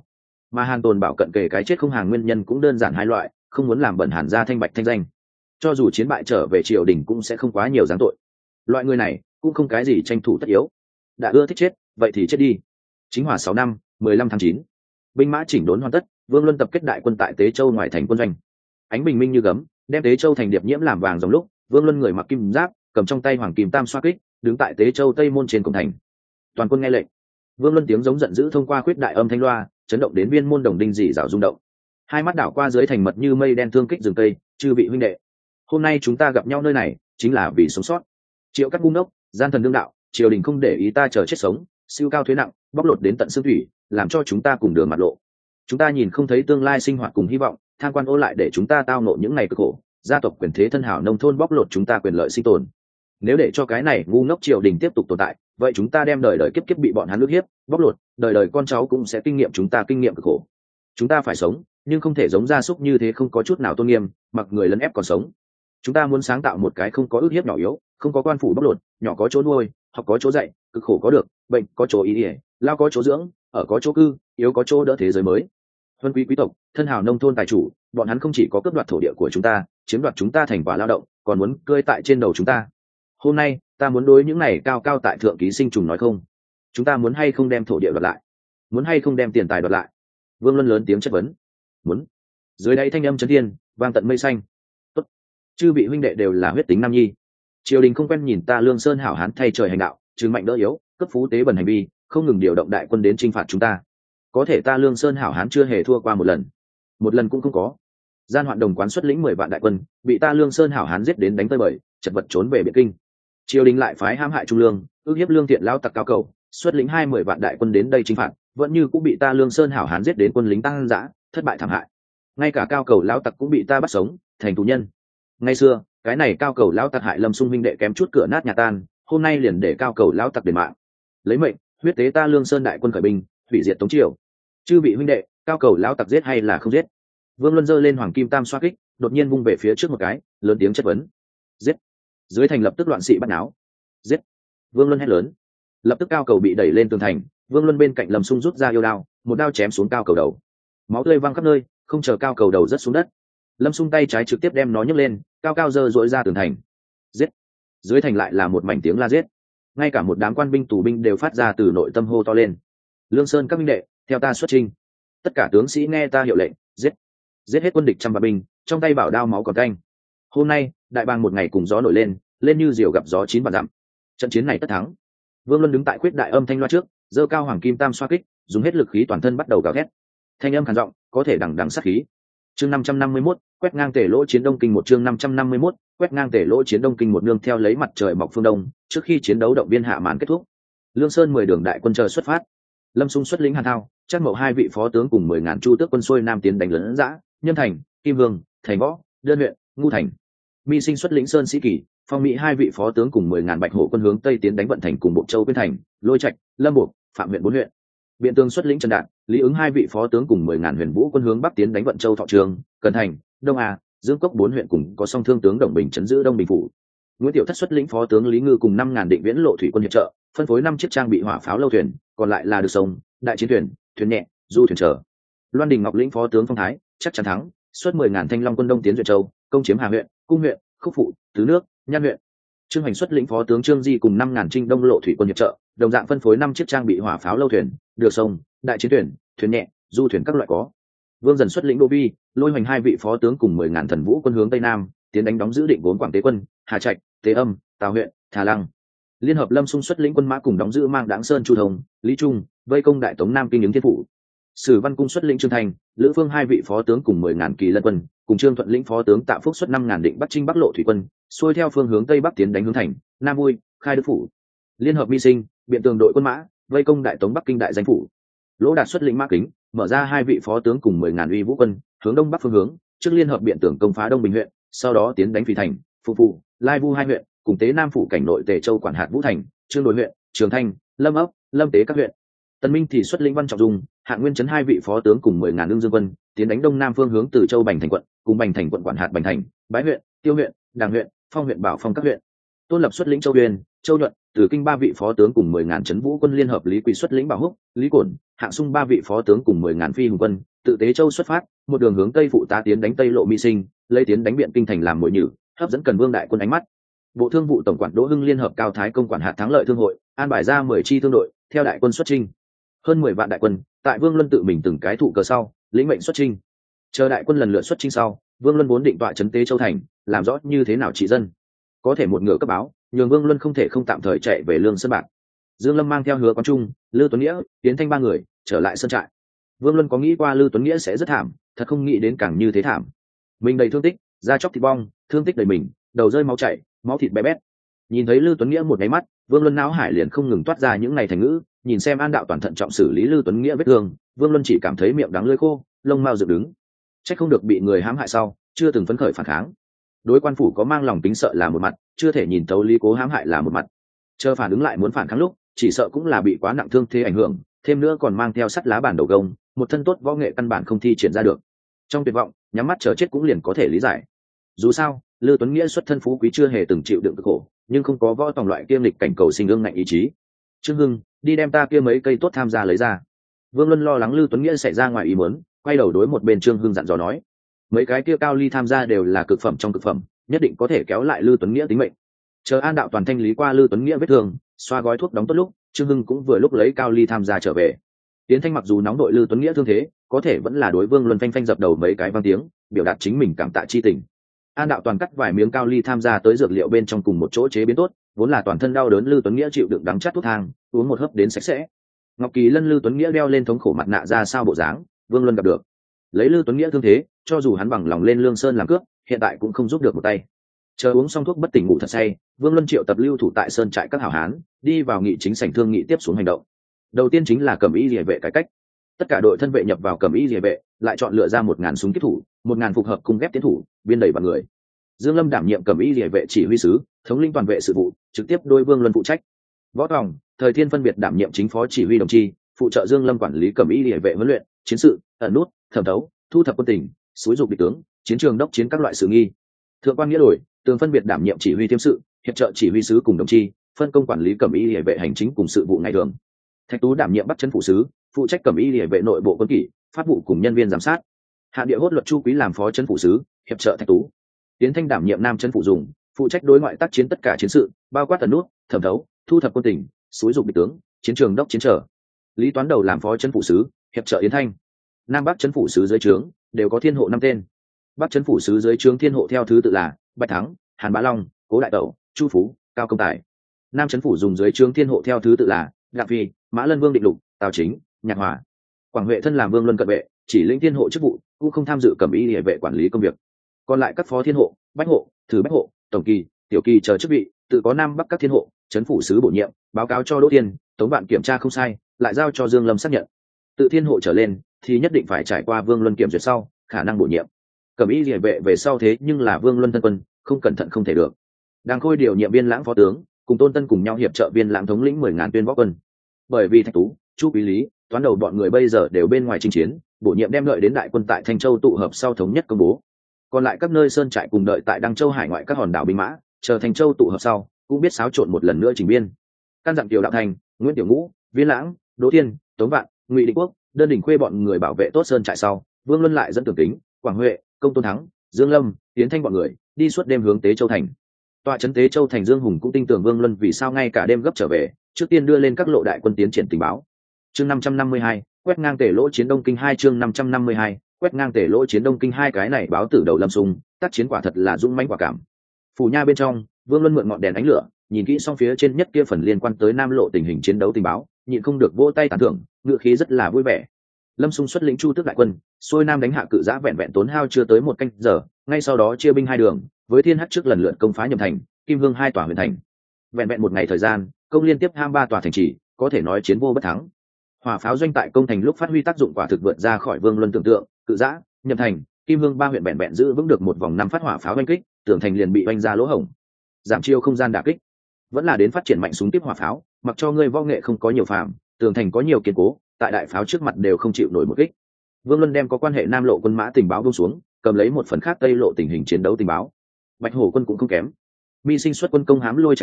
A: mà Hàn Tồn bảo cận kề cái chết không hàng nguyên nhân cũng đơn giản hai loại, không muốn làm bẩn Hàn gia thanh bạch thanh danh, cho dù chiến bại trở về triều đình cũng sẽ không quá nhiều giáng tội. Loại người này cũng không cái gì tranh thủ tất yếu, đã ưa thích chết vậy thì chết đi. Chính hòa sáu năm mười lăm tháng chín, binh mã chỉnh đốn hoàn tất, Vương Luân tập kết đại quân tại Tế Châu ngoài thành quân doanh. Ánh bình minh như gấm đem Tế Châu thành điệp nhiễm làm vàng dòng lúc, Vương Luân người mặc kim giáp, cầm trong tay hoàng kim tam xoa kích, đứng tại Tế Châu tây môn trên cổng thành. Toàn quân nghe lệnh. Vương Luân tiếng giống giận dữ thông qua khuyết đại âm thanh loa, chấn động đến viên môn đồng đinh dị rào rung động. Hai mắt đảo qua dưới thành mật như mây đen thương kích rừng cây, chư vị huynh đệ, hôm nay chúng ta gặp nhau nơi này chính là vì sống sót. Triệu Cắt ngu ngốc, gian thần đương đạo, triều đình không để ý ta chờ chết sống, siêu cao thuế nặng, bóc lột đến tận xương thủy, làm cho chúng ta cùng đường mặt lộ. Chúng ta nhìn không thấy tương lai sinh hoạt cùng hy vọng, tham quan ô lại để chúng ta tao nộ những ngày cực khổ, gia tộc quyền thế thân hảo nông thôn bóc lột chúng ta quyền lợi sinh tồn. Nếu để cho cái này ngu ngốc triều đình tiếp tục tồn tại, vậy chúng ta đem đời đời kiếp kiếp bị bọn hắn ức hiếp, bóc lột, đời đời con cháu cũng sẽ kinh nghiệm chúng ta kinh nghiệm cực khổ. Chúng ta phải sống, nhưng không thể giống gia súc như thế không có chút nào tôn nghiêm, mặc người lấn ép còn sống. Chúng ta muốn sáng tạo một cái không có ức hiếp nhỏ yếu, không có quan phủ bóc lột, nhỏ có chỗ nuôi, học có chỗ dạy, cực khổ có được, bệnh có chỗ ý ỉa, lao có chỗ dưỡng, ở có chỗ cư, yếu có chỗ đỡ thế giới mới. Huân quý quý tộc, thân hào nông thôn tài chủ, bọn hắn không chỉ có cướp đoạt thổ địa của chúng ta, chiếm đoạt chúng ta thành quả lao động, còn muốn cơi tại trên đầu chúng ta. Hôm nay ta muốn đối những này cao cao tại thượng ký sinh trùng nói không. Chúng ta muốn hay không đem thổ địa đoạt lại, muốn hay không đem tiền tài đoạt lại. Vương Luân lớn tiếng chất vấn. Muốn. Dưới đáy thanh âm chấn thiên vang tận mây xanh. Tốt, chư vị huynh đệ đều là huyết tính nam nhi, triều đình không quen nhìn ta Lương Sơn hảo hán thay trời hành đạo, trừ mạnh đỡ yếu, cấp phú tế bần hành vi, không ngừng điều động đại quân đến chinh phạt chúng ta. Có thể ta Lương Sơn hảo hán chưa hề thua qua một lần, một lần cũng không có. Gian hoạn đồng quán xuất lĩnh mười vạn đại quân, bị ta Lương Sơn hảo hán giết đến đánh tơi bời, chật vật trốn về Biện Kinh. Triều đình lại phái hãm hại trung lương, ước hiếp lương thiện lao tặc cao cầu, xuất lĩnh hai mười vạn đại quân đến đây chinh phạt, vẫn như cũng bị ta Lương Sơn hảo hán giết đến quân lính tăng dã, thất bại thảm hại. Ngay cả cao cầu lao tặc cũng bị ta bắt sống, thành tù nhân. Ngày xưa, cái này cao cầu lao tặc hại Lâm Xung huynh đệ kém chút cửa nát nhà tan, hôm nay liền để cao cầu lao tặc đền mạng, lấy mệnh huyết tế ta Lương Sơn đại quân khởi binh, hủy diệt Tống triều. Chư vị huynh đệ, cao cầu lao tặc giết hay là không giết? Vương Luân giơ lên hoàng kim tam xoa kích, đột nhiên vung về phía trước một cái, lớn tiếng chất vấn. Giết! Dưới thành lập tức loạn sĩ bắt náo. Giết! Vương Luân hét lớn. Lập tức cao cầu bị đẩy lên tường thành, Vương Luân bên cạnh Lâm Xung rút ra yêu đao, một đao chém xuống cao cầu đầu. Máu tươi văng khắp nơi, không chờ cao cầu đầu rớt xuống đất, Lâm Xung tay trái trực tiếp đem nó nhấc lên, cao cao giơ dội ra tường thành. Giết! Dưới thành lại là một mảnh tiếng la giết, ngay cả một đám quan binh tù binh đều phát ra từ nội tâm hô to lên. Lương Sơn các binh đệ, theo ta xuất chinh. Tất cả tướng sĩ nghe ta hiệu lệnh, giết! Giết hết quân địch trăm vạn binh, trong tay bảo đao máu còn canh. Hôm nay đại bàng một ngày cùng gió nổi lên, lên như diều gặp gió chín vạn dặm. Trận chiến này tất thắng. Vương Luân đứng tại khuyết đại âm thanh loa trước, giơ cao hoàng kim tam xoa kích, dùng hết lực khí toàn thân bắt đầu gào thét. Thanh âm khàn giọng, có thể đằng đằng sát khí. Chương năm trăm năm mươi mốt, quét ngang Tề Lỗ chiến Đông Kinh một chương năm trăm năm mươi mốt, quét ngang Tề Lỗ chiến Đông Kinh một nương theo lấy mặt trời mọc phương đông, trước khi chiến đấu động viên hạ màn kết thúc. Lương Sơn mười đường đại quân chờ xuất phát. Lâm Xung xuất lĩnh Hàn Thao, Trác Mậu hai vị phó tướng cùng mười ngàn chu tước quân xuôi nam tiến đánh lớn dã, Nhân Thành, Kim Vương, Thành Võ, Đơn huyện, Ngu Thành. Mi Sinh xuất lĩnh Sơn Sĩ Kỳ, Phong Mỹ hai vị phó tướng cùng mười ngàn bạch hổ quân hướng tây tiến đánh Vận Thành cùng Bộ Châu Quyên Thành, Lôi Trạch, Lâm Buộc, Phạm huyện bốn huyện. Biện Tương xuất lĩnh Trần Đạt, Lý Ứng hai vị phó tướng cùng mười ngàn huyền vũ quân hướng bắc tiến đánh Vận Châu Thọ Trường, Cần Thành, Đông Hà, Dương Cốc bốn huyện cùng có song thương tướng Đồng Bình trấn giữ Đông Bình phủ. Nguyễn Tiểu Thất xuất lĩnh phó tướng Lý Ngư cùng năm ngàn định viễn lộ thủy quân hiệp trợ, phân phối năm chiếc trang bị hỏa pháo lâu thuyền, còn lại là được sông, đại chiến thuyền, thuyền nhẹ, du thuyền chờ. Loan Đình Ngọc lĩnh phó tướng Phong Thái, chắc chắn thắng, xuất mười ngàn thanh long quân đông tiến Duyệt Châu, công chiếm Hà huyện, Cung huyện, Khúc phụ, Tứ nước, Nhan huyện. Trương Hành xuất lĩnh phó tướng Trương Di cùng năm ngàn trinh đông lộ thủy quân hiệp trợ, đồng dạng phân phối năm chiếc trang bị hỏa pháo lâu thuyền, được sông, đại chiến thuyền, thuyền nhẹ, du thuyền các loại có. Vương Dần xuất lĩnh Đô Vi, Lôi Hoành hai vị phó tướng cùng mười ngàn thần vũ quân hướng tây nam, tiến đánh đóng giữ định vốn Quảng Tế quân, Hà Trạch, Tế Âm, Tào huyện, Thà Lăng. Liên hợp Lâm Xung xuất lĩnh quân mã cùng đóng giữ Mang Đãng Sơn Chu Thông, Lý Trung, vây công đại tống Nam Kinh ứng Thiên phủ. Sử Văn Cung xuất lĩnh Trương Thành, Lữ Phương hai vị phó tướng cùng mười ngàn kỳ lân quân, cùng Trương Thuận lĩnh phó tướng Tạ Phúc xuất năm ngàn định bắt Trinh Bắc lộ thủy quân, xuôi theo phương hướng tây bắc tiến đánh hướng thành, Nam Vui, Khai Đức phủ. Liên hợp Mi Sinh, Biện Tường đội quân mã, vây công đại tống Bắc Kinh đại danh phủ. Lỗ Đạt xuất lĩnh Mã Kính, mở ra hai vị phó tướng cùng mười ngàn uy vũ quân, hướng đông bắc phương hướng, trước liên hợp Biện Tường công phá Đông Bình huyện, sau đó tiến đánh Phì Thành, Phục Phụ, Lai Vu hai huyện, cùng Tế Nam phủ cảnh nội Tề Châu quản hạt Vũ Thành, Trương Đồi huyện, Trường Thanh, Lâm ấp, Lâm Tế các huyện. Tần Minh thì xuất lĩnh Văn Trọng Dung, Hạng Nguyên trấn hai vị phó tướng cùng mười ngàn lương dương quân, tiến đánh đông nam phương hướng từ Châu Bành Thành quận, cùng Bành Thành quận quản hạt Bành Thành, Bái huyện, Tiêu huyện, Đàng huyện, Phong huyện Bảo Phong các huyện. Tôn Lập xuất lĩnh Châu Uyên, Châu Nhuận, từ kinh ba vị phó tướng cùng mười ngàn trấn vũ quân liên hợp lý quỳ xuất lĩnh bảo húc lý cổn hạng sung ba vị phó tướng cùng mười ngàn phi hùng quân tự tế châu xuất phát một đường hướng tây phụ tá tiến đánh tây lộ mi sinh lấy tiến đánh biện kinh thành làm mồi nhử hấp dẫn cần vương đại quân ánh mắt. Bộ thương vụ tổng quản đỗ hưng liên hợp cao thái công quản hạt thắng lợi thương hội an bài ra mười chi thương đội theo đại quân xuất chinh. Hơn mười vạn đại quân tại vương luân tự mình từng cái thụ cờ sau lĩnh mệnh xuất chinh. Chờ đại quân lần lượt xuất chinh sau, vương luân vốn định tọa trấn tế châu thành làm rõ như thế nào trị dân, có thể một ngựa cấp báo nhường vương luân không thể không tạm thời chạy về lương sơn bạc. Dương Lâm mang theo Hứa Quán Trung, Lư Tuấn Nghĩa, Tiến Thanh ba người trở lại sơn trại. Vương luân có nghĩ qua Lư Tuấn Nghĩa sẽ rất thảm, thật không nghĩ đến càng như thế thảm. Mình đầy thương tích, da chóc thịt bong, thương tích đầy mình, đầu rơi máu chảy, máu thịt bé bét. Nhìn thấy Lư Tuấn Nghĩa một cái mắt, vương luân não hải liền không ngừng toát ra những ngày thành ngữ. Nhìn xem An Đạo Toàn thận trọng xử lý Lư Tuấn Nghĩa vết thương, vương luân chỉ cảm thấy miệng đắng lưỡi khô, lông mao dựng đứng. Trách không được bị người hãm hại sau chưa từng phấn khởi phản kháng. Đối quan phủ có mang lòng tính sợ là một mặt, chưa thể nhìn thấu lý cố hãm hại là một mặt. Chờ phản ứng lại muốn phản kháng lúc, chỉ sợ cũng là bị quá nặng thương thế ảnh hưởng, thêm nữa còn mang theo sắt lá bản đầu gông, một thân tốt võ nghệ căn bản không thi triển ra được. Trong tuyệt vọng, nhắm mắt chờ chết cũng liền có thể lý giải. Dù sao, Lư Tuấn Nghĩa xuất thân phú quý chưa hề từng chịu đựng cực khổ, nhưng không có võ tòng loại kiêm lịch cảnh cầu sinh ương ngạnh ý chí. Trương Hưng, đi đem ta kia mấy cây tốt tham gia lấy ra. Vương Luân lo lắng Lư Tuấn Nghĩa xảy ra ngoài ý muốn, quay đầu đối một bên Trương Hưng dặn dò nói, mấy cái kia cao ly tham gia đều là cực phẩm trong cực phẩm, nhất định có thể kéo lại Lư Tuấn Nghĩa tính mệnh. Chờ An Đạo Toàn thanh lý qua Lư Tuấn Nghĩa vết thương, xoa gói thuốc đóng tốt lúc, Trương Hưng cũng vừa lúc lấy cao ly tham gia trở về. Tiến Thanh mặc dù nóng đội Lư Tuấn Nghĩa thương thế, có thể vẫn là đối Vương Luân phanh phanh dập đầu mấy cái vang tiếng, biểu đạt chính mình cảm tạ chi tình. An Đạo Toàn cắt vài miếng cao ly tham gia tới dược liệu bên trong cùng một chỗ chế biến tốt, vốn là toàn thân đau đớn Lư Tuấn Nghĩa chịu đựng đắng chát thuốc thang, uống một hớp đến sạch sẽ. Ngọc Kỳ Lân Lư Tuấn Nghĩa đeo lên thống khổ mặt nạ ra sao bộ dáng, Vương Luân gặp được. Lấy Lư Tuấn Nghĩa thương thế, cho dù hắn bằng lòng lên Lương Sơn làm cướp, hiện tại cũng không giúp được một tay. Chờ uống xong thuốc bất tỉnh ngủ thật say, Vương Luân triệu tập lưu thủ tại sơn trại các hảo hán, đi vào nghị chính sảnh thương nghị tiếp xuống hành động. Đầu tiên chính là Cẩm Y Liề vệ cải cách. Tất cả đội thân vệ nhập vào Cẩm Y Liề vệ, lại chọn lựa ra một ngàn súng kiếp thủ, một ngàn phục hợp cung ghép tiến thủ, biên đầy bằng người. Dương Lâm đảm nhiệm Cẩm Y Liề vệ chỉ huy sứ, thống lĩnh toàn vệ sự vụ, trực tiếp đối Vương Luân phụ trách. Võ Tòng, Thời Thiên phân biệt đảm nhiệm chính phó chỉ huy đồng chi, phụ trợ Dương Lâm quản lý Cẩm Y Liề vệ huấn luyện, chiến sự, ẩn nút, thẩm thấu, thu thập quân tình, xúi dục địch tướng, chiến trường đốc chiến các loại sự nghi. Thượng quan Nghĩa đổi, tường phân biệt đảm nhiệm chỉ huy thiêm sự, hiệp trợ chỉ huy sứ cùng đồng chi, phân công quản lý Cẩm Y Liề vệ hành chính cùng sự vụ ngày thường. Thạch Tú đảm nhiệm Bắc trấn phủ sứ, phụ trách Cẩm Y Liề vệ nội bộ quân kỷ, pháp vụ cùng nhân viên giám sát. Hạ Địa Hốt luật Chu Quý làm phó trấn phủ sứ, hiệp trợ Thạch Tú. Tiến Thanh đảm nhiệm Nam trấn phủ dùng, phụ trách đối ngoại tác chiến tất cả chiến sự, bao quát tần nút, thẩm thấu, thu thập quân tình, xúi dục địch tướng, chiến trường đốc chiến trở. Lý Toán Đầu làm phó trấn phủ sứ, hiệp trợ Yến Thanh. Nam Bắc trấn phủ sứ dưới trướng đều có thiên hộ năm tên. Bắc trấn phủ sứ dưới trướng thiên hộ theo thứ tự là Bạch Thắng, Hàn Bá Long, Cố Đại Tẩu, Chu Phú, Cao Công Tài. Nam trấn phủ dùng dưới trướng thiên hộ theo thứ tự là Đặng Phi, Mã Lân Vương Định Lục, Tào Chính, Nhạc Hòa. Quảng Huệ thân làm Vương Luân cận vệ, chỉ lĩnh thiên hộ chức vụ, cũng không tham dự Cẩm Y Liề vệ quản lý công việc. Còn lại các phó thiên hộ, bách hộ, thử bách hộ, tổng kỳ, tiểu kỳ chờ chức vị, tự có Nam Bắc các thiên hộ, trấn phủ sứ bổ nhiệm, báo cáo cho Đỗ Thiên, Tống Vạn kiểm tra không sai, lại giao cho Dương Lâm xác nhận. Tự thiên hộ trở lên thì nhất định phải trải qua Vương Luân kiểm duyệt sau, khả năng bổ nhiệm. Cẩm Y Liề vệ về sau thế nhưng là Vương Luân thân quân, không cẩn thận không thể được. Đang Khôi điều nhiệm Viên Lãng phó tướng, cùng Tôn Tân cùng nhau hiệp trợ Viên Lãng thống lĩnh mười ngàn tuyên võ quân. Bởi vì Thạch Tú, Chu Quý Lý, Toán Đầu bọn người bây giờ đều bên ngoài chinh chiến, bổ nhiệm đem đợi đến đại quân tại Thanh Châu tụ hợp sau thống nhất công bố. Còn lại các nơi sơn trại cùng đợi tại Đăng Châu hải ngoại các hòn đảo binh mã, chờ Thanh Châu tụ hợp sau, cũng biết xáo trộn một lần nữa chỉnh biên. Căn dặn Tiểu Đạo Thành, Nguyễn Tiểu Ngũ, Viên Lãng, Đỗ Thiên, Tống Vạn, Ngụy Định Quốc, Đơn Đình Khuê bọn người bảo vệ tốt sơn trại sau, Vương Luân lại dẫn Tưởng Kính, Quảng Huệ, Công Tôn Thắng, Dương Lâm, Tiến Thanh bọn người đi suốt đêm hướng Tế Châu thành. Tọa trấn Tế Châu thành Dương Hùng cũng tin tưởng Vương Luân vì sao ngay cả đêm gấp trở về, trước tiên đưa lên các lộ đại quân tiến triển tình báo. Chương năm trăm năm mươi hai, quét ngang Tể Lỗ chiến Đông Kinh hai chương năm trăm năm mươi hai, quét ngang Tể Lỗ chiến Đông Kinh hai cái này báo tử đầu Lâm Sung, tác chiến quả thật là dũng mãnh quả cảm. Phủ nha bên trong, Vương Luân mượn ngọn đèn ánh lửa, nhìn kỹ xong phía trên nhất kia phần liên quan tới Nam Lộ tình hình chiến đấu tình báo, nhịn không được vỗ tay tán thưởng, ngựa khí rất là vui vẻ. Lâm Sung xuất lĩnh Chu Tước đại quân, xuôi nam đánh hạ cự giã vẹn vẹn tốn hao chưa tới một canh giờ, ngay sau đó chia binh hai đường, với Thiên Hắc trước lần lượt công phá Nhậm thành, Kim Hương hai tòa huyện thành. Vẹn vẹn một ngày thời gian, công liên tiếp ham ba tòa thành trì, có thể nói chiến vô bất thắng. Hỏa pháo doanh tại công thành lúc phát huy tác dụng quả thực vượt ra khỏi Vương Luân tưởng tượng, cự giã, Nhậm thành, Kim Hương ba huyện vẹn vẹn giữ vững được một vòng năm phát hỏa pháo oanh kích, tường thành liền bị oanh ra lỗ hổng. Giảm chiêu không gian đả kích, vẫn là đến phát triển mạnh súng tiếp hỏa pháo, mặc cho ngươi võ nghệ không có nhiều phàm, tường thành có nhiều kiên cố, tại đại pháo trước mặt đều không chịu nổi một kích. Vương Luân đem có quan hệ Nam Lộ quân mã tình báo buông xuống, cầm lấy một phần khác Tây Lộ tình hình chiến đấu tình báo. Bạch Hổ quân cũng không kém. Mi Sinh xuất quân công hám Lôi Trạch sau,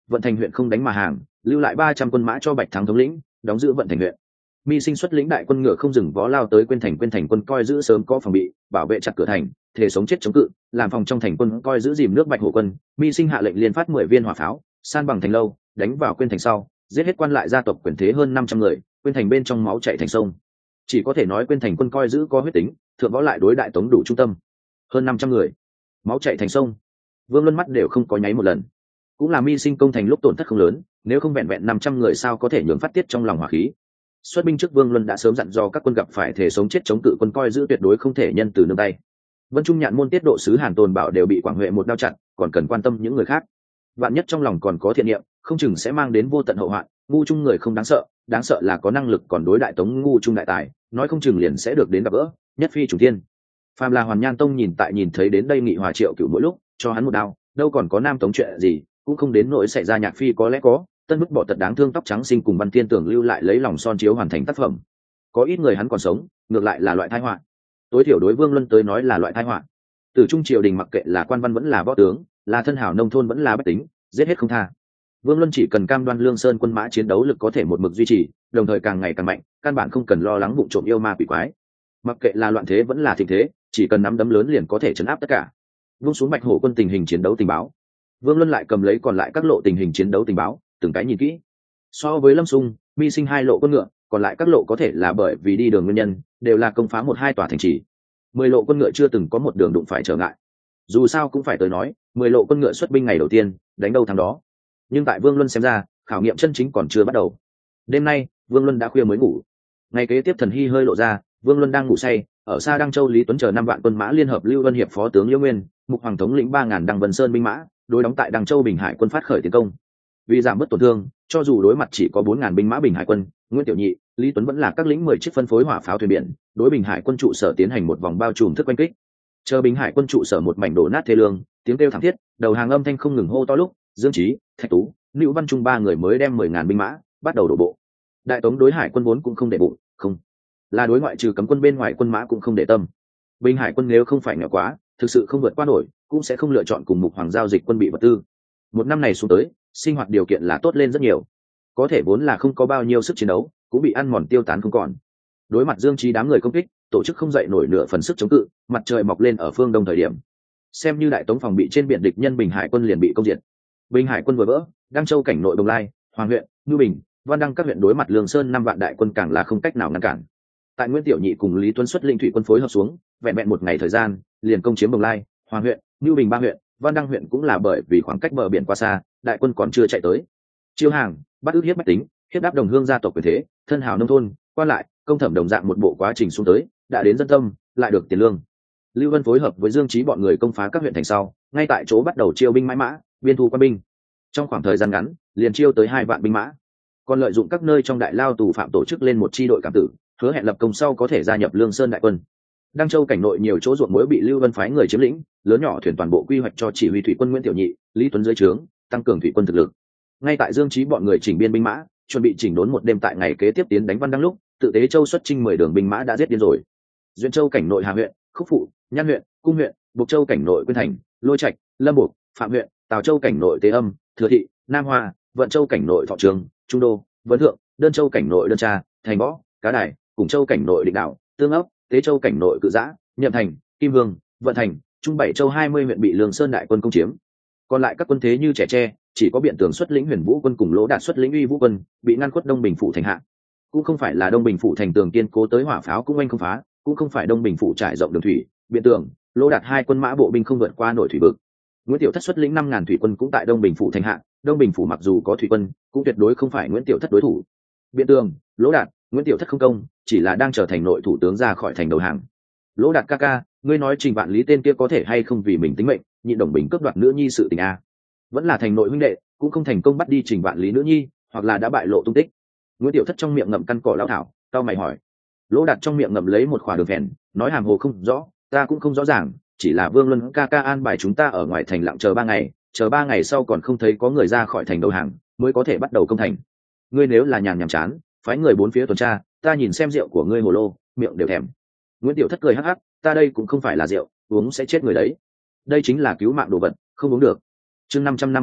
A: vận thành huyện không đánh mà hàng, lưu lại ba trăm quân mã cho Bạch Thắng thống lĩnh, đóng giữ vận thành huyện. Mi Sinh xuất lĩnh đại quân ngựa không dừng vó lao tới Quyên Thành, Quyên Thành quân coi giữ sớm có phòng bị, bảo vệ chặt cửa thành, thể sống chết chống cự, làm phòng trong thành quân coi giữ dìm nước Bạch Hổ quân. Mi Sinh hạ lệnh liên phát mười viên hỏa pháo, san bằng thành lâu, đánh vào Quyên Thành sau, giết hết quan lại gia tộc quyền thế hơn năm trăm người, Quyên Thành bên trong máu chảy thành sông. Chỉ có thể nói Quyên Thành quân coi giữ có huyết tính, thượng võ lại đối đại tống đủ trung tâm. Hơn năm trăm người, máu chảy thành sông. Vương Luân mắt đều không có nháy một lần. Cũng là Mi Sinh công thành lúc tổn thất không lớn, nếu không vẹn vẹn năm trăm người sao có thể nhường phát tiết trong lòng hỏa khí. Xuất binh trước Vương Luân đã sớm dặn dò các quân gặp phải thể sống chết chống cự quân coi giữ tuyệt đối không thể nhân từ nương tay. Vân Trung Nhạn môn tiết độ sứ Hàn Tồn Bảo đều bị Quảng Huệ một đao chặt, còn cần quan tâm những người khác. Vạn nhất trong lòng còn có thiện niệm, không chừng sẽ mang đến vô tận hậu hoạn. Ngu trung người không đáng sợ, đáng sợ là có năng lực còn đối đại tống ngu trung đại tài, nói không chừng liền sẽ được đến gặp gỡ, nhất phi chủ thiên. Phàm là Hoàn Nhan Tông nhìn tại nhìn thấy đến đây Nghị Hòa Triệu Cửu mỗi lúc, cho hắn một đao, đâu còn có nam tống chuyện gì, cũng không đến nỗi xảy ra nhạc phi có lẽ có. Tân bức bỏ tật đáng thương tóc trắng sinh cùng Văn Thiên Tưởng lưu lại lấy lòng son chiếu hoàn thành tác phẩm. Có ít người hắn còn sống, ngược lại là loại tai họa. Tối thiểu đối Vương Luân tới nói là loại tai họa. Từ trung triều đình mặc kệ là quan văn vẫn là võ tướng, là thân hảo nông thôn vẫn là bách tính, giết hết không tha. Vương Luân chỉ cần cam đoan Lương Sơn quân mã chiến đấu lực có thể một mực duy trì, đồng thời càng ngày càng mạnh, căn bản không cần lo lắng vụ trộm yêu ma quỷ quái. Mặc kệ là loạn thế vẫn là thịnh thế, chỉ cần nắm đấm lớn liền có thể chấn áp tất cả. Vung xuống Bạch Hổ quân tình hình chiến đấu tình báo. Vương Luân lại cầm lấy còn lại các lộ tình hình chiến đấu tình báo, từng cái nhìn kỹ. So với Lâm Xung, Mi Sinh hai lộ quân ngựa, còn lại các lộ có thể là bởi vì đi đường nguyên nhân, đều là công phá một hai tòa thành trì. Mười lộ quân ngựa chưa từng có một đường đụng phải trở ngại. Dù sao cũng phải tới nói, mười lộ quân ngựa xuất binh ngày đầu tiên, đánh đâu thắng đó. Nhưng tại Vương Luân xem ra, khảo nghiệm chân chính còn chưa bắt đầu. Đêm nay, Vương Luân đã khuya mới ngủ. Ngày kế tiếp thần hy hơi lộ ra, Vương Luân đang ngủ say, ở xa Đăng Châu Lý Tuấn chờ năm vạn quân mã liên hợp Lưu Vân hiệp phó tướng Liễu Nguyên, Mục Hoàng thống lĩnh ba ngàn Đăng Vân Sơn binh mã, đối đóng tại Đăng Châu Bình Hải quân phát khởi tiến công. Vì giảm bớt tổn thương, cho dù đối mặt chỉ có bốn ngàn binh mã Bình Hải quân, Nguyễn Tiểu Nhị, Lý Tuấn vẫn là các lĩnh mười chiếc phân phối hỏa pháo thuyền biển, đối Bình Hải quân trụ sở tiến hành một vòng bao trùm thức quanh kích. Chờ Bình Hải quân trụ sở một mảnh đổ nát thê lương, tiếng kêu thảm thiết, đầu hàng âm thanh không ngừng hô to lúc, Dương Chí, Thạch Tú, Lưu Văn Trung ba người mới đem mười ngàn binh mã bắt đầu đổ bộ. Đại Tống đối Hải quân vốn cũng không để bụng, không, là đối ngoại trừ cấm quân bên ngoài quân mã cũng không để tâm. Bình Hải quân nếu không phải nghèo quá, thực sự không vượt qua nổi, cũng sẽ không lựa chọn cùng Mục Hoàng giao dịch quân bị vật tư. Một năm này xuống tới, sinh hoạt điều kiện là tốt lên rất nhiều, có thể vốn là không có bao nhiêu sức chiến đấu, cũng bị ăn mòn tiêu tán không còn. Đối mặt Dương Chí đám người công kích, tổ chức không dậy nổi nửa phần sức chống cự, mặt trời mọc lên ở phương đông thời điểm, xem như Đại Tống phòng bị trên biển địch nhân Bình Hải quân liền bị công diệt. Bình Hải quân vừa vỡ, Đăng Châu cảnh nội Đồng Lai, Hoàng huyện, Ngưu Bình, Văn Đăng các huyện đối mặt Lương Sơn năm vạn đại quân càng là không cách nào ngăn cản. Tại Nguyễn Tiểu Nhị cùng Lý Tuấn xuất linh thủy quân phối hợp xuống, vẹn vẹn một ngày thời gian, liền công chiếm Đồng Lai, Hoàng huyện, Ngưu Bình ba huyện, Văn Đăng huyện cũng là bởi vì khoảng cách bờ biển quá xa, đại quân còn chưa chạy tới. Chiêu hàng, bắt ức hiếp bách tính, hiếp đáp đồng hương gia tộc quyền thế, thân hào nông thôn, quan lại, công thẩm đồng dạng một bộ quá trình xuống tới, đã đến dân tâm, lại được tiền lương. Lưu Vân phối hợp với Dương Chí bọn người công phá các huyện thành sau, ngay tại chỗ bắt đầu chiêu binh mãi mã, biên thu quan binh. Trong khoảng thời gian ngắn, liền chiêu tới hai vạn binh mã. Còn lợi dụng các nơi trong đại lao tù phạm tổ chức lên một chi đội cảm tử, hứa hẹn lập công sau có thể gia nhập Lương Sơn đại quân. Đăng Châu cảnh nội nhiều chỗ ruộng muối bị Lưu Vân phái người chiếm lĩnh, lớn nhỏ thuyền toàn bộ quy hoạch cho chỉ huy thủy quân Nguyễn Tiểu Nhị, Lý Tuấn dưới trướng, tăng cường thủy quân thực lực. Ngay tại Dương Chí bọn người chỉnh biên binh mã, chuẩn bị chỉnh đốn một đêm tại ngày kế tiếp tiến đánh Văn Đăng lúc, tự tế Châu xuất chinh mười đường binh mã đã giết điên rồi. Duyên Châu cảnh nội Hà huyện, Khúc Phụ, Nhan huyện, Cung huyện, Bục Châu cảnh nội Quyên Thành, Lôi Trạch, Lâm Bục, Phạm huyện, Tào Châu cảnh nội Tế Âm, Thừa Thị, Nam Hoa, Vận Châu cảnh nội Thọ Trường, Trung Đô, Vân Thượng, Đơn Châu cảnh nội Đơn Tra, Thành Võ, Cá Đài, Cùng Châu cảnh nội Định Đạo, Tương Ấp, Tế Châu cảnh nội Cự Giã, Nhậm Thành, Kim Vương, Vận Thành, Trung Bảy Châu hai mươi huyện bị Lương Sơn đại quân công chiếm. Còn lại các quân thế như trẻ tre, chỉ có Biện Tường xuất lĩnh Huyền Vũ quân cùng Lỗ Đạt xuất lĩnh Uy Vũ quân bị ngăn khuất Đông Bình phủ thành hạ. Cũng không phải là Đông Bình phủ thành tường kiên cố tới hỏa pháo cũng anh không phá, cũng không phải Đông Bình phủ trải rộng đường thủy, Biện Tường, Lỗ Đạt hai quân mã bộ binh không vượt qua nổi thủy vực. Nguyễn Tiểu Thất xuất lĩnh năm ngàn thủy quân cũng tại Đông Bình phủ thành hạ, Đông Bình phủ mặc dù có thủy quân, cũng tuyệt đối không phải Nguyễn Tiểu Thất đối thủ. Biện Tường, Lỗ Đạt, Nguyễn Tiểu Thất không công, chỉ là đang trở thành nội thủ tướng ra khỏi thành đầu hàng. Lỗ Đạt ca ca, ngươi nói Trình Vạn Lý tên kia có thể hay không vì mình tính mệnh, nhịn Đồng Bình cướp đoạt nữ nhi sự tình a? Vẫn là thành nội huynh đệ, cũng không thành công bắt đi Trình Vạn Lý nữ nhi, hoặc là đã bại lộ tung tích. Nguyễn Tiểu Thất trong miệng ngậm căn cỏ lão thảo, cao mày hỏi. Lỗ Đạt trong miệng ngậm lấy một khỏa đường phèn, nói hàm hồ không rõ, ta cũng không rõ ràng, chỉ là Vương Luân ca ca an bài chúng ta ở ngoài thành lặng chờ ba ngày, chờ ba ngày sau còn không thấy có người ra khỏi thành đầu hàng, mới có thể bắt đầu công thành. Ngươi nếu là nhàn nhàm chán, phái người bốn phía tuần tra, ta nhìn xem rượu của ngươi hồ lô, miệng đều thèm. Nguyễn Tiểu Thất cười hắc hắc, ta đây cũng không phải là rượu, uống sẽ chết người đấy. Đây chính là cứu mạng đồ vật, không uống được. Chương năm trăm năm mươi ba,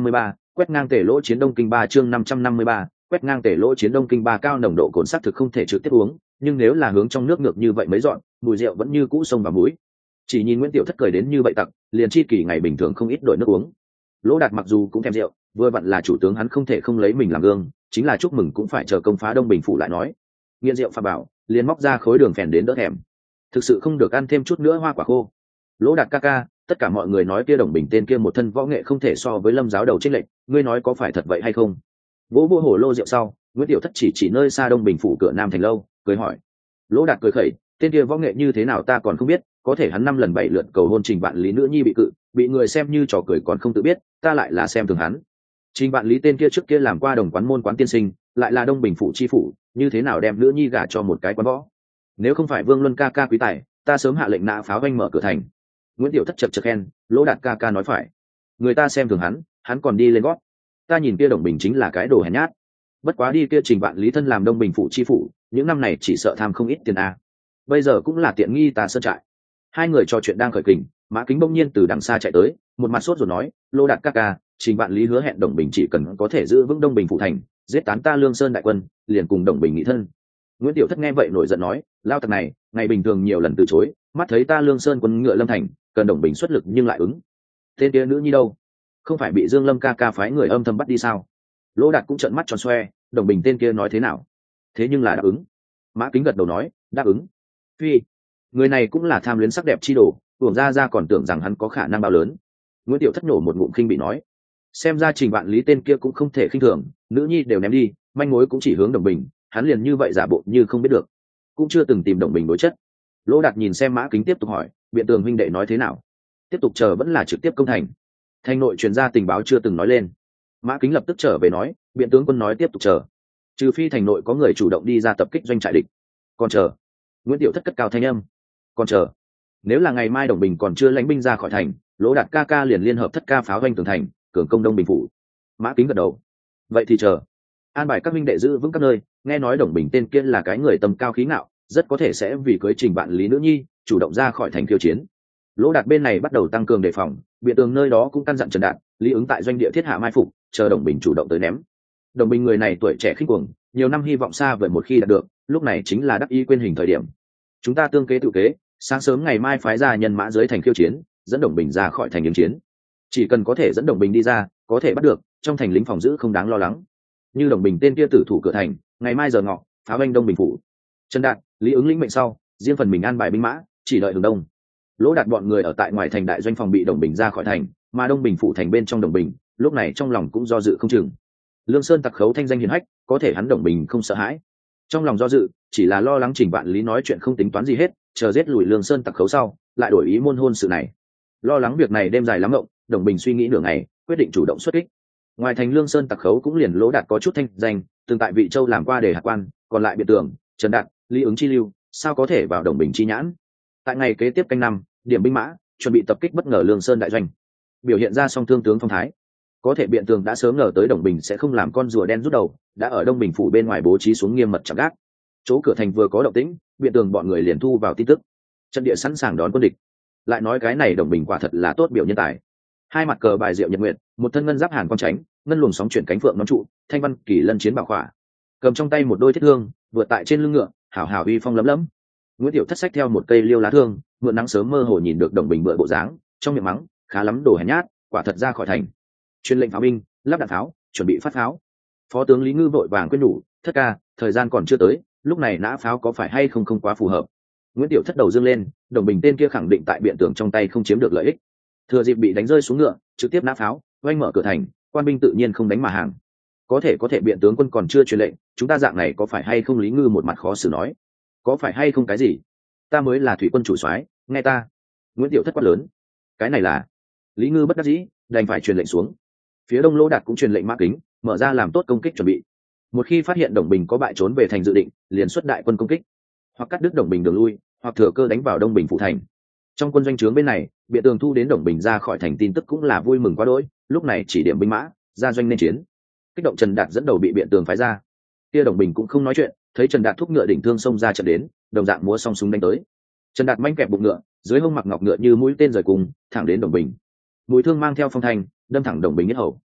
A: quét ngang tể lỗ chiến đông kinh ba chương năm trăm năm mươi ba, quét ngang tể lỗ chiến đông kinh ba cao nồng độ cồn sắc thực không thể trực tiếp uống, nhưng nếu là hướng trong nước ngược như vậy mấy dọn, mùi rượu vẫn như cũ sông vào mũi. Chỉ nhìn Nguyễn Tiểu Thất cười đến như vậy tặc, liền chi kỷ ngày bình thường không ít đổi nước uống. Lỗ Đạt mặc dù cũng thèm rượu, vừa vặn là chủ tướng hắn không thể không lấy mình làm gương, chính là chúc mừng cũng phải chờ công phá Đông Bình phủ lại nói. Nghiện rượu pha bảo, liền móc ra khối đường phèn đến đỡ thèm. Thực sự không được ăn thêm chút nữa hoa quả khô. Lỗ Đạt ca ca, tất cả mọi người nói kia Đồng Bình tên kia một thân võ nghệ không thể so với Lâm giáo đầu chênh lệch, ngươi nói có phải thật vậy hay không? Vỗ vỗ hổ lô rượu sau, Nguyễn Tiểu Thất chỉ chỉ nơi xa Đông Bình phủ cửa Nam thành lâu, cười hỏi. Lỗ Đạt cười khẩy, tên kia võ nghệ như thế nào ta còn không biết, có thể hắn năm lần bảy lượt cầu hôn Trình Vạn Lý nữ nhi bị cự, bị người xem như trò cười còn không tự biết, ta lại là xem thường hắn. Trình Vạn Lý tên kia trước kia làm qua đồng quán môn quán tiên sinh, lại là Đông Bình phủ chi phủ, như thế nào đem nữ nhi gả cho một cái quán võ? Nếu không phải Vương Luân ca ca quý tài, ta sớm hạ lệnh nã pháo vanh mở cửa thành. Nguyễn Tiểu Thất chật chật khen, Lỗ Đạt ca ca nói phải. Người ta xem thường hắn, hắn còn đi lên gót. Ta nhìn kia Đồng Bình chính là cái đồ hèn nhát. Bất quá đi kia Trình Vạn Lý thân làm Đông Bình phủ chi phủ, những năm này chỉ sợ tham không ít tiền a. Bây giờ cũng là tiện nghi ta sơn trại. Hai người trò chuyện đang khởi kình, Mã Kính bỗng nhiên từ đằng xa chạy tới, một mặt sốt rồi nói, Lô Đạt ca ca, Trình Vạn Lý hứa hẹn Đồng Bình chỉ cần có thể giữ vững Đông Bình phủ thành, giết tán ta Lương Sơn đại quân, liền cùng Đồng Bình nghị thân. Nguyễn Tiểu Thất nghe vậy nổi giận nói, lao tặc này, ngày bình thường nhiều lần từ chối, mắt thấy ta Lương Sơn quân ngựa lâm thành, cần Đồng Bình xuất lực nhưng lại ứng. Tên kia nữ nhi đâu? Không phải bị Dương Lâm ca ca phái người âm thầm bắt đi sao? Lô Đạt cũng trợn mắt tròn xoe, Đồng Bình tên kia nói thế nào? Thế nhưng là đáp ứng. Mã Kính gật đầu nói, đáp ứng. Phi, người này cũng là tham luyến sắc đẹp chi đồ, uổng ra ra còn tưởng rằng hắn có khả năng bao lớn. Nguyễn Tiểu Thất nổ một ngụm khinh bị nói, xem ra Trình Vạn Lý tên kia cũng không thể khinh thường, nữ nhi đều ném đi, manh mối cũng chỉ hướng Đồng Bình, hắn liền như vậy giả bộ như không biết được, cũng chưa từng tìm Đồng Bình đối chất. Lỗ Đạt nhìn xem Mã Kính tiếp tục hỏi, biện tường huynh đệ nói thế nào? Tiếp tục chờ vẫn là trực tiếp công thành? Thành nội truyền ra tình báo chưa từng nói lên. Mã Kính lập tức trở về nói, biện tướng quân nói tiếp tục chờ, trừ phi thành nội có người chủ động đi ra tập kích doanh trại địch. Còn chờ. Nguyễn Tiểu Thất cất cao thanh âm, còn chờ. Nếu là ngày mai Đồng Bình còn chưa lãnh binh ra khỏi thành, Lỗ Đạt ca ca liền liên hợp thất ca pháo doanh tường thành, cường công Đông Bình phủ. Mã Kính gật đầu, vậy thì chờ, an bài các minh đệ giữ vững các nơi. Nghe nói Đồng Bình tên kia là cái người tầm cao khí ngạo, rất có thể sẽ vì cưới Trình Vạn Lý nữ nhi chủ động ra khỏi thành khiêu chiến. Lỗ Đạt bên này bắt đầu tăng cường đề phòng, biện tường nơi đó cũng căn dặn Trần Đạt, Lý ứng tại doanh địa thiết hạ mai phục, chờ Đồng Bình chủ động tới ném. Đồng Bình người này tuổi trẻ khinh cuồng, nhiều năm hy vọng xa vời một khi đạt được, lúc này chính là đắc ý quên hình thời điểm. Chúng ta tương kế tự kế, sáng sớm ngày mai phái ra nhân mã dưới thành khiêu chiến, dẫn Đồng Bình ra khỏi thành ứng chiến. Chỉ cần có thể dẫn Đồng Bình đi ra, có thể bắt được, trong thành lính phòng giữ không đáng lo lắng. Như Đồng Bình tên kia tử thủ cửa thành, ngày mai giờ ngọ phá banh Đông Bình phủ. Trần Đạt, Lý ứng lĩnh mệnh sau, riêng phần mình an bài binh mã, chỉ đợi hướng đông. Lỗ Đạt bọn người ở tại ngoài thành đại doanh phòng bị Đồng Bình ra khỏi thành, mà Đông Bình phủ thành bên trong Đồng Bình, lúc này trong lòng cũng do dự không chừng. Lương Sơn tặc khấu thanh danh hiển hách, có thể hắn Đồng Bình không sợ hãi. Trong lòng do dự, chỉ là lo lắng Trình Vạn Lý nói chuyện không tính toán gì hết, chờ giết lùi Lương Sơn tặc khấu sau, lại đổi ý môn hôn sự này. Lo lắng việc này đêm dài lắm ngộng, Đồng Bình suy nghĩ nửa ngày, quyết định chủ động xuất kích. Ngoài thành Lương Sơn tặc khấu cũng liền Lỗ Đạt có chút thanh danh, từng tại Vị Châu làm qua đề hạt quan, còn lại biện tường, Trần Đạt, Lý ứng chi lưu, sao có thể vào Đồng Bình chi nhãn. Tại ngày kế tiếp canh năm, điểm binh mã, chuẩn bị tập kích bất ngờ Lương Sơn đại doanh. Biểu hiện ra song thương tướng phong thái. Có thể biện tường đã sớm ngờ tới Đồng Bình sẽ không làm con rùa đen rút đầu, đã ở Đông Bình phủ bên ngoài bố trí xuống nghiêm mật chặt gác. Chỗ cửa thành vừa có động tĩnh, biện tường bọn người liền thu vào tin tức, trận địa sẵn sàng đón quân địch. Lại nói cái này Đồng Bình quả thật là tốt biểu nhân tài. Hai mặt cờ bài diệu nhật nguyện, một thân ngân giáp hàn quang tránh, ngân luồng sóng chuyển cánh phượng nón trụ, thanh văn kỳ lân chiến bảo khỏa, cầm trong tay một đôi thiết thương, vừa tại trên lưng ngựa, hảo hảo uy phong lấm lấm. Nguyễn Tiểu Thất xách theo một cây liêu lá thương, mượn nắng sớm mơ hồ nhìn được Đồng Bình bựa bộ dáng, trong miệng mắng, khá lắm đồ hèn nhát, quả thật ra khỏi thành. Truyền lệnh pháo binh, lắp đạn pháo, chuẩn bị phát pháo. Phó tướng Lý Ngư vội vàng khuyên nhủ, Thất ca, thời gian còn chưa tới, lúc này nã pháo có phải hay không không quá phù hợp. Nguyễn Tiểu Thất đầu dương lên, Đồng Bình tên kia khẳng định tại biện tường trong tay không chiếm được lợi ích, thừa dịp bị đánh rơi xuống ngựa, trực tiếp nã pháo, oanh mở cửa thành, quan binh tự nhiên không đánh mà hàng. Có thể có thể biện tướng quân còn chưa truyền lệnh, chúng ta dạng này có phải hay không? Lý Ngư một mặt khó xử nói, có phải hay không cái gì? Ta mới là thủy quân chủ soái, nghe ta. Nguyễn Tiểu Thất quát lớn, cái này là. Lý Ngư bất đắc dĩ, đành phải truyền lệnh xuống. Phía đông Lỗ Đạt cũng truyền lệnh Mã Kính, mở ra làm tốt công kích chuẩn bị. Một khi phát hiện Đồng Bình có bại trốn về thành dự định, liền xuất đại quân công kích, hoặc cắt đứt Đồng Bình đường lui, hoặc thừa cơ đánh vào Đông Bình phủ thành. Trong quân doanh trướng bên này, biện tường thu đến Đồng Bình ra khỏi thành tin tức cũng là vui mừng quá đỗi, lúc này chỉ điểm binh mã ra doanh nên chiến. Kích động Trần Đạt dẫn đầu bị biện tường phái ra. Kia Đồng Bình cũng không nói chuyện, thấy Trần Đạt thúc ngựa đỉnh thương xông ra trận đến, đồng dạng múa song súng đánh tới. Trần Đạt manh kẹp bụng ngựa, dưới hông mặc ngọc ngựa như mũi tên rời cùng, thẳng đến Đồng Bình. Mũi thương mang theo phong thanh, đâm thẳng Đồng Bình nhất hầu.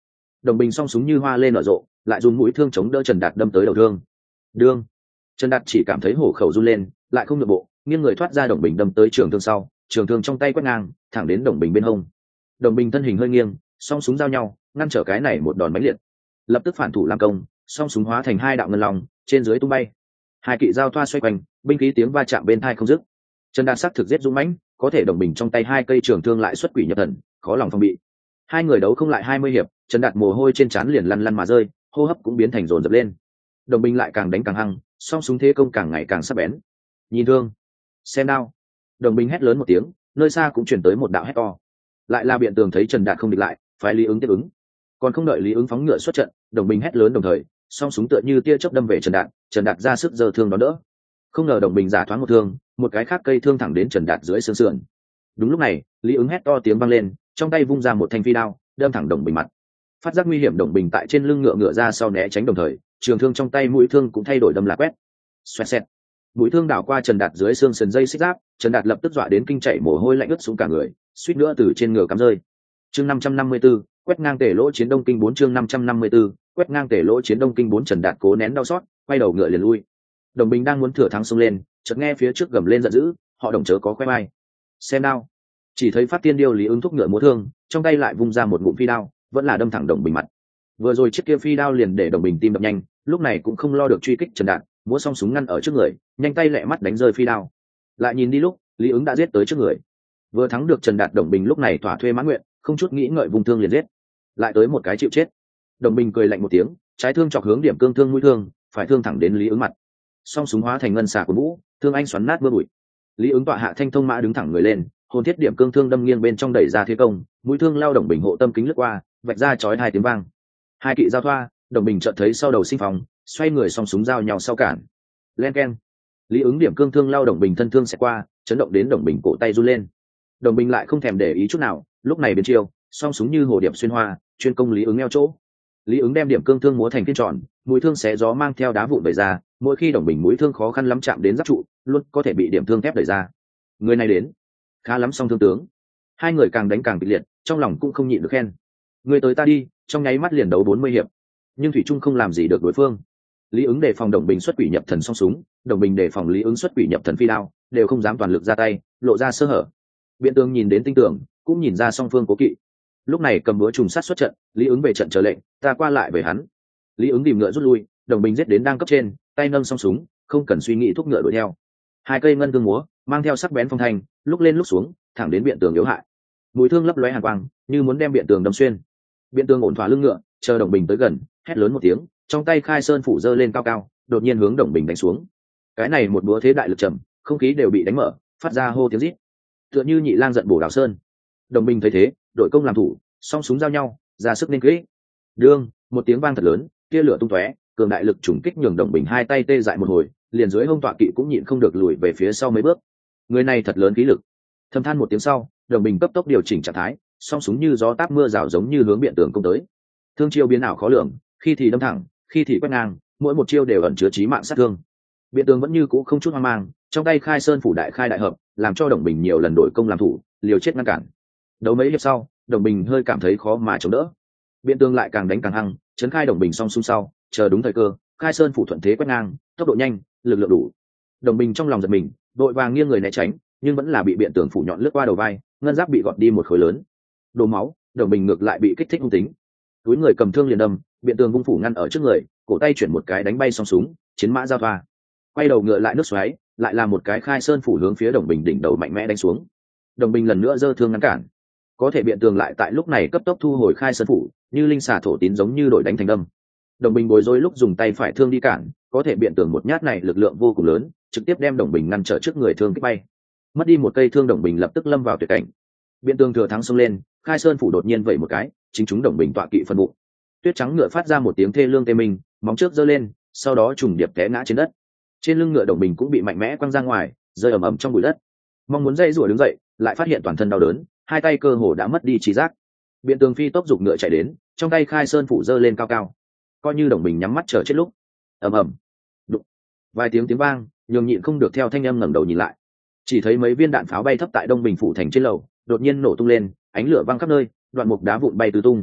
A: Đồng bình song súng như hoa lên nở rộ, lại dùng mũi thương chống đỡ Trần Đạt đâm tới đầu thương. Đương, Trần Đạt chỉ cảm thấy hổ khẩu run lên, lại không nhượng bộ, nghiêng người thoát ra đồng bình đâm tới trường thương sau, trường thương trong tay quét ngang, thẳng đến đồng bình bên hông. Đồng bình thân hình hơi nghiêng, song súng giao nhau, ngăn trở cái này một đòn mãnh liệt. Lập tức phản thủ làm công, song súng hóa thành hai đạo ngân long, trên dưới tung bay. Hai kỵ giao thoa xoay quanh, binh khí tiếng va chạm bên tai không dứt. Trần Đạt sắc thực giết dũng mãnh, có thể đồng bình trong tay hai cây trường thương lại xuất quỷ nhập thần, khó lòng phòng bị. Hai người đấu không lại hai mươi hiệp, Trần Đạt mồ hôi trên trán liền lăn lăn mà rơi, hô hấp cũng biến thành dồn dập lên. Đồng bình lại càng đánh càng hăng, song súng thế công càng ngày càng sắc bén. Nhìn thương, xem đao. Đồng bình hét lớn một tiếng, nơi xa cũng truyền tới một đạo hét to. Lại là biện tường thấy Trần Đạt không địch lại, phải Lý Ứng tiếp ứng. Còn không đợi Lý Ứng phóng ngựa xuất trận, đồng bình hét lớn đồng thời, song súng tựa như tia chớp đâm về Trần Đạt, Trần Đạt ra sức giơ thương đón đỡ. Không ngờ đồng bình giả thoáng một thương, một cái khác cây thương thẳng đến Trần Đạt dưới xương sườn. Đúng lúc này, Lý Ứng hét to tiếng vang lên, trong tay vung ra một thanh phi đao, đâm thẳng đồng bình mặt. Phát giác nguy hiểm, đồng bình tại trên lưng ngựa ngựa ra sau né tránh đồng thời, trường thương trong tay mũi thương cũng thay đổi đâm là quét. Xoẹt xẹt. Mũi thương đảo qua Trần Đạt dưới xương sườn dây xích giáp, Trần Đạt lập tức dọa đến kinh chảy mồ hôi lạnh ướt xuống cả người, suýt nữa từ trên ngựa cắm rơi. Chương năm trăm năm mươi tư, quét ngang tể lỗ chiến đông kinh bốn chương năm trăm năm mươi tư, quét ngang tể lỗ chiến đông kinh bốn. Trần Đạt cố nén đau xót, quay đầu ngựa liền lui. Đồng bình đang muốn thừa thắng xông lên, chợt nghe phía trước gầm lên giận dữ, họ Đồng chớ có khoe mai. Xem đao. Chỉ thấy Phát Tiên Điêu Lý Ứng thúc ngựa múa thương, trong tay lại vung ra một ngụm phi đao, vẫn là đâm thẳng đồng bình mặt. Vừa rồi chiếc kia phi đao liền để đồng bình tim đập nhanh, lúc này cũng không lo được truy kích Trần Đạt, múa song súng ngăn ở trước người, nhanh tay lẹ mắt đánh rơi phi đao. Lại nhìn đi lúc, Lý Ứng đã giết tới trước người. Vừa thắng được Trần Đạt, đồng bình lúc này thỏa thuê mãn nguyện, không chút nghĩ ngợi vung thương liền giết. Lại tới một cái chịu chết. Đồng bình cười lạnh một tiếng, trái thương chọc hướng điểm cương thương mũi thương, phải thương thẳng đến Lý Ứng mặt. Song súng hóa thành ngân xà của vũ, thương anh xoắn nát mưa bụi. Lý Ứng tọa hạ thanh thông mã đứng thẳng người lên, hồn thiết điểm cương thương đâm nghiêng bên trong đẩy ra thế công, mũi thương lao đồng bình hộ tâm kính lướt qua, vạch ra chói hai tiếng vang. Hai kỵ giao thoa, đồng bình chợt thấy sau đầu sinh phòng, xoay người song súng giao nhau sau cản. Len keng. Lý Ứng điểm cương thương lao đồng bình thân thương sẽ qua, chấn động đến đồng bình cổ tay run lên. Đồng bình lại không thèm để ý chút nào, lúc này biến chiêu, song súng như hồ điệp xuyên hoa, chuyên công Lý Ứng eo chỗ. Lý Ứng đem điểm cương thương múa thành phiên tròn, mũi thương xé gió mang theo đá vụn đẩy ra, mỗi khi đồng bình mũi thương khó khăn lắm chạm đến giáp trụ, luôn có thể bị điểm thương thép đẩy ra. Người này đến, khá lắm song thương tướng. Hai người càng đánh càng kịch liệt, trong lòng cũng không nhịn được khen. Người tới ta đi, trong nháy mắt liền đấu bốn mươi hiệp, nhưng thủy trung không làm gì được đối phương. Lý Ứng đề phòng đồng bình xuất quỷ nhập thần song súng, đồng bình đề phòng Lý Ứng xuất quỷ nhập thần phi đao, đều không dám toàn lực ra tay, lộ ra sơ hở. Biện Tường nhìn đến tinh tưởng, cũng nhìn ra song phương cố kỵ. Lúc này cầm búa trùng sát xuất trận, Lý Ứng về trận chờ lệnh, ta qua lại về hắn. Lý Ứng tìm ngựa rút lui, đồng bình giết đến đang cấp trên, tay nâng song súng, không cần suy nghĩ thúc ngựa đuổi theo. Hai cây ngân thương múa, mang theo sắc bén phong thanh, lúc lên lúc xuống, thẳng đến Biện Tường yếu hại. Mũi thương lấp lóe hàn quang, như muốn đem Biện Tường đâm xuyên. Biện Tường ổn thỏa lưng ngựa, chờ đồng bình tới gần, hét lớn một tiếng, trong tay khai sơn phủ giơ lên cao cao, đột nhiên hướng đồng bình đánh xuống. Cái này một búa thế đại lực trầm, không khí đều bị đánh mở, phát ra hô tiếng rít, tựa như nhị lang giận bổ đào sơn. Đồng bình thấy thế, đội công làm thủ, song súng giao nhau, ra sức nên kỹ. Đương, một tiếng vang thật lớn, tia lửa tung tóe, cường đại lực trùng kích nhường đồng bình hai tay tê dại một hồi, liền dưới hông tọa kỵ cũng nhịn không được lùi về phía sau mấy bước. Người này thật lớn khí lực. Thầm than một tiếng sau, đồng bình cấp tốc điều chỉnh trạng thái, song súng như gió táp mưa rào giống như hướng Biện Tường công tới. Thương chiêu biến ảo khó lường, khi thì đâm thẳng, khi thì quét ngang, mỗi một chiêu đều ẩn chứa chí mạng sát thương. Biện Tường vẫn như cũ không chút hoang mang, trong tay khai sơn phủ đại khai đại hợp, làm cho đồng bình nhiều lần đổi công làm thủ, liều chết ngăn cản. Đấu mấy hiệp sau, đồng bình hơi cảm thấy khó mà chống đỡ. Biện Tường lại càng đánh càng hăng, chấn khai đồng bình song xung sau, chờ đúng thời cơ, khai sơn phủ thuận thế quét ngang, tốc độ nhanh, lực lượng đủ. Đồng bình trong lòng giật mình, đội vàng nghiêng người né tránh, nhưng vẫn là bị Biện Tường phủ nhọn lướt qua đầu vai, ngân giáp bị gọt đi một khối lớn. Đổ máu, đồng bình ngược lại bị kích thích hung tính. Túi người cầm thương liền đâm, Biện Tường vung phủ ngăn ở trước người, cổ tay chuyển một cái đánh bay song súng, chiến mã giao thoa. Quay đầu ngựa lại nước xoáy, lại là một cái khai sơn phủ hướng phía đồng bình đỉnh đầu mạnh mẽ đánh xuống. Đồng bình lần nữa giơ thương ngăn cản, có thể Biện Tường lại tại lúc này cấp tốc thu hồi khai sơn phủ, như linh xà thổ tín giống như đổi đánh thành đâm. Đồng bình bối rối lúc dùng tay phải thương đi cản, có thể Biện Tường một nhát này lực lượng vô cùng lớn, trực tiếp đem đồng bình ngăn trở trước người thương kích bay. Mất đi một cây thương, đồng bình lập tức lâm vào tuyệt cảnh. Biện Tường thừa thắng xông lên, khai sơn phủ đột nhiên vẩy một cái, chính chúng đồng bình tọa kỵ phân bụng. Tuyết trắng ngựa phát ra một tiếng thê lương tê mình, móng trước giơ lên, sau đó trùng điệp té ngã trên đất. Trên lưng ngựa đồng bình cũng bị mạnh mẽ quăng ra ngoài, rơi ầm ầm trong bụi đất. Mong muốn dây rủa đứng dậy, lại phát hiện toàn thân đau đớn, hai tay cơ hồ đã mất đi trí giác. Biện Tường phi tốc giục ngựa chạy đến, trong tay khai sơn phủ giơ lên cao cao, coi như đồng bình nhắm mắt chờ chết lúc. Ầm ầm, đụng, vài tiếng tiếng vang, nhường nhịn không được theo thanh âm ngẩng đầu nhìn lại, chỉ thấy mấy viên đạn pháo bay thấp tại Đông Bình phủ thành trên lầu, đột nhiên nổ tung lên, ánh lửa văng khắp nơi, đoạn mục đá vụn bay tứ tung.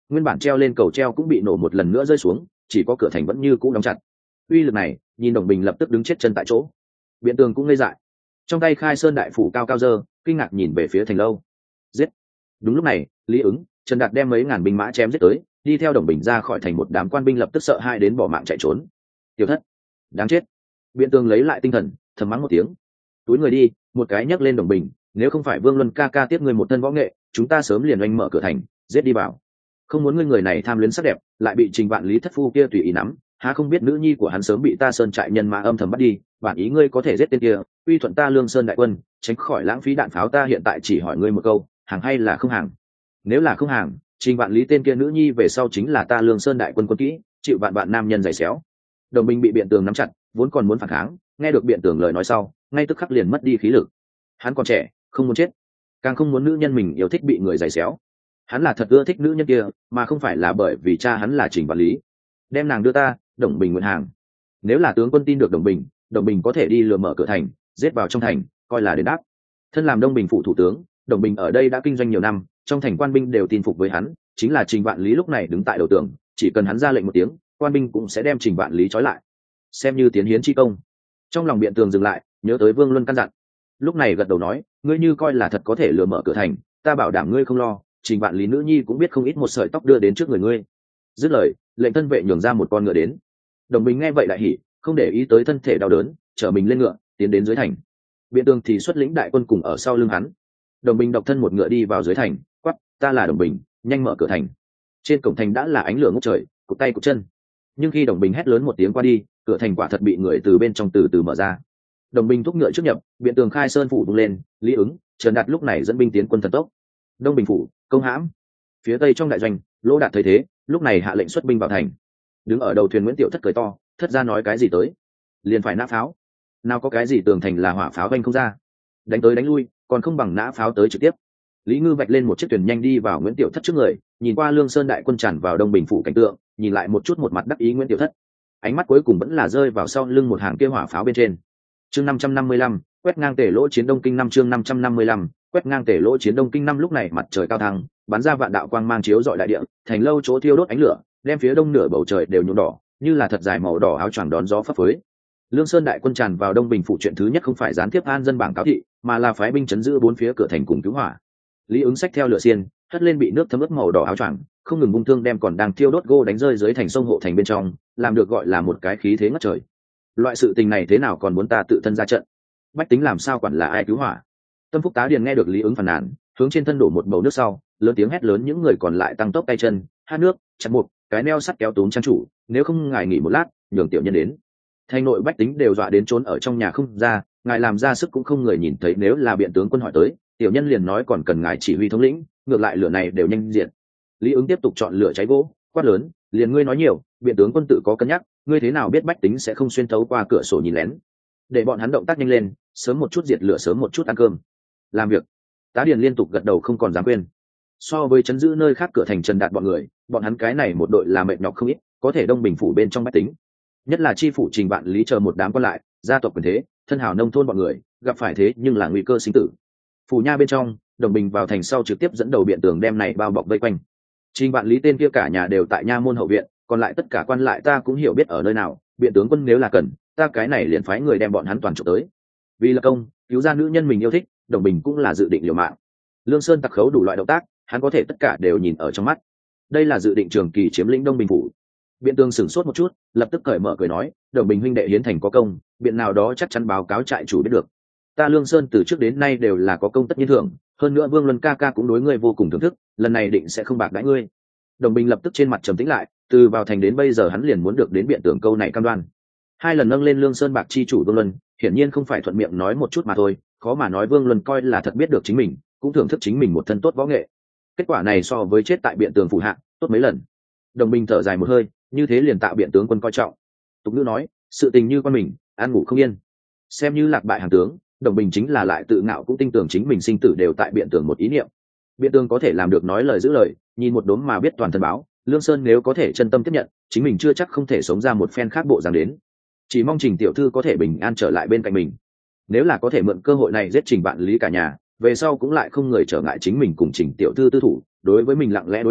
A: nguyên bản treo lên cầu treo cũng bị nổ một lần nữa rơi xuống, chỉ có cửa thành vẫn như cũ đóng chặt. Uy lực này, nhìn Đồng Bình lập tức đứng chết chân tại chỗ. Biện Tường cũng ngây dại, trong tay khai sơn đại phủ cao cao dơ, kinh ngạc nhìn về phía thành lâu. Giết! Đúng lúc này, Lý Ứng, Trần Đạt đem mấy ngàn binh mã chém giết tới, đi theo Đồng Bình ra khỏi thành, một đám quan binh lập tức sợ hãi đến bỏ mạng chạy trốn. Tiểu thất, đáng chết! Biện Tường lấy lại tinh thần, thầm mắng một tiếng. Túi người đi, một cái nhấc lên Đồng Bình, nếu không phải Vương Luân ca ca tiếp người một thân võ nghệ, chúng ta sớm liền oanh mở cửa thành, giết đi vào. Không muốn ngươi người này tham luyến sắc đẹp, lại bị Trình Vạn Lý thất phu kia tùy ý nắm, há không biết nữ nhi của hắn sớm bị ta sơn trại nhân mã âm thầm bắt đi, bản ý ngươi có thể giết tên kia, uy thuận ta Lương Sơn đại quân, tránh khỏi lãng phí đạn pháo. Ta hiện tại chỉ hỏi ngươi một câu, hàng hay là không hàng? Nếu là không hàng, Trình Vạn Lý tên kia nữ nhi về sau chính là ta Lương Sơn đại quân quân kỹ, chịu vạn vạn nam nhân giày xéo. Đồng Bình bị Biện Tường nắm chặt, vốn còn muốn phản kháng, nghe được Biện Tường lời nói sau, ngay tức khắc liền mất đi khí lực. Hắn còn trẻ, không muốn chết, càng không muốn nữ nhân mình yêu thích bị người giày xéo. Hắn là thật ưa thích nữ nhân kia, mà không phải là bởi vì cha hắn là Trình Vạn Lý. Đem nàng đưa ta, Đồng Bình nguyện hàng. Nếu là tướng quân tin được Đồng Bình, Đồng Bình có thể đi lừa mở cửa thành, giết vào trong thành, coi là đền đáp. Thân làm Đông Bình phủ thủ tướng, Đồng Bình ở đây đã kinh doanh nhiều năm, trong thành quan binh đều tin phục với hắn, chính là Trình Vạn Lý lúc này đứng tại đầu tường, chỉ cần hắn ra lệnh một tiếng, quan binh cũng sẽ đem Trình Vạn Lý trói lại, xem như tiến hiến chi công. Trong lòng Biện Tường dừng lại, nhớ tới Vương Luân căn dặn, lúc này gật đầu nói, ngươi như coi là thật có thể lừa mở cửa thành, ta bảo đảm ngươi không lo, Trình Vạn Lý nữ nhi cũng biết không ít một sợi tóc đưa đến trước người ngươi. Dứt lời, lệnh thân vệ nhường ra một con ngựa đến. Đồng Bình nghe vậy đại hỉ, không để ý tới thân thể đau đớn, chở mình lên ngựa, tiến đến dưới thành. Biện Tường thì xuất lĩnh đại quân cùng ở sau lưng hắn. Đồng Bình độc thân một ngựa đi vào dưới thành, quát, ta là Đồng Bình, nhanh mở cửa thành. Trên cổng thành đã là ánh lửa ngút trời, cụt tay cụt chân. Nhưng khi Đồng Bình hét lớn một tiếng qua đi, cửa thành quả thật bị người từ bên trong từ từ mở ra. Đồng Bình thúc ngựa trước nhập, Biện Tường khai sơn phủ vung lên, Lý Ứng, Trần Đạt lúc này dẫn binh tiến quân thần tốc. Đông Bình phủ, công hãm. Phía tây trong đại doanh, Lỗ Đạt thấy thế, lúc này hạ lệnh xuất binh vào thành. Đứng ở đầu thuyền Nguyễn Tiểu Thất cười to, thất ra nói cái gì tới, liền phải nã pháo. Nào có cái gì tường thành là hỏa pháo vanh không ra, đánh tới đánh lui, còn không bằng nã pháo tới trực tiếp. Lý Ngư vạch lên một chiếc thuyền nhanh đi vào Nguyễn Tiểu Thất trước người, nhìn qua Lương Sơn đại quân tràn vào Đông Bình phủ cảnh tượng, nhìn lại một chút một mặt đắc ý Nguyễn Tiểu Thất, ánh mắt cuối cùng vẫn là rơi vào sau lưng một hàng kia hỏa pháo bên trên. Chương năm trăm năm mươi lăm, quét ngang Tể Lỗ chiến Đông Kinh năm. Chương năm trăm năm mươi lăm, quét ngang Tể Lỗ chiến Đông Kinh năm. Lúc này mặt trời cao thăng, bắn ra vạn đạo quang mang chiếu rọi đại địa, thành lâu chỗ thiêu đốt ánh lửa, đem phía đông nửa bầu trời đều nhuộm đỏ, như là thật dài màu đỏ áo choàng đón gió phấp phới. Lương Sơn đại quân tràn vào Đông Bình phủ, chuyện thứ nhất không phải gián tiếp an dân bảng cáo thị, mà là phái binh chấn giữ bốn phía cửa thành cùng cứu hỏa. Lý Ứng xách theo lửa xiên, hất lên bị nước thấm ướt màu đỏ áo choàng, không ngừng vung thương đem còn đang thiêu đốt gô đánh rơi dưới thành sông hộ thành bên trong, làm được gọi là một cái khí thế ngất trời. Loại sự tình này thế nào còn muốn ta tự thân ra trận? Bách tính làm sao quản là ai cứu hỏa? Tâm Phúc tá điền nghe được Lý Ứng phàn nàn, hướng trên thân đổ một bầu nước sau, lớn tiếng hét lớn, những người còn lại tăng tốc tay chân, hát nước, chặt một cái neo sắt kéo túm trang chủ, nếu không ngài nghỉ một lát, nhường tiểu nhân đến. Thành nội bách tính đều dọa đến trốn ở trong nhà không ra, ngài làm ra sức cũng không người nhìn thấy, nếu là Biện tướng quân hỏi tới, tiểu nhân liền nói còn cần ngài chỉ huy thống lĩnh, ngược lại lửa này đều nhanh diện. Lý Ứng tiếp tục chọn lửa cháy gỗ, quát lớn, liền ngươi nói nhiều, Biện tướng quân tự có cân nhắc, ngươi thế nào biết bách tính sẽ không xuyên thấu qua cửa sổ nhìn lén? Để bọn hắn động tác nhanh lên, sớm một chút diệt lửa, sớm một chút ăn cơm. Làm việc. Tá điền liên tục gật đầu không còn dám quên. So với chấn giữ nơi khác cửa thành Trần Đạt bọn người, bọn hắn cái này một đội là mệt nhọc không ít, có thể Đông Bình phủ bên trong bách tính, nhất là chi phủ Trình Vạn Lý chờ một đám còn lại, gia tộc quyền thế, thân hào nông thôn bọn người, gặp phải thế nhưng là nguy cơ sinh tử. Phủ nha bên trong, Đồng Bình vào thành sau trực tiếp dẫn đầu Biện Tường đem này bao bọc vây quanh. Trình Vạn Lý tên kia cả nhà đều tại nha môn hậu viện, còn lại tất cả quan lại ta cũng hiểu biết ở nơi nào, Biện tướng quân nếu là cần, ta cái này liền phái người đem bọn hắn toàn trộm tới. Vì là công, cứu ra nữ nhân mình yêu thích, Đồng Bình cũng là dự định liều mạng. Lương Sơn tặc khấu đủ loại động tác, hắn có thể tất cả đều nhìn ở trong mắt. Đây là dự định trường kỳ chiếm lĩnh Đông Bình phủ. Biện Tường sửng sốt một chút, lập tức cởi mở cười nói, Đồng Bình huynh đệ hiến thành có công, biện nào đó chắc chắn báo cáo trại chủ biết được. Ta Lương Sơn từ trước đến nay đều là có công tất nhiên thưởng, hơn nữa Vương Luân ca ca cũng đối ngươi vô cùng thưởng thức, lần này định sẽ không bạc đãi ngươi. Đồng Bình lập tức trên mặt trầm tĩnh lại, từ vào thành đến bây giờ hắn liền muốn được đến Biện Tường câu này cam đoan. Hai lần nâng lên Lương Sơn bạc chi chủ Vương Luân, hiển nhiên không phải thuận miệng nói một chút mà thôi, khó mà nói Vương Luân coi là thật biết được chính mình, cũng thưởng thức chính mình một thân tốt võ nghệ. Kết quả này so với chết tại Biện Tường phủ hạ tốt mấy lần. Đồng Bình thở dài một hơi, như thế liền tạo Biện tướng quân coi trọng. Tục ngữ nói, sự tình như con mình, ăn ngủ không yên. Xem như lạc bại hàng tướng, Đồng Bình chính là lại tự ngạo cũng tin tưởng chính mình sinh tử đều tại Biện Tường một ý niệm. Biện Tường có thể làm được nói lời giữ lời, nhìn một đốm mà biết toàn thân báo, Lương Sơn nếu có thể chân tâm tiếp nhận, chính mình chưa chắc không thể sống ra một phen khác bộ dáng đến. Chỉ mong Trình tiểu thư có thể bình an trở lại bên cạnh mình. Nếu là có thể mượn cơ hội này giết Trình Vạn Lý cả nhà, về sau cũng lại không người trở ngại chính mình cùng Trình tiểu thư tư thủ, đối với mình lặng lẽ đối đãi,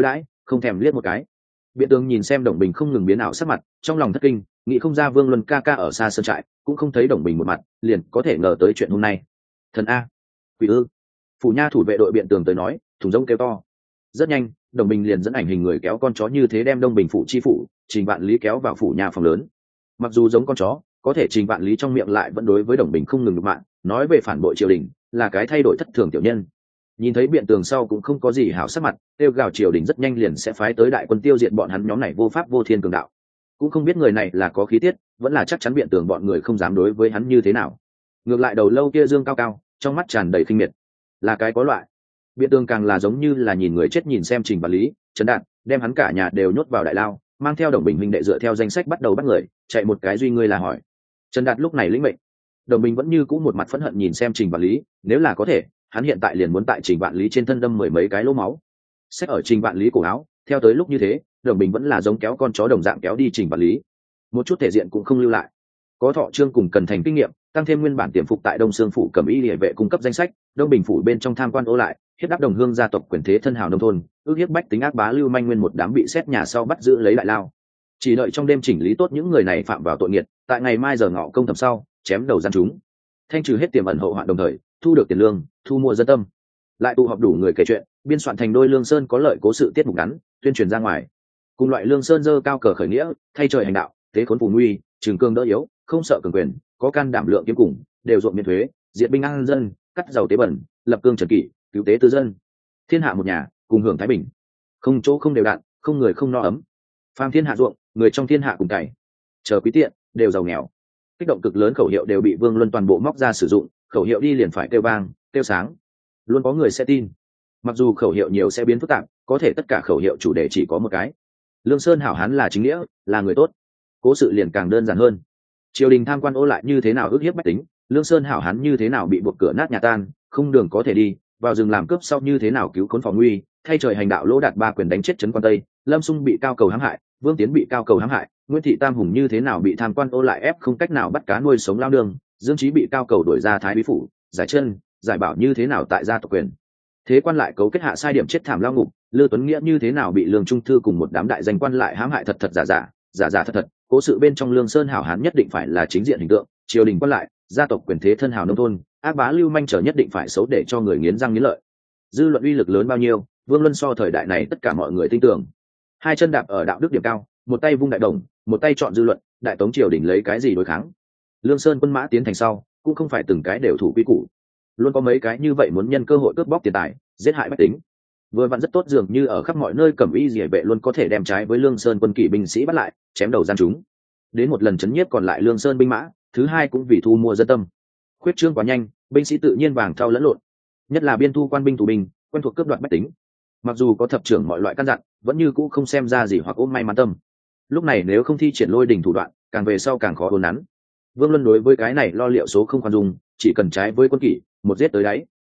A: không thèm liếc một cái. Biện Tường nhìn xem Đồng Bình không ngừng biến ảo sắc mặt, trong lòng thất kinh, nghĩ không ra Vương Luân ca ca ở xa sơn trại cũng không thấy Đồng Bình một mặt, liền có thể ngờ tới chuyện hôm nay. Thần a, quỷ ư? Phủ nha thủ vệ đội Biện Tường tới nói, thùng rông kêu to. Rất nhanh, Đồng Bình liền dẫn ảnh hình người kéo con chó như thế đem Đông Bình phủ chi phủ, Trình Vạn Lý kéo vào phủ nhà phòng lớn. Mặc dù giống con chó, có thể Trình Vạn Lý trong miệng lại vẫn đối với Đồng Bình không ngừng nhục mạ, nói về phản bội triều đình, là cái thay đổi thất thường tiểu nhân. Nhìn thấy Biện Tường sau cũng không có gì hảo sắc mặt, tiêu gào triều đình rất nhanh liền sẽ phái tới đại quân tiêu diệt bọn hắn nhóm này vô pháp vô thiên cường đạo. Cũng không biết người này là có khí tiết, vẫn là chắc chắn Biện Tường bọn người không dám đối với hắn như thế nào. Ngược lại đầu lâu kia dương cao cao, trong mắt tràn đầy khinh miệt, là cái có loại. Biện Tường càng là giống như là nhìn người chết nhìn xem Trình Vạn Lý, Trần Đạt, đem hắn cả nhà đều nhốt vào đại lao, mang theo Đồng Bình huynh đệ dựa theo danh sách bắt đầu bắt người, chạy một cái duy ngươi là hỏi. Trần Đạt lúc này lĩnh mệnh. Đồng Bình vẫn như cũ một mặt phẫn hận nhìn xem Trình Vạn Lý, nếu là có thể, hắn hiện tại liền muốn tại Trình Vạn Lý trên thân đâm mười mấy cái lỗ máu. Xét ở Trình Vạn Lý cổ áo, theo tới lúc như thế, Đồng Bình vẫn là giống kéo con chó đồng dạng kéo đi Trình Vạn Lý, một chút thể diện cũng không lưu lại. Có Thọ Trương cùng Cần Thành kinh nghiệm, tăng thêm nguyên bản tiềm phục tại Đông Sương phủ Cẩm Y Liễu vệ cung cấp danh sách, Đông Bình phủ bên trong tham quan ô lại, hiếp đáp đồng hương gia tộc quyền thế thân hào nông thôn, ước hiếp bách tính ác bá lưu manh nguyên một đám bị xét nhà sau bắt giữ lấy lại lao. Chỉ đợi trong đêm chỉnh lý tốt những người này phạm vào tội nghiệt, tại ngày mai giờ ngọ công thẩm sau, chém đầu gian chúng, thanh trừ hết tiềm ẩn hậu hoạn, đồng thời thu được tiền lương, thu mua dân tâm, lại tụ họp đủ người kể chuyện, biên soạn thành đôi Lương Sơn có lợi cố sự tiết mục ngắn, tuyên truyền ra ngoài. Cùng loại Lương Sơn dơ cao cờ khởi nghĩa, thay trời hành đạo, tế khốn phù nguy, trường cương đỡ yếu, không sợ cường quyền, có can đảm lượng kiếm cùng, đều ruộng miễn thuế, diệt binh an dân, cắt giàu tế bẩn, lập cương trần kỷ, cứu tế tư dân, thiên hạ một nhà, cùng hưởng thái bình, không chỗ không đều đặn, không người không no ấm, phàm thiên hạ ruộng, người trong thiên hạ cùng cày, chờ quý tiện, đều giàu nghèo. Kích động cực lớn khẩu hiệu đều bị Vương Luân toàn bộ móc ra sử dụng, khẩu hiệu đi liền phải kêu vang, kêu sáng, luôn có người sẽ tin. Mặc dù khẩu hiệu nhiều sẽ biến phức tạp, có thể tất cả khẩu hiệu chủ đề chỉ có một cái: Lương Sơn hảo hán là chính nghĩa, là người tốt. Cố sự liền càng đơn giản hơn. Triều đình tham quan ô lại như thế nào ức hiếp bách tính, Lương Sơn hảo hán như thế nào bị buộc cửa nát nhà tan, không đường có thể đi, vào rừng làm cướp sau như thế nào cứu khốn phòng nguy, thay trời hành đạo Lỗ Đạt ba quyền đánh chết trấn quan Tây, Lâm Xung bị cao cầu hãm hại, Vương Tiến bị cao cầu hãm hại, Nguyễn Thị Tam Hùng như thế nào bị tham quan ô lại ép không cách nào bắt cá nuôi sống lao đường, Dương Chí bị cao cầu đuổi ra Thái Bí phủ, giải chân, giải bảo như thế nào tại gia tộc quyền thế quan lại cấu kết hạ sai điểm chết thảm lao ngục, Lư Tuấn Nghĩa như thế nào bị Lương Trung Thư cùng một đám đại danh quan lại hãm hại thật thật giả giả, giả giả thật thật. Cố sự bên trong Lương Sơn hảo hán nhất định phải là chính diện hình tượng, triều đình quan lại, gia tộc quyền thế thân hào nông thôn, ác bá lưu manh trở nhất định phải xấu để cho người nghiến răng nghiến lợi. Dư luận uy lực lớn bao nhiêu, Vương Luân so thời đại này tất cả mọi người tin tưởng. Hai chân đạp ở đạo đức điểm cao, một tay vung đại đồng, một tay chọn dư luận, đại tống triều đình lấy cái gì đối kháng? Lương Sơn quân mã tiến thành sau, cũng không phải từng cái đều thủ quy củ, luôn có mấy cái như vậy muốn nhân cơ hội cướp bóc tiền tài, giết hại bách tính. Vừa vặn rất tốt, dường như ở khắp mọi nơi Cẩm Y Liễu vệ luôn có thể đem trái với Lương Sơn quân kỵ binh sĩ bắt lại, chém đầu gian chúng. Đến một lần chấn nhiếp còn lại Lương Sơn binh mã, thứ hai cũng vì thu mua dân tâm. Khuyết trương quá nhanh, binh sĩ tự nhiên vàng thau lẫn lộn, nhất là biên thu quan binh thủ binh, quen thuộc cướp đoạt bách tính. Mặc dù có thập trưởng mọi loại căn dặn, vẫn như cũ không xem ra gì hoặc ôm may mắn tâm. Lúc này nếu không thi triển lôi đình thủ đoạn, càng về sau càng khó đốn nắn. Vương Luân đối với cái này lo liệu số không khoan dung, chỉ cần trái với quân kỷ, một giết tới đáy.